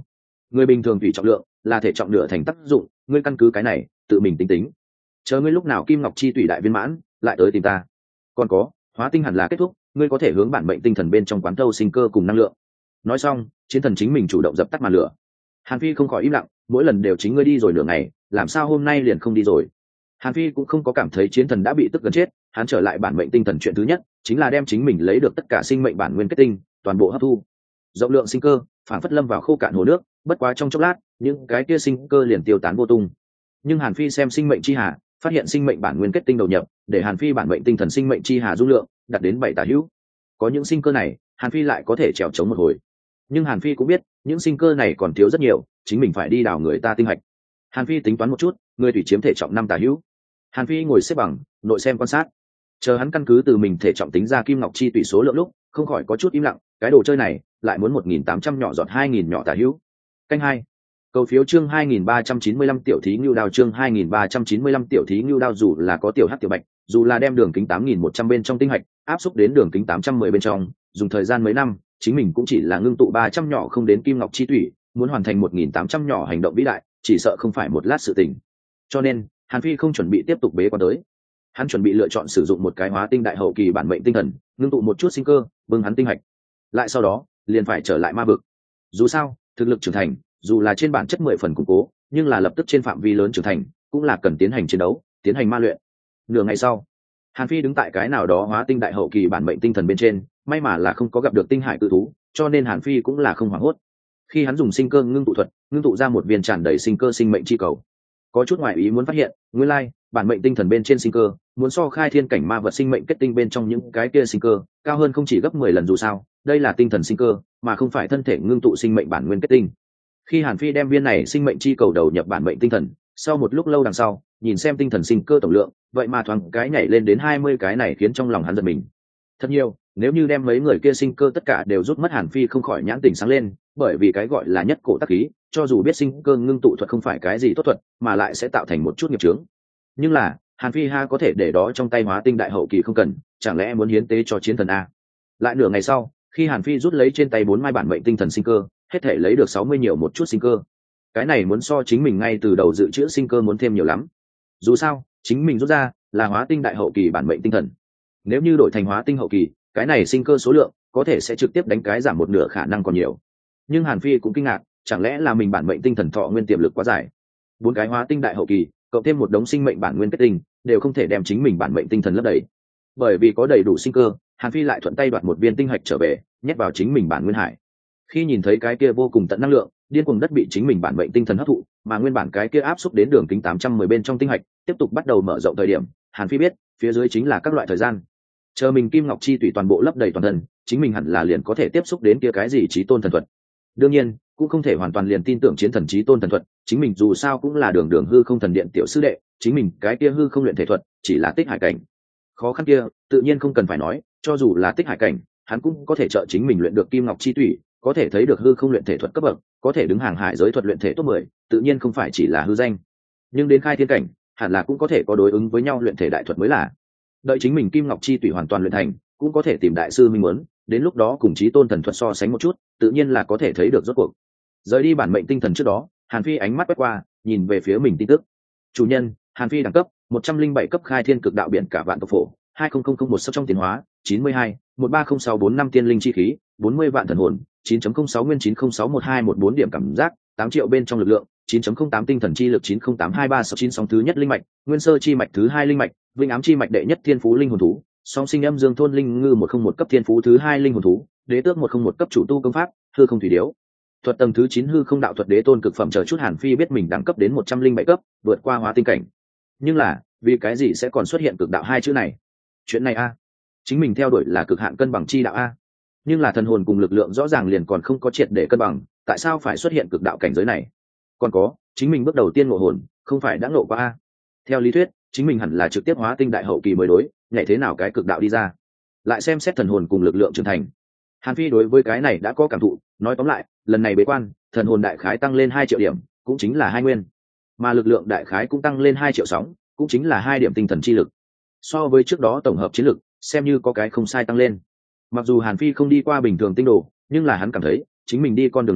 người bình thường thủy trọng lượng là thể trọng nửa thành tác dụng, ngươi căn cứ cái này tự mình tính tính, chờ ngươi lúc nào kim ngọc chi tủy đại viên mãn lại tới tìm ta. Còn có, hóa tinh hẳn là kết thúc, ngươi có thể hướng bản mệnh tinh thần bên trong quán thâu sinh cơ cùng năng lượng. Nói xong, chiến thần chính mình chủ động dập tắt màn lửa. Hàn Phi không khỏi im lặng, mỗi lần đều chính ngươi đi rồi nửa ngày, làm sao hôm nay liền không đi rồi? Hàn Phi cũng không có cảm thấy chiến thần đã bị tức gần chết, hắn trở lại bản mệnh tinh thần chuyện thứ nhất chính là đem chính mình lấy được tất cả sinh mệnh bản nguyên kết tinh toàn bộ hấp thu. Rộng lượng sinh cơ phản phất lâm vào khô cạn hồ nước, bất quá trong chốc lát những cái kia sinh cơ liền tiêu tán vô tung. Nhưng Hàn Phi xem sinh mệnh chi hà, phát hiện sinh mệnh bản nguyên kết tinh đầu nhập, để Hàn Phi bản mệnh tinh thần sinh mệnh chi hà dung lượng đạt đến bảy tả hữu. Có những sinh cơ này, Hàn Phi lại có thể trèo chống một hồi. Nhưng Hàn Phi cũng biết những sinh cơ này còn thiếu rất nhiều, chính mình phải đi đào người ta tinh hạch. Hàn Phi tính toán một chút, người thủy chiếm thể trọng năm tả hữu. Hàn Phi ngồi xếp bằng, nội xem quan sát. Chờ hắn căn cứ từ mình thể trọng tính ra kim ngọc chi tùy số lượng lúc, không khỏi có chút im lặng, cái đồ chơi này lại muốn một nghìn tám trăm nhỏ giọt hai nghìn nhỏ tả hữu. Canh hai. Cầu phiếu chương hai nghìn ba trăm chín mươi lăm tiểu thí ngưu đao chương hai nghìn ba trăm chín mươi lăm tiểu thí ngưu đao dù là có tiểu hắc tiểu bạch, dù là đem đường kính tám nghìn một trăm bên trong tinh hạch áp xúc đến đường kính tám trăm mười bên trong, dùng thời gian mấy năm, chính mình cũng chỉ là ngưng tụ ba trăm nhỏ không đến kim ngọc chi thủy, muốn hoàn thành một nghìn tám trăm nhỏ hành động vĩ đại, chỉ sợ không phải một lát sự tình. Cho nên, Hàn Phi không chuẩn bị tiếp tục bế quan tới. Hắn chuẩn bị lựa chọn sử dụng một cái hóa tinh đại hậu kỳ bản mệnh tinh thần, ngưng tụ một chút sinh cơ, bưng hắn tinh hạch. Lại sau đó, liền phải trở lại ma vực. Dù sao, thực lực trưởng thành, dù là trên bản chất mười phần củng cố, nhưng là lập tức trên phạm vi lớn trưởng thành, cũng là cần tiến hành chiến đấu, tiến hành ma luyện. Nửa ngày sau, Hàn Phi đứng tại cái nào đó hóa tinh đại hậu kỳ bản mệnh tinh thần bên trên, may mà là không có gặp được tinh hải cự thú, cho nên Hàn Phi cũng là không hoảng hốt. Khi hắn dùng sinh cơ ngưng tụ thuật, ngưng tụ ra một viên tràn đầy sinh cơ sinh mệnh chi cầu. Có chút ngoại ý muốn phát hiện, nguyên lai, bản mệnh tinh thần bên trên sinh cơ, muốn so khai thiên cảnh ma vật sinh mệnh kết tinh bên trong những cái kia sinh cơ, cao hơn không chỉ gấp mười lần dù sao, đây là tinh thần sinh cơ, mà không phải thân thể ngưng tụ sinh mệnh bản nguyên kết tinh. Khi Hàn Phi đem viên này sinh mệnh chi cầu đầu nhập bản mệnh tinh thần, sau một lúc lâu đằng sau, nhìn xem tinh thần sinh cơ tổng lượng, vậy mà thoáng cái nhảy lên đến hai mươi cái này khiến trong lòng hắn giật mình. Thật nhiều, nếu như đem mấy người kia sinh cơ tất cả đều rút mất, Hàn Phi không khỏi nhãn tình sáng lên, bởi vì cái gọi là nhất cổ tắc khí, cho dù biết sinh cơ ngưng tụ thuật không phải cái gì tốt thuật, mà lại sẽ tạo thành một chút nghiệp chướng. Nhưng là, Hàn Phi ha có thể để đó trong tay hóa tinh đại hậu kỳ không cần, chẳng lẽ muốn hiến tế cho chiến thần a? Lại nửa ngày sau, khi Hàn Phi rút lấy trên tay bốn mai bản mệnh tinh thần sinh cơ, hết thể lấy được sáu mươi nhiều một chút sinh cơ. Cái này muốn so chính mình ngay từ đầu dự trữ sinh cơ muốn thêm nhiều lắm. Dù sao, chính mình rút ra là hóa tinh đại hậu kỳ bản mệnh tinh thần. Nếu như đổi thành hóa tinh hậu kỳ, cái này sinh cơ số lượng có thể sẽ trực tiếp đánh cái giảm một nửa khả năng còn nhiều. Nhưng Hàn Phi cũng kinh ngạc, chẳng lẽ là mình bản mệnh tinh thần thọ nguyên tiềm lực quá dài? Bốn cái hóa tinh đại hậu kỳ, cộng thêm một đống sinh mệnh bản nguyên kết tinh, đều không thể đem chính mình bản mệnh tinh thần lấp đầy. Bởi vì có đầy đủ sinh cơ, Hàn Phi lại thuận tay đoạt một viên tinh hạch trở về, nhét vào chính mình bản nguyên hải. Khi nhìn thấy cái kia vô cùng tận năng lượng, điên cuồng đất bị chính mình bản mệnh tinh thần hấp thụ, mà nguyên bản cái kia áp xúc đến đường kính tám trăm mười bên trong tinh hạch, tiếp tục bắt đầu mở rộng thời điểm, Hàn Phi biết, phía dưới chính là các loại thời gian. Chờ mình kim ngọc chi tùy toàn bộ lấp đầy toàn thân, chính mình hẳn là liền có thể tiếp xúc đến kia cái gì chí tôn thần thuật. Đương nhiên, cũng không thể hoàn toàn liền tin tưởng chiến thần chí tôn thần thuật, chính mình dù sao cũng là đường đường hư không thần điện tiểu sư đệ, chính mình cái kia hư không luyện thể thuật, chỉ là tích hải cảnh. Khó khăn kia, tự nhiên không cần phải nói, cho dù là tích hải cảnh, hắn cũng có thể trợ chính mình luyện được kim ngọc chi tùy, có thể thấy được hư không luyện thể thuật cấp bậc, có thể đứng hàng hải giới thuật luyện thể top mười, tự nhiên không phải chỉ là hư danh. Nhưng đến khai thiên cảnh, hẳn là cũng có thể có đối ứng với nhau luyện thể đại thuật mới là. Đợi chính mình kim ngọc chi tùy hoàn toàn luyện thành, cũng có thể tìm đại sư minh muốn, đến lúc đó cùng chí tôn thần thuật so sánh một chút, tự nhiên là có thể thấy được rốt cuộc. Rời đi bản mệnh tinh thần trước đó, Hàn Phi ánh mắt quét qua, nhìn về phía mình tin tức. Chủ nhân, Hàn Phi đẳng cấp một trăm linh bảy cấp khai thiên cực đạo biển cả vạn tộc phổ, hai không không không một sắp trong tiến hóa, chín mươi hai, một ba không sáu bốn năm tiên linh chi khí, bốn mươi vạn thần hồn, chín không sáu nguyên chín không sáu một hai một bốn điểm cảm giác, tám triệu bên trong lực lượng, chín không tám tinh thần chi lực chín không tám hai ba sáu chín sóng thứ nhất linh mạch, nguyên sơ chi mạch thứ hai linh mạch, vinh ám chi mạch đệ nhất thiên phú linh hồn thú, song sinh âm dương thôn linh ngư một không một cấp thiên phú thứ hai linh hồn thú, đế tước một không một cấp chủ tu công pháp, hư không thủy điếu. Thuật tầng thứ chín hư không đạo thuật đế tôn cực phẩm chờ chút. Hàn Phi biết mình đẳng cấp đến một trăm linh bảy cấp, vượt qua hóa tinh cảnh. Nhưng là, vì cái gì sẽ còn xuất hiện cực đạo hai chữ này? Chuyện này a, chính mình theo đuổi là cực hạn cân bằng chi đạo a. Nhưng là thần hồn cùng lực lượng rõ ràng liền còn không có triệt để cân bằng, tại sao phải xuất hiện cực đạo cảnh giới này? Còn có, chính mình bước đầu tiên ngộ hồn, không phải đã ngộ qua a? Theo lý thuyết, chính mình hẳn là trực tiếp hóa tinh đại hậu kỳ mới đối, nhảy thế nào cái cực đạo đi ra? Lại xem xét thần hồn cùng lực lượng trưởng thành. Hàn Phi đối với cái này đã có cảm thụ, nói tóm lại, lần này bế quan, thần hồn đại khái tăng lên hai triệu điểm, cũng chính là hai nguyên, mà lực lượng đại khái cũng tăng lên hai triệu sóng, cũng chính là hai điểm tinh thần chi lực. So với trước đó tổng hợp chiến lực, xem như có cái không sai tăng lên. Mặc dù Hàn Phi không đi qua bình thường tinh đồ, nhưng là hắn cảm thấy, chính mình đi con đường này,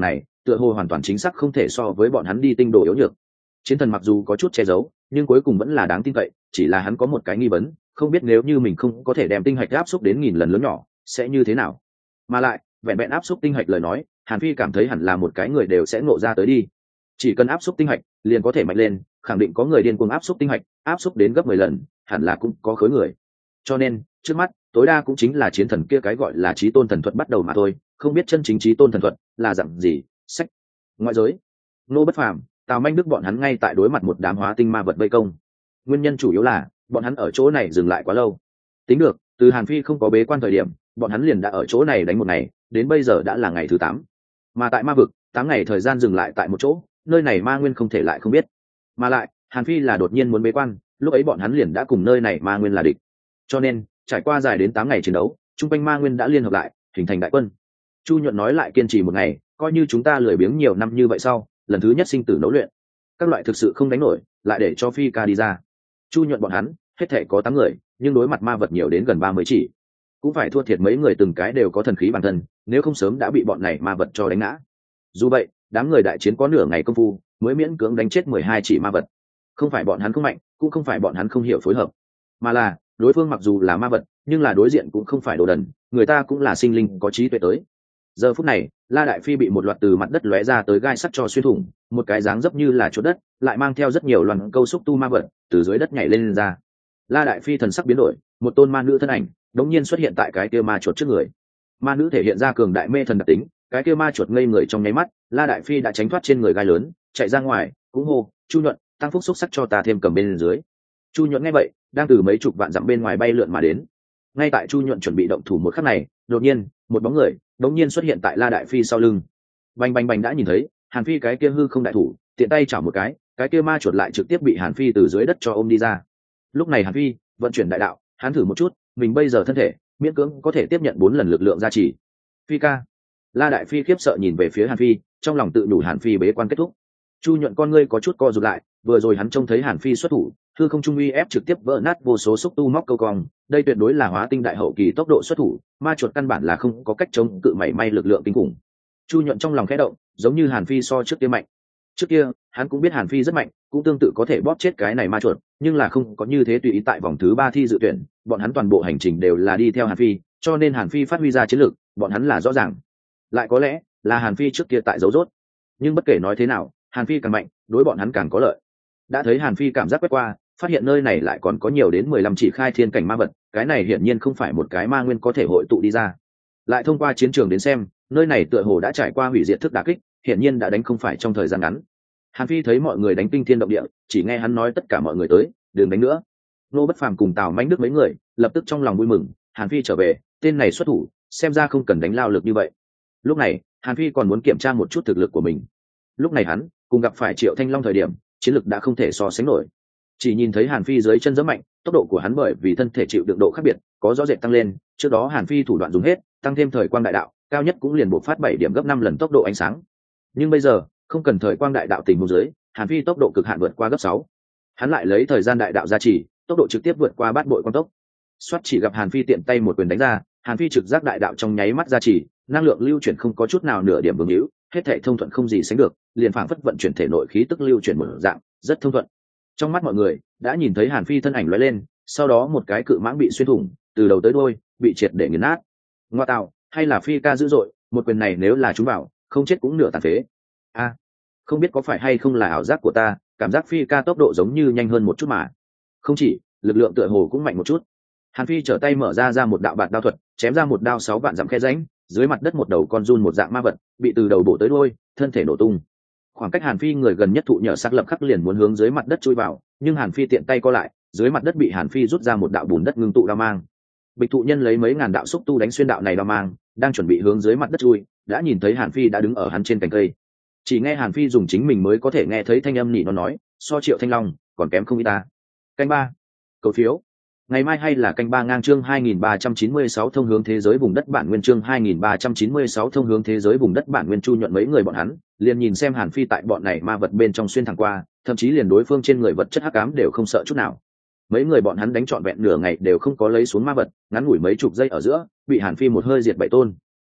tựa hồ hoàn toàn chính xác không thể so với bọn hắn đi tinh đồ yếu nhược. Chiến thần mặc dù có chút che giấu nhưng cuối cùng vẫn là đáng tin cậy, chỉ là hắn có một cái nghi vấn, không biết nếu như mình không có thể đem tinh hạch áp xúc đến nghìn lần lớn nhỏ sẽ như thế nào. Mà lại vẹn vẹn áp xúc tinh hạch lời nói, Hàn Phi cảm thấy hẳn là một cái người đều sẽ ngộ ra tới đi. Chỉ cần áp xúc tinh hạch liền có thể mạnh lên, khẳng định có người điên cuồng áp xúc tinh hạch, áp xúc đến gấp mười lần, hẳn là cũng có khối người. Cho nên trước mắt tối đa cũng chính là chiến thần kia cái gọi là chí tôn thần thuật bắt đầu mà thôi, không biết chân chính chí tôn thần thuật là dạng gì. Sách ngoại giới, Nô Bất Phàm, Tào Manh Đức bọn hắn ngay tại đối mặt một đám hóa tinh ma vật vây công. Nguyên nhân chủ yếu là bọn hắn ở chỗ này dừng lại quá lâu. Tính được, từ Hàn Phi không có bế quan thời điểm, bọn hắn liền đã ở chỗ này đánh một ngày, đến bây giờ đã là ngày thứ tám. Mà tại ma vực, tám ngày thời gian dừng lại tại một chỗ, nơi này ma nguyên không thể lại không biết. Mà lại, Hàn Phi là đột nhiên muốn bế quan, lúc ấy bọn hắn liền đã cùng nơi này ma nguyên là địch. Cho nên, trải qua dài đến tám ngày chiến đấu, trung quanh ma nguyên đã liên hợp lại, hình thành đại quân. Chu Nhuận nói lại kiên trì một ngày, coi như chúng ta lười biếng nhiều năm như vậy sau, lần thứ nhất sinh tử nấu luyện. Các loại thực sự không đánh nổi, lại để cho Phi ca đi ra. Chu Nhuận bọn hắn, hết thể có tám người, nhưng đối mặt ma vật nhiều đến gần ba mươi chỉ. Cũng phải thua thiệt mấy người từng cái đều có thần khí bản thân, nếu không sớm đã bị bọn này ma vật cho đánh ngã. Dù vậy, đám người đại chiến có nửa ngày công phu, mới miễn cưỡng đánh chết mười hai chỉ ma vật. Không phải bọn hắn không mạnh, cũng không phải bọn hắn không hiểu phối hợp, mà là đối phương mặc dù là ma vật, nhưng là đối diện cũng không phải đồ đần, người ta cũng là sinh linh có trí tuệ tới. Giờ phút này, La Đại Phi bị một loạt từ mặt đất lóe ra tới gai sắt cho xuyên thủng, một cái dáng dấp như là chỗ đất, lại mang theo rất nhiều loàn câu xúc tu ma vật từ dưới đất nhảy lên, lên ra. La Đại Phi thần sắc biến đổi, một tôn ma nữ thân ảnh đống nhiên xuất hiện tại cái kia ma chuột trước người. Ma nữ thể hiện ra cường đại mê thần đặc tính, cái kia ma chuột ngây người trong nháy mắt, La Đại Phi đã tránh thoát trên người gai lớn, chạy ra ngoài, cũng hô, "Chu Nhuận, tăng phúc xúc sắc cho ta thêm cầm bên dưới." Chu Nhuận nghe vậy, đang từ mấy chục vạn dặm bên ngoài bay lượn mà đến. Ngay tại Chu Nhuận chuẩn bị động thủ một khắc này, đột nhiên, một bóng người đống nhiên xuất hiện tại La Đại Phi sau lưng. Bành bành bành đã nhìn thấy, Hàn Phi cái kia hư không đại thủ, tiện tay chảo một cái, cái kia ma chuột lại trực tiếp bị Hàn Phi từ dưới đất cho ôm đi ra. Lúc này Hàn Phi vận chuyển đại đạo, hắn thử một chút, mình bây giờ thân thể miễn cưỡng có thể tiếp nhận bốn lần lực lượng gia trì. Phi ca. La Đại Phi khiếp sợ nhìn về phía Hàn Phi, trong lòng tự nhủ Hàn Phi bế quan kết thúc. Chu Nhuận con ngươi có chút co rụt lại, vừa rồi hắn trông thấy Hàn Phi xuất thủ, hư không trung uy ép trực tiếp vỡ nát vô số xúc tu móc câu cong, đây tuyệt đối là hóa tinh đại hậu kỳ tốc độ xuất thủ, ma chuột căn bản là không có cách chống cự mảy may lực lượng kinh khủng. Chu Nhuận trong lòng khẽ động, giống như Hàn Phi so trước kia mạnh. Trước kia, hắn cũng biết Hàn Phi rất mạnh, cũng tương tự có thể bóp chết cái này ma chuột, nhưng là không có như thế tùy ý tại vòng thứ ba thi dự tuyển, bọn hắn toàn bộ hành trình đều là đi theo Hàn Phi, cho nên Hàn Phi phát huy ra chiến lược, bọn hắn là rõ ràng. Lại có lẽ là Hàn Phi trước kia tại dấu rốt, nhưng bất kể nói thế nào, Hàn Phi càng mạnh, đối bọn hắn càng có lợi. Đã thấy Hàn Phi cảm giác quét qua, phát hiện nơi này lại còn có nhiều đến mười lăm chỉ khai thiên cảnh ma vật, cái này hiển nhiên không phải một cái ma nguyên có thể hội tụ đi ra. Lại thông qua chiến trường đến xem, nơi này tựa hồ đã trải qua hủy diệt thức đả kích, hiển nhiên đã đánh không phải trong thời gian ngắn. Hàn Phi thấy mọi người đánh kinh thiên động địa, chỉ nghe hắn nói tất cả mọi người tới, đừng đánh nữa. Nô Bất Phàm cùng Tào Manh Đức mấy người lập tức trong lòng vui mừng, Hàn Phi trở về, tên này xuất thủ, xem ra không cần đánh lao lực như vậy. Lúc này, Hàn Phi còn muốn kiểm tra một chút thực lực của mình. Lúc này hắn cùng gặp phải Triệu Thanh Long thời điểm, chiến lực đã không thể so sánh nổi. Chỉ nhìn thấy Hàn Phi dưới chân giẫm mạnh, tốc độ của hắn bởi vì thân thể chịu đựng độ khác biệt, có rõ rệt tăng lên, trước đó Hàn Phi thủ đoạn dùng hết, tăng thêm thời quang đại đạo, cao nhất cũng liền bộc phát bảy điểm gấp năm lần tốc độ ánh sáng. Nhưng bây giờ, không cần thời quang đại đạo tình huống dưới, Hàn Phi tốc độ cực hạn vượt qua gấp sáu. Hắn lại lấy thời gian đại đạo gia trì, tốc độ trực tiếp vượt qua bát bội quang tốc. Soát chỉ gặp Hàn Phi tiện tay một quyền đánh ra, Hàn Phi trực giác đại đạo trong nháy mắt gia trì, năng lượng lưu chuyển không có chút nào nửa điểm vương hữu, hết thảy thông thuận không gì sánh được, liền phảng phất vận chuyển thể nội khí tức lưu chuyển mở dạng, rất thông thuận. Trong mắt mọi người đã nhìn thấy Hàn Phi thân ảnh lóe lên, sau đó một cái cự mãng bị xuyên thủng, từ đầu tới đuôi bị triệt để nghiền nát. Ngoa tạo, hay là Phi ca dữ dội, một quyền này nếu là chúng vào, không chết cũng nửa tàn phế. A, à, không biết có phải hay không là ảo giác của ta, cảm giác Phi ca tốc độ giống như nhanh hơn một chút mà. Không chỉ, lực lượng tựa hồ cũng mạnh một chút. Hàn Phi trở tay mở ra ra một đạo bạt đao thuật, chém ra một đao sáu vạn dặm khe rãnh, dưới mặt đất một đầu con giun một dạng ma vật, bị từ đầu bổ tới đuôi, thân thể nổ tung. Khoảng cách Hàn Phi người gần nhất thụ nhờ sắc lập khắc liền muốn hướng dưới mặt đất chui vào, nhưng Hàn Phi tiện tay co lại, dưới mặt đất bị Hàn Phi rút ra một đạo bùn đất ngưng tụ đao mang. Bịch thụ nhân lấy mấy ngàn đạo xúc tu đánh xuyên đạo này đao mang, đang chuẩn bị hướng dưới mặt đất chui, đã nhìn thấy Hàn Phi đã đứng ở hắn trên cành cây. Chỉ nghe Hàn Phi dùng chính mình mới có thể nghe thấy thanh âm nỉ nó nói, so Triệu Thanh Long còn kém không ít ta. Canh ba, cầu phiếu. Ngày mai hay là canh ba ngang chương hai nghìn ba trăm chín mươi sáu thông hướng thế giới vùng đất bản nguyên chương hai nghìn ba trăm chín mươi sáu thông hướng thế giới vùng đất bản nguyên. Chu Nhuận mấy người bọn hắn liền nhìn xem Hàn Phi tại bọn này ma vật bên trong xuyên thẳng qua, thậm chí liền đối phương trên người vật chất hắc ám đều không sợ chút nào. Mấy người bọn hắn đánh trọn vẹn nửa ngày đều không có lấy xuống ma vật, ngắn ngủi mấy chục giây ở giữa, bị Hàn Phi một hơi diệt bảy tôn.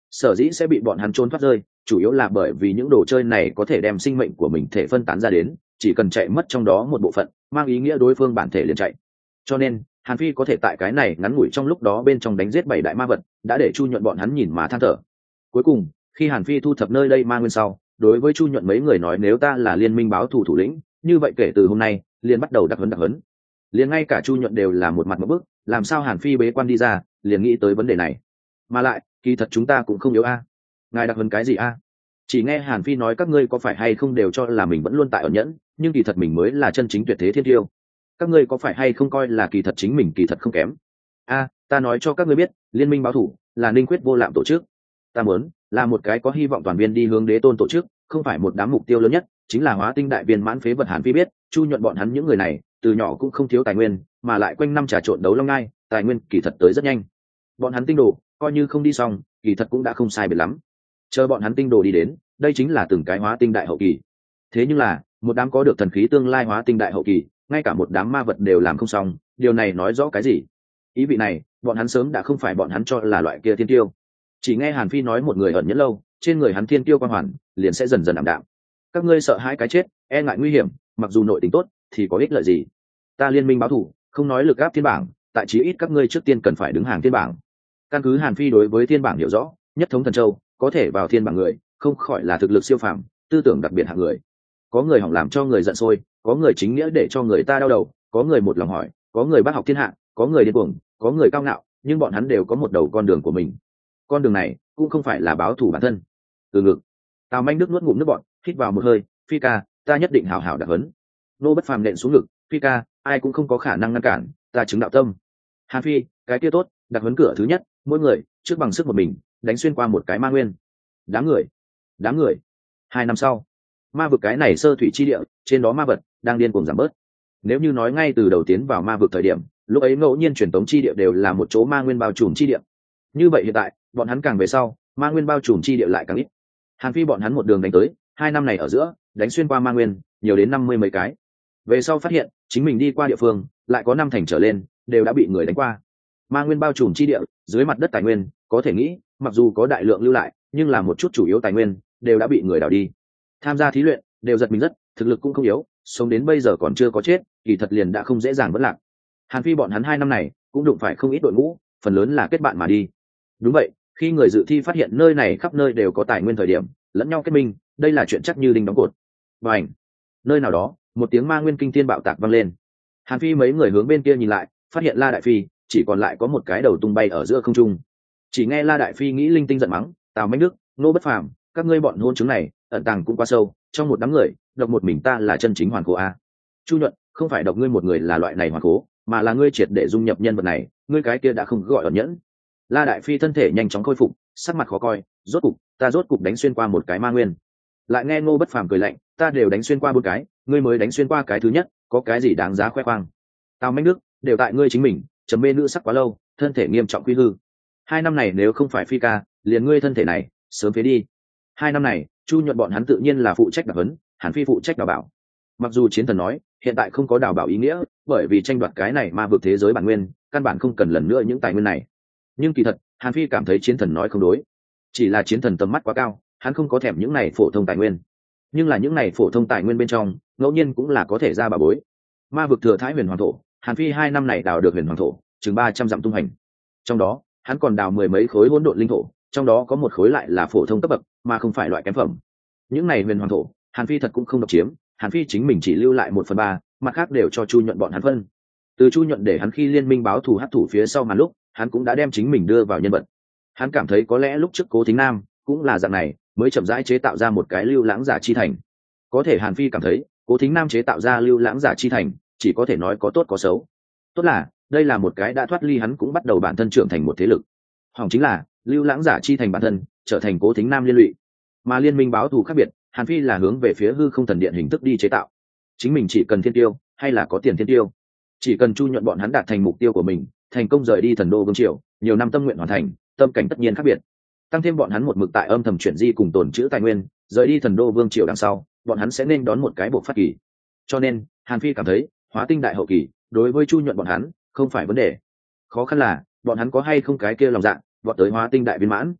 sở dĩ sẽ bị bọn hắn trốn thoát rơi chủ yếu là bởi vì những đồ chơi này có thể đem sinh mệnh của mình thể phân tán ra đến, chỉ cần chạy mất trong đó một bộ phận mang ý nghĩa đối phương bản thể liền chạy. Cho nên Hàn Phi có thể tại cái này ngắn ngủi trong lúc đó bên trong đánh giết bảy đại ma vật, đã để Chu Nhuận bọn hắn nhìn mà than thở. Cuối cùng khi Hàn Phi thu thập nơi đây ma nguyên sau, đối với Chu Nhuận mấy người nói, nếu ta là liên minh báo thù thủ lĩnh, như vậy kể từ hôm nay liền bắt đầu đặc huấn đặc huấn. Liền ngay cả Chu Nhuận đều là một mặt một bức, làm sao Hàn Phi bế quan đi ra liền nghĩ tới vấn đề này. Mà lại kỳ thật chúng ta cũng không yếu a. Ngài đặc huấn cái gì a? Chỉ nghe Hàn Phi nói các ngươi có phải hay không đều cho là mình vẫn luôn tại ẩn nhẫn, nhưng kỳ thật mình mới là chân chính tuyệt thế thiên tiêu. Các ngươi có phải hay không coi là kỳ thật chính mình kỳ thật không kém. A, ta nói cho các ngươi biết, liên minh báo thủ là Ninh Quyết vô lạm tổ chức. Ta muốn là một cái có hy vọng toàn viên đi hướng đế tôn tổ chức, không phải một đám mục tiêu lớn nhất chính là hóa tinh đại viên mãn phế vật. Hàn Phi biết Chu Nhuận bọn hắn những người này từ nhỏ cũng không thiếu tài nguyên, mà lại quanh năm trà trộn đấu long ngai, tài nguyên kỳ thật tới rất nhanh. Bọn hắn tinh đồ coi như không đi xong, kỳ thật cũng đã không sai biệt lắm. Chờ bọn hắn tinh đồ đi đến, đây chính là từng cái hóa tinh đại hậu kỳ. Thế nhưng là một đám có được thần khí tương lai hóa tinh đại hậu kỳ, ngay cả một đám ma vật đều làm không xong, điều này nói rõ cái gì? Ý vị này bọn hắn sớm đã không phải bọn hắn cho là loại kia thiên tiêu. Chỉ nghe Hàn Phi nói một người ẩn nhẫn lâu, trên người hắn thiên tiêu quang hoàn liền sẽ dần dần ảm đạm. Các ngươi sợ hãi cái chết, e ngại nguy hiểm, mặc dù nội tình tốt thì có ích lợi gì? Ta liên minh báo thù không nói lực áp thiên bảng, tại chí ít các ngươi trước tiên cần phải đứng hàng thiên bảng. Căn cứ Hàn Phi đối với thiên bảng hiểu rõ, nhất thống thần châu có thể vào thiên bảng người không khỏi là thực lực siêu phàm, tư tưởng đặc biệt hạng người. Có người hỏng làm cho người giận sôi, có người chính nghĩa để cho người ta đau đầu, có người một lòng hỏi, có người bác học thiên hạ, có người điên cuồng, có người cao ngạo, nhưng bọn hắn đều có một đầu con đường của mình. Con đường này cũng không phải là báo thù bản thân. Từ ngực Tào Manh Đức nuốt ngụm nước bọt, hít vào một hơi. Phi ca, ta nhất định hảo hảo đặc huấn. Nô Bất Phàm nện xuống ngực. Phi ca, ai cũng không có khả năng ngăn cản ta chứng đạo tâm. Hàn Phi, cái kia tốt, đặc huấn cửa thứ nhất, mỗi người trước bằng sức một mình đánh xuyên qua một cái ma nguyên. Đám người đám người hai năm sau, ma vực cái này sơ thủy chi địa, trên đó ma vật đang điên cuồng giảm bớt. Nếu như nói ngay từ đầu tiến vào ma vực thời điểm, lúc ấy ngẫu nhiên truyền tống chi địa đều là một chỗ ma nguyên bao trùm chi địa, như vậy hiện tại bọn hắn càng về sau, ma nguyên bao trùm chi địa lại càng ít. Hàn Phi bọn hắn một đường đánh tới, hai năm này ở giữa đánh xuyên qua ma nguyên nhiều đến năm mươi mấy cái. Về sau phát hiện chính mình đi qua địa phương lại có năm thành trở lên đều đã bị người đánh qua. Ma nguyên bao trùm chi địa, dưới mặt đất tài nguyên có thể nghĩ mặc dù có đại lượng lưu lại, nhưng là một chút chủ yếu tài nguyên đều đã bị người đào đi. Tham gia thí luyện đều giật mình rất, thực lực cũng không yếu, sống đến bây giờ còn chưa có chết, kỳ thật liền đã không dễ dàng vất lạc. Hàn Phi bọn hắn hai năm này cũng đụng phải không ít đội ngũ, phần lớn là kết bạn mà đi. Đúng vậy, khi người dự thi phát hiện nơi này khắp nơi đều có tài nguyên thời điểm, lẫn nhau kết minh, đây là chuyện chắc như đinh đóng cột. Và ảnh nơi nào đó, một tiếng ma nguyên kinh thiên bạo tạc vang lên. Hàn Phi mấy người hướng bên kia nhìn lại, phát hiện La Đại Phi chỉ còn lại có một cái đầu tung bay ở giữa không trung. Chỉ nghe La Đại Phi nghĩ linh tinh giận mắng, Tào Manh Đức, Nô Bất Phàm, các ngươi bọn hôn chứng này ẩn tàng cũng quá sâu, trong một đám người độc một mình ta là chân chính hoàn cố a. Chu Nhuận, không phải độc ngươi một người là loại này hoàn cố, mà là ngươi triệt để dung nhập nhân vật này, ngươi cái kia đã không gọi ẩn nhẫn. La Đại Phi thân thể nhanh chóng khôi phục, sắc mặt khó coi, rốt cục ta rốt cục đánh xuyên qua một cái ma nguyên. Lại nghe Ngô Bất Phàm cười lạnh, ta đều đánh xuyên qua bốn cái, ngươi mới đánh xuyên qua cái thứ nhất, có cái gì đáng giá khoe khoang? Tào Manh Đức, đều tại ngươi chính mình trầm mê nữ sắc quá lâu, thân thể nghiêm trọng quy hư. Hai năm này nếu không phải Phi ca, liền ngươi thân thể này sớm phế đi. Hai năm này Chu Nhuận bọn hắn tự nhiên là phụ trách đặc huấn, Hàn Phi phụ trách đào bảo. Mặc dù chiến thần nói hiện tại không có đào bảo ý nghĩa, bởi vì tranh đoạt cái này ma vực thế giới bản nguyên, căn bản không cần lần nữa những tài nguyên này. Nhưng kỳ thật Hàn Phi cảm thấy chiến thần nói không đối, chỉ là chiến thần tầm mắt quá cao, hắn không có thèm những này phổ thông tài nguyên. Nhưng là những này phổ thông tài nguyên bên trong ngẫu nhiên cũng là có thể ra bà bối. Ma vực thừa thái huyền hoàng thổ, Hàn Phi hai năm này đào được huyền hoàng thổ chừng ba trăm dặm tung hành, trong đó hắn còn đào mười mấy khối hỗn độn linh thổ, trong đó có một khối lại là phổ thông cấp bậc mà không phải loại kém phẩm. Những này huyền hoàng thổ Hàn Phi thật cũng không độc chiếm, Hàn Phi chính mình chỉ lưu lại một phần ba, mặt khác đều cho Chu Nhuận bọn hắn phân. Từ Chu Nhuận để hắn khi liên minh báo thù hắc thủ phía sau màn lúc, hắn cũng đã đem chính mình đưa vào nhân vật. Hắn cảm thấy có lẽ lúc trước Cố Thính Nam cũng là dạng này, mới chậm rãi chế tạo ra một cái lưu lãng giả chi thành. Có thể Hàn Phi cảm thấy Cố Thính Nam chế tạo ra lưu lãng giả chi thành chỉ có thể nói có tốt có xấu. Tốt là đây là một cái đã thoát ly hắn cũng bắt đầu bản thân trưởng thành một thế lực. Hỏng chính là lưu lãng giả chi thành bản thân trở thành Cố Thính Nam liên lụy. Mà liên minh báo thù khác biệt, Hàn Phi là hướng về phía hư không thần điện hình thức đi chế tạo. Chính mình chỉ cần thiên tiêu hay là có tiền thiên tiêu, chỉ cần Chu Nhuận bọn hắn đạt thành mục tiêu của mình, thành công rời đi thần đô vương triều, nhiều năm tâm nguyện hoàn thành, tâm cảnh tất nhiên khác biệt. Tăng thêm bọn hắn một mực tại âm thầm chuyển di cùng tồn trữ tài nguyên, rời đi thần đô vương triều đằng sau, bọn hắn sẽ nên đón một cái bộ phát kỳ. Cho nên Hàn Phi cảm thấy hóa tinh đại hậu kỳ đối với Chu Nhuận bọn hắn không phải vấn đề, khó khăn là bọn hắn có hay không cái kia lòng dạ vọt tới hóa tinh đại viên mãn.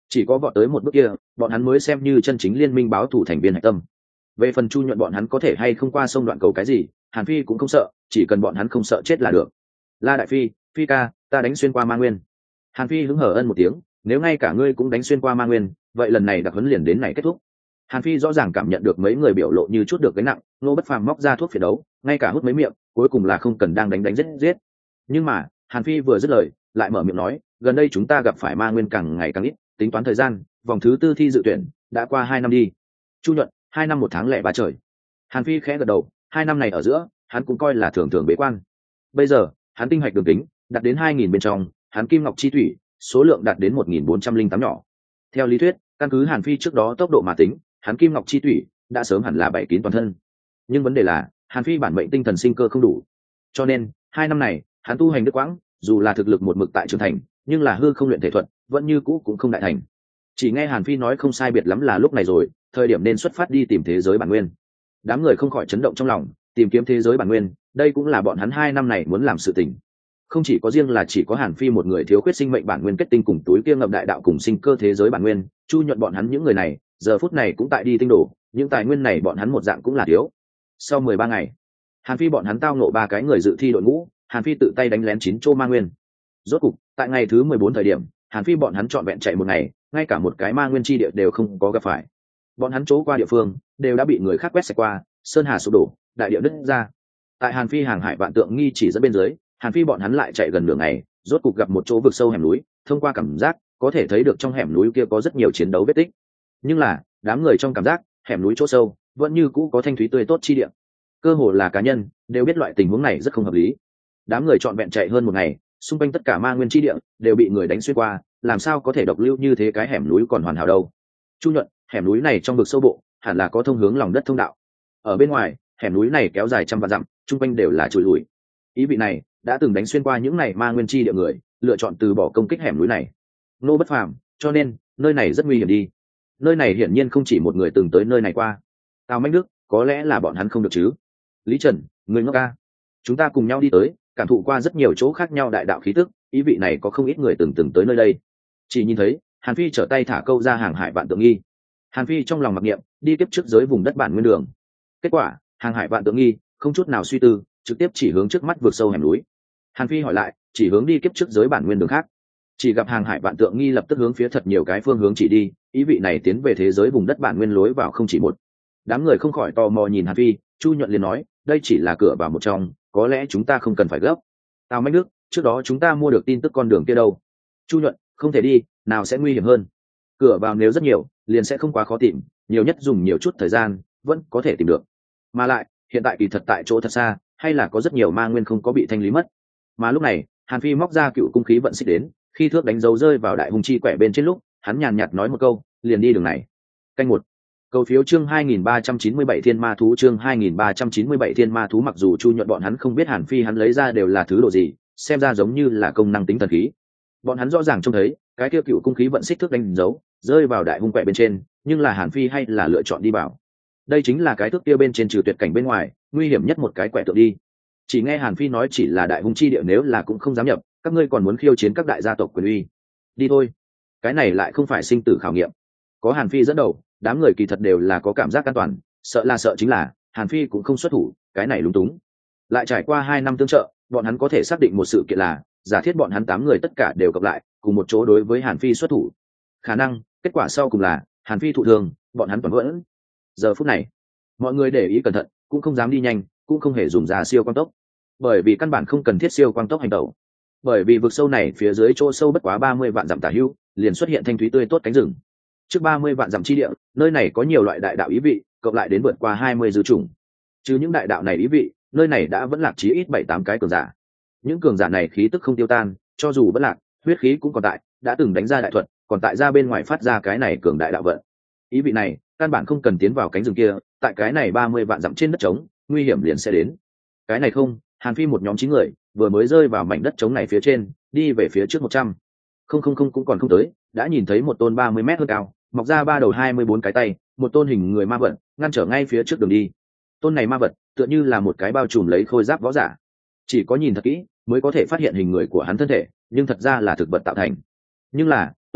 chỉ có vọt tới một bước kia bọn hắn mới xem như chân chính liên minh báo thủ thành viên hạch tâm. Về phần Chu Nhuận bọn hắn có thể hay không qua sông đoạn cầu cái gì, Hàn Phi cũng không sợ, chỉ cần bọn hắn không sợ chết là được. La Đại Phi, Phi ca, ta đánh xuyên qua Ma Nguyên. Hàn Phi hứng hở ân một tiếng, nếu ngay cả ngươi cũng đánh xuyên qua Ma Nguyên, vậy lần này đặc huấn liền đến này kết thúc. Hàn Phi rõ ràng cảm nhận được mấy người biểu lộ như chút được gánh nặng, Ngô Bất Phàm móc ra thuốc phiện đấu, ngay cả hút mấy miệng, cuối cùng là không cần đang đánh đánh giết giết. Nhưng mà, Hàn Phi vừa dứt lời, lại mở miệng nói, gần đây chúng ta gặp phải Ma Nguyên càng ngày càng ít, tính toán thời gian, vòng thứ tư thi dự tuyển đã qua hai năm đi. Chu Nhuận, hai năm một tháng lẻ ba trời. Hàn Phi khẽ gật đầu, hai năm này ở giữa, hắn cũng coi là thường thường bế quan. Bây giờ, hắn tinh hạch đường kính đạt đến hai nghìn bên trong, hắn kim ngọc chi thủy số lượng đạt đến một nghìn bốn trăm linh tám nhỏ. Theo lý thuyết, căn cứ Hàn Phi trước đó tốc độ mà tính, hắn kim ngọc chi thủy đã sớm hẳn là bảy kín toàn thân. Nhưng vấn đề là, Hàn Phi bản mệnh tinh thần sinh cơ không đủ. Cho nên, hai năm này, hắn tu hành đứt quãng, dù là thực lực một mực tại trưởng thành, nhưng là hư không luyện thể thuật, vẫn như cũ cũng không đại thành. Chỉ nghe Hàn Phi nói không sai biệt lắm là lúc này rồi, thời điểm nên xuất phát đi tìm thế giới bản nguyên. Đám người không khỏi chấn động trong lòng, tìm kiếm thế giới bản nguyên, đây cũng là bọn hắn hai năm này muốn làm sự tình. Không chỉ có riêng là chỉ có Hàn Phi một người thiếu khuyết sinh mệnh bản nguyên kết tinh cùng túi kia ngậm đại đạo cùng sinh cơ thế giới bản nguyên, Chu Nhuận bọn hắn những người này, giờ phút này cũng tại đi tinh đổ, những tài nguyên này bọn hắn một dạng cũng là thiếu. Sau mười ba ngày, Hàn Phi bọn hắn tao ngộ ba cái người dự thi đội ngũ, Hàn Phi tự tay đánh lén chín chỗ Ma Nguyên. Rốt cục, tại ngày thứ mười bốn thời điểm, Hàn Phi bọn hắn trọn vẹn chạy một ngày, ngay cả một cái Ma Nguyên chi địa đều không có gặp phải. Bọn hắn chỗ qua địa phương đều đã bị người khác quét sạch qua, sơn hà sụp đổ, đại địa nứt ra. Tại Hàn Phi hàng hải vạn tượng nghi chỉ dẫn bên dưới, Hàn Phi bọn hắn lại chạy gần nửa ngày, rốt cục gặp một chỗ vực sâu hẻm núi, thông qua cảm giác có thể thấy được trong hẻm núi kia có rất nhiều chiến đấu vết tích. Nhưng là, đám người trong cảm giác, hẻm núi chỗ sâu vẫn như cũ có thanh thúy tươi tốt chi địa. Cơ hồ là cá nhân đều biết loại tình huống này rất không hợp lý. Đám người trọn vẹn chạy hơn một ngày, xung quanh tất cả Ma Nguyên chi địa đều bị người đánh xuyên qua, làm sao có thể độc lưu như thế cái hẻm núi còn hoàn hảo đâu. Chu Nhuận, hẻm núi này trong vực sâu bộ hẳn là có thông hướng lòng đất thông đạo. Ở bên ngoài, hẻm núi này kéo dài trăm vạn dặm, chung quanh đều là chùi lùi. Ý vị này đã từng đánh xuyên qua những này Ma Nguyên chi địa người, lựa chọn từ bỏ công kích hẻm núi này. Nô Bất Phàm, cho nên nơi này rất nguy hiểm đi. Nơi này hiển nhiên không chỉ một người từng tới nơi này qua. Tào Mạnh Đức, có lẽ là bọn hắn không được chứ? Lý Trần, người ngốc ca. Chúng ta cùng nhau đi tới, cảm thụ qua rất nhiều chỗ khác nhau đại đạo khí tức, ý vị này có không ít người từng từng tới nơi đây. Chỉ nhìn thấy, Hàn Phi trở tay thả câu ra hàng hải vạn tượng nghi. Hàn Phi trong lòng mặc niệm, đi tiếp trước giới vùng đất bản nguyên đường. Kết quả, hàng hải vạn tượng nghi không chút nào suy tư, trực tiếp chỉ hướng trước mắt vượt sâu hẻm núi. Hàn Phi hỏi lại, chỉ hướng đi kiếp trước giới bản nguyên đường khác. Chỉ gặp hàng hải vạn tượng nghi lập tức hướng phía thật nhiều cái phương hướng chỉ đi, ý vị này tiến về thế giới vùng đất bản nguyên lối vào không chỉ một. Đám người không khỏi tò mò nhìn Hàn Phi, Chu Nhuận liền nói, đây chỉ là cửa vào một trong, có lẽ chúng ta không cần phải gấp. Tào Mạnh Đức, trước đó chúng ta mua được tin tức con đường kia đâu? Chu Nhuận, không thể đi, nào sẽ nguy hiểm hơn. Cửa vào nếu rất nhiều, liền sẽ không quá khó tìm, nhiều nhất dùng nhiều chút thời gian, vẫn có thể tìm được. Mà lại, hiện tại kỳ thật tại chỗ thật xa, hay là có rất nhiều Ma Nguyên không có bị thanh lý mất. Mà lúc này, Hàn Phi móc ra cựu cung khí vận xích đến, khi thước đánh dấu rơi vào đại hung chi quẻ bên trên lúc, hắn nhàn nhạt nói một câu, liền đi đường này. Canh một. Cầu phiếu chương hai nghìn ba trăm chín mươi bảy Thiên Ma thú chương hai nghìn ba trăm chín mươi bảy Thiên Ma thú mặc dù Chu Nhuận bọn hắn không biết Hàn Phi hắn lấy ra đều là thứ đồ gì, xem ra giống như là công năng tính thần khí. Bọn hắn rõ ràng trông thấy, cái kia cựu cung khí vận xích thước đánh dấu, rơi vào đại hung quẻ bên trên, nhưng là Hàn Phi hay là lựa chọn đi vào. Đây chính là cái thước kia bên trên trừ tuyệt cảnh bên ngoài, nguy hiểm nhất một cái quẻ tượng đi. Chỉ nghe Hàn Phi nói chỉ là đại hung chi địa nếu là cũng không dám nhập, các ngươi còn muốn khiêu chiến các đại gia tộc quyền uy. Đi thôi. Cái này lại không phải sinh tử khảo nghiệm. Có Hàn Phi dẫn đầu, đám người kỳ thật đều là có cảm giác an toàn, sợ là sợ chính là Hàn Phi cũng không xuất thủ, cái này lúng túng. Lại trải qua hai năm tương trợ, bọn hắn có thể xác định một sự kiện là, giả thiết bọn hắn tám người tất cả đều gặp lại, cùng một chỗ đối với Hàn Phi xuất thủ. Khả năng, kết quả sau cùng là Hàn Phi thụ thương, bọn hắn toàn vẫn. Giờ phút này, mọi người để ý cẩn thận, cũng không dám đi nhanh, cũng không hề dùng ra siêu quang tốc, bởi vì căn bản không cần thiết siêu quang tốc hành động. Bởi vì vực sâu này phía dưới chỗ sâu bất quá ba mươi vạn dặm tả hữu, liền xuất hiện thanh thúy tươi tốt cánh rừng. Trước ba mươi vạn dặm chi địa, nơi này có nhiều loại đại đạo ý vị, cộng lại đến vượt qua hai mươi dư chủng. Chứ những đại đạo này ý vị, nơi này đã vẫn lạc chí ít bảy tám cái cường giả. Những cường giả này khí tức không tiêu tan, cho dù vẫn lạc, huyết khí cũng còn tại, đã từng đánh ra đại thuật, còn tại ra bên ngoài phát ra cái này cường đại đạo vận. Ý vị này, căn bản không cần tiến vào cánh rừng kia, tại cái này ba mươi vạn dặm trên đất trống, nguy hiểm liền sẽ đến. Cái này không, Hàn Phi một nhóm chín người, vừa mới rơi vào mảnh đất trống này phía trên, đi về phía trước một trăm. Không không không cũng còn không tới, đã nhìn thấy một tôn ba mươi mét hơn cao, mọc ra ba đầu hai mươi bốn cái tay, một tôn hình người ma vật, ngăn trở ngay phía trước đường đi. Tôn này ma vật, tựa như là một cái bao trùm lấy khôi giáp võ giả. Chỉ có nhìn thật kỹ, mới có thể phát hiện hình người của hắn thân thể, nhưng thật ra là thực vật tạo thành. Nhưng là,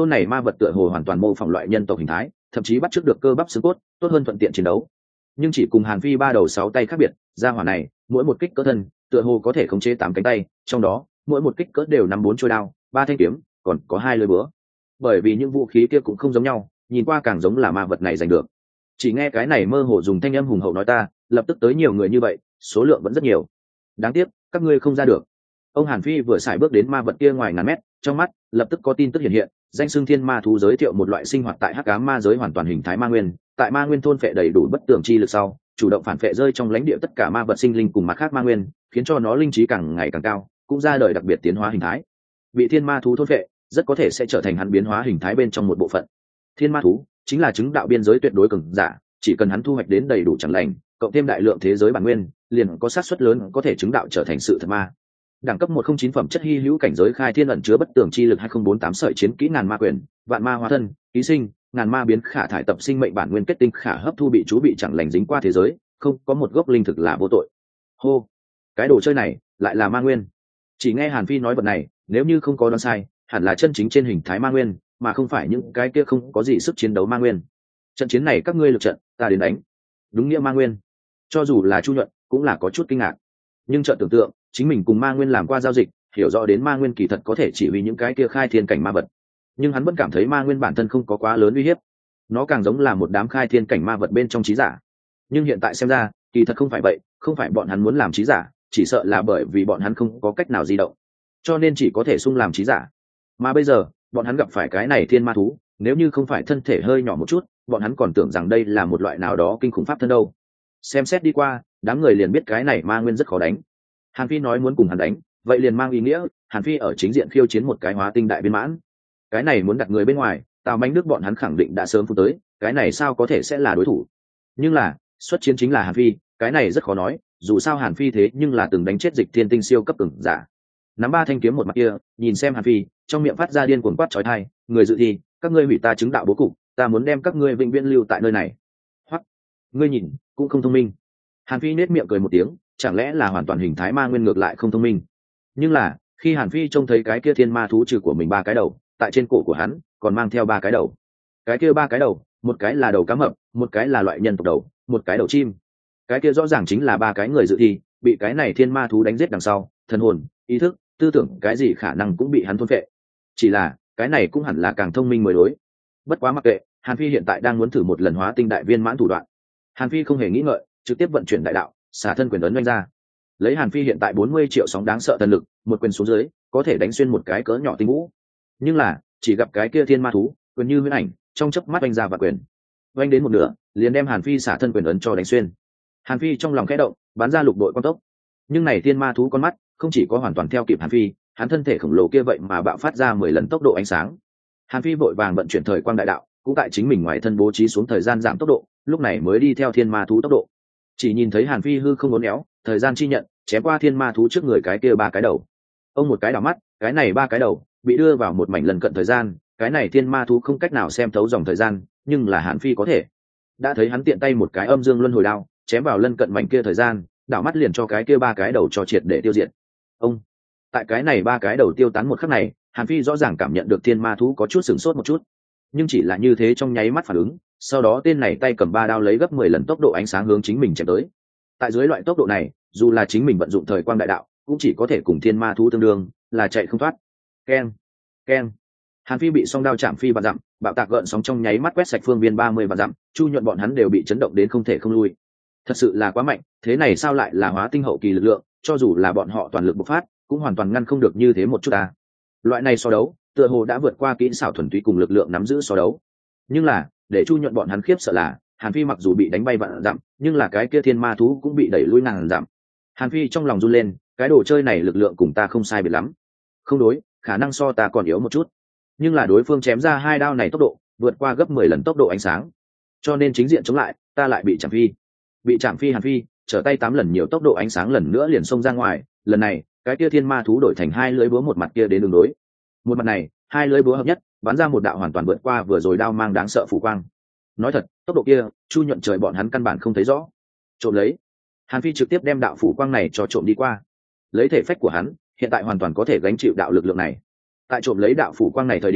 tôn này ma vật tựa hồ hoàn toàn mô phỏng loại nhân tộc hình thái, thậm chí bắt chước được cơ bắp xương cốt, tốt hơn thuận tiện chiến đấu. Nhưng chỉ cùng Hàn Phi ba đầu sáu tay khác biệt, gia hỏa này mỗi một kích cỡ thân tựa hồ có thể khống chế tám cánh tay, trong đó mỗi một kích cỡ đều nắm bốn chuôi đao, ba thanh kiếm, còn có hai lưỡi búa. Bởi vì những vũ khí kia cũng không giống nhau, nhìn qua càng giống là ma vật này giành được. Chỉ nghe cái này mơ hồ dùng thanh âm hùng hậu nói ta, lập tức tới nhiều người như vậy, số lượng vẫn rất nhiều. Đáng tiếc, các ngươi không ra được. Ông Hàn Phi vừa xài bước đến ma vật kia ngoài ngàn mét, trong mắt lập tức có tin tức hiện hiện, danh xưng thiên ma thú giới thiệu một loại sinh hoạt tại hắc ám ma giới hoàn toàn hình thái ma nguyên, tại ma nguyên thôn phệ đầy đủ bất tường chi lực sau, chủ động phản phệ rơi trong lãnh địa tất cả ma vật sinh linh cùng mặt khác ma nguyên, khiến cho nó linh trí càng ngày càng cao, cũng ra đời đặc biệt tiến hóa hình thái. Bị thiên ma thú thôn phệ, rất có thể sẽ trở thành hắn biến hóa hình thái bên trong một bộ phận. Thiên ma thú chính là chứng đạo biên giới tuyệt đối cường giả, chỉ cần hắn thu hoạch đến đầy đủ chẳng lành, cộng thêm đại lượng thế giới bản nguyên, liền có xác suất lớn có thể chứng đạo trở thành sự thật ma. Đẳng cấp một không chín phẩm chất hy hữu cảnh giới khai thiên ẩn chứa bất tường chi lực hai không bốn tám sợi chiến kỹ ngàn ma quyền, vạn ma hóa thân, ký sinh, ngàn ma biến khả thải tập sinh mệnh bản nguyên kết tinh khả hấp thu bị chú bị chẳng lành dính qua thế giới, không có một gốc linh thực là vô tội. Hô, cái đồ chơi này lại là ma nguyên. Chỉ nghe Hàn Phi nói vật này, nếu như không có đoán sai, hẳn là chân chính trên hình thái ma nguyên, mà không phải những cái kia không có gì sức chiến đấu ma nguyên. Trận chiến này các ngươi lực trận, ta đến đánh. Đúng nghĩa ma nguyên. Cho dù là Chu Nhuận, cũng là có chút kinh ngạc. Nhưng chợt tưởng tượng, chính mình cùng ma nguyên làm qua giao dịch, hiểu rõ đến ma nguyên kỳ thật có thể chỉ huy những cái kia khai thiên cảnh ma vật. Nhưng hắn vẫn cảm thấy ma nguyên bản thân không có quá lớn uy hiếp. Nó càng giống là một đám khai thiên cảnh ma vật bên trong trí giả. Nhưng hiện tại xem ra, kỳ thật không phải vậy, không phải bọn hắn muốn làm trí giả, chỉ sợ là bởi vì bọn hắn không có cách nào di động, cho nên chỉ có thể sung làm trí giả. Mà bây giờ bọn hắn gặp phải cái này thiên ma thú, nếu như không phải thân thể hơi nhỏ một chút, bọn hắn còn tưởng rằng đây là một loại nào đó kinh khủng pháp thân đâu. Xem xét đi qua, đám người liền biết cái này ma nguyên rất khó đánh. Hàn Phi nói muốn cùng hắn đánh, vậy liền mang ý nghĩa Hàn Phi ở chính diện khiêu chiến một cái hóa tinh đại viên mãn. Cái này muốn đặt người bên ngoài, Tào Mánh Đức bọn hắn khẳng định đã sớm phút tới, cái này sao có thể sẽ là đối thủ. Nhưng là xuất chiến chính là Hàn Phi, cái này rất khó nói, dù sao Hàn Phi thế nhưng là từng đánh chết Dịch Thiên Tinh siêu cấp cường giả. Nắm ba thanh kiếm một mặt kia, nhìn xem Hàn Phi, trong miệng phát ra điên cuồng quát chói tai, người dự thi, các ngươi hủy ta chứng đạo bố cục, ta muốn đem các ngươi vĩnh viễn lưu tại nơi này. Hoặc, ngươi nhìn, cũng không thông minh. Hàn Phi nết miệng cười một tiếng, chẳng lẽ là hoàn toàn hình thái ma nguyên ngược lại không thông minh. Nhưng là khi Hàn Phi trông thấy cái kia thiên ma thú trừ của mình ba cái đầu, tại trên cổ của hắn còn mang theo ba cái đầu. Cái kia ba cái đầu, một cái là đầu cá mập, một cái là loại nhân tộc đầu, một cái đầu chim. Cái kia rõ ràng chính là ba cái người dự thi, bị cái này thiên ma thú đánh giết đằng sau, thần hồn, ý thức, tư tưởng cái gì khả năng cũng bị hắn thôn phệ. Chỉ là cái này cũng hẳn là càng thông minh mới đối. Bất quá mặc kệ, Hàn Phi hiện tại đang muốn thử một lần hóa tinh đại viên mãn thủ đoạn. Hàn Phi không hề nghĩ ngợi, trực tiếp vận chuyển đại đạo, xả thân quyền ấn đánh ra. Lấy Hàn Phi hiện tại bốn mươi triệu sóng đáng sợ thần lực, một quyền xuống dưới, có thể đánh xuyên một cái cỡ nhỏ tinh vũ. Nhưng là, chỉ gặp cái kia thiên ma thú, quyền như huyễn ảnh, trong chớp mắt vung ra và quyền. Vung đến một nửa, liền đem Hàn Phi xả thân quyền ấn cho đánh xuyên. Hàn Phi trong lòng khẽ động, bắn ra lục đội quan tốc. Nhưng này thiên ma thú con mắt, không chỉ có hoàn toàn theo kịp Hàn Phi, hắn thân thể khổng lồ kia vậy mà bạo phát ra mười lần tốc độ ánh sáng. Hàn Phi vội vàng vận chuyển thời quang đại đạo, cũng tại chính mình ngoài thân bố trí xuống thời gian giảm tốc độ, lúc này mới đi theo thiên ma thú tốc độ. Chỉ nhìn thấy Hàn Phi hư không uốn éo, thời gian chi nhận, chém qua thiên ma thú trước người cái kia ba cái đầu. Ông một cái đảo mắt, cái này ba cái đầu bị đưa vào một mảnh lần cận thời gian, cái này thiên ma thú không cách nào xem thấu dòng thời gian, nhưng là Hàn Phi có thể. Đã thấy hắn tiện tay một cái âm dương luân hồi đao, chém vào lân cận mảnh kia thời gian, đảo mắt liền cho cái kia ba cái đầu cho triệt để tiêu diệt. Ông, tại cái này ba cái đầu tiêu tán một khắc này, Hàn Phi rõ ràng cảm nhận được thiên ma thú có chút sửng sốt một chút, nhưng chỉ là như thế trong nháy mắt phản ứng, sau đó tên này tay cầm ba đao lấy gấp mười lần tốc độ ánh sáng hướng chính mình chém tới. Tại dưới loại tốc độ này, dù là chính mình vận dụng thời quang đại đạo, cũng chỉ có thể cùng thiên ma thú tương đương, là chạy không thoát. Keng, keng. Hàn Phi bị song đao chạm phi và dặm, bạo tạc gợn sóng trong nháy mắt quét sạch phương viên ba mươi và dặm, Chu Nhuận bọn hắn đều bị chấn động đến không thể không lui. Thật sự là quá mạnh, thế này sao lại là hóa tinh hậu kỳ lực lượng, cho dù là bọn họ toàn lực bộc phát, cũng hoàn toàn ngăn không được như thế một chút à. Loại này so đấu, tựa hồ đã vượt qua kỹ xảo thuần túy cùng lực lượng nắm giữ so đấu. Nhưng là, để Chu Nhuận bọn hắn khiếp sợ là, Hàn Phi mặc dù bị đánh bay vạn dặm, nhưng là cái kia thiên ma thú cũng bị đẩy lui ngàn dặm. Hàn Phi trong lòng run lên, cái đồ chơi này lực lượng cùng ta không sai biệt lắm. Không đối, khả năng so ta còn yếu một chút. Nhưng là đối phương chém ra hai đao này tốc độ, vượt qua gấp mười lần tốc độ ánh sáng. Cho nên chính diện chống lại, ta lại bị chạm phi. Bị chạm phi Hàn Phi, trở tay tám lần nhiều tốc độ ánh sáng lần nữa liền xông ra ngoài, lần này, cái kia thiên ma thú đổi thành hai lưỡi búa một mặt kia đến đường đối. Một mặt này, hai lưỡi búa hợp nhất, bắn ra một đạo hoàn toàn vượt qua vừa rồi đao mang đáng sợ phủ quang. Nói thật, tốc độ kia, Chu Nhuận trời bọn hắn căn bản không thấy rõ. Trộm lấy. Hàn Phi trực tiếp đem đạo phủ quang này cho trộm đi qua. Lấy thể phách của hắn, hiện tại hoàn toàn có thể gánh chịu đạo lực lượng này. Tại trộm lấy đạo phủ quang này thời điểm,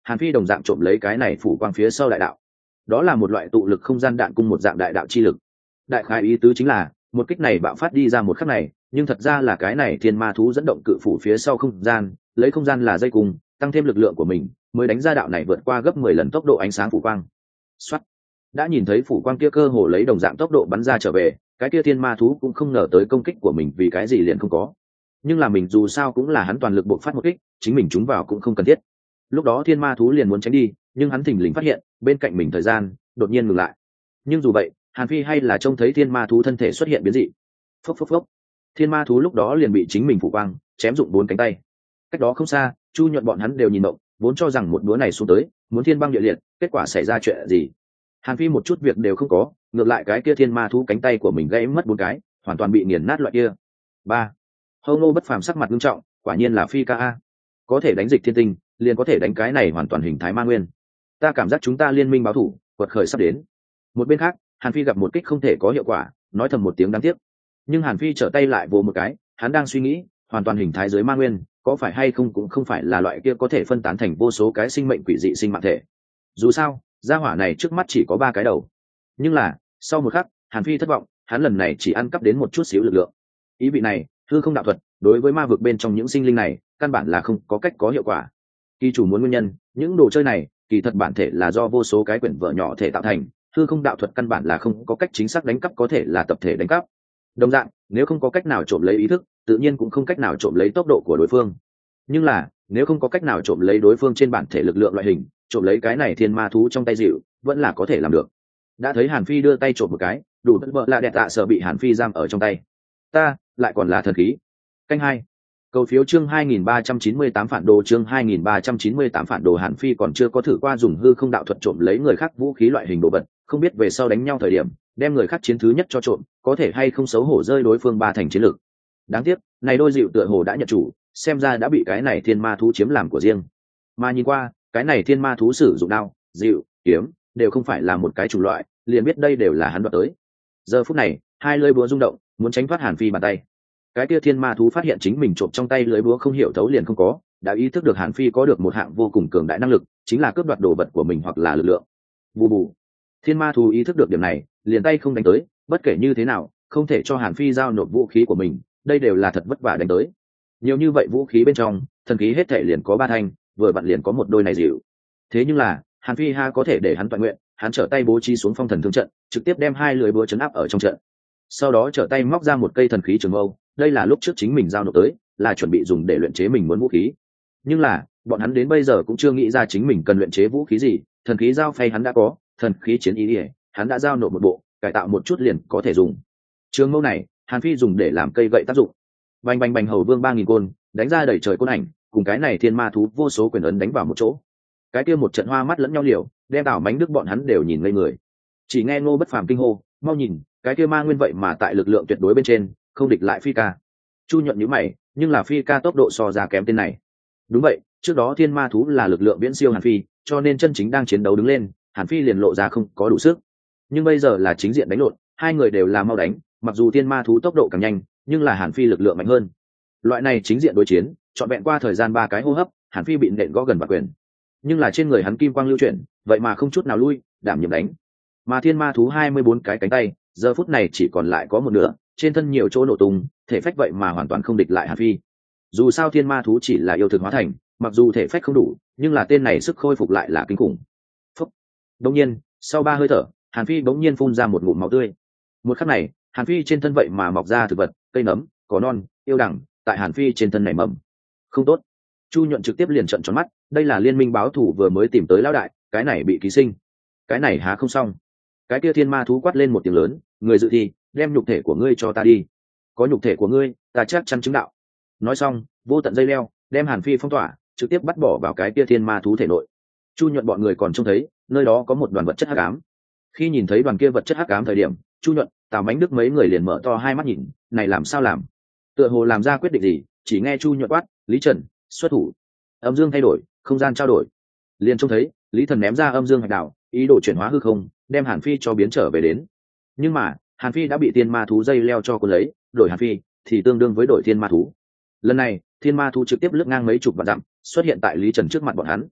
Hàn Phi đồng dạng trộm lấy cái này phủ quang phía sau đại đạo. Đó là một loại tụ lực không gian đạn cung một dạng đại đạo chi lực. Đại khái ý tứ chính là một kích này bạo phát đi ra một khắc này, nhưng thật ra là cái này thiên ma thú dẫn động cự phủ phía sau không gian, lấy không gian là dây cung, tăng thêm lực lượng của mình, mới đánh ra đạo này vượt qua gấp mười lần tốc độ ánh sáng phủ quang. Soát. Đã nhìn thấy phủ quang kia cơ hồ lấy đồng dạng tốc độ bắn ra trở về, cái kia thiên ma thú cũng không ngờ tới công kích của mình vì cái gì liền không có. Nhưng là mình dù sao cũng là hắn toàn lực bộc phát một kích, chính mình trúng vào cũng không cần thiết. Lúc đó thiên ma thú liền muốn tránh đi, nhưng hắn thình lình phát hiện bên cạnh mình thời gian đột nhiên ngừng lại. Nhưng dù vậy, Hàn Phi hay là trông thấy thiên ma thú thân thể xuất hiện biến dị. Phốc phốc phốc. Thiên ma thú lúc đó liền bị chính mình phủ quang chém dụng bốn cánh tay. Cách đó không xa, Chu Nhuận bọn hắn đều nhìn động, vốn cho rằng một búa này xuống tới muốn thiên băng địa liệt, kết quả xảy ra chuyện gì? Hàn Phi một chút việc đều không có, ngược lại cái kia thiên ma thú cánh tay của mình gãy mất bốn cái, hoàn toàn bị nghiền nát loại kia. Ba. Hâu Nô Bất Phàm sắc mặt nghiêm trọng, quả nhiên là Phi ca a. Có thể đánh dịch thiên tinh, liền có thể đánh cái này hoàn toàn hình thái ma nguyên. Ta cảm giác chúng ta liên minh báo thủ, quật khởi sắp đến. Một bên khác, Hàn Phi gặp một kích không thể có hiệu quả, nói thầm một tiếng đáng tiếc. Nhưng Hàn Phi trở tay lại vồ một cái, hắn đang suy nghĩ, hoàn toàn hình thái dưới ma nguyên, có phải hay không cũng không phải là loại kia có thể phân tán thành vô số cái sinh mệnh quỷ dị sinh mạng thể. Dù sao, gia hỏa này trước mắt chỉ có ba cái đầu. Nhưng là, sau một khắc, Hàn Phi thất vọng, hắn lần này chỉ ăn cắp đến một chút xíu lực lượng. Ý vị này, hư không đạo thuật, đối với ma vực bên trong những sinh linh này, căn bản là không có cách có hiệu quả. Kỳ chủ muốn nguyên nhân, những đồ chơi này, kỳ thật bản thể là do vô số cái quyển vở nhỏ thể tạo thành, hư không đạo thuật căn bản là không có cách chính xác đánh cắp, có thể là tập thể đánh cắp. Đồng dạng, nếu không có cách nào trộm lấy ý thức, tự nhiên cũng không cách nào trộm lấy tốc độ của đối phương. Nhưng là, nếu không có cách nào trộm lấy đối phương trên bản thể lực lượng loại hình, trộm lấy cái này thiên ma thú trong tay dịu, vẫn là có thể làm được. Đã thấy Hàn Phi đưa tay trộm một cái, đủ bất vợ là đẹp tạ sợ bị Hàn Phi giam ở trong tay. Ta, lại còn là thần khí. Canh hai. Cầu phiếu chương hai nghìn ba trăm chín mươi tám phản đồ chương hai nghìn ba trăm chín mươi tám phản đồ Hàn Phi còn chưa có thử qua dùng hư không đạo thuật trộm lấy người khác vũ khí loại hình đồ vật, không biết về sau đánh nhau thời điểm, đem người khác chiến thứ nhất cho trộm, có thể hay không xấu hổ rơi đối phương ba thành chiến lược. Đáng tiếc, này đôi dịu tựa hồ đã nhận chủ, xem ra đã bị cái này thiên ma thú chiếm làm của riêng. Mà nhìn qua, cái này thiên ma thú sử dụng đao, dịu, kiếm, đều không phải là một cái chủng loại, liền biết đây đều là hắn đoạt tới. Giờ phút này, hai lưỡi búa rung động, muốn tránh thoát Hàn Phi bàn tay. Cái kia thiên ma thú phát hiện chính mình trộm trong tay lưỡi búa không hiểu thấu liền không có, đã ý thức được Hàn Phi có được một hạng vô cùng cường đại năng lực, chính là cướp đoạt đồ vật của mình hoặc là lực lượng. Bù bù. Thiên ma thú ý thức được điểm này, liền tay không đánh tới, bất kể như thế nào, không thể cho Hàn Phi giao nộp vũ khí của mình, đây đều là thật vất vả đánh tới. Nhiều như vậy vũ khí bên trong, thần khí hết thể liền có ba thanh, vừa vặn liền có một đôi này dịu. Thế nhưng là, Hàn Phi ha có thể để hắn toàn nguyện, hắn trở tay bố trí xuống phong thần thương trận, trực tiếp đem hai lưỡi búa chấn áp ở trong trận. Sau đó trở tay móc ra một cây thần khí trường mâu, đây là lúc trước chính mình giao nộp tới, là chuẩn bị dùng để luyện chế mình muốn vũ khí. Nhưng là, bọn hắn đến bây giờ cũng chưa nghĩ ra chính mình cần luyện chế vũ khí gì, thần khí giao phay hắn đã có, thần khí chiến ý, ý hắn đã giao nộp một bộ, cải tạo một chút liền có thể dùng. Trường mâu này, Hàn Phi dùng để làm cây gậy tác dụng. Bành bành bành hầu vương ba nghìn côn, đánh ra đầy trời côn ảnh, cùng cái này thiên ma thú vô số quyền ấn đánh vào một chỗ. Cái kia một trận hoa mắt lẫn nhau liều, đem đảo mánh đức bọn hắn đều nhìn ngây người. Chỉ nghe Ngô Bất Phàm kinh hô, mau nhìn, cái kia ma nguyên vậy mà tại lực lượng tuyệt đối bên trên, không địch lại Phi ca. Chu Nhuận nhíu mày, nhưng là Phi ca tốc độ so ra kém tên này. Đúng vậy, trước đó thiên ma thú là lực lượng viễn siêu Hàn Phi, cho nên chân chính đang chiến đấu đứng lên, Hàn Phi liền lộ ra không có đủ sức. Nhưng bây giờ là chính diện đánh lộn, hai người đều là mau đánh, mặc dù thiên ma thú tốc độ càng nhanh, nhưng là Hàn Phi lực lượng mạnh hơn. Loại này chính diện đối chiến, trọn vẹn qua thời gian ba cái hô hấp, Hàn Phi bị nện gõ gần bạc quyền. Nhưng là trên người hắn kim quang lưu chuyển, vậy mà không chút nào lui, đảm nhiệm đánh. Mà thiên ma thú hai mươi bốn cái cánh tay, giờ phút này chỉ còn lại có một nửa, trên thân nhiều chỗ nổ tung, thể phách vậy mà hoàn toàn không địch lại Hàn Phi. Dù sao thiên ma thú chỉ là yêu thực hóa thành, mặc dù thể phách không đủ, nhưng là tên này sức khôi phục lại là kinh khủng. Phúc. Đột nhiên, sau ba hơi thở, Hàn Phi bỗng nhiên phun ra một ngụm máu tươi. Một khắc này, Hàn Phi trên thân vậy mà mọc ra thực vật, cây nấm, cỏ non, yêu đằng, tại Hàn Phi trên thân này mầm. Không tốt. Chu Nhuận trực tiếp liền trợn tròn mắt, đây là liên minh báo thủ vừa mới tìm tới lão đại, cái này bị ký sinh. Cái này há không xong. Cái kia thiên ma thú quát lên một tiếng lớn, người dự thi, đem nhục thể của ngươi cho ta đi. Có nhục thể của ngươi, ta chắc chắn chứng đạo. Nói xong, vô tận dây leo, đem Hàn Phi phong tỏa, trực tiếp bắt bỏ vào cái kia thiên ma thú thể nội. Chu Nhuận bọn người còn trông thấy, nơi đó có một đoàn vật chất hắc ám. Khi nhìn thấy đoàn kia vật chất hắc ám thời điểm, Chu Nhuận, Tào Mánh Đức mấy người liền mở to hai mắt nhìn, này làm sao làm? Tựa hồ làm ra quyết định gì, chỉ nghe Chu Nhuận quát, Lý Trần, xuất thủ. Âm dương thay đổi, không gian trao đổi. Liền trông thấy, Lý Thần ném ra âm dương hạch đảo, ý đồ chuyển hóa hư không, đem Hàn Phi cho biến trở về đến. Nhưng mà, Hàn Phi đã bị thiên ma thú dây leo cho cuốn lấy, đổi Hàn Phi thì tương đương với đổi thiên ma thú. Lần này, thiên ma thú trực tiếp lướt ngang mấy chục vạn dặm, xuất hiện tại Lý Trần trước mặt bọn hắn.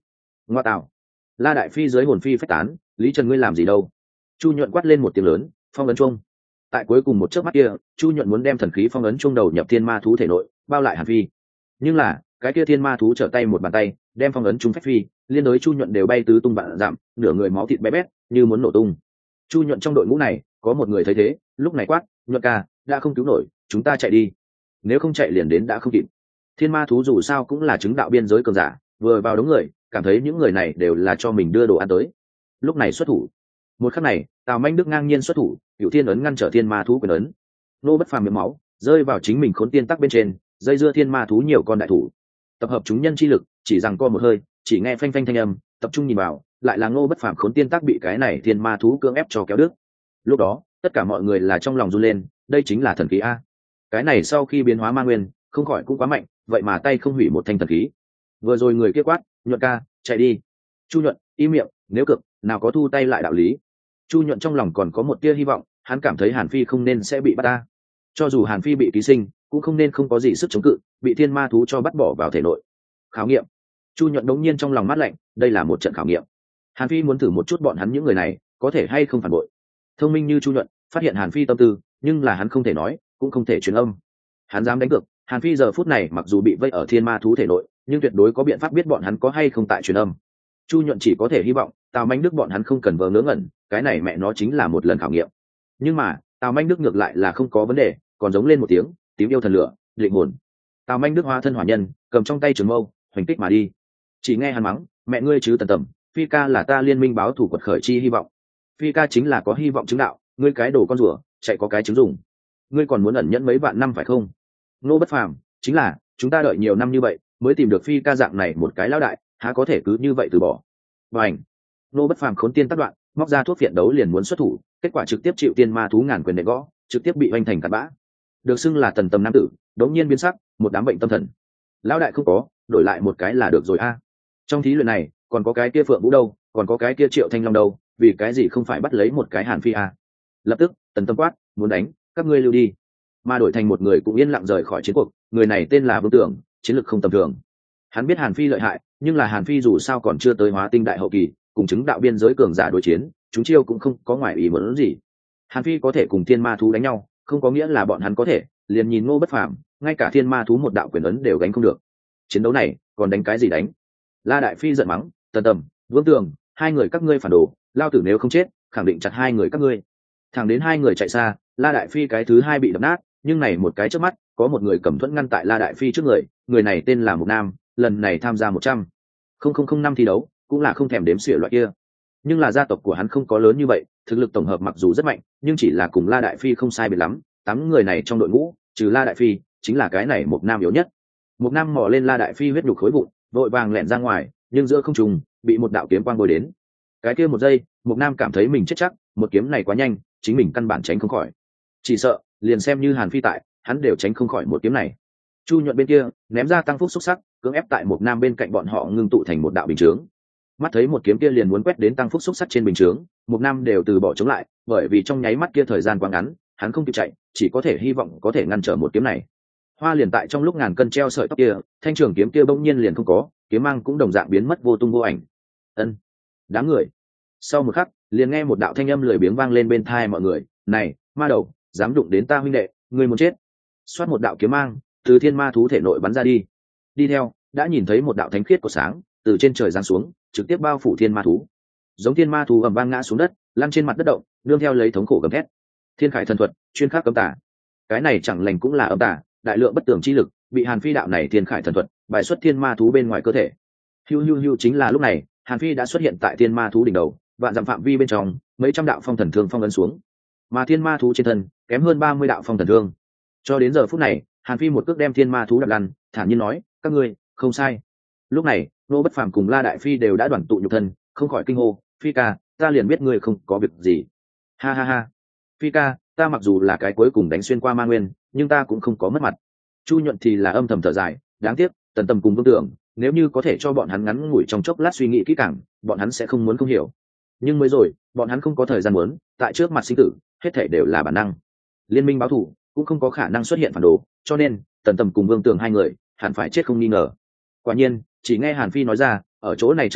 ngoa tạo, La Đại Phi dưới hồn phi phách tán, Lý Trần ngươi làm gì đâu? Chu Nhuận quát lên một tiếng lớn, phong ấn chung. Tại cuối cùng một chớp mắt kia, Chu Nhuận muốn đem thần khí phong ấn chung đầu nhập thiên ma thú thể nội, bao lại Hàn Phi. Nhưng là, cái kia thiên ma thú trở tay một bàn tay, đem phong ấn chung phách phi, liên đối Chu Nhuận đều bay tứ tung vạn dặm, nửa người máu thịt bé bét, như muốn nổ tung. Chu Nhuận trong đội ngũ này, có một người thấy thế, lúc này quát, "Nhuận ca, đã không cứu nổi, chúng ta chạy đi. Nếu không chạy liền đến đã không kịp." Thiên ma thú dù sao cũng là chứng đạo biên giới cường giả, vừa vào đống người, cảm thấy những người này đều là cho mình đưa đồ ăn tới. Lúc này xuất thủ. Một khắc này, Tào Manh Đức ngang nhiên xuất thủ, Hữu Thiên ấn ngăn trở thiên ma thú quyền ấn. Nô Bất Phàm miệng máu, rơi vào chính mình khốn tiên tắc bên trên, dây dưa thiên ma thú nhiều con đại thủ. Tập hợp chúng nhân chi lực, chỉ rằng co một hơi, chỉ nghe phanh phanh thanh âm, tập trung nhìn vào, lại là Ngô Bất Phàm khốn tiên tắc bị cái này thiên ma thú cưỡng ép cho kéo đứt. Lúc đó, tất cả mọi người là trong lòng run lên, đây chính là thần khí a. Cái này sau khi biến hóa ma nguyên, không khỏi cũng quá mạnh, vậy mà tay không hủy một thanh thần khí. Vừa rồi người kia quát, "Nhuận ca, chạy đi." Chu Nhuận, im miệng, nếu cực, nào có thu tay lại đạo lý. Chu Nhuận trong lòng còn có một tia hy vọng, hắn cảm thấy Hàn Phi không nên sẽ bị bắt ta. Cho dù Hàn Phi bị ký sinh, cũng không nên không có gì sức chống cự, bị thiên ma thú cho bắt bỏ vào thể nội. Khảo nghiệm. Chu Nhuận đống nhiên trong lòng mát lạnh, đây là một trận khảo nghiệm. Hàn Phi muốn thử một chút bọn hắn những người này có thể hay không phản bội. Thông minh như Chu Nhuận, phát hiện Hàn Phi tâm tư, nhưng là hắn không thể nói, cũng không thể truyền âm. Hắn dám đánh cược, Hàn Phi giờ phút này mặc dù bị vây ở thiên ma thú thể nội, nhưng tuyệt đối có biện pháp biết bọn hắn có hay không tại truyền âm. Chu Nhuận chỉ có thể hy vọng Tào Manh Đức bọn hắn không cần vờ ngớ ngẩn, cái này mẹ nó chính là một lần khảo nghiệm. Nhưng mà Tào Manh Đức ngược lại là không có vấn đề, còn giống lên một tiếng, tím yêu thần lửa, định hồn. Tào Manh Đức hóa thân hỏa nhân, cầm trong tay trường mâu, hoành kích mà đi. Chỉ nghe hắn mắng, "Mẹ ngươi chứ Tần Tầm, Phi ca là ta liên minh báo thù quật khởi chi hy vọng. Phi ca chính là có hy vọng chứng đạo, ngươi cái đồ con rùa, chạy có cái chứng dùng. Ngươi còn muốn ẩn nhẫn mấy vạn năm phải không? Ngô Bất Phàm, chính là chúng ta đợi nhiều năm như vậy, mới tìm được Phi ca dạng này một cái lão đại, há có thể cứ như vậy từ bỏ." Và ảnh, Ngô Bất Phàm khốn tiên tác đoạn, móc ra thuốc phiện đấu liền muốn xuất thủ, kết quả trực tiếp chịu tiên ma thú ngàn quyền để gõ, trực tiếp bị hoành thành cát bã. Được xưng là Tần Tầm nam tử, đống nhiên biến sắc, một đám bệnh tâm thần. Lão đại không có, đổi lại một cái là được rồi a. Trong thí luyện này, còn có cái kia Phượng Vũ đâu, còn có cái kia Triệu Thanh Long đâu, vì cái gì không phải bắt lấy một cái Hàn Phi a? Lập tức, Tần Tâm quát, muốn đánh, các ngươi lưu đi. Mà đổi thành một người cũng yên lặng rời khỏi chiến cuộc, người này tên là Vương Tưởng, chiến lược không tầm thường. Hắn biết Hàn Phi lợi hại, nhưng là Hàn Phi dù sao còn chưa tới hóa tinh đại hậu kỳ, cùng chứng đạo biên giới cường giả đối chiến, chúng chiêu cũng không có ngoại ý muốn gì. Hàn Phi có thể cùng thiên ma thú đánh nhau, không có nghĩa là bọn hắn có thể, liền nhìn Ngô Bất Phàm, ngay cả thiên ma thú một đạo quyền ấn đều gánh không được. Chiến đấu này, còn đánh cái gì đánh? La Đại Phi giận mắng, Tần Tầm, Vương Tường, hai người các ngươi phản đồ, lao tử nếu không chết, khẳng định chặt hai người các ngươi. Thẳng đến hai người chạy xa, La Đại Phi cái thứ hai bị đập nát, nhưng này một cái trước mắt, có một người cầm thuẫn ngăn tại La Đại Phi trước người, người này tên là Mục Nam, lần này tham gia một trăm không không không năm thi đấu, cũng là không thèm đếm xỉa loại kia. Nhưng là gia tộc của hắn không có lớn như vậy, thực lực tổng hợp mặc dù rất mạnh, nhưng chỉ là cùng La Đại Phi không sai biệt lắm, tám người này trong đội ngũ, trừ La Đại Phi, chính là cái này Mục Nam yếu nhất. Mục Nam mò lên La Đại Phi huyết nhục khối vụn, vội vàng lẻn ra ngoài, nhưng giữa không trung bị một đạo kiếm quang bôi đến. Cái kia một giây, Mục Nam cảm thấy mình chết chắc, một kiếm này quá nhanh, chính mình căn bản tránh không khỏi. Chỉ sợ, liền xem như Hàn Phi tại, hắn đều tránh không khỏi một kiếm này. Chu Nhuận bên kia, ném ra tăng phúc xúc sắc, cưỡng ép tại Mục Nam bên cạnh bọn họ ngưng tụ thành một đạo bình chướng. Mắt thấy một kiếm kia liền muốn quét đến tăng phúc xúc sắc trên bình chướng, Mục Nam đều từ bỏ chống lại, bởi vì trong nháy mắt kia thời gian quá ngắn, hắn không kịp chạy, chỉ có thể hy vọng có thể ngăn trở một kiếm này. Hoa liền tại trong lúc ngàn cân treo sợi tóc kia, thanh trường kiếm kia bỗng nhiên liền không có, kiếm mang cũng đồng dạng biến mất vô tung vô ảnh. Ân, đám người. Sau một khắc, liền nghe một đạo thanh âm lười biếng vang lên bên tai mọi người, "Này, ma đầu, dám đụng đến ta huynh đệ, ngươi muốn chết." Xoát một đạo kiếm mang, từ thiên ma thú thể nội bắn ra đi. Đi theo, đã nhìn thấy một đạo thánh khiết của sáng, từ trên trời giáng xuống, trực tiếp bao phủ thiên ma thú. Giống thiên ma thú ầm vang ngã xuống đất, lăn trên mặt đất động, nương theo lấy thống khổ gầm thét. Thiên Khải thần thuật, chuyên khắc cấm tà. Cái này chẳng lành cũng là âm tà, đại lượng bất tường chi lực, bị Hàn Phi đạo này Thiên Khải thần thuật, bài xuất thiên ma thú bên ngoài cơ thể. Hiu hiu hiu, chính là lúc này, Hàn Phi đã xuất hiện tại thiên ma thú đỉnh đầu, vạn dặm phạm vi bên trong, mấy trăm đạo phong thần thương phong ấn xuống. Mà thiên ma thú trên thân, kém hơn ba mươi đạo phong thần thương. Cho đến giờ phút này, Hàn Phi một cước đem thiên ma thú đập lăn, thản nhiên nói, "Các ngươi, không sai." Lúc này, Ngô Bất Phàm cùng La Đại Phi đều đã đoàn tụ nhục thân, không khỏi kinh hô, "Phi ca, ta liền biết ngươi không có việc gì." Ha ha ha. "Phi ca, ta mặc dù là cái cuối cùng đánh xuyên qua ma nguyên, nhưng ta cũng không có mất mặt." Chu Nhuận thì là âm thầm thở dài, đáng tiếc, Tần Tầm cùng Vương Tưởng, nếu như có thể cho bọn hắn ngắn ngủi trong chốc lát suy nghĩ kỹ càng, bọn hắn sẽ không muốn không hiểu. Nhưng mới rồi, bọn hắn không có thời gian muốn, tại trước mặt sinh tử, hết thảy đều là bản năng. Liên minh báo thù cũng không có khả năng xuất hiện phản đồ, cho nên Tần Tầm cùng Vương Tưởng hai người hẳn phải chết không nghi ngờ. Quả nhiên, chỉ nghe Hàn Phi nói ra, "Ở chỗ này chờ ta,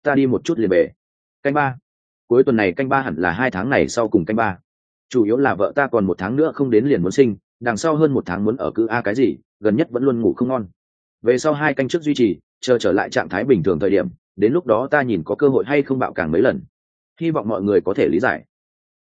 ta đi một chút liền về. Canh ba. Cuối tuần này canh ba hẳn là hai tháng này sau cùng canh ba. Chủ yếu là vợ ta còn một tháng nữa không đến liền muốn sinh, đằng sau hơn một tháng muốn ở cữ a cái gì, gần nhất vẫn luôn ngủ không ngon. Về sau hai canh trước duy trì, chờ trở lại trạng thái bình thường thời điểm, đến lúc đó ta nhìn có cơ hội hay không bạo càng mấy lần. Hy vọng mọi người có thể lý giải.